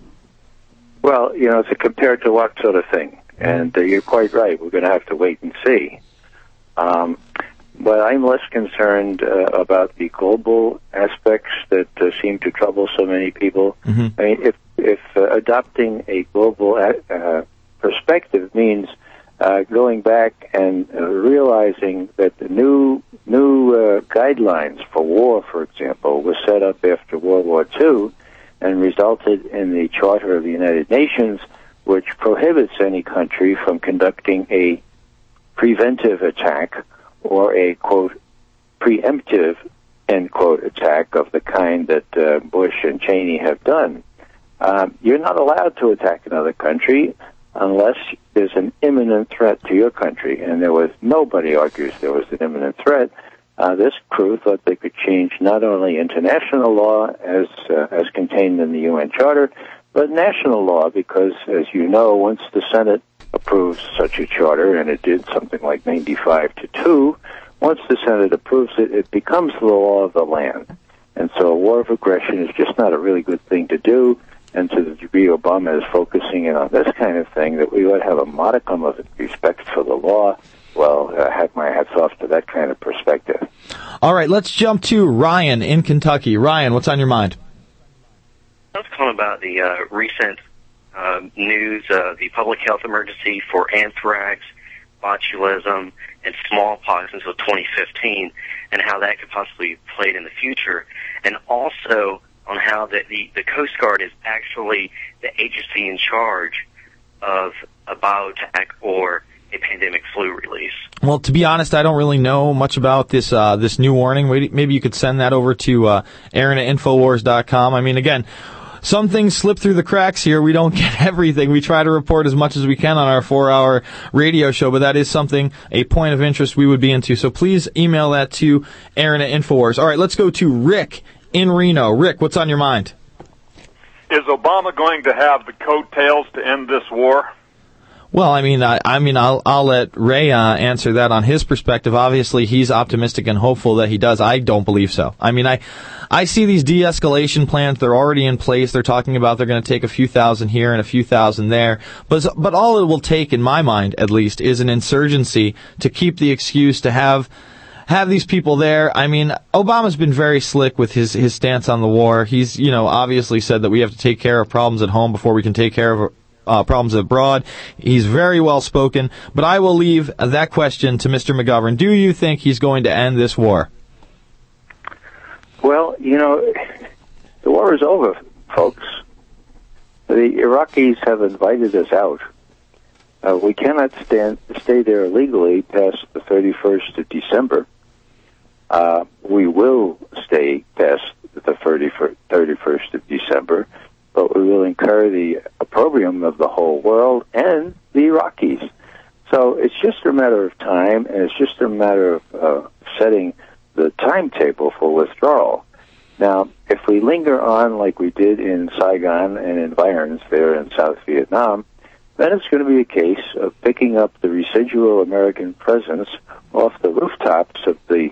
Speaker 17: Well, you know, it's a compared to what sort of thing. And uh, you're quite right. We're going to have to wait and see. Um, but I'm less concerned uh, about the global aspects that uh, seem to trouble so many people.
Speaker 16: Mm-hmm.
Speaker 17: I mean, if, if uh, adopting a global uh, perspective means Uh, going back and uh, realizing that the new new uh, guidelines for war, for example, were set up after World War Two and resulted in the Charter of the United Nations, which prohibits any country from conducting a preventive attack or a, quote, preemptive, end quote, attack of the kind that uh, Bush and Cheney have done. Um, you're not allowed to attack another country unless there's an imminent threat to your country, and there was nobody argues there was an imminent threat. Uh, this crew thought they could change not only international law as uh, as contained in the U N Charter, but national law, because, as you know, once the Senate approves such a charter, and it did something like ninety-five to two, once the Senate approves it, it becomes the law of the land. And so a war of aggression is just not a really good thing to do. and to the degree Obama is focusing in on this kind of thing, that we would have a modicum of respect for the law. Well, I have my hats off to that kind of perspective.
Speaker 16: All right, let's jump to Ryan in Kentucky. Ryan, what's on your mind?
Speaker 15: I was calling about the uh, recent uh, news, uh, the public health emergency for anthrax, botulism, and smallpox until twenty fifteen, and how that could possibly be played in the future, and also on how the, the, the Coast Guard is actually the agency in charge of a biotech or a pandemic flu release.
Speaker 16: Well, to be honest, I don't really know much about this uh, this new warning. Maybe you could send that over to uh, Aaron at Infowars dot com. I mean, again, some things slip through the cracks here. We don't get everything. We try to report as much as we can on our four-hour radio show, but that is something, a point of interest we would be into. So please email that to Aaron at Infowars. All right, let's go to Rick in Reno. Rick, what's on your mind?
Speaker 18: Is Obama going to have the coattails to end this war?
Speaker 16: Well, I mean, I, I mean, I'll I'll let Ray uh, answer that on his perspective. Obviously, he's optimistic and hopeful that he does. I don't believe so. I mean, I I see these de-escalation plans. They're already in place. They're talking about they're going to take a few thousand here and a few thousand there. But but all it will take, in my mind at least, is an insurgency to keep the excuse to have have these people there. I mean, Obama's been very slick with his his stance on the war. He's, you know, obviously said that we have to take care of problems at home before we can take care of Uh, problems abroad. He's very well spoken, but I will leave that question to Mister McGovern. Do you think he's going to end this war?
Speaker 17: Well, you know, the war is over, folks. The Iraqis have invited us out. Uh, we cannot stand stay there illegally past the thirty-first of December. Uh, we will stay past the thirty-first of December, but we will incur the opprobrium of the whole world and the Iraqis. So it's just a matter of time, and it's just a matter of uh, setting the timetable for withdrawal. Now, if we linger on like we did in Saigon and environs there in South Vietnam, then it's going to be a case of picking up the residual American presence off the rooftops of the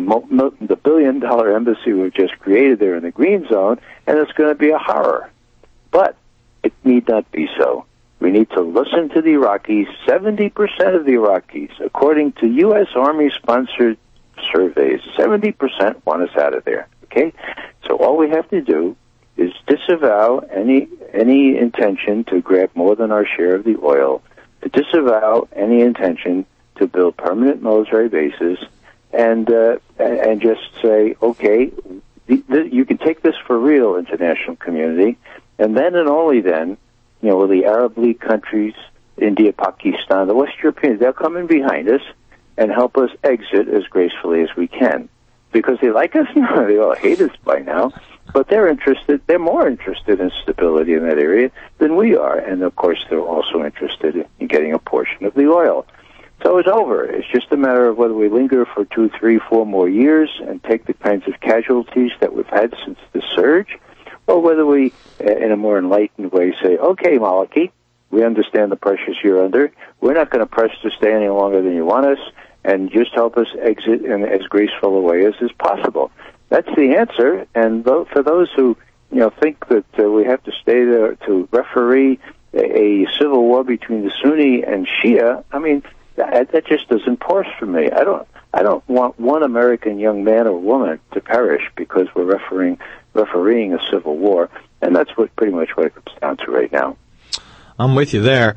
Speaker 17: the billion-dollar embassy we've just created there in the Green Zone, and it's going to be a horror. But it need not be so. We need to listen to the Iraqis. seventy percent of the Iraqis, according to U S Army-sponsored surveys, seventy percent want us out of there. Okay? So all we have to do is disavow any any intention to grab more than our share of the oil, to disavow any intention to build permanent military bases, and uh, and just say, okay, th- th- you can take this for real, international community. And then and only then, you know, will the Arab League countries, India, Pakistan, the West Europeans, they'll come in behind us and help us exit as gracefully as we can. Because they like us? No, they all hate us by now. But they're interested, they're more interested in stability in that area than we are. And, of course, they're also interested in getting a portion of the oil. So it's over. It's just a matter of whether we linger for two, three, four more years and take the kinds of casualties that we've had since the surge, or whether we, in a more enlightened way, say, okay, Maliki, we understand the pressures you're under. We're not going to press to stay any longer than you want us, and just help us exit in as graceful a way as is possible. That's the answer, and for those who, you know, think that uh, we have to stay there to referee a, a civil war between the Sunni and Shia, I mean, that, that just doesn't parse for me. I don't, I don't want one American young man or woman to perish because we're refereeing refereeing a civil war, and that's what pretty much what it comes down to right now.
Speaker 16: I'm with you there.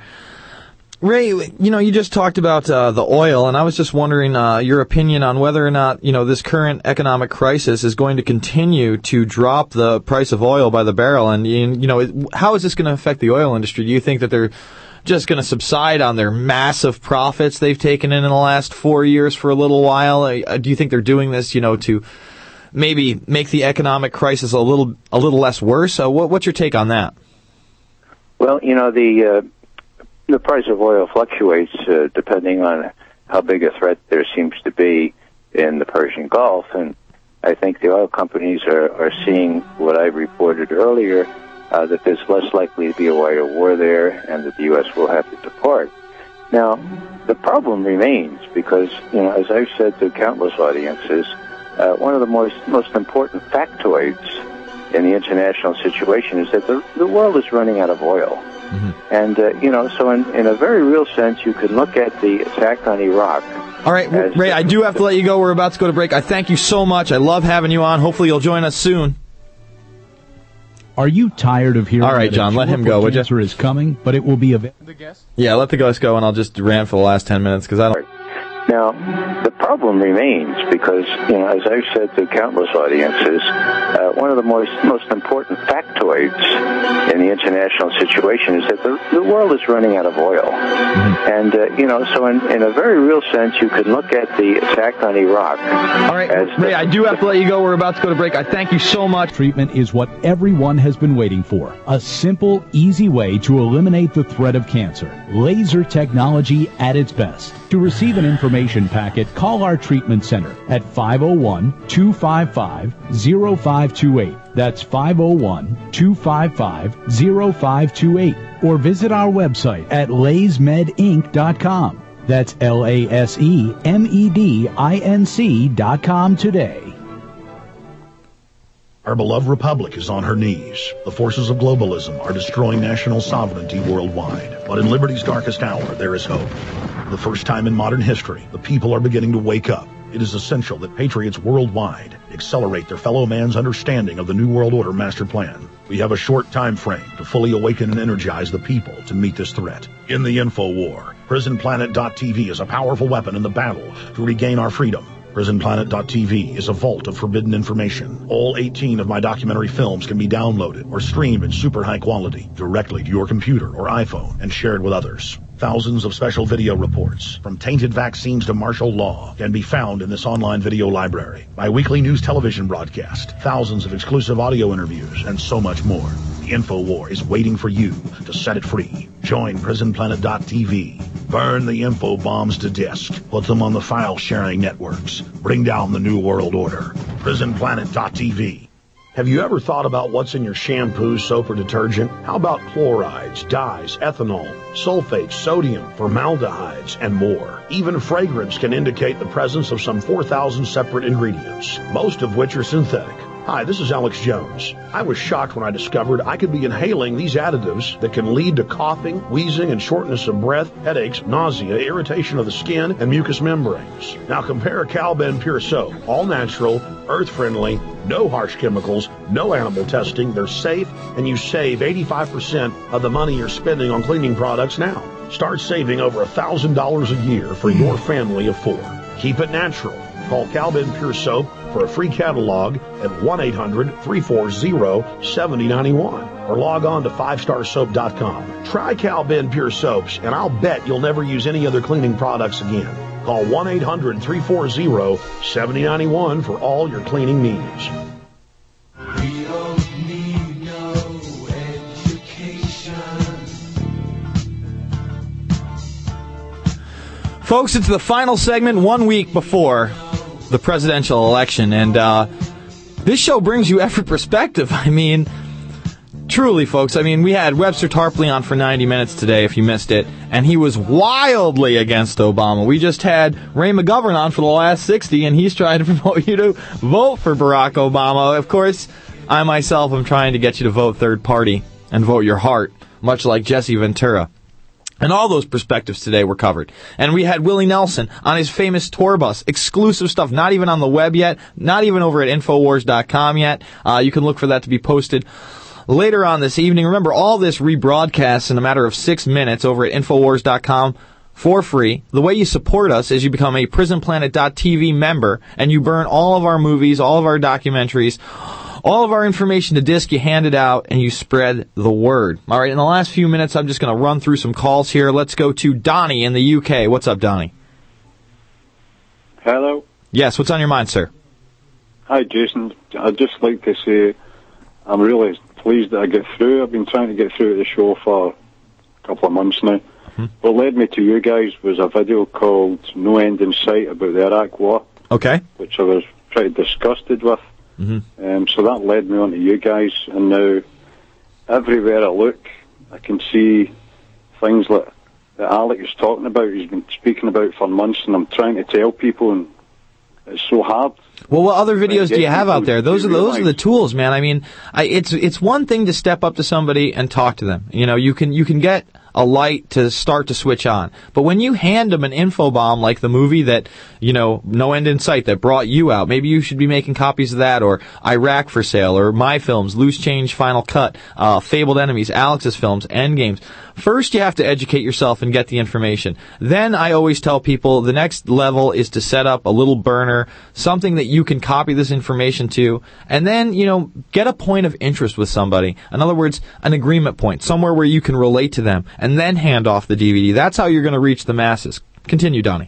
Speaker 16: Ray, you know, you just talked about uh, the oil, and I was just wondering uh, your opinion on whether or not, you know, this current economic crisis is going to continue to drop the price of oil by the barrel, and, you know, how is this going to affect the oil industry? Do you think that they're just going to subside on their massive profits they've taken in in the last four years for a little while? Uh, do you think they're doing this, you know, to maybe make the economic crisis a little a little less worse? Uh, what, what's your take on that?
Speaker 17: Well, you know, the uh, the price of oil fluctuates uh, depending on how big a threat there seems to be in the Persian Gulf, and I think the oil companies are, are seeing what I reported earlier, uh, that there's less likely to be a wider war there, and that the U S will have to depart. Now, the problem remains because, you know, as I've said to countless audiences, Uh, one of the most most important factoids in the international situation is that the, the world is running out of oil. Mm-hmm. And, uh, you know, so in, in a very real sense, you can look at the attack on Iraq.
Speaker 16: All right, Ray, I do have to let you go. We're about to go to break. I thank you so much. I love having you on. Hopefully you'll join us soon.
Speaker 3: Are you tired of hearing
Speaker 16: All right,
Speaker 3: that
Speaker 16: John,
Speaker 3: a
Speaker 16: let
Speaker 3: cure
Speaker 16: him go,
Speaker 3: for
Speaker 16: would you?
Speaker 3: cancer is coming, but it will be available?
Speaker 16: Yeah, let the guest go, and I'll just rant for the last ten minutes because I don't.
Speaker 17: Now, the problem remains because, you know, as I've said to countless audiences, uh, one of the most most important factoids in the international situation is that the, the world is running out of oil. Mm-hmm. And, uh, you know, so in, in a very real sense, you can look at the attack on Iraq.
Speaker 16: All right, Ray, the, I do have to let you go. We're about to go to break. I thank you so much.
Speaker 3: Treatment is what everyone has been waiting for. A simple, easy way to eliminate the threat of cancer. Laser technology at its best. To receive an information packet, call our treatment center at five oh one, two five five, oh five two eight. That's five oh one, two five five, oh five two eight. Or visit our website at lays med inc dot com. That's L A S E M E D I N C dot com today.
Speaker 8: Our beloved republic is on her knees. The forces of globalism are destroying national sovereignty worldwide. But in liberty's darkest hour, there is hope. For the first time in modern history, the people are beginning to wake up. It is essential that patriots worldwide accelerate their fellow man's understanding of the New World Order master plan. We have a short time frame to fully awaken and energize the people to meet this threat. In the info war, prison planet dot t v is a powerful weapon in the battle to regain our freedom. prison planet dot t v is a vault of forbidden information. All eighteen of my documentary films can be downloaded or streamed in super high quality directly to your computer or iPhone and shared with others. Thousands of special video reports, from tainted vaccines to martial law, can be found in this online video library. My weekly news television broadcast, thousands of exclusive audio interviews, and so much more. The InfoWar is waiting for you to set it free. Join prison planet dot t v. Burn the info bombs to disk. Put them on the file-sharing networks. Bring down the New World Order. prison planet dot t v. Have you ever thought about what's in your shampoo, soap, or detergent? How about chlorides, dyes, ethanol, sulfates, sodium, formaldehydes, and more? Even fragrance can indicate the presence of some four thousand separate ingredients, most of which are synthetic. Hi, this is Alex Jones. I was shocked when I discovered I could be inhaling these additives that can lead to coughing, wheezing, and shortness of breath, headaches, nausea, irritation of the skin, and mucous membranes. Now compare Calben Pure Soap. All natural, earth-friendly, no harsh chemicals, no animal testing. They're safe, and you save eighty-five percent of the money you're spending on cleaning products now. Start saving over one thousand dollars a year for your family of four. Keep it natural. Call Calben Pure Soap for a free catalog at one eight hundred, three four zero, seven zero nine one or log on to five star soap dot com. Try Calben Pure Soaps, and I'll bet you'll never use any other cleaning products again. Call one eight hundred, three four zero, seven zero nine one for all your cleaning needs.
Speaker 19: We don't need no education.
Speaker 16: Folks, it's the final segment one week before the presidential election, and uh, this show brings you every perspective. I mean, truly, folks, I mean, we had Webster Tarpley on for ninety minutes today, if you missed it, and he was wildly against Obama. We just had Ray McGovern on for the last sixty, and he's trying to promote you to vote for Barack Obama. Of course, I myself am trying to get you to vote third party and vote your heart, much like Jesse Ventura. And all those perspectives today were covered. And we had Willie Nelson on his famous tour bus. Exclusive stuff, not even on the web yet, not even over at infowars dot com yet. Uh, you can look for that to be posted later on this evening. Remember, all this rebroadcasts in a matter of six minutes over at infowars dot com for free. The way you support us is you become a prison planet dot t v member, and you burn all of our movies, all of our documentaries, all of our information to disk. You hand it out, and you spread the word. All right, in the last few minutes, I'm just going to run through some calls here. Let's go to Donnie in the U K. What's up, Donnie?
Speaker 20: Hello.
Speaker 16: Yes, what's on your mind, sir?
Speaker 20: Hi, Jason. I'd just like to say I'm really pleased that I get through. I've been trying to get through the show for a couple of months now. Mm-hmm. What led me to you guys was a video called No End in Sight about the Iraq War.
Speaker 16: Okay.
Speaker 20: Which I was pretty disgusted with.
Speaker 16: Mm-hmm.
Speaker 20: Um, so that led me on to you guys, and now everywhere I look, I can see things like that Alec is talking about, he's been speaking about for months, and I'm trying to tell people, and it's so hard
Speaker 16: Well, what other videos do you have out there? Those are those
Speaker 20: realize-
Speaker 16: are the tools, man. I mean, I, it's it's one thing to step up to somebody and talk to them. You know, you can you can get a light to start to switch on. But when you hand them an info bomb like the movie that, you know, No End in Sight that brought you out, maybe you should be making copies of that, or Iraq for Sale, or my films, Loose Change, Final Cut, uh, Fabled Enemies, Alex's films, Endgames. First, you have to educate yourself and get the information. Then I always tell people the next level is to set up a little burner, something that you can copy this information to, and then, you know, get a point of interest with somebody. In other words, an agreement point, somewhere where you can relate to them, and then hand off the D V D. That's how you're going to reach the masses. Continue, Donnie.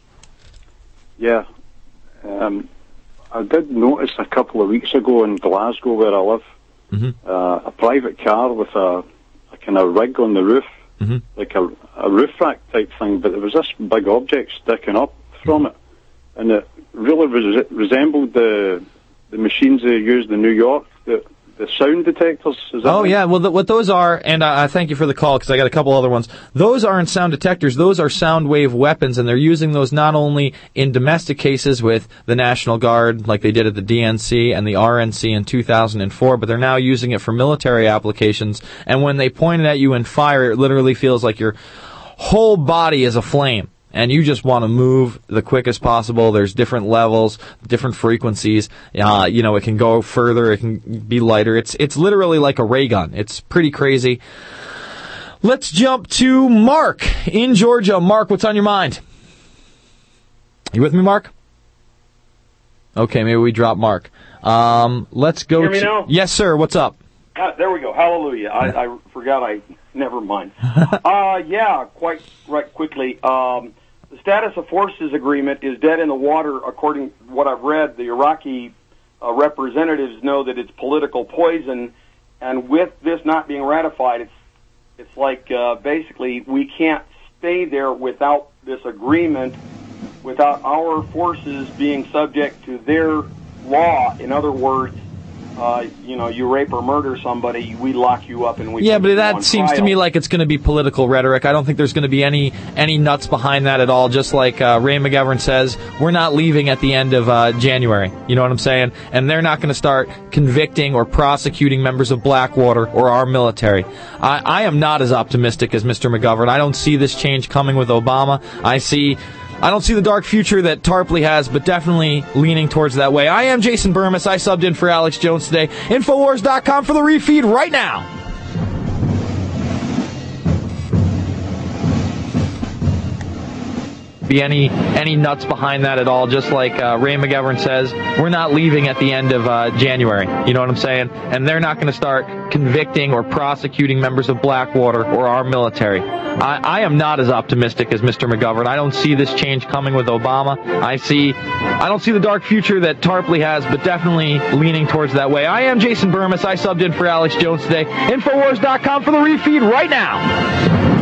Speaker 20: Yeah. Um, I did notice a couple of weeks ago in Glasgow, where I live,
Speaker 16: mm-hmm.
Speaker 20: uh, a private car with a, a kind of rig on the roof,
Speaker 16: mm-hmm.
Speaker 20: like a, a roof rack type thing, but there was this big object sticking up from it, and it really res- resembled the the machines they used in New York, the, the sound detectors. Is that
Speaker 16: Oh,
Speaker 20: right?
Speaker 16: yeah. Well, the, what those are, and I, I thank you for the call because I got a couple other ones. Those aren't sound detectors. Those are sound wave weapons, and they're using those not only in domestic cases with the National Guard, like they did at the D N C and the R N C in two thousand four, but they're now using it for military applications. And when they point it at you and fire, it literally feels like your whole body is aflame. And you just want to move the quickest possible. There's different levels, different frequencies. Uh, you know, it can go further. It can be lighter. It's it's literally like a ray gun. It's pretty crazy. Let's jump to Mark in Georgia. Mark, what's on your mind? You with me, Mark? Okay, maybe we drop Mark. Um, let's go
Speaker 4: Hear me
Speaker 16: to...
Speaker 4: now?
Speaker 16: Yes, sir. What's up?
Speaker 4: Ah, there we go. Hallelujah. I, I forgot I... Never mind. uh, yeah, quite right quickly. Um, the status of forces agreement is dead in the water, according to what I've read. The Iraqi uh, representatives know that it's political poison, and with this not being ratified, it's it's like uh, basically we can't stay there without this agreement, without our forces being subject to their law. In other words, Uh, you know, you rape or murder somebody, we lock you up and we
Speaker 16: Yeah,
Speaker 4: put
Speaker 16: but
Speaker 4: you
Speaker 16: that
Speaker 4: on
Speaker 16: seems to
Speaker 4: trial.
Speaker 16: me like it's going to be political rhetoric. I don't think there's going to be any any nuts behind that at all. Just like uh, Ray McGovern says, we're not leaving at the end of uh, January. You know what I'm saying? And they're not going to start convicting or prosecuting members of Blackwater or our military. I, I am not as optimistic as Mister McGovern. I don't see this change coming with Obama. I see... I don't see the dark future that Tarpley has, but definitely leaning towards that way. I am Jason Burmis. I subbed in for Alex Jones today. Infowars dot com for the refeed right now. Be any any nuts behind that at all, just like uh, Ray McGovern says, we're not leaving at the end of uh, January. You know what I'm saying? And they're not going to start convicting or prosecuting members of Blackwater or our military. I, I am not as optimistic as Mister McGovern. I don't see this change coming with Obama. I see, I don't see the dark future that Tarpley has, but definitely leaning towards that way. I am Jason Burmis. I subbed in for Alex Jones today. Infowars dot com for the refeed right now.